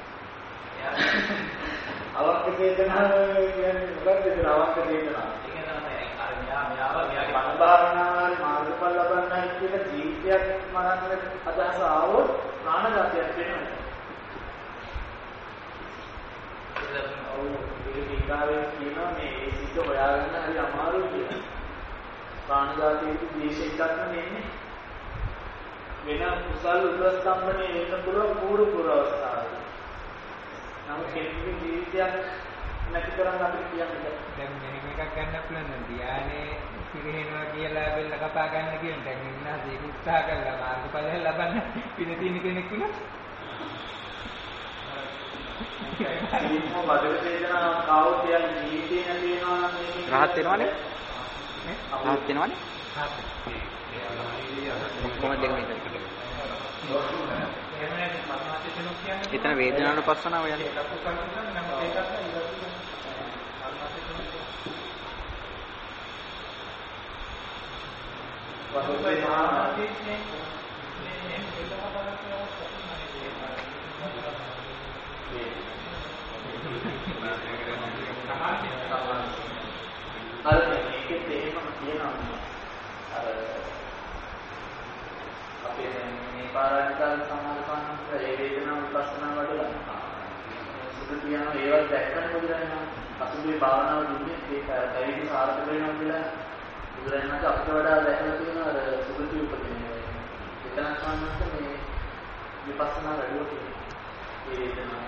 එයා අවශ්‍ය චේතනාව කියන්නේ මොකක්ද ඒක අවශ්‍ය චේතනාව? ඒක තමයි අර මෙයා මෙයාව මෙයාගේ මන භාවනාවේ මාර්ගඵල ලබන්නයි කියන ජීවිතයක් මරන්න අදහස ආවොත් ප්‍රාණඝාතයක් වෙනවා. ඔව් ඒක ඊගාවෙන් කියනවා මේ ඒ සිද්ධ හොයාගන්න හරි අමාරුයි කියලා. ප්‍රාණඝාතයේ දේශයක්වත් නෙමෙයි. වෙන කුසල් උපස්තම්භනේ වෙන්න පුළුවන් පූර්ව පූර්ව අවස්ථාවල. නමුත් කෙනෙකුගේ ජීවිතයක් නැති කරන්න අපිට කියන්නේ දැන් මෙහෙම එකක් ගන්න පුළුවන් ධ්‍යානේ පිරිහෙනවා කියලා බෙල්ල කපා ගන්න කියන දැන් ඉන්නා ඒක උත්සාහ කළා මාර්ගඵල ලබන්න පින තියෙන කෙනෙක් විනොත් ඒක වදක චේතනා කාවෝ කියන ජීවිතේ නැති වෙනවා නම් මේක රහත් වෙනවනේ නේ රහත් වෙනවනේ කොහොමද දෙක මේක එතන වේදනාවට පස්සනාව යන්නේ අර මේකෙත් එහෙම කියනවා අර අපේ මේ පාරාණිකාල සමාධිපාන ඒ වේදනාව විපස්සනා වඩලා සුදු කියන ඒවත් දැක්කම බුදුරජාණන් අසුභේ භාවනාව දුන්නේ ඒක ඇයිද සාර්ථක වෙනවා කියලා බුදුරජාණන් අපිට වඩා දැකලා තියෙන අර සුදුති උපදිනේ එතන සම්මත මේ විපස්සනා වැඩුවා ඒ වේදනාව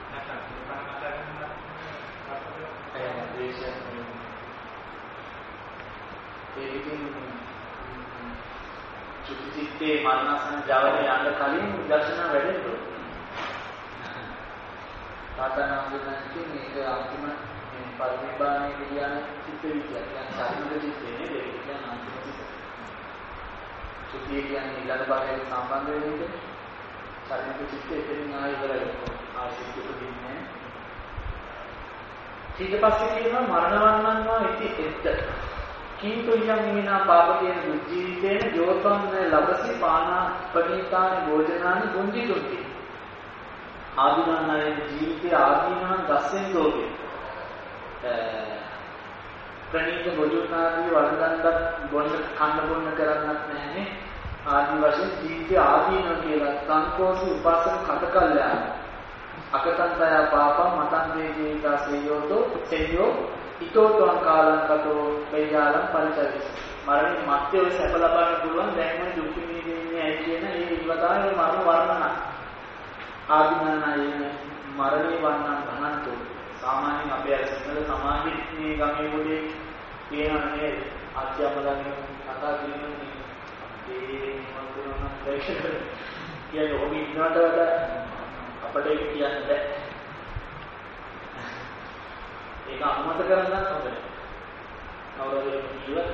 ඒකෙන් චුතිචිත්තේ මරණසන ජවලේ යන්න කලින් දර්ශන වැඩෙන්න තාතනාන්දනන්ති මේක අන්තිම මේ පරිනිබ්බාණය කියන චිත්ත විද්‍යාව කියන්නේ සාධිත චිත්තේ නේද ඒක කියන්නේ අන්තිම චිත්ත චුතිය කියන්නේ ඊළඟ භාගයට සම්බන්ධ වෙන්නේ සාධිත චිත්තේ එතනින් ආයෙ ඉවරයි ආශිත උපදින්නේ ඊට පස්සේ කියනවා මරණවන්නන්වා ඉති එත්ත කින්තු යම් මිනා පාපකේන ජීවිතේන ජෝතං ලබසි පානා පණීතානි භෝජනානි ගුංජිතුති ආදීනනායේ ජීවිතේ ආදීනන් දැස්සෙන් දෝකේ ප්‍රණීත භෝජනාදී වළඳන්නත් බොන්න කන්න බොන්න කරන්නත් නැහැනේ ආදී වශයෙන් ජීවිතේ ආදීන කියලා සංකෝෂි උපාසක කටකල්යාන අකතන්තය පාපම් මතන් වේදීතා සේයෝතෝ සේයෝ ඊතෝතං කාලං කතෝ වේයාලං පරිචරිත මරණය මැත්තේ ඔය සැප ලබන්න පුළුවන් දැන් මේ දුක් විඳින්නේ ඇයි කියන ඒ ඉවදානේ මරණ වර්ණන ආදිනනායේ මරණේ වන්නන් ධනන්තෝ සාමාන්‍යයෙන් අපේ අර සිංහල සමාජයේ මේ ගමේ පොඩේ කියනනේ ආත්‍යමලන්නේ කතා කියන්නේ ඒ මොනවද ප්‍රේක්ෂක කියන්නේ ඔබ ඉන්නවට වඩා අපිට ඒක කියන්න බෑ. ඒක අනුමත කරගන්නත් හොඳයි. කවුරුහරි කියුවා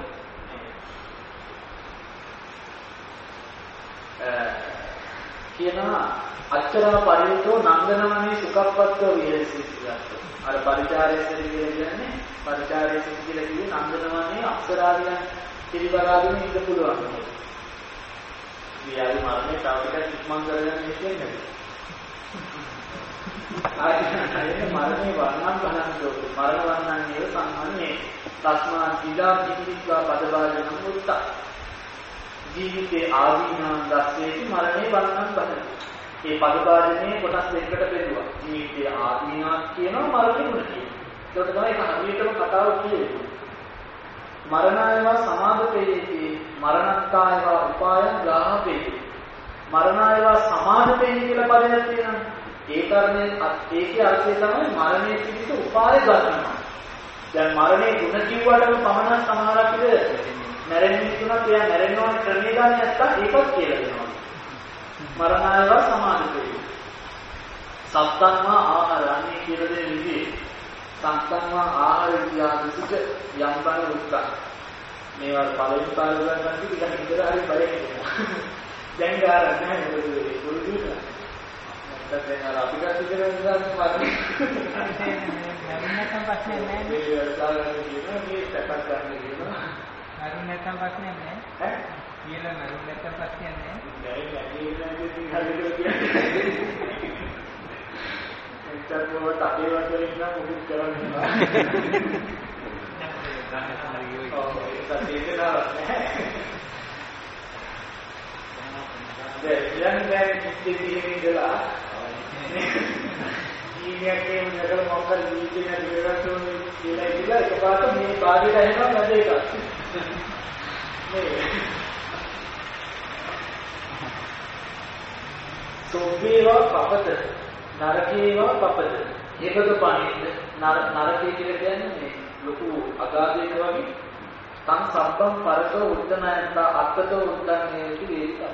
කියනවා අච්චරම පරිවිතෝ නන්දනමනේ සුඛප්පත්ව විහෙරති කියලා. අර පරිචාරයේදී කියන්නේ පරිචාරයේදී කියලා කිව්වේ නන්දනමනේ අක්ෂරාදියන් පිළිබලාගෙන ඉන්න පුළුවන්. ඊයයි මරණය තව ටිකක් ඉක්මන් කරගෙන ඉන්නේ. ආයතනයේ මරණේ වර්ණම් බලනකොට මරණ වර්ණන්නේ සම්මන්නේ තස්මා දිලා කිවිස්වා පදවාදන මුත්ත ජීවිතේ ආදීනං දැස්සේති මරණේ වර්ණම් බලන මේ පදවාදනේ කොටස් දෙකකට බෙදුවා ජීවිතේ ආදීනක් කියනවා මරණේ ගුණ කියනවා ඒකට තමයි ඒක හරියටම කතාව කියන්නේ මරණයව සමාදපේති මරණත්තායව උපායං ගාහපේති මරණයව සමාදපේති කියලා පදයක් තියෙනවා ඒ කාරණේ ඒකේ අර්ථය තමයි මරණය පිළිබඳ උපාය ගන්නවා. දැන් මරණේ ගුණ කිව්වටම පමණක් සමහරක් විට මැරෙන්නේ තුනක් එයා මැරෙන්න ඕන ක්‍රමයේ ගන්න නැත්තම් ඒකත් කියලා දෙනවා. මරණයව සමාදිතේ. සත්තන්වා ආහාර අනේ කියලා දෙන විදිහේ සත්තන්වා ආහාර විද්‍යාවසික යම් බල උත්සාහ මේවා පළවෙනි පාර ගන්න ටික ඉඳලා හරි බලන්න වෙනවා. දැන් ගාන නැහැ නේද පුරුදු වෙලා. නැත්නම් දැන් අර අපි කටි කරන නිසා මම නැත්නම් ප්‍රශ්නේ නැහැ. මේ සාකච්ඡා කියන මේ සැපක් ගන්න කියනවා. හරි නැත්නම් ප්‍රශ්නේ නැහැ. ඈ කියලා නරු නැත්නම් ප්‍රශ්නේ නැහැ. නෑ නෑ නෑ ඉතින් හරියට කියන්නේ. එච්චර කොහොමද අපේ වගේ ඉන්න මොකද කරන්නේ නෑ. ඔව් ඒක සත්‍යයක් නෑ. දැන් කියන්නේ ඉතින් ඉඳලා ඊයේකේ නගර මොකද දීගෙන ඉවරතුන් කියලා ඉඳලා එකපාරට මේ කාර්යය එහෙම නැද ඒක. මේ සෝපේවා පපද නරකේවා පපද ඒකද පණින්න නරකේ කියලා කියන්නේ මේ ලොකු අගාධයක වගේ තන් සම්බම් පරක උද්දනයන්ත අත්තතෝ උද්දන්නේ කියලා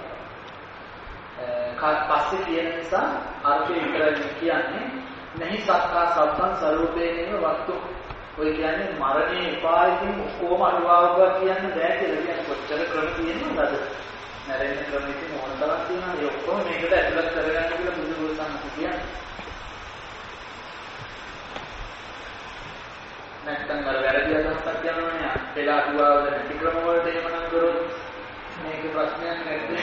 ඒක පස්සේ කියන නිසා අර්ථය විතරයි කියන්නේ නැහි සක්කා සම්බන් ස්වરૂපේනේම වස්තු ඔය කියන්නේ මරණේ එපායින් ඔක්කොම අනුභවයක් කියන්න බෑ කියලා කියන්නේ කොච්චර ක්‍රම තියෙනවද නැරෙන්න ක්‍රම ඉතින් මොන තරම් තියෙනවද ඒ ඔක්කොම මේකට ඇතුළත් කරගන්න කියලා බුදුරජාණන් වහන්සේ කියන්නේ නැත්නම් අර වැරදි අදහසක් යනවනේ පෙලා දුවවද නැති ක්‍රම වලට එහෙමනම් කරොත් මේක ප්‍රශ්නයක් නැද්ද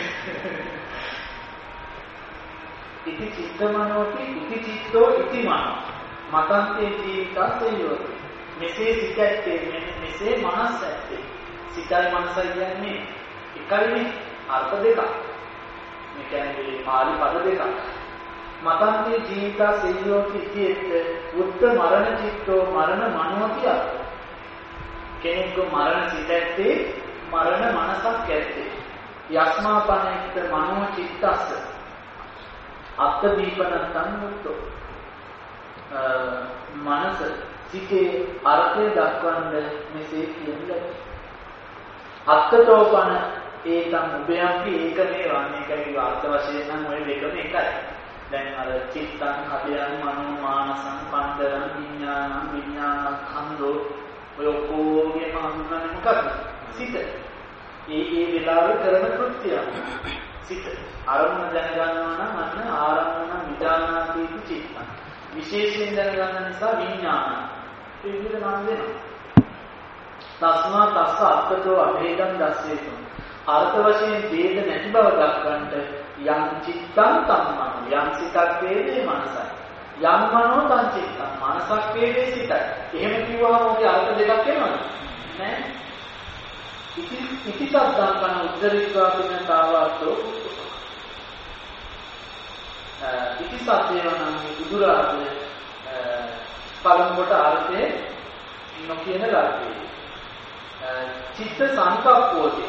ඉති චිත්තමනෝති ඉති චිත්තෝ ඉති මනෝ මතන්තේ ජීවිතස්සයෝ මෙසේ සිත ඇත්තේ මෙසේ මනස ඇත්තේ සිතයි මනසයි කියන්නේ එකයිනේ අර්ථ දෙකක් මේ කියන්නේ පාලි පද දෙකක් මතන්තේ ජීවිතස්සයෝ කිසියෙත් උත්ත මරණ චිත්තෝ මරණ මනෝ කිය කෙනෙක්ව මරණ සිත ඇත්තේ මරණ මනසක් ඇත්තේ යස්මාපනෙක්ත මනෝ චිත්තස්ස අත්ත දීපනත්තන් මුත්තෝ මනස සිතේ අර්ථය දක්වන්න මෙසේ කියන්නේ අත්තතෝපන ඒකම් උභයම්පි ඒක මේවා මේකයි අර්ථ වශයෙන් නම් ඔය දෙකම එකයි දැන් අර චිත්තං අභයං මනෝ මානසං පණ්ඩරං විඥානං විඥානං ඛන්‍தோ ඔය ඔක්කොගේම හඳුන්වන්නේ මොකක්ද සිත ඒ ඒ වෙලාවේ කරන කෘත්‍යය සිත අරමුණ දැනගන්නවා නම් අන්න ආරම්මන විඥානාති චිත්තං විශේෂයෙන් දැනගන්න නිසා විඥාන ඒ විදිහට නම් දෙනවා තස්මා තස්ස අර්ථතෝ අභේදං දස්සේතු අර්ථ වශයෙන් ભેද නැති බව දක්වන්නට යම් චිත්තං තම්මන යම් සිතක් වේදේ මනසයි යම් මනෝ තං චිත්තං මනසක් වේදේ සිතයි එහෙම කිව්වම ඔගේ අර්ථ දෙකක් එනවද නෑ ඉති ඉති සද්දං කන උද්දරිත්වා කියන තාවත්තෝ ඉති සත්‍යය නම් බුදුරාජේ පළමුවට අර්ථය නොකියන ලක්ෂණය චිත්ත සංකප්පෝති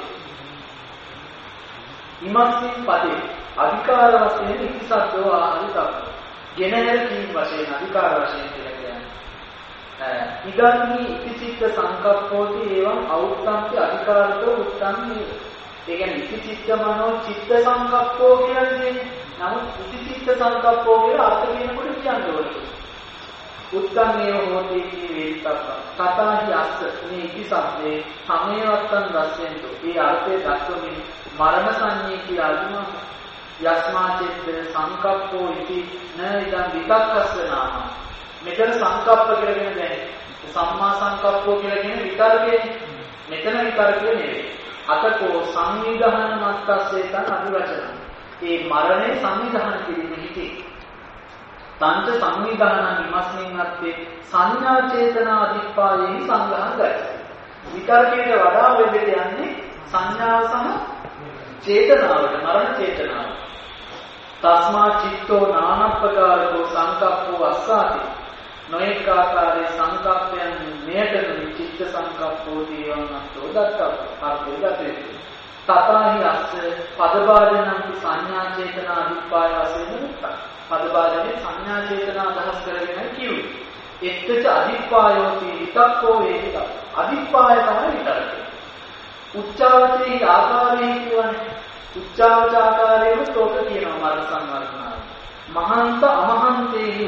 ඉමස්මින් පදේ අධිකාර වශයෙන් ඉති සද්දෝ ආහාරිතව ගෙනහැර කීම් වශයෙන් අධිකාර වශයෙන් කියලා කියන්නේ ඉදන්හි ඉති චිත්ත සංකප්පෝති එවං අවුත්තන්ති අධිකාරතෝ උත්තන්ති ඒ කියන්නේ ඉති චිත්ත මනෝ චිත්ත සංකප්පෝ කියන්නේ නමුත් ඉති චිත්ත සංකප්පෝ කියලා අර්ථ කියනකොට කියන්නේ ඕනේ උත්තමයේ හෝති වේතක කතාහි අස්ස මේ ඉති සම්මේ සමේවත්තන් දස්සෙන්තු ඒ අර්ථය දක්වමින් මරණ සංඤේ කියලා අදිනවා යස්මා චිත්ත සංකප්පෝ ඉති න ඉදං විතක්කස්ස නාම මෙතන සංකප්ප කියලා කියන්නේ සම්මා සංකප්පෝ කියලා කියන විතර්කයේ මෙතන විතර්කය නෙවෙයි අතකෝ සංවිධාන මත්තස්සේතන් අදිවචන ඒ මරණය සංවිධාන කිරීම හිතේ තන්ත සංවිධාන විමස්මින් අත්තේ සංඥා චේතනා අධිපායෙහි සංග්‍රහං ගයි විතර්කයට වඩා වෙබෙට යන්නේ සංඥාව සහ චේතනාවට මරණ චේතනාව තස්මා චිත්තෝ නානප්පකාරකෝ සංකප්පෝ අස්සාති නොඑක ආකාරයේ සංකප්පයන් මෙයටම චිත්ත සංකප්පෝ දීවන්නතෝ දත්ත අර්ථය දතේ තතාහි අස්ස පදබාධනං සංඥා චේතනා අධිපාය වශයෙන් උත්තා පදබාධනේ සංඥා චේතනා අදහස් කරගෙන කියුවේ එක්කච අධිපායෝති විතක්කෝ වේදික අධිපාය තමයි විතරකේ උච්චාවචේ ආකාරයේ කියන්නේ උච්චාවච ආකාරයේම තෝක කියනවා මර සංවර්ධනාව මහන්ත අමහන්තේ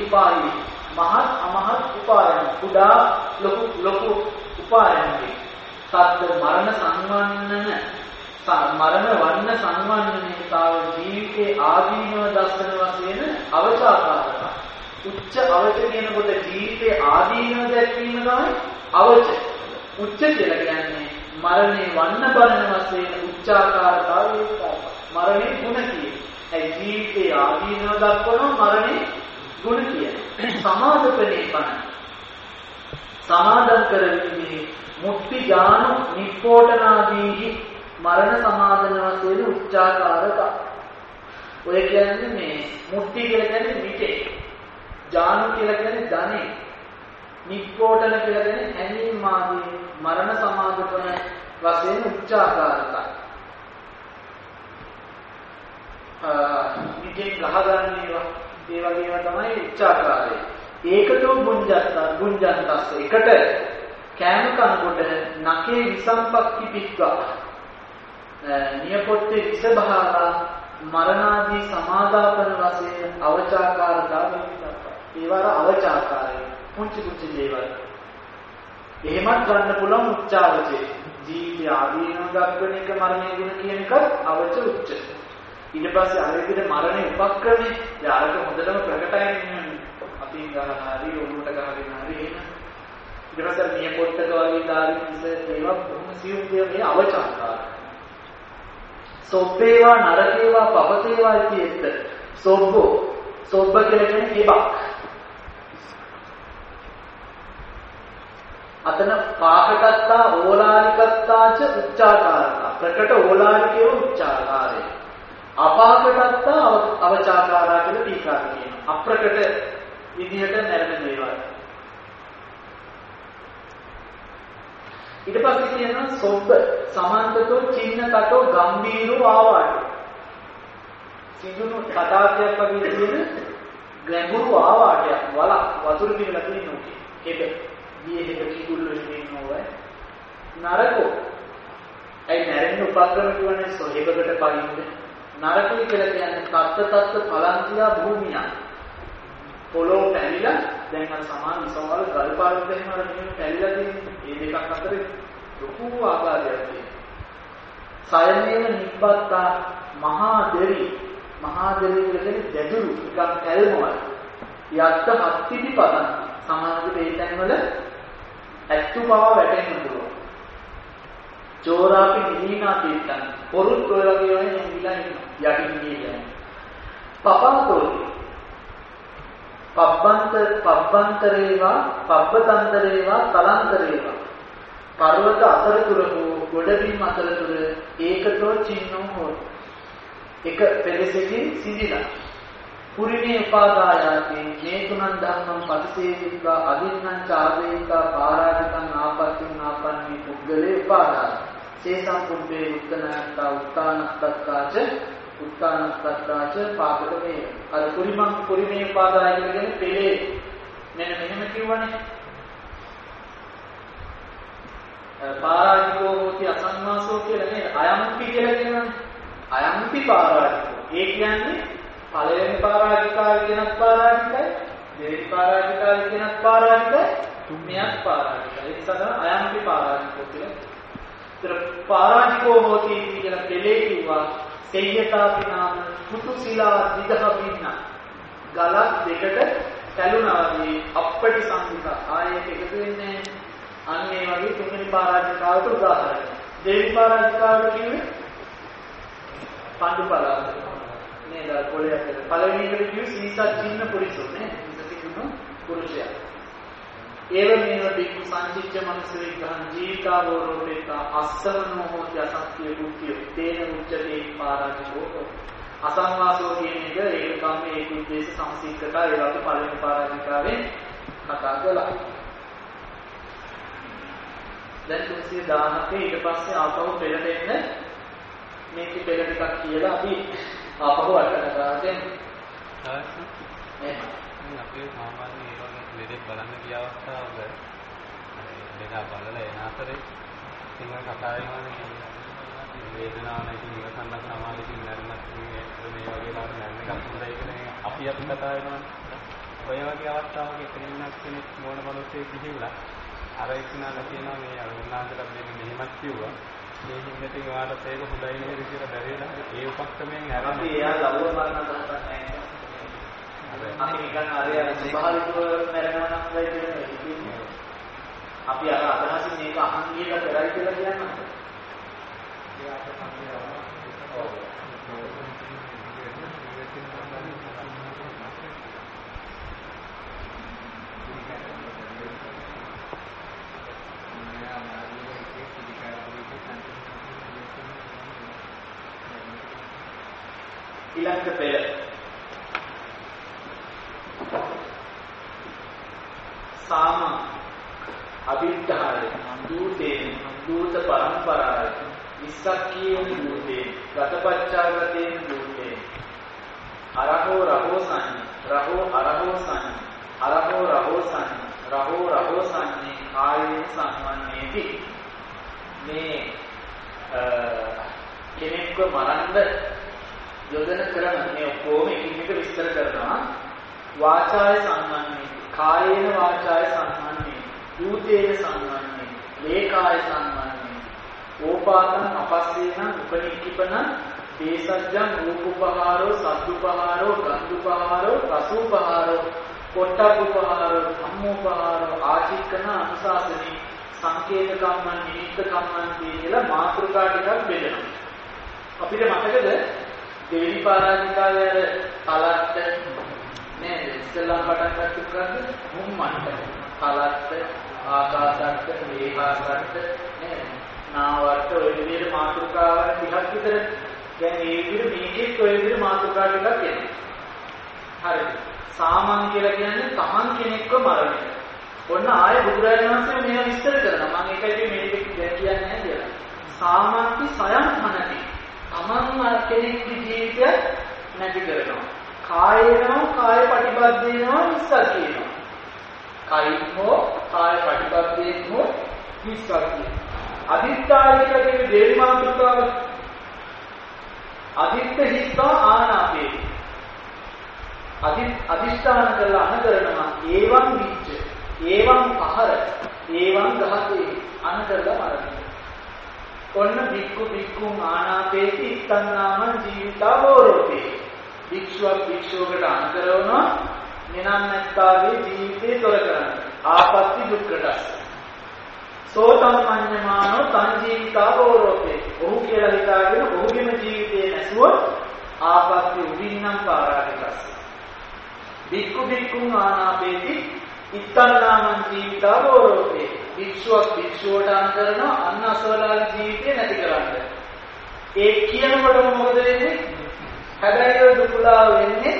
උපායයි. මහත් අමහත් උපායන්. කුඩා ලොකු ලොකු උපායන්. සත්‍ය මරණ සංවන්නන මරණ වන්න සංවන්නනේතාව ජීවිතේ ආදීනව දර්ශන වශයෙන් අවචාකාරක. උච්ච අවච කියනකොට ජීවිතේ ආදීනව දැක්වීම තමයි අවච. උච්ච කියලා කියන්නේ මරණේ වන්න බලන වශයෙන් උච්චාකාරතාවය ඒකයි. මරණේ ගුණ කියන්නේ. ඒ ජීවිතේ ආදීනව දක්වන මරණේ ගුණ කියන්නේ. සමාදපනේ පණ. සමාදම් කරන්නේ මුක්ති ඥාන නිප්පෝටනාදී මරණ සමාදන වශයෙන් උච්චාකාරක. ඔය කියන්නේ මේ මුක්ති කියලා කියන්නේ මිටේ. ඥාන කියලා කියන්නේ ධනෙ. නිප්පෝටන කියලා කියන්නේ හැඟීම් ආදී මරණ සමාදපන වශයෙන් උච්චාකාරකයි. අ මිටේ ගහගන්න ඒවා ඒ වගේම තමයි උච්චාකාරය. ඒකතෝ බුඤ්ජත්ත බුඤ්ජන්තස්ස එකට කෑම කනකොට නකේ විසම්පක්ති පිට්වා නියපොත්තේ විස බහලා මරණාදී සමාදාපන වශයෙන් අවචාකාරතාවය දක්වනවා. ඒවර අවචාකාරය පුංචි පුංචි දේවල්. එහෙමත් ගන්න පුළුවන් උච්චාවචේ. ජීවිතය ආදීනව දක්වන එක මරණය ගුණ කියන එක අවච උච්ච. ඊට පස්සේ අර විදිහට මරණය උපක්‍රමේ යාරක හොඳටම ප්‍රකටයි නේ. අපි ගහන හරි ඔළුවට ගහගෙන හරි එහෙම. ඊට පස්සේ නියපොත්තක වගේ දාරින් ඉස ඒවා බොහොම සියුම් දේවල් මේ අවචාකාරය. සොබ්බේවා නරකේවා පවතේවා කියේත් සොබ්බෝ සොබ්බ කියලා කියන්නේ හිබක්. අතන පාකටත්තා ඕලානිකත්තාච උච්චාකාරතා ප්‍රකට ඕලානිකේව උච්චාකාරය. අපාකටත්තා අවචාකාරා කියලා ටීකාර කියනවා. අප්‍රකට විදිහට නැරෙන දේවල්. ඊට පස්සේ කියනවා සොබ්බ සමන්තතෝ චින්නතතෝ ගම්බීරෝ ආවාට. සිදුණු තටාකයක් වගේ තියෙන ගැඹුරු ආවාටයක් වලක් වතුර පිරලා තියෙනවා. ඒක ගියේ එක කිකුල්ලෝ ඉන්නවයි. නරකෝ. ඒ නැරෙන්න උපක්‍රම කියන්නේ සොහෙබකට පයින්ද. නරකයි කියලා කියන්නේ තත්ත තත්ත පලන්තියා භූමිය. පොළොව පැලිලා දැන් අර සමාන විසවල් ගල් පාරක් එහෙම අර මෙහෙම පැලිලා තියෙන්නේ. මේ දෙකක් අතර ලොකු ආකාරයක් තියෙනවා. සයනේන නිබ්බත්තා මහා දෙවි මහා දෙවි කියන්නේ දෙදුරු නිකන් කැල්මවල්. යත්ත හත්තිපි පදන් සමාධි වේතන් වල ඇත්තු බව වැටෙන්න පුළුවන්. චෝරාපි නිහිනා තීත්තන් පොරුත් ඔය වගේ වගේ නිවිලා ඉන්නවා. යටින් ගියලා. පපාතෝති පබ්බන්ත පබ්බන්තරේවා පබ්බතන්තරේවා තලන්තරේවා පර්වත අතරතුර හෝ ගොඩබිම් අතරතුර ඒකතෝ චින්නෝ හෝ එක පෙරසකින් සිඳිලා පුරිණේ උපාදායාති මේ තුනන් ධම්මං පටිසේවිකා අදින්නම් චාදේකා පාරාජිකං ආපස්සින් ආපන්නී පුද්ගලේ උපාදාය සේසම් පුබ්බේ උත්තනාත්තා උත්තානත්තත්තාච උත්තානත්තත්තාච පාදක මේ අර පුරිමං පුරිමේ උපාදාය කියන්නේ පෙළේ මෙන්න මෙහෙම කිව්වනේ පාරාජිකෝ හෝති අසන්නාසෝ කියලා නේද අයම්පි කියලා කියනවනේ අයම්පි පාරාජිකෝ ඒ කියන්නේ පළවෙනි පාරාජිකාව කියනත් පාරාජිකයි දෙවෙනි පාරාජිකාව කියනත් පාරාජිකයි තුන්වෙනිත් පාරාජිකයි ඒ නිසා අයම්පි පාරාජිකෝ කියලා ඉතින් පාරාජිකෝ හෝති කියලා පෙළේ කිව්වා සෙය්‍යතාපි නාම කුතුසිලා දිගහ බින්න ගලක් දෙකට පැලුණා වගේ අපටි සංහිත ආයේ එකතු වෙන්නේ අන්න ඒ වගේ තුන්වෙනි පාරාජිකාවට උදාහරණයක් දෙවෙනි පාරාජිකාවට කිව්වේ පඬු පළාත නේද පොළයක් පළවෙනි එකට කිව්වේ සීසත් චින්න පුරිසෝ නේ සීසතිකුණු පුරුෂයා ඒව මේව බික්කු සංචිච්ච මනස විග්‍රහං ජීවිතාවෝරෝපේතා අස්සමනෝ හෝති අසත්‍ය බුද්ධිය තේන උච්චතේ පාරාජිකෝ අසංවාසෝ කියන එක ඒක තමයි ඒක උද්දේශ සංසිද්ධතා ඒ වගේ පළවෙනි පාරාජිකාවෙන් කතා කළා දැන් තුන්සිය දාහක ඊට පස්සේ ආපහු පෙළට එන්න මේක පෙළ ටිකක් කියලා අපි ආපහු අටකට දාගෙන එහෙනම් අපි සාමාන්‍ය ඒ වගේ දෙයක් බලන්න ගිය අවස්ථාවක දෙක බලලා එන අතරේ සිංහල කතාවෙන් වේදනාව නැති නිවසන්න සමාධියකින් නැරෙන්නත් මේ මේ වගේ ලාභ නැරෙන එකක් හොඳයි කියලා අපි අපි කතා වෙනවනේ ඔය වගේ අවස්ථාවක එතනින්වත් කෙනෙක් මොන බලොස්සේ ගිහිල්ලා අර ඉක්නාලා කියනවා මේ අර උන්නාන්සලා දෙන්නේ මෙහෙමත් කිව්වා. මේ හින්දට වාටත් ඒක හොඳයි නේද කියලා බැරිලා ඒ උපක්‍රමයෙන් අරන් අපි එයා ලව්ව මරණ දහසක් නැහැ. අපි නිකන් අර අර ස්වභාවිකව මැරෙනවා නම් වෙයි කියන්නේ. අපි අර අදහසින් මේක අහන් කියලා කරයි කියලා කියනවා. ඊළඟ පෙළ සාම අභිද්ධාය දූතේ දූත පරම්පරාය විස්සක්කීන දූතේ ගතපච්චාගතේන දූතේ අරහෝ රහෝ සංඤ රහෝ අරහෝ සංඤ අරහෝ රහෝ සංඤ රහෝ රහෝ සංඤේ කායේ සම්මන්නේති මේ කෙනෙක්ව මරන්න යොදන කරන මේ ඔක්කොම එකින් එක විස්තර කරනවා වාචාය සම්මන්නේ කායේන වාචාය සම්මන්නේ දූතේන සම්මන්නේ ලේකාය සම්මන්නේ ඕපාතං අපස්සේන උපනික්කිපන දේසජ්ජං රූපපහාරෝ සද්දුපහාරෝ ගන්ධුපහාරෝ රසූපහාරෝ පොට්ටප්පහාරෝ ධම්මෝපහාරෝ ආචික්කන අනුශාසනේ සංකේත කම්මන් නිමිත්ත කම්මන් කියලා මාතෘකා ටිකක් බෙදෙනවා අපිට මතකද දෙවෙනි පරාජිකාවේ අර කලත්ත නේද ඉස්සෙල්ලා පටන් ගන්න කරද්දී මුම්මන්ට කලත්ත ආකාසත්ත වේහාසත්ත නේද නාවට ඔය විදිහට මාතෘකාවන් ටිකක් විතර දැන් මේ විදිහට මේකෙත් ඔය විදිහට මාතෘකා ටිකක් එනවා හරිද සාමන් කියලා කියන්නේ තමන් කෙනෙක්ව මරණය ඔන්න ආයේ බුදුරජාණන් වහන්සේ මේවා විස්තර කරනවා මම ඒකයි මේක දැන් කියන්නේ නැහැ කියලා සාමන්ති සයන් හනති තමන් කෙනෙක්ගේ ජීවිතය නැති කරනවා. කායේනෝ කාය ප්‍රතිපද්දේනෝ ඉස්සල් කියනවා. කායිනෝ කාය ප්‍රතිපද්දේනෝ ඉස්සල් කියනවා. අදිත්තාය කියලා කියන්නේ දේවි මාතෘකාව. අදිත්ත හිස්සා ආනාපේ. අදිත් අදිෂ්ඨාන කරලා අනකරනවා. ඒවං විච්ච. ඒවං පහර. ඒවං ගහතේ අනකරලා මරනවා. ඔන්න වික්කු වික්කුම් ආනාපේති ඉත්තන්නාමං ජීවිතාවෝරෝතේ වික්ෂුවක් වික්ෂුවකට අන්තරවනවා නිනන්නත්තාගේ ජීවිතේ තොර කරන්න ආපත්‍ති දුක්ඛටස් සෝතම්මඤ්ඤමානෝ තං ජීවිතාවෝරෝතේ ඔහු කියලා හිතාගෙන ඔහුගේම ජීවිතේ නැසුවොත් ආපත්‍ති උදින්නම් පාරාදිකස් වික්කු වික්කුම් ආනාපේති ඉත්තන්නාමං ජීවිතාවෝරෝතේ වික්ෂුවක් වික්ෂුවට අන්තරනවා අන්න අසවලාගේ ජීවිතේ නැති කරන්න. ඒ කියනකොටම මොකද වෙන්නේ? හැබැයි දුකලා වෙන්නේ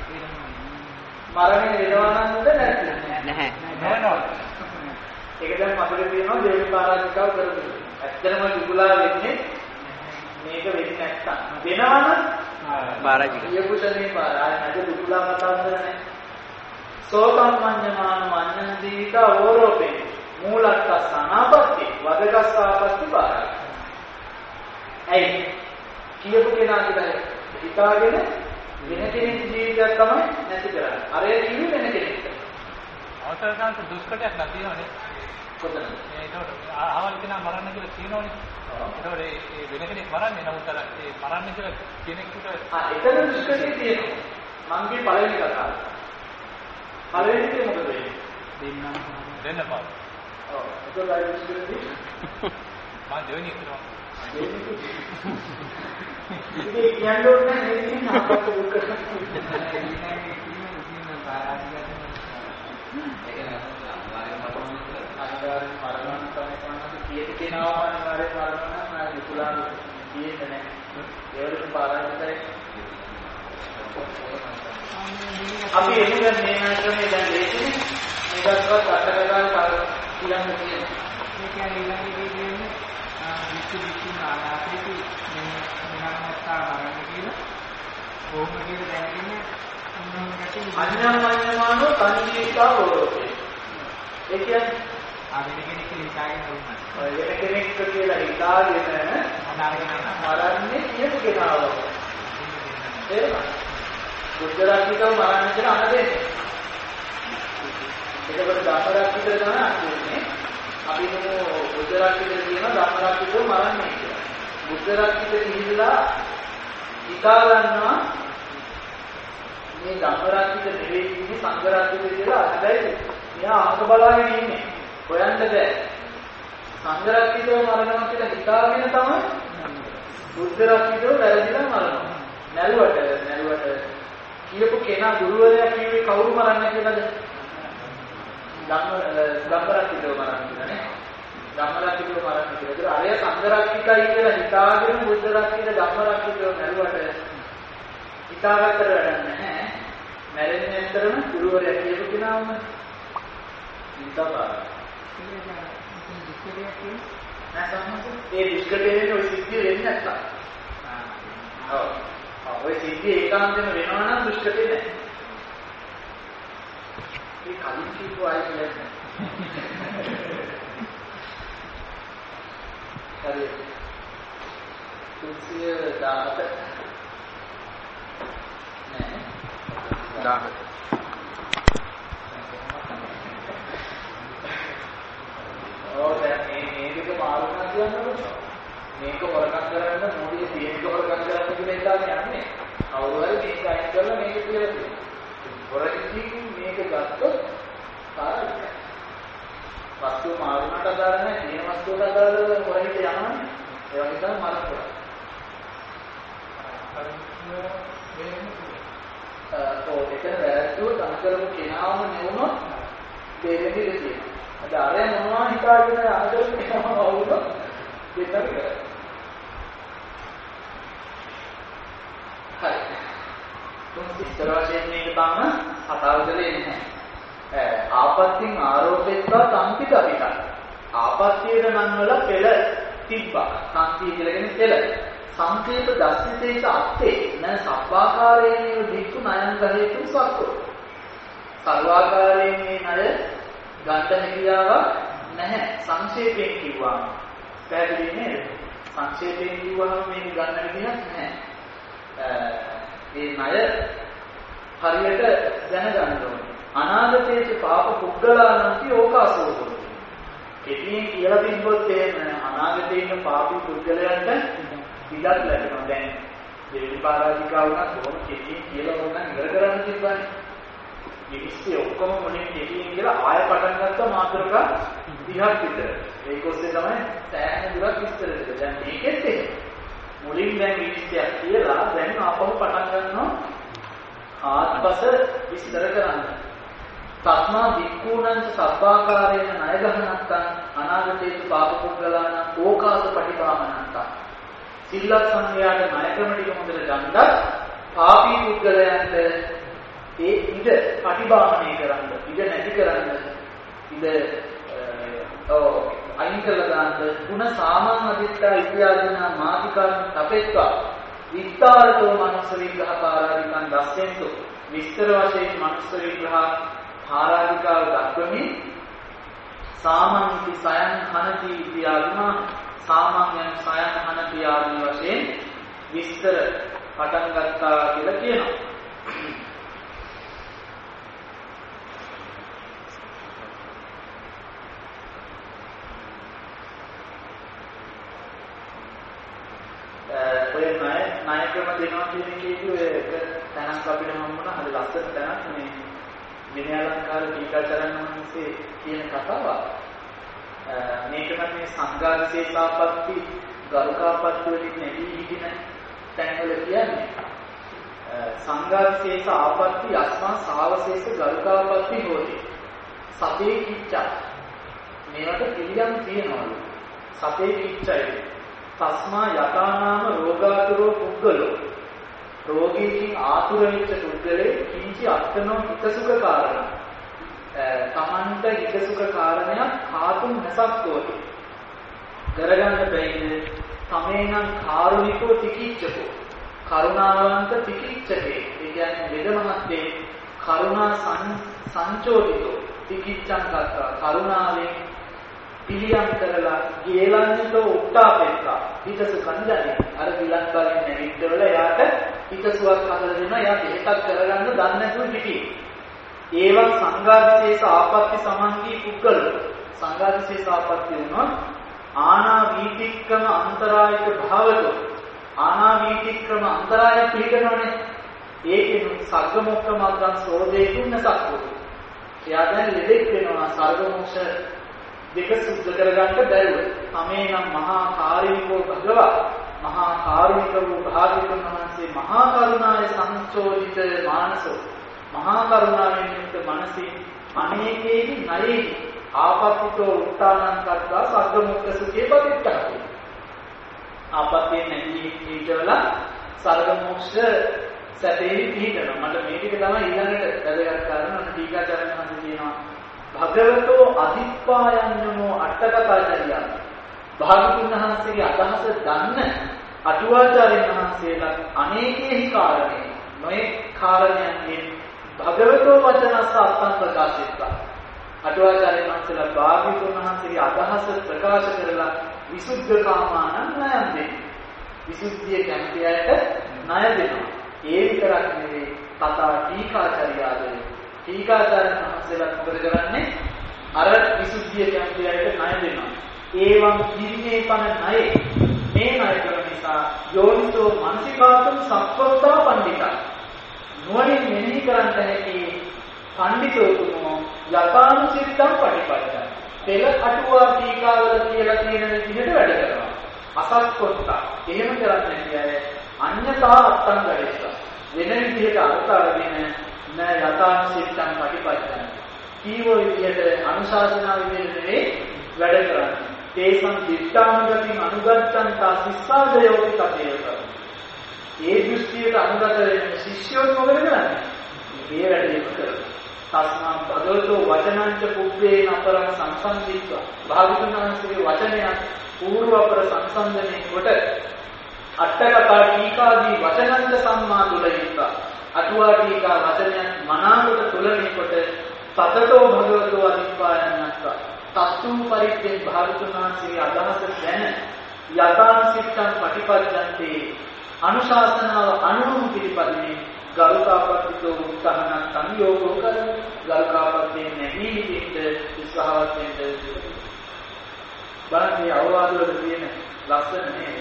මරණය වෙනවා නේද නැත්නම් නැහැ. වෙනවා. ඒක දැන් අපිට තියෙනවා දේවි පාරාජිකාව කරන්නේ. ඇත්තටම දුකලා වෙන්නේ මේක වෙන්නේ නැත්තම්. වෙනවනම් පාරාජික. ඊයකුතනේ පාරාය නැද දුකලා කතා කරන්නේ. සෝතම්මඤ්ඤමාන මඤ්ඤං ජීවිතා ඕරෝපේ මූලක්කස් අනාපත්ති වදගස් ආපත්ති පාරයි. ඇයි? කියපු කෙනා කියලා හිතාගෙන වෙන කෙනෙකුගේ ජීවිතයක් තමයි නැති කරන්නේ. අර ඒ කිව්වේ වෙන කෙනෙක්ට. අවසරකාන්ත දුෂ්කරයක් නැතිවනේ. කොතනද? ඒකට ආවල් කෙනා මරන්න කියලා කියනෝනේ. ඒතකොට ඒ වෙන කෙනෙක් මරන්නේ නමුත් අර ඒ මරන්න කියලා කෙනෙකුට ආ එතන දුෂ්කරේ තියෙනවා. මං කිය පළවෙනි කතාව. පළවෙනි එක මොකද වෙන්නේ? දෙන්නම් දෙන්න පාව. ඔව්. ඒක ලයිව් ස්ටෝරි. මම දෙවෙනි එකට ඉතින් කියන්නේ ඕනේ නේද ඉතින් අපට දුක අනිවාර්යෙන් මරණ තමයි කරන්නේ කීයක කෙනාව අනිවාර්යෙන් මරණ නම් විකුලාන කීයක නැහැ ඒවලුත් පාරාජිතයි අපි එමුද මේ ක්‍රමයේ දැන් ලේසිනේ මේකවත් අටකගාල් පාර කියන්න තියෙනවා මේ කියන්නේ ඊළඟට කියන්නේ විසු විසු ආනාපේති මෙන්නත්තා මරණ කියලා කොහොම කියලා දැනගෙන අඤ්ඤාමඤ්ඤමානෝ තන්ජීවිතා වෝරෝතේ ඒ කියන්නේ ආවෙන කෙනෙක් හිතාගෙන වුණා. ඔය වෙන කෙනෙක් කියලා හිතාගෙන අනාගෙන මරන්නේ කියපු කෙනාව. තේරුණා? බුද්ධ රත්නිකව මරන්න කියලා අන දෙන්නේ. එතකොට ධම්මරක්කිත තමයි අන්නේ. අපි මොන බුද්ධරක්කිත කියනවා ධම්මරක්කිතව මරන්නේ කියලා. බුද්ධරක්කිත කිහිල්ලා හිතා ගන්නවා මේ ධම්මරක්කිත නෙවෙයි ඉන්නේ සංඝරක්කිත කියලා. හැබැයි මෙයා අහක බලාගෙන ඉන්නේ. හොයන්න බෑ. සංඝරක්කිතව මරනවා කියලා හිතාගෙන තමයි බුද්ධරක්කිතව වැරදිලා මරනවා. නැරුවට නැරුවට කියපු කෙනා ගුරුවරයා කිව්වේ කවුරු මරන්න කියලාද? ධම්ම ධම්මරක්කිතව මරන්න කියලා නේ. ධම්මරක්කිතව මරන්න කියලා. ඒක අරය සංඝරක්කිතයි කියලා හිතාගෙන බුද්ධරක්කිත ධම්මරක්කිතව නැරුවට හිතාගත්තට වැඩක් නැහැ. මැරෙන්නේ ඇත්තරම ගුරුවරයා කියපු කෙනාම හිතාපාර. ඒ දුෂ්කරයෙන් ඔය සිද්ධිය වෙන්නේ නැත්තම්. ඔව්. ඔය සිද්ධිය ඒකාන්තයෙන්ම වෙනවා නම් දුෂ්කරේ නැහැ. ඒ කලින් කියපු අය කියන්නේ. හරි. තුන්සිය දාහත නෑ. දාහත. ඔව් දැන් මේ මේ දෙක මාරු කරනවා කියනකොට මේක වරකම් කරන්න මොඩිය තියෙනක වරකම් කරන්න කියලා හිතාගෙන යන්නේ. කවුරු හරි මේක අයින් කරලා මේක කියලා දෙනවා. වරකින් මේක ගත්තොත් කාර්යය. වස්තු මාරුනට අදාළ නැහැ. තියෙන වස්තුවට අදාළව වරකිට යනවනේ. ඒ වගේ තමයි මාරු කරන්නේ. ඔව් ඒක වැරද්දුව තනකරපු කෙනාම නෙවුනොත් දෙන්නේ දෙන්නේ. අද අරය මොනවා හිතාගෙන අහකට කෙනාම වුණා දෙන්නද කරා. හරි. තුන් විස්තර වශයෙන් මේක තම කතාව කරේ නැහැ. ආපත්‍යින් ආරෝපෙත්වා සංකිත අධිකරණ. ආපත්‍යියට නම් වල පෙළ තිබ්බා. සංකී කියලා කියන්නේ පෙළ. සංකේත දස්සිතේක අත්තේ න සබ්බාකාරයෙන් දීක්ු නයන් ගහේතු සක්කෝ. සර්වාකාරයෙන් මේ ණය ගන්න හැකියාවක් නැහැ. සංක්ෂේපයෙන් කිව්වා. පැහැදිලි නේද? සංක්ෂේපයෙන් කිව්වම මේක ගන්න විදිහක් නැහැ. මේ ණය හරියට දැනගන්න ඕනේ. අනාගතයේ පාප පුද්ගලානන්ති ඕකාසෝතෝ. කෙටියෙන් කියලා තිබ්බොත් එහෙම අනාගතයේ ඉන්න පාපී පුද්ගලයන්ට ඉඩක් ලැබෙනවා. දැන් දෙවි පරාජිකා වුණා කොහොම කෙටියෙන් කියලා වුණා ඉවර කරන්න තිබ්බනේ. මිනිස්සු ඔක්කොම මොනින් කෙටියෙන් කියලා ආය පටන් ගත්ත මාත්‍රකා විහක් විතර. ඒක ඔස්සේ තමයි සෑහෙන දුරක් විස්තර දෙන්නේ. දැන් මේකෙත් එහෙම. මුලින් දැන් මිනිස්සුයක් කියලා දැන් ආපහු පටන් ගන්නවා ආත්පස විස්තර කරන්න. තස්මා වික්ඛූණං සබ්බාකාරේන ණය ගහනත්තං අනාගතේ පාප පුද්ගලාන ඕකාස පටිපාමනත්තං. සිල්ලත් සංඝයාට ණය ක්‍රම ටික හොඳට ගන්නත් පාපී පුද්ගලයන්ට ඒ ඉඩ පටිභාවනය කරන්න, ඉඩ නැති කරන්න, ඉඩ ඔව් අයින් කළා දාන්න ಗುಣ සාමං අදිත්තා ඉතියාදීන මාතිකං තපෙත්වා විස්තරතෝ මනස විග්‍රහ පාරාදිකං දස්සෙන්තු විස්තර වශයෙන් මනස විග්‍රහ පාරාදිකාව දක්වමින් සාමංති සයන් හනති ඉතියාදීන සාමංයන් සයන් හනති ආදී වශයෙන් විස්තර පටන් ගත්තා කියලා කියනවා. ඔය ණය ණය ක්‍රම දෙනවා කියන එකේදී ඔය එක තැනක් අපිට හම්බුණා. හරි ලස්සන තැනක් මේ විනයාලංකාර ටීකාචරණ වහන්සේ කියන කතාව. මේක නම් මේ සංඝාදිශේෂාපත්ති ගරුකාපත්ති වලින් නැති හිටින තැන්වල කියන්නේ සංඝාදිශේෂ ආපත්ති අස්මා සාවශේෂ ගරුකාපත්ති හොති. සතේ කිච්චා මේවට පිළියම් තියනවලු. සතේ කිච්චයි තස්මා යතානාම රෝගාතුරෝ පුද්ගලෝ රෝගීකින් ආතුර වෙච්ච පුද්ගලේ කිංචි අත්තනෝ හිතසුඛ කාරණා තමන්ට හිතසුඛ කාරණයක් කාතුම් නැසක්කෝති කරගන්න බැයිද තමේනම් කාරුණිකෝ තිකිච්ඡකෝ කරුණාවන්ත තිකිච්ඡකේ ඒ කියන්නේ වේදමහත්තේ කරුණා සංචෝදිතෝ තිකිච්ඡං කත්තා කරුණාවෙන් පිළියම් කරලා ගේලන්නතෝ උට්ටාපෙත්තා හිතසුඛන් දැනේ අර විලක් වලින් නැගිටවල යාට හිතසුවක් හදලා දෙනවා යා දෙයක් කරගන්න දන්නේ නැතුව හිටියේ ඒවා සංඝාදිශේෂ ආපත්‍ය සමන්දී පුද්ගල සංඝාදිශේෂ ආපත්‍ය වුණොත් ආනා වීතික්‍රම අන්තරායක භාවතෝ ආනා වීතික්‍රම අන්තරාය පිළිගනවනේ. ඒකෙන් සග්ග මොක්ඛ මග්ගං සෝදේ තුන්න සක්කෝ. එයා දැන් ලෙඩෙක් වෙනවා සර්ග මොක්ෂ දෙක සුද්ධ කරගන්න බැරුව. තමේනම් මහා කාරුණිකෝ භගවා මහා කාරුණික වූ භාග්‍යවතුන් වහන්සේ මහා කරුණාය සංචෝදිත මානසෝ මහා කරුණාවෙන් යුක්ත මනසින් අනේකේහි නයේහි ආපත්තිතෝ උත්තානං කත්වා සග්ග මොක්ඛ සුඛේ පතිත්තහති. ආපත්තිය නැති ජීවිතවල සර්ග මොක්ෂ සැපේ පිහිටනවා. මට මේ ටික තමයි ඊළඟට වැදගත් කාරණා. ටීකාචාර්ය මහත්තයා කියනවා භගවතෝ අදිප්පායන්නෝ අට්ඨකථාචාර්යය. භාගතුන් වහන්සේගේ අදහස දන්න අටුවාචාර්යයන් වහන්සේලා අනේකෙහි කාරණේ නොයේ කාරණයන්ගෙන් භගවතෝ වචනස්ස අත්තං ප්‍රකාශිතා. අටුවාචාර්යයන් වහන්සේලා භාගතුන් වහන්සේගේ අදහස ප්‍රකාශ කරලා විසුද්ධ කාමානං ණයන් දෙනවා. විසුද්ධිය කැමතියට ණය දෙනවා. ඒ විතරක් නෙවෙයි තථා ටීකාචාර්යාදේ ටීකාචාර්යන් වහන්සේලා මොකද කරන්නේ? අර විසුද්ධිය කැමතියට ණය දෙනවා. ඒවම් දින්නේ පන ණය මේ ණය කරන නිසා යෝනිසෝ මනසිකාතුම් සක්වත්තා පණ්ඩිතා නුවණින් මෙනෙහි කරන්න හැකි පණ්ඩිතෝතුමෝ යථානුචිත්තම් පටිපදයි. පෙළ අටුවා ටීකාවල කියලා තියෙන විදිහට වැඩ කරනවා. අසක්කොත්තා එහෙම කරන්නේ කියන්නේ අඤ්ඤතා අත්තං ගඩේසා වෙන විදිහට අර්ථ අරගෙන න යථානුචිත්තම් පටිපදයි. කීවෝ විදිහට අනුශාසනා විදිහට නෙවෙයි වැඩ කරන්නේ. තේසං දිට්ඨානුගතින් අනුගත්තං තා සිස්සාදයෝති කතේක. ඒ දෘෂ්ටියට අනුගත වෙන ශිෂ්‍යයෝ මොකද කරන්නේ? මේ වැඩේම කරනවා. තස්මා භගවතෝ වචනංච පුබ්බේන අපරං සංසන්දිත්වා. භාගතුන් වහන්සේගේ වචනයන් పూర్ව අපර සංසන්දනයේ කොට අට්ඨකථා ටීකාදී වචනංච සම්මා තුලිතා. අටුවා ටීකා වචනයන් මනාවට තුලණය කොට සතතෝ භගවතෝ අදිප්පායන්නස්සා. තත්තු පරිද්දෙන් භාගතුන් වහන්සේගේ අදහස දැන යථානුසිත්තං පටිපද්‍යන්තේ අනුශාසනාව අනුමුඛ පිළිපදිනේ ගරුකාපත්තිතෝ උත්සාහන සංයෝගෝ කරන ගරුකාපත්තේ නැගී සිටින්න උත්සාහවත් වෙන්න. බලන්නේ අවවාද වල තියෙන ලක්ෂණ නේ.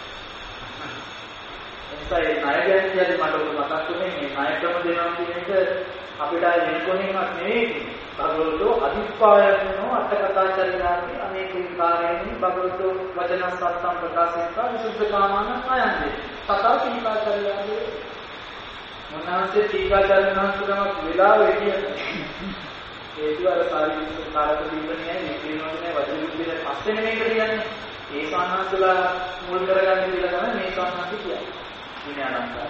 එනිසා මේ ණය ගැන කියන්නේ මට උඩ මතක් වුණේ මේ ණය ක්‍රම දෙනවා කියන එක අපිට ආයේ වෙනකොණින්වත් නෙවෙයි. භගවතෝ අදිප්පායනෝ අට්ඨකථාචාර්යාදී අනේක විකාරයන් භගවතෝ වචන සත්තම් ප්‍රකාශිතා විසුද්ධ කාමාන ණයන්දී. තථා ටීකාචාර්යාදී මොනවාසේ ටීකාචාර්යන් වහන්සේනමක් වෙලා වෙන්නේ. ඒකවල සාරිපුත්‍ර කාරක දීපණියයි මේ කියනෝනේ වචන විදිහට පස්සේ මේක කියන්නේ. ඒ සාහනසලා මුල් කරගන්න කියලා තමයි මේ සාහනස කියන්නේ. ඉන්නේ අනන්තයි.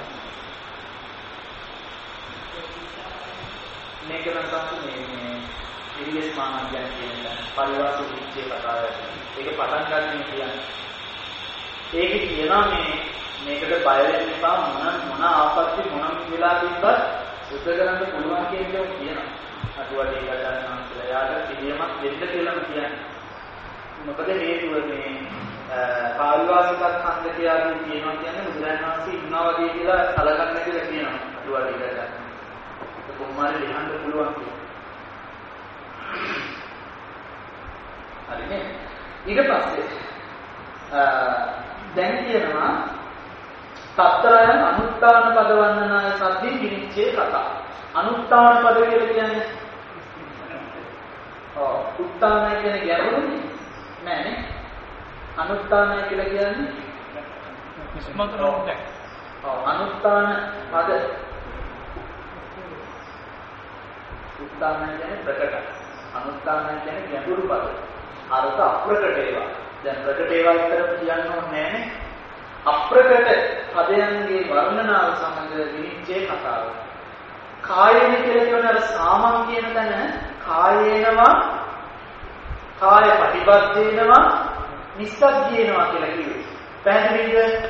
මේක නම් තමයි මේ ඉරියස් මානඥයන් කියන පරිවාස විච්ඡේ කතාව. ඒක පටන් ගන්න කියන්නේ. ඒක කියනවා මේ මේකට බය වෙන්න එපා මොන මොන ආපත්‍ය මොන වෙලා තිබ්බත් සුද්ධ කරන්න පුළුවන් කියන දේ කියනවා. අටුවා ටික ගන්නවා කියලා යාට පිළියමක් දෙන්න කියලා කියන්නේ. මොකද හේතුව මේ පාරිවාසික ඛණ්ඩකයාගේ කියනවා කියන්නේ බුදුරජාණන් වහන්සේ ඉන්නවා වගේ කියලා සලකන්නේ කියලා කියනවා. අටුවා ටික ගන්න. කොහොමද ලියන්න පුළුවන් කියලා. හරිනේ. ඊට පස්සේ දැන් කියනවා සතරයන් අනුත්තාන පද වන්දනාය සද්දී විනිච්ඡේ කතා. අනුත්තාන පද කියලා කියන්නේ ඔව් උත්තානය කියන්නේ ගැඹුරුනේ නෑනේ. අනුත්තානය කියලා කියන්නේ ඉස්මතුරුන්ට. ඔව් අනුත්තාන පද උත්තානය කියන්නේ ප්‍රකට. අනුත්තානය කියන්නේ ගැඹුරු පද. අර්ථ අප්‍රකට ඒවා. දැන් ප්‍රකට ඒවා විතර කියන්න ඕනේ නෑනේ. අප්‍රකට පදයන්ගේ වර්ණනාව සමග විනිශ්චය කතාව. කායේන කියලා කියන අර සාමම් කියන තැන කායේනවා කාය ප්‍රතිපද්දේනවා නිස්සග්ගේනවා කියලා කිව්වේ. පැහැදිලිද?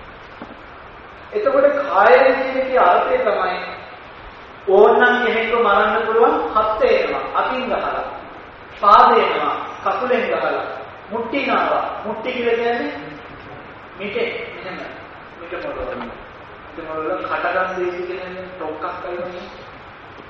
එතකොට කායේන කියන කී අර්ථය තමයි ඕනනම් කෙනෙක්ව මරන්න පුළුවන් හත් වෙනවා අතින් ගහලා. පාදේනවා කකුලෙන් ගහලා. මුට්ටිනවා. මුට්ටි කියලා කියන්නේ මිටේ මෙන්න මිට මොළවල. මිට මොළවල කටගම් දෙවි කියන්නේ ටොක්ක්ක් අයිනේ.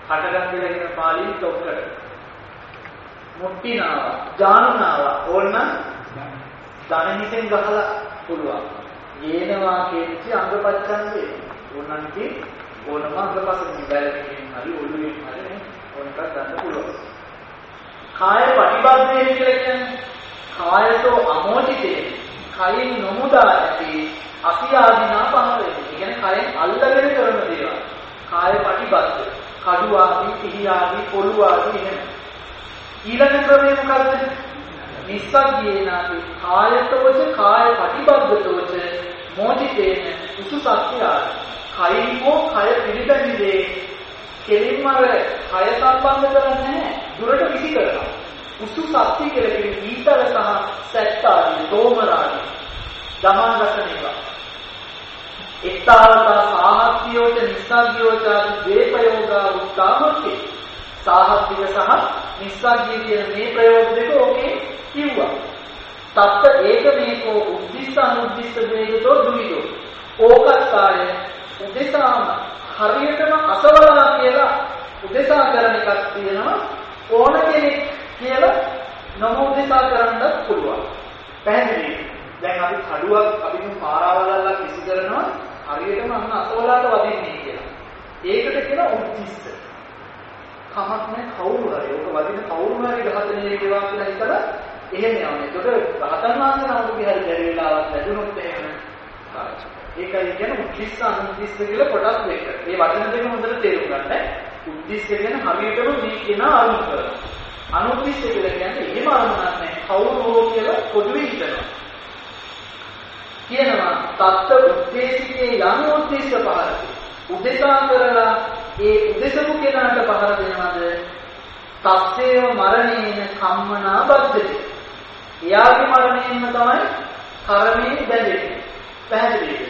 හටගම් කියලා කියන පාලියෙන් තොක්කට. මුට්ටිනාව, ජානුනාව ඕනනම් ධනෙහිසෙන් ගහලා පුළුවන්. යේනවා කියන්නේ අංගපච්ඡන්දේ. ඕනනම් කි ඕනම අංගපසෙන් බැලකින් හරි ඔළුවෙන් හරි නේ ඕනකක් ගන්න පුළුවන්. කාය ප්‍රතිබද්ධය කියලා කියන්නේ කායතෝ අමෝචිතේ. කයින් නොමුදා ඇති අසියාදීනා පහළ වෙන්නේ. ඒ කියන්නේ කයෙන් අල්ලගෙන කරන දේවල්. කාය ප්‍රතිබද්ධ. කඩු ආදී, පිහි ආදී, පොළු ආදී එහෙම. ඊළඟ ක්‍රමය මොකද්ද? නිස්සග්ගේනාති කායතෝච කාය ප්‍රතිබද්ධතෝච මොචිතේන උසුසක්ඛ්‍යාය. කයින්කෝ කය පිළිබැඳිදී කෙලින්ම අර කය සම්බන්ධ කරන්නේ නැහැ. දුරට විසි කරනවා. උසුසක්ඛ්‍ය කියලා කියන්නේ ඊතල සහ සැට් ආදී, තෝමර ආදී. දමන රසණේවා. එක්තාවතා සාහත්‍යෝච නිස්සග්ගයෝච දේපයෝගා උත්තාමති. සාහත්‍ය සහ නිස්සග්ගය කියන මේ ප්‍රයෝග දෙක ඕකේ කිව්වා. තත්ත ඒක මේකෝ උද්දිස්ස අනුද්දිස්ස වේගතෝ දුවිදෝ. ඕකත්කාය උදෙසාම හරියටම අසවලා කියලා උදෙසා කරන එකක් තියෙනවා. ඕන කෙනෙක් කියලා නම උදෙසා කරන්නත් පුළුවන්. පැහැදිලි. දැන් අපි කඩුවක් අපි මේ පාරාවලල්ලා කිසි කරනවා හරියටම අන්න අසවලාට වදින්නේ කියලා. ඒකට කියන උද්දිස්ස. කමක් නැහැ කවුරු හරි. ඔක වදින කවුරු හරි ගහතනේ ඒවා කියලා හිතලා එහෙම යන්නේ. ඒකට රහතන් වහන්සේ නමකගේ හරි බැරි වෙලාවක් ලැබුණොත් එහෙම ඒකයි කියන්නේ උද්දිස්ස අනුද්දිස්ස කියලා කොටස් දෙක. මේ වචන දෙක හොඳට තේරුම් ගන්න. උද්දිස්ස කියන්නේ හරියටම මේ කියන අරමුණ කරනවා. අනුද්දිස්ස කියලා කියන්නේ එහෙම අරමුණක් නැහැ. කවුරු හෝ කියලා පොදුවේ හිතනවා. කියනවා තත්ත උද්දේශිකේ යම් උද්දේශ පහරති. උදෙසා කරලා ඒ උදෙසපු කෙනාට පහර දෙනවද? තස්සේව මරණේන කම්මනා බද්ධති. එයාගේ මරණයෙන්ම තමයි කර්මයේ බැඳෙන්නේ. පැහැදිලිද?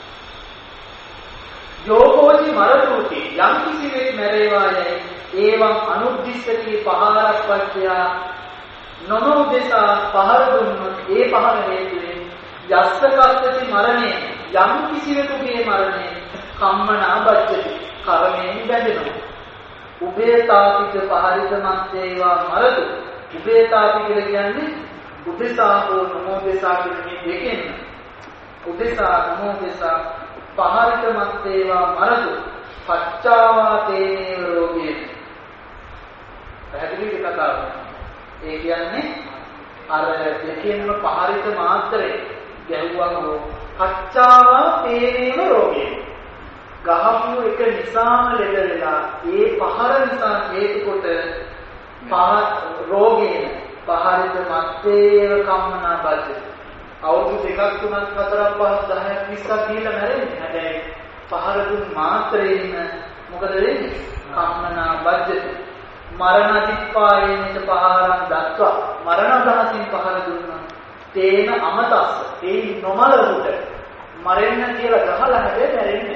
යෝගෝචි මරතුති යම් කිසිවෙක් මැරේවායයි ඒවම් අනුද්දිස්සකේ පහරක් පත්‍යා නොම උදෙසා පහර දුන්නොත් ඒ පහර හේතුවෙන් යස්ස කස්සති මරණේ යම් කිසිවෙකුගේ මරණය කම්මනා බද්ධති කර්මයෙන් බැඳෙනවා. උබේතාපික පහරිත මත්තේවා මරතු. උබේතාපි කියලා කියන්නේ උදෙසා හෝ නමෝදෙසා කියන මේ දෙකෙන් උදෙසා නමෝදෙසා පහරිත මත්තේවා මරතු පච්චාවා තේනේව රෝගේ. පැහැදිලිද කතාව? ඒ කියන්නේ අර දෙකෙන්ම පහරිත මාත්‍රේ ගැහුවම පච්චාවා තේනේව රෝගේ. ගහපු එක නිසාම ලෙඩ වෙලා ඒ පහර නිසා හේතු කොට පහ රෝගේන පහරිත මත්තේව කම්මනා බද්ධ. අවුරුදු දෙකක් තුනක් හතරක් පහක් දහයක් විස්සක් ගිහිල්ලා මැරෙන්නේ. හැබැයි පහර දුන් මාත්‍රේන මොකද වෙන්නේ? කම්මනා බද්ධ. මරණ අධිපායේනට පහරක් දක්වා මරණ දහසින් පහර දුන්නා. තේන අමතස්ස. ඒ නොමලුට මරෙන්න කියලා ගහලා හැබැයි මැරෙන්නේ.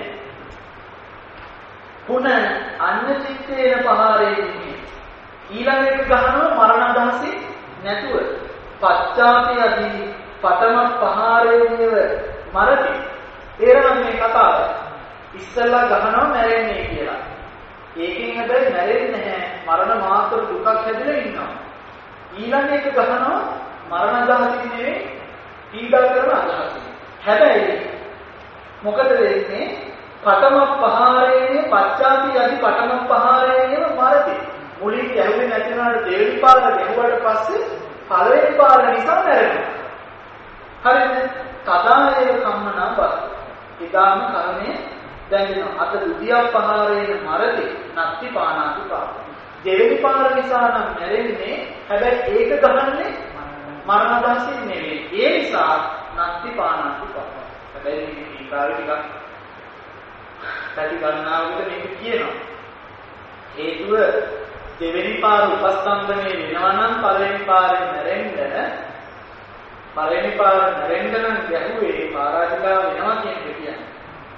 පුන අන්න චිත්තේන පහරේදී ඊළඟ එක ගහනවා මරණ දහසේ නැතුව පච්චාපි අදී පතම පහරේදීව මරති. තේරෙනවද මේ කතාව? ඉස්සෙල්ලා ගහනවා මැරෙන්නේ කියලා. ඒකෙන් හැබැයි මැරෙන්නේ නැහැ. මරණ මාත්‍ර දුකක් හැදලා ඉන්නවා. ඊළඟ එක ගහනවා මරණ දහසින් නෙවෙයි පීඩා කරන අදහසින්. හැබැයි මොකද වෙන්නේ? පඨම පහාරයේ පච්චාපි යදි පඨම පහාරයේම මරති. මුලින් ගැහුවේ නැති වුණාට දෙවෙනි පාර ගැහුවාට පස්සේ පළවෙනි පාර නිසා මැරෙනවා. හරිද? තදායව කම්මනා බත්. ඊදාම කර්මයේ දැනෙනවා. අත දුතිය පහාරයේ මරති නත්ති පානාති පාප. දෙවෙනි පාර නිසා නම් මැරෙන්නේ. හැබැයි ඒක ගහන්නේ මරණ දහසින් නෙවෙයි. ඒ නිසා නත්ති පානාති පාප. හැබැයි මේ ඊකාරේ ටිකක් පැති ගණනාවකට මේක කියනවා. හේතුව දෙවෙනි පාර උපස්තම්භනේ වෙනවා නම් පළවෙනි පාරෙන් මැරෙන්න පළවෙනි පාර මැරෙන්න නම් ගැහුවේ පරාජිකාව වෙනවා කියන එක කියන්නේ.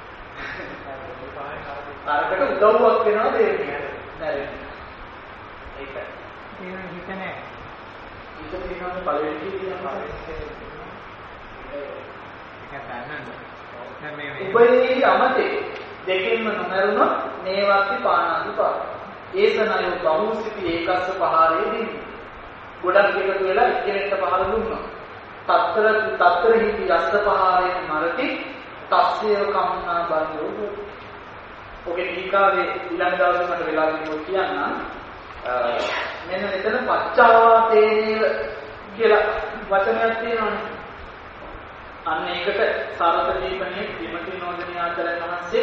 කාරකට උදව්වක් වෙනවා දෙන්නේ මැරෙන්න. ඒකයි. ඒක හිත නෑ. හිත තියෙනවා පළවෙනි කියනවා. ඒක දන්නද? උපයේ අමතේ දෙකෙන්ම නොමරුණොත් මේවත්ති පානාති පාප. ඒසනය බහුසිති ඒකස්ස පහරේ දෙන්නේ. ගොඩක් එකතු වෙලා එක්කෙනෙක්ට පහර දුන්නා. තත්තර තත්තර හිටි යස්ස පහරේ මරති තස්සේව කම්නා බන්දෝ. ඔගේ ටීකාවේ ඊළඟ දවසේ මට වෙලා ගියොත් කියන්න මෙන්න මෙතන පච්චාවාතේනේව කියලා වචනයක් තියෙනවානේ. අන්න ඒකට සාරත දීපනේ විමති නෝදනී ආචාර්යන් වහන්සේ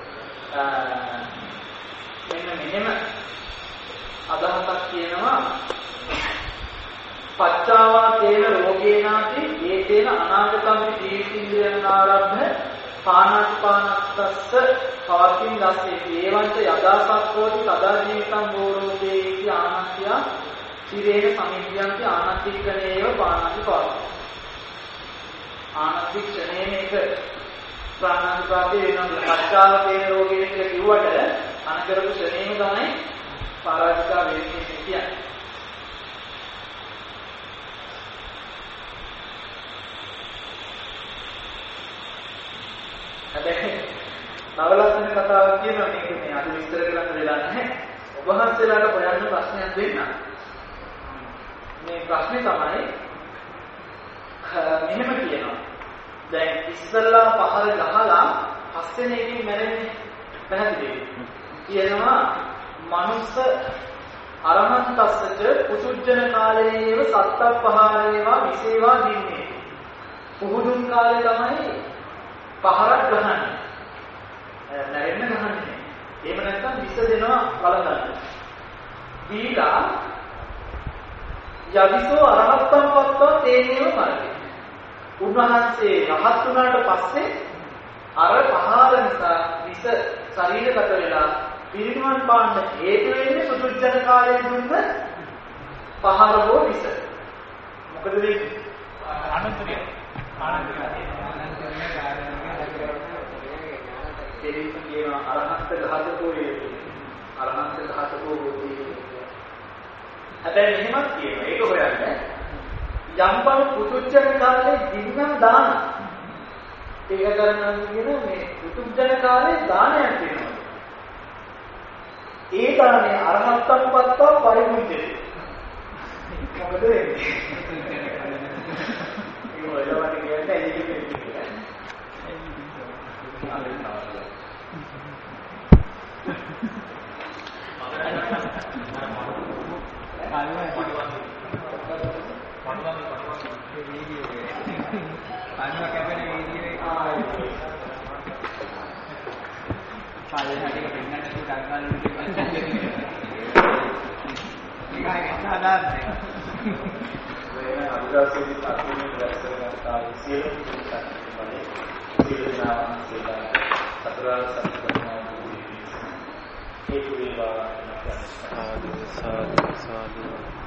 මෙන්න මෙහෙම අදහසක් කියනවා. පච්චාවාතේන රෝගේනාති ඒතේන අනාගතම්පි ජීවිතින්ද්‍රයන් ආරම්භ පානාතිපානස්සස්ස පවතින් දැස්සේ ඒවන්ත යදාසක්කෝති සදා ජීවිතං බෝරෝදේ ඉති ආනත්‍ය සිරේන සමිද්ධියන්ති ආනත්තිකණේව පානාති පවති. ආනත්තික්ෂණේ එක ප්‍රාණාතිපාතේ වෙනවා. පච්චාවාතේන රෝගේන කියලා කිව්වට අනකරපු ශ්‍රේණියම තමයි පාරාජිකා වේදිකේ කියන්නේ. හැබැයි නවලක්ෂණ කතාවක් කියනවා මේක මේ අද විස්තර කරන්න වෙලා නැහැ. ඔබ වහන්සේලාට හොයන්න ප්‍රශ්නයක් දෙන්න. මේ ප්‍රශ්නේ තමයි මෙහෙම කියනවා. දැන් ඉස්සල්ලා පහර ගහලා පස්වෙනි එකකින් මැරෙන්නේ පැහැදිලිද? කියනවා මනුස්ස අරහන්තස්සච පුසුජ්ජන කාලයේව සත්තප්පහාරේවා විසේවා දින්නේ. පුහුදුන් කාලේ තමයි පහරක් ගහන්නේ. නැරෙන්න ගහන්නේ. එහෙම නැත්නම් විස දෙනවා බලන්න. දීලා යදිසෝ අරහත්තම් පත්වා තේනේව මරණය. උන්වහන්සේ රහත් වුණාට පස්සේ අර පහර නිසා විස ශරීරගත වෙලා පිරිනිවන් පාන්න හේතු වෙන්නේ සුදුජ්ජන කාලයේ දුන්න පහර හෝ විස. මොකද වෙන්නේ? අනන්තරිය. අනන්තරිය. දෙලින් කියන අරහන්ත ඝාතකෝ වේ. අරහන්ත ඝාතකෝ වූ. හැබැයි මෙහෙමත් කියනවා. ඒක හොයන්නේ. යම්පල් පුදුජන කාලේ දින්නම් දාන. ඒක කරනවා කියන මේ පුදුජන කාලේ දානයක් දෙනවා. ඒ දානේ අරහත්තන් පත්තා පරිමුච්චේ. මොකද වෙන්නේ? ඒක ඔයලාට කියන්නේ ඒක කියන්නේ. sadhu sadhu sadhu